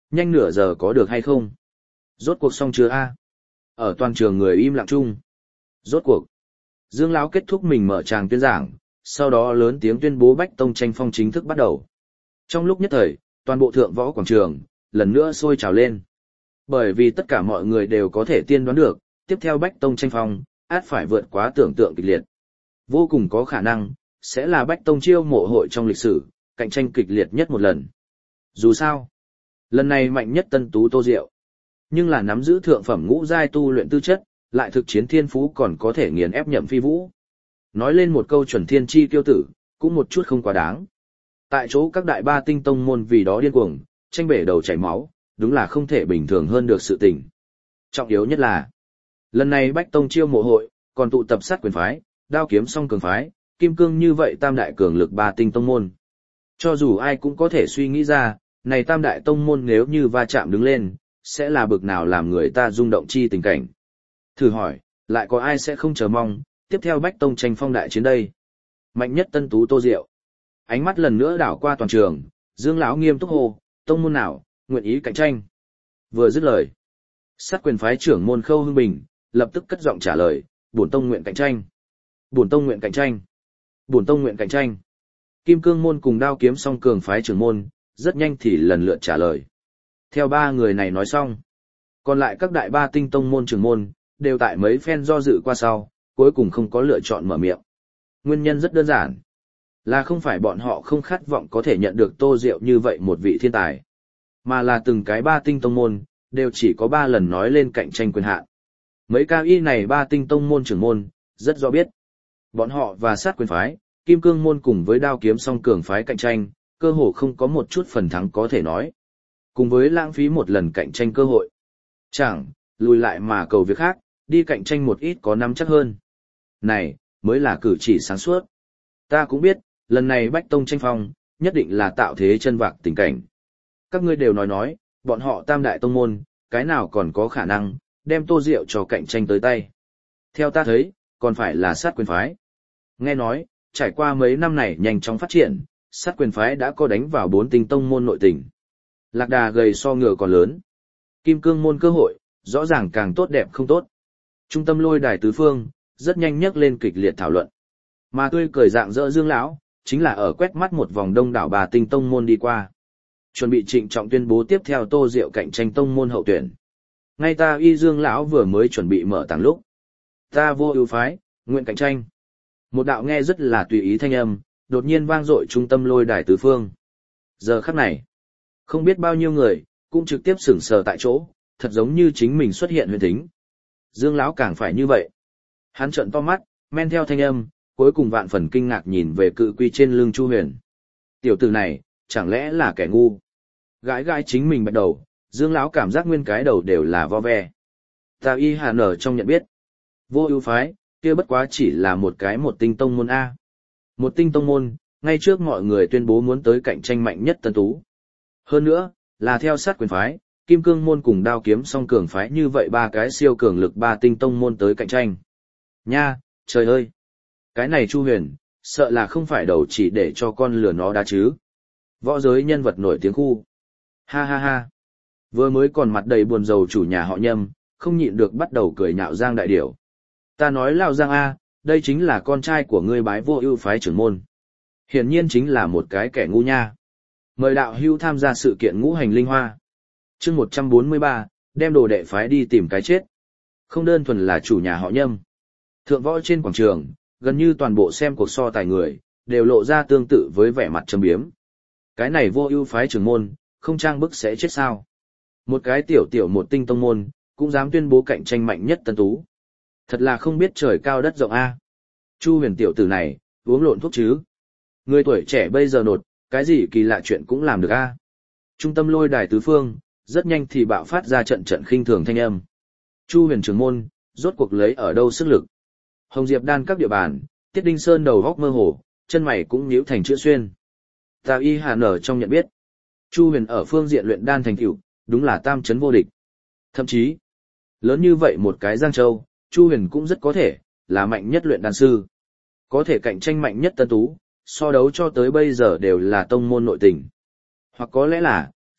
Speaker 1: Nhanh nửa giờ có được hay không? Rốt cuộc xong chưa a? Ở toàn trường người im lặng chung. Rốt cuộc. Dương lão kết thúc mình mở tràng tuyên giảng, sau đó lớn tiếng tuyên bố Bách Tông tranh phong chính thức bắt đầu. Trong lúc nhất thời, toàn bộ thượng võ quảng trường, lần nữa sôi trào lên. Bởi vì tất cả mọi người đều có thể tiên đoán được, tiếp theo Bách Tông tranh phong, át phải vượt quá tưởng tượng kịch liệt. Vô cùng có khả năng, sẽ là Bách Tông chiêu mộ hội trong lịch sử, cạnh tranh kịch liệt nhất một lần. Dù sao, lần này mạnh nhất tân tú Tô Diệu. Nhưng là nắm giữ thượng phẩm ngũ giai tu luyện tư chất, lại thực chiến thiên phú còn có thể nghiền ép Nhậm Phi Vũ. Nói lên một câu chuẩn thiên chi kiêu tử, cũng một chút không quá đáng. Tại chỗ các đại ba tinh tông môn vì đó điên cuồng, tranh bể đầu chảy máu, đúng là không thể bình thường hơn được sự tình. Trọng yếu nhất là, lần này Bách Tông chiêu mộ hội, còn tụ tập sát quyền phái, đao kiếm song cường phái, kim cương như vậy tam đại cường lực ba tinh tông môn. Cho dù ai cũng có thể suy nghĩ ra, này tam đại tông môn nếu như va chạm đứng lên, sẽ là bực nào làm người ta rung động chi tình cảnh. Thử hỏi, lại có ai sẽ không chờ mong, tiếp theo Bách Tông tranh phong đại chiến đây. Mạnh nhất tân tú Tô Diệu. Ánh mắt lần nữa đảo qua toàn trường, Dương lão nghiêm túc hô, tông môn nào, nguyện ý cạnh tranh. Vừa dứt lời, sát quyền phái trưởng môn Khâu Hưng Bình, lập tức cất giọng trả lời, bổn tông nguyện cạnh tranh. Bổn tông nguyện cạnh tranh. Bổn tông nguyện cạnh tranh. Kim cương môn cùng đao kiếm song cường phái trưởng môn, rất nhanh thì lần lượt trả lời. Theo ba người này nói xong, còn lại các đại ba tinh tông môn trưởng môn, đều tại mấy phen do dự qua sau, cuối cùng không có lựa chọn mở miệng. Nguyên nhân rất đơn giản, là không phải bọn họ không khát vọng có thể nhận được Tô Diệu như vậy một vị thiên tài, mà là từng cái ba tinh tông môn, đều chỉ có ba lần nói lên cạnh tranh quyền hạn. Mấy cao y này ba tinh tông môn trưởng môn, rất rõ biết. Bọn họ và sát quyền phái, kim cương môn cùng với đao kiếm song cường phái cạnh tranh, cơ hồ không có một chút phần thắng có thể nói. Cùng với lãng phí một lần cạnh tranh cơ hội. Chẳng, lùi lại mà cầu việc khác, đi cạnh tranh một ít có nắm chắc hơn. Này, mới là cử chỉ sáng suốt. Ta cũng biết, lần này Bách Tông tranh phong, nhất định là tạo thế chân vạc tình cảnh. Các ngươi đều nói nói, bọn họ tam đại tông môn, cái nào còn có khả năng, đem Tô Diệu cho cạnh tranh tới tay. Theo ta thấy, còn phải là sát quyền phái. Nghe nói, trải qua mấy năm này nhanh chóng phát triển, sát quyền phái đã có đánh vào bốn tinh tông môn nội tình. Lạc đà gầy so ngựa còn lớn. Kim cương môn cơ hội, rõ ràng càng tốt đẹp không tốt. Trung tâm lôi đài tứ phương, rất nhanh nhấc lên kịch liệt thảo luận. Mà tươi cười dạng dỡ Dương lão, chính là ở quét mắt một vòng đông đảo bà tinh tông môn đi qua. Chuẩn bị trịnh trọng tuyên bố tiếp theo Tô Diệu cạnh tranh tông môn hậu tuyển. Ngay ta y Dương lão vừa mới chuẩn bị mở tàng lúc. Ta vô ưu phái, nguyện cạnh tranh. Một đạo nghe rất là tùy ý thanh âm, đột nhiên vang dội trung tâm lôi đài tứ phương. Giờ khắc này, không biết bao nhiêu người, cũng trực tiếp sửng sờ tại chỗ, thật giống như chính mình xuất hiện huyền thính. Dương lão càng phải như vậy. Hắn trợn to mắt, men theo thanh âm, cuối cùng vạn phần kinh ngạc nhìn về cự quy trên lưng Chu Huyền. Tiểu tử này, chẳng lẽ là kẻ ngu? Gãi gãi chính mình bắt đầu, Dương lão cảm giác nguyên cái đầu đều là vo ve. Ta y hà nở trong nhận biết. Vô ưu phái, kia bất quá chỉ là một cái một tinh tông môn A. Một tinh tông môn, ngay trước mọi người tuyên bố muốn tới cạnh tranh mạnh nhất tân tú. Hơn nữa, là theo sát quyền phái, kim cương môn cùng đao kiếm song cường phái như vậy ba cái siêu cường lực ba tinh tông môn tới cạnh tranh. Nha, trời ơi! Cái này Chu Huyền, sợ là không phải đầu chỉ để cho con lừa nó đá chứ. Võ giới nhân vật nổi tiếng khu. Ha ha ha! Vừa mới còn mặt đầy buồn rầu chủ nhà họ Nhâm, không nhịn được bắt đầu cười nhạo Giang đại điểu. Ta nói Lão Giang A, đây chính là con trai của ngươi bái vô ưu phái trưởng môn. Hiển nhiên chính là một cái kẻ ngu nha. Mời đạo hữu tham gia sự kiện ngũ hành linh hoa. Chương một trăm bốn mươi ba, đem đồ đệ phái đi tìm cái chết. Không đơn thuần là chủ nhà họ Nhâm. Thượng võ trên quảng trường, gần như toàn bộ xem cuộc so tài người, đều lộ ra tương tự với vẻ mặt châm biếm. Cái này vô ưu phái trưởng môn, không trang bức sẽ chết sao. Một cái tiểu tiểu một tinh tông môn, cũng dám tuyên bố cạnh tranh mạnh nhất tân tú. Thật là không biết trời cao đất rộng A. Chu Huyền tiểu tử này, uống lộn thuốc chứ. Người tuổi trẻ bây giờ nột, cái gì kỳ lạ chuyện cũng làm được A. Trung tâm lôi đài tứ phương, rất nhanh thì bạo phát ra trận trận khinh thường thanh âm. Chu Huyền trưởng môn, rốt cuộc lấy ở đâu sức lực. Hồng Diệp đan các địa bàn, Tiết Đinh Sơn đầu góc mơ hồ, chân mày cũng nhíu thành chữ xuyên. Ta y hà nở trong nhận biết. Chu Huyền ở phương diện luyện đan thành tựu, đúng là tam chấn vô địch. Thậm chí, lớn như vậy một cái Giang Châu, Chu Huyền cũng rất có thể là mạnh nhất luyện đan sư. Có thể cạnh tranh mạnh nhất tân tú, so đấu cho tới bây giờ đều là tông môn nội tình. Hoặc có lẽ là,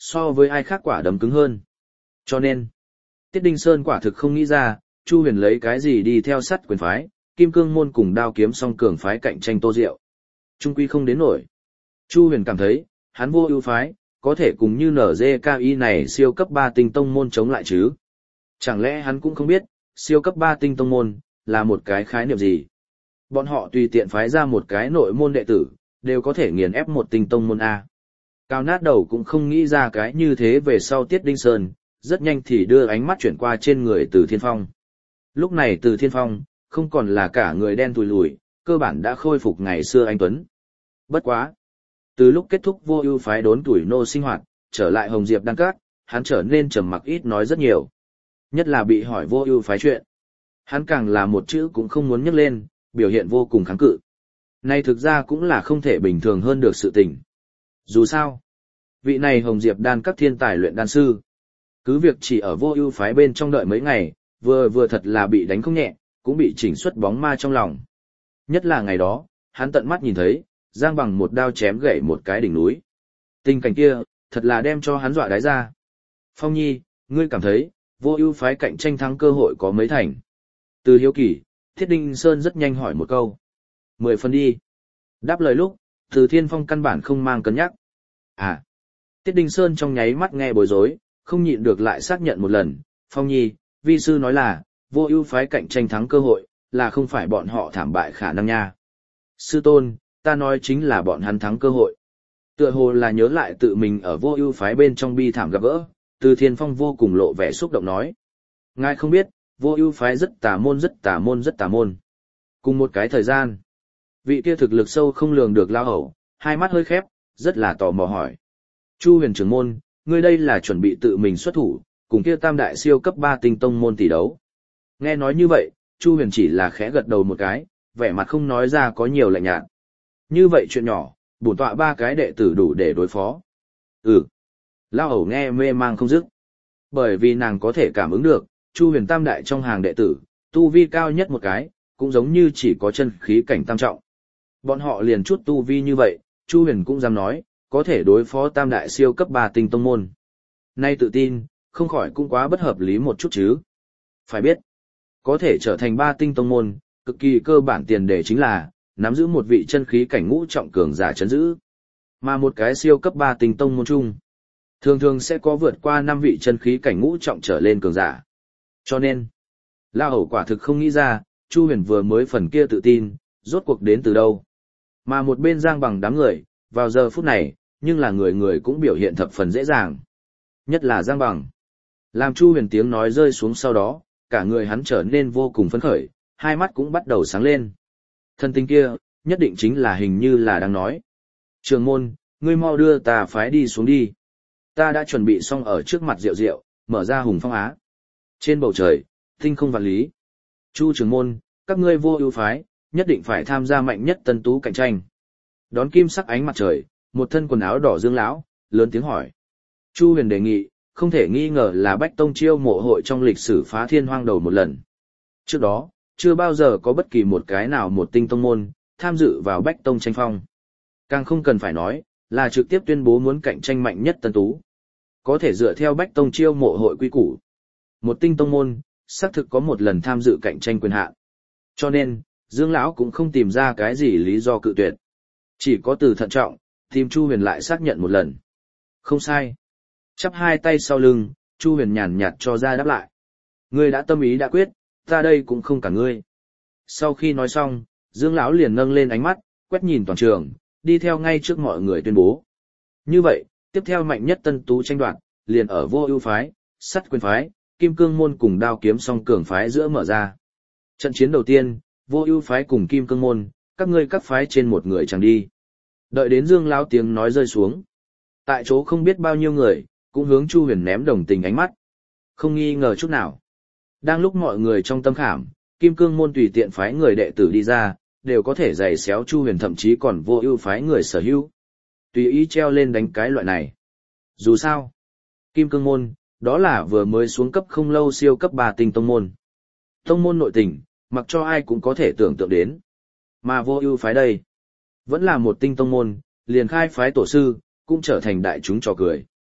Speaker 1: so với ai khác quả đấm cứng hơn. Cho nên, Tiết Đinh Sơn quả thực không nghĩ ra, Chu Huyền lấy cái gì đi theo sắt quyền phái, kim cương môn cùng đao kiếm song cường phái cạnh tranh Tô Diệu. Trung quy không đến nổi. Chu Huyền cảm thấy, hắn vô ưu phái, có thể cùng như en giê ca i này siêu cấp ba tinh tông môn chống lại chứ. Chẳng lẽ hắn cũng không biết, siêu cấp ba tinh tông môn, là một cái khái niệm gì? Bọn họ tùy tiện phái ra một cái nội môn đệ tử, đều có thể nghiền ép một tinh tông môn A. Cao nát đầu cũng không nghĩ ra cái như thế về sau Tiết Đinh Sơn, rất nhanh thì đưa ánh mắt chuyển qua trên người Từ Thiên Phong. Lúc này Từ Thiên Phong, không còn là cả người đen tùi lùi, cơ bản đã khôi phục ngày xưa anh Tuấn. Bất quá. Từ lúc kết thúc vô ưu phái đốn tuổi nô sinh hoạt, trở lại Hồng Diệp Đan Các, hắn trở nên trầm mặc ít nói rất nhiều. Nhất là bị hỏi vô ưu phái chuyện. Hắn càng là một chữ cũng không muốn nhắc lên, biểu hiện vô cùng kháng cự. Này thực ra cũng là không thể bình thường hơn được sự tình. Dù sao, vị này Hồng Diệp Đan Các thiên tài luyện đan sư. Cứ việc chỉ ở vô ưu phái bên trong đợi mấy ngày, vừa vừa thật là bị đánh không nhẹ, cũng bị chỉnh xuất bóng ma trong lòng. Nhất là ngày đó, hắn tận mắt nhìn thấy, Giang Bằng một đao chém gãy một cái đỉnh núi. Tình cảnh kia, thật là đem cho hắn dọa đái ra. Phong Nhi, ngươi cảm thấy, vô ưu phái cạnh tranh thắng cơ hội có mấy thành? Từ hiếu kỳ, Thiết Đinh Sơn rất nhanh hỏi một câu. Mười phần đi. Đáp lời lúc, Từ Thiên Phong căn bản không mang cân nhắc. À. Tiết Đinh Sơn trong nháy mắt nghe bối rối, không nhịn được lại xác nhận một lần. Phong Nhi, vi sư nói là, vô ưu phái cạnh tranh thắng cơ hội, là không phải bọn họ thảm bại khả năng nha. Sư tôn, ta nói chính là bọn hắn thắng cơ hội. Tựa hồ là nhớ lại tự mình ở vô ưu phái bên trong bi thảm gặp gỡ, Từ Thiên Phong vô cùng lộ vẻ xúc động nói. Ngài không biết, vô ưu phái rất tà môn rất tà môn rất tà môn. Cùng một cái thời gian, vị kia thực lực sâu không lường được lao hầu, hai mắt hơi khép, rất là tò mò hỏi. Chu Huyền trưởng môn, ngươi đây là chuẩn bị tự mình xuất thủ, cùng kia tam đại siêu cấp ba tinh tông môn tỷ đấu. Nghe nói như vậy, Chu Huyền chỉ là khẽ gật đầu một cái, vẻ mặt không nói ra có nhiều lạnh nhạt. Như vậy chuyện nhỏ, bổn tọa ba cái đệ tử đủ để đối phó. Ừ. Lao hầu nghe mê mang không dứt. Bởi vì nàng có thể cảm ứng được, Chu Huyền tam đại trong hàng đệ tử, tu vi cao nhất một cái, cũng giống như chỉ có chân khí cảnh tam trọng. Bọn họ liền chút tu vi như vậy, Chu Huyền cũng dám nói, có thể đối phó tam đại siêu cấp ba tinh tông môn. Nay tự tin, không khỏi cũng quá bất hợp lý một chút chứ. Phải biết, có thể trở thành ba tinh tông môn, cực kỳ cơ bản tiền đề chính là, nắm giữ một vị chân khí cảnh ngũ trọng cường giả chấn giữ. Mà một cái siêu cấp ba tinh tông môn chung, thường thường sẽ có vượt qua năm vị chân khí cảnh ngũ trọng trở lên cường giả. Cho nên, La Hầu quả thực không nghĩ ra, Chu Huyền vừa mới phần kia tự tin, rốt cuộc đến từ đâu. Mà một bên Giang Bằng đám người, vào giờ phút này, nhưng là người người cũng biểu hiện thập phần dễ dàng. Nhất là Giang Bằng. Làm Chu Huyền tiếng nói rơi xuống sau đó, cả người hắn trở nên vô cùng phấn khởi, hai mắt cũng bắt đầu sáng lên. Thân tình kia, nhất định chính là hình như là đang nói. Trường môn, ngươi mau đưa ta phái đi xuống đi. Ta đã chuẩn bị xong ở trước mặt Diệu Diệu, mở ra hùng phong á. Trên bầu trời, tinh không vạn lý. Chu trường môn, các ngươi vô ưu phái, nhất định phải tham gia mạnh nhất tân tú cạnh tranh. Đón kim sắc ánh mặt trời, một thân quần áo đỏ dương lão, lớn tiếng hỏi. Chu Huyền đề nghị, không thể nghi ngờ là Bách Tông chiêu mộ hội trong lịch sử phá thiên hoang đầu một lần. Trước đó, chưa bao giờ có bất kỳ một cái nào một tinh tông môn, tham dự vào Bách Tông tranh phong. Càng không cần phải nói, là trực tiếp tuyên bố muốn cạnh tranh mạnh nhất tân tú. Có thể dựa theo Bách Tông chiêu mộ hội quy củ. Một tinh tông môn, xác thực có một lần tham dự cạnh tranh quyền hạn. Cho nên, Dương lão cũng không tìm ra cái gì lý do cự tuyệt. Chỉ có từ thận trọng, tìm Chu Huyền lại xác nhận một lần. Không sai. Chắp hai tay sau lưng, Chu Huyền nhàn nhạt cho ra đáp lại. Ngươi đã tâm ý đã quyết, ta đây cũng không cả ngươi. Sau khi nói xong, Dương lão liền nâng lên ánh mắt, quét nhìn toàn trường, đi theo ngay trước mọi người tuyên bố. Như vậy, tiếp theo mạnh nhất tân tú tranh đoạt, liền ở vô ưu phái, sắt quyền phái, kim cương môn cùng đao kiếm song cường phái giữa mở ra. Trận chiến đầu tiên, vô ưu phái cùng kim cương môn, các ngươi các phái trên một người chẳng đi. Đợi đến Dương lão tiếng nói rơi xuống. Tại chỗ không biết bao nhiêu người, cũng hướng Chu Huyền ném đồng tình ánh mắt. Không nghi ngờ chút nào. Đang lúc mọi người trong tâm khảm, kim cương môn tùy tiện phái người đệ tử đi ra, đều có thể giày xéo Chu Huyền, thậm chí còn vô ưu phái người sở hữu. Tùy ý treo lên đánh cái loại này. Dù sao, kim cương môn, đó là vừa mới xuống cấp không lâu siêu cấp ba tinh tông môn. Tông môn nội tình, mặc cho ai cũng có thể tưởng tượng đến. Mà vô ưu phái đây, vẫn là một tinh tông môn, liền khai phái tổ sư, cũng trở thành đại chúng trò cười.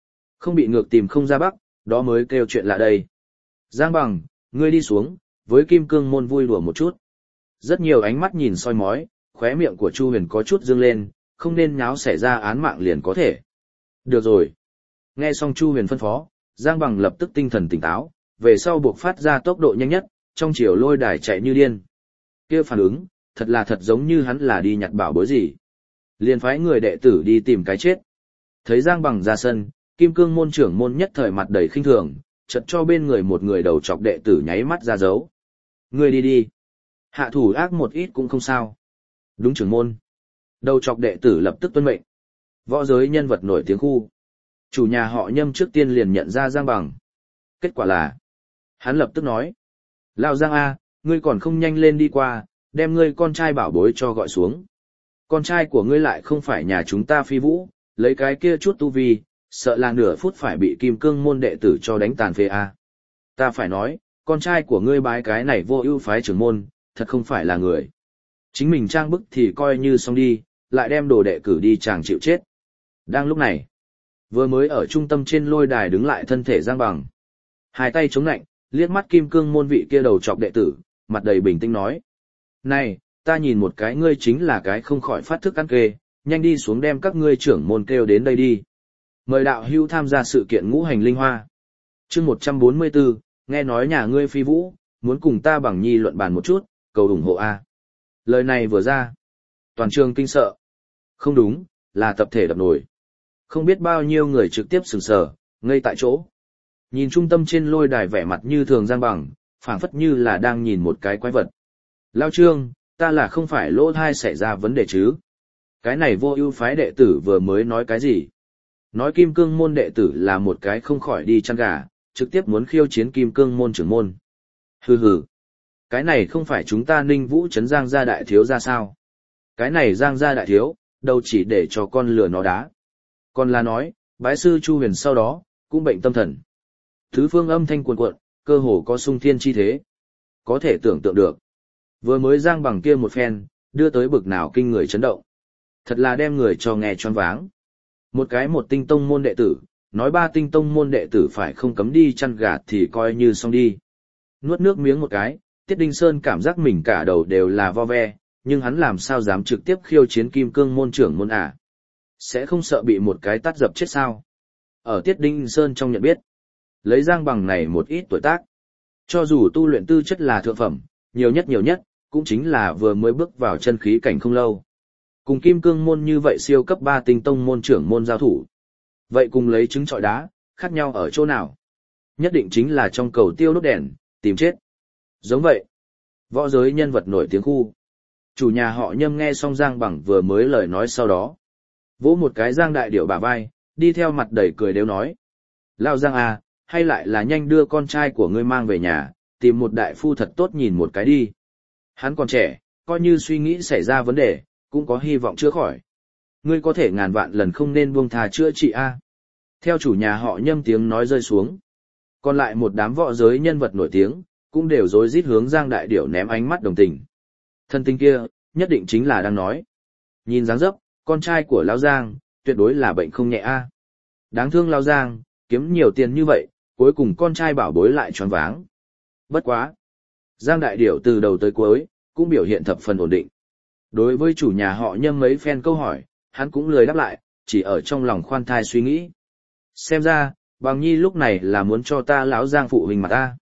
Speaker 1: Không bị ngược tìm không ra bắc, đó mới kêu chuyện lạ đây. Giang Bằng, ngươi đi xuống, với Kim Cương Môn vui đùa một chút. Rất nhiều ánh mắt nhìn soi mói, khóe miệng của Chu Huyền có chút dương lên, không nên nháo xảy ra án mạng liền có thể. Được rồi. Nghe xong Chu Huyền phân phó, Giang Bằng lập tức tinh thần tỉnh táo, về sau buộc phát ra tốc độ nhanh nhất, trong chiều lôi đài chạy như điên. Kia phản ứng, thật là thật giống như hắn là đi nhặt bảo bối gì. Liền phái người đệ tử đi tìm cái chết. Thấy Giang Bằng ra sân, Kim Cương Môn trưởng môn nhất thời mặt đầy khinh thường, chợt cho bên người một người đầu chọc đệ tử nháy mắt ra dấu. Ngươi đi đi. Hạ thủ ác một ít cũng không sao. Đúng trưởng môn. Đầu chọc đệ tử lập tức tuân mệnh. Võ giới nhân vật nổi tiếng khu. Chủ nhà họ Nhâm trước tiên liền nhận ra Giang Bằng. Kết quả là, hắn lập tức nói. Lão Giang A, ngươi còn không nhanh lên đi qua, đem ngươi con trai bảo bối cho gọi xuống. Con trai của ngươi lại không phải nhà chúng ta phi vũ, lấy cái kia chút tu vi, sợ là nửa phút phải bị Kim Cương Môn đệ tử cho đánh tàn phế A. Ta phải nói, con trai của ngươi bái cái này vô ưu phái trưởng môn, thật không phải là người. Chính mình trang bức thì coi như xong đi, lại đem đồ đệ cử đi chàng chịu chết. Đang lúc này, vừa mới ở trung tâm trên lôi đài đứng lại thân thể Giang Bằng. Hai tay chống nạnh, liếc mắt Kim Cương Môn vị kia đầu chọc đệ tử, mặt đầy bình tĩnh nói. Này, ta nhìn một cái ngươi chính là cái không khỏi phát thức ăn kê, nhanh đi xuống đem các ngươi trưởng môn kêu đến đây đi. Mời đạo hữu tham gia sự kiện ngũ hành linh hoa. Chương một trăm bốn mươi tư, nghe nói nhà ngươi phi vũ, muốn cùng ta Bằng Nhi luận bàn một chút, cầu ủng hộ A. Lời này vừa ra, toàn trường kinh sợ. Không đúng, là tập thể đập nổi. Không biết bao nhiêu người trực tiếp sừng sờ, ngây tại chỗ. Nhìn trung tâm trên lôi đài vẻ mặt như thường Giang Bằng, phảng phất như là đang nhìn một cái quái vật. Lao Trương, ta là không phải lỗ thai xảy ra vấn đề chứ? Cái này vô ưu phái đệ tử vừa mới nói cái gì? Nói Kim Cương Môn đệ tử là một cái không khỏi đi chăn gà, trực tiếp muốn khiêu chiến Kim Cương Môn trưởng môn. Hừ hừ. Cái này không phải chúng ta Ninh Vũ trấn Giang gia đại thiếu ra sao? Cái này Giang gia đại thiếu, đâu chỉ để cho con lừa nó đá. Còn là nói, bái sư Chu Huyền sau đó, cũng bệnh tâm thần. Thứ phương âm thanh cuồn cuộn, cơ hồ có sung thiên chi thế. Có thể tưởng tượng được. Vừa mới Giang Bằng kia một phen, đưa tới bực nào kinh người chấn động. Thật là đem người cho nghe choáng váng. Một cái một tinh tông môn đệ tử, nói ba tinh tông môn đệ tử phải không cấm đi chăn gà thì coi như xong đi. Nuốt nước miếng một cái, Tiết Đinh Sơn cảm giác mình cả đầu đều là vo ve, nhưng hắn làm sao dám trực tiếp khiêu chiến Kim Cương Môn trưởng môn à? Sẽ không sợ bị một cái tát dập chết sao? Ở Tiết Đinh Sơn trong nhận biết, lấy Giang Bằng này một ít tuổi tác, cho dù tu luyện tư chất là thượng phẩm, nhiều nhất nhiều nhất, cũng chính là vừa mới bước vào chân khí cảnh không lâu. Cùng Kim Cương Môn như vậy siêu cấp ba tinh tông môn trưởng môn giao thủ. Vậy cùng lấy trứng trọi đá, khác nhau ở chỗ nào? Nhất định chính là trong cầu tiêu đốt đèn, tìm chết. Giống vậy, võ giới nhân vật nổi tiếng khu. Chủ nhà họ Nhâm nghe xong Giang Bằng vừa mới lời nói sau đó. Vỗ một cái Giang đại điểu bả vai, đi theo mặt đầy cười đều nói. Lao Giang à, hay lại là nhanh đưa con trai của ngươi mang về nhà, tìm một đại phu thật tốt nhìn một cái đi. Hắn còn trẻ, coi như suy nghĩ xảy ra vấn đề, cũng có hy vọng chữa khỏi. Ngươi có thể ngàn vạn lần không nên buông thà chữa trị a. Theo chủ nhà họ Nhâm tiếng nói rơi xuống. Còn lại một đám võ giới nhân vật nổi tiếng, cũng đều rối rít hướng Giang đại điểu ném ánh mắt đồng tình. Thân tinh kia, nhất định chính là đang nói. Nhìn dáng dấp, con trai của Lão Giang, tuyệt đối là bệnh không nhẹ a. Đáng thương Lão Giang, kiếm nhiều tiền như vậy, cuối cùng con trai bảo bối lại choáng váng. Bất quá. Giang đại điểu từ đầu tới cuối, cũng biểu hiện thập phần ổn định. Đối với chủ nhà họ Nhâm mấy phen câu hỏi, hắn cũng lười đáp lại, chỉ ở trong lòng khoan thai suy nghĩ. Xem ra, Bằng Nhi lúc này là muốn cho ta lão Giang phụ huynh mà ta.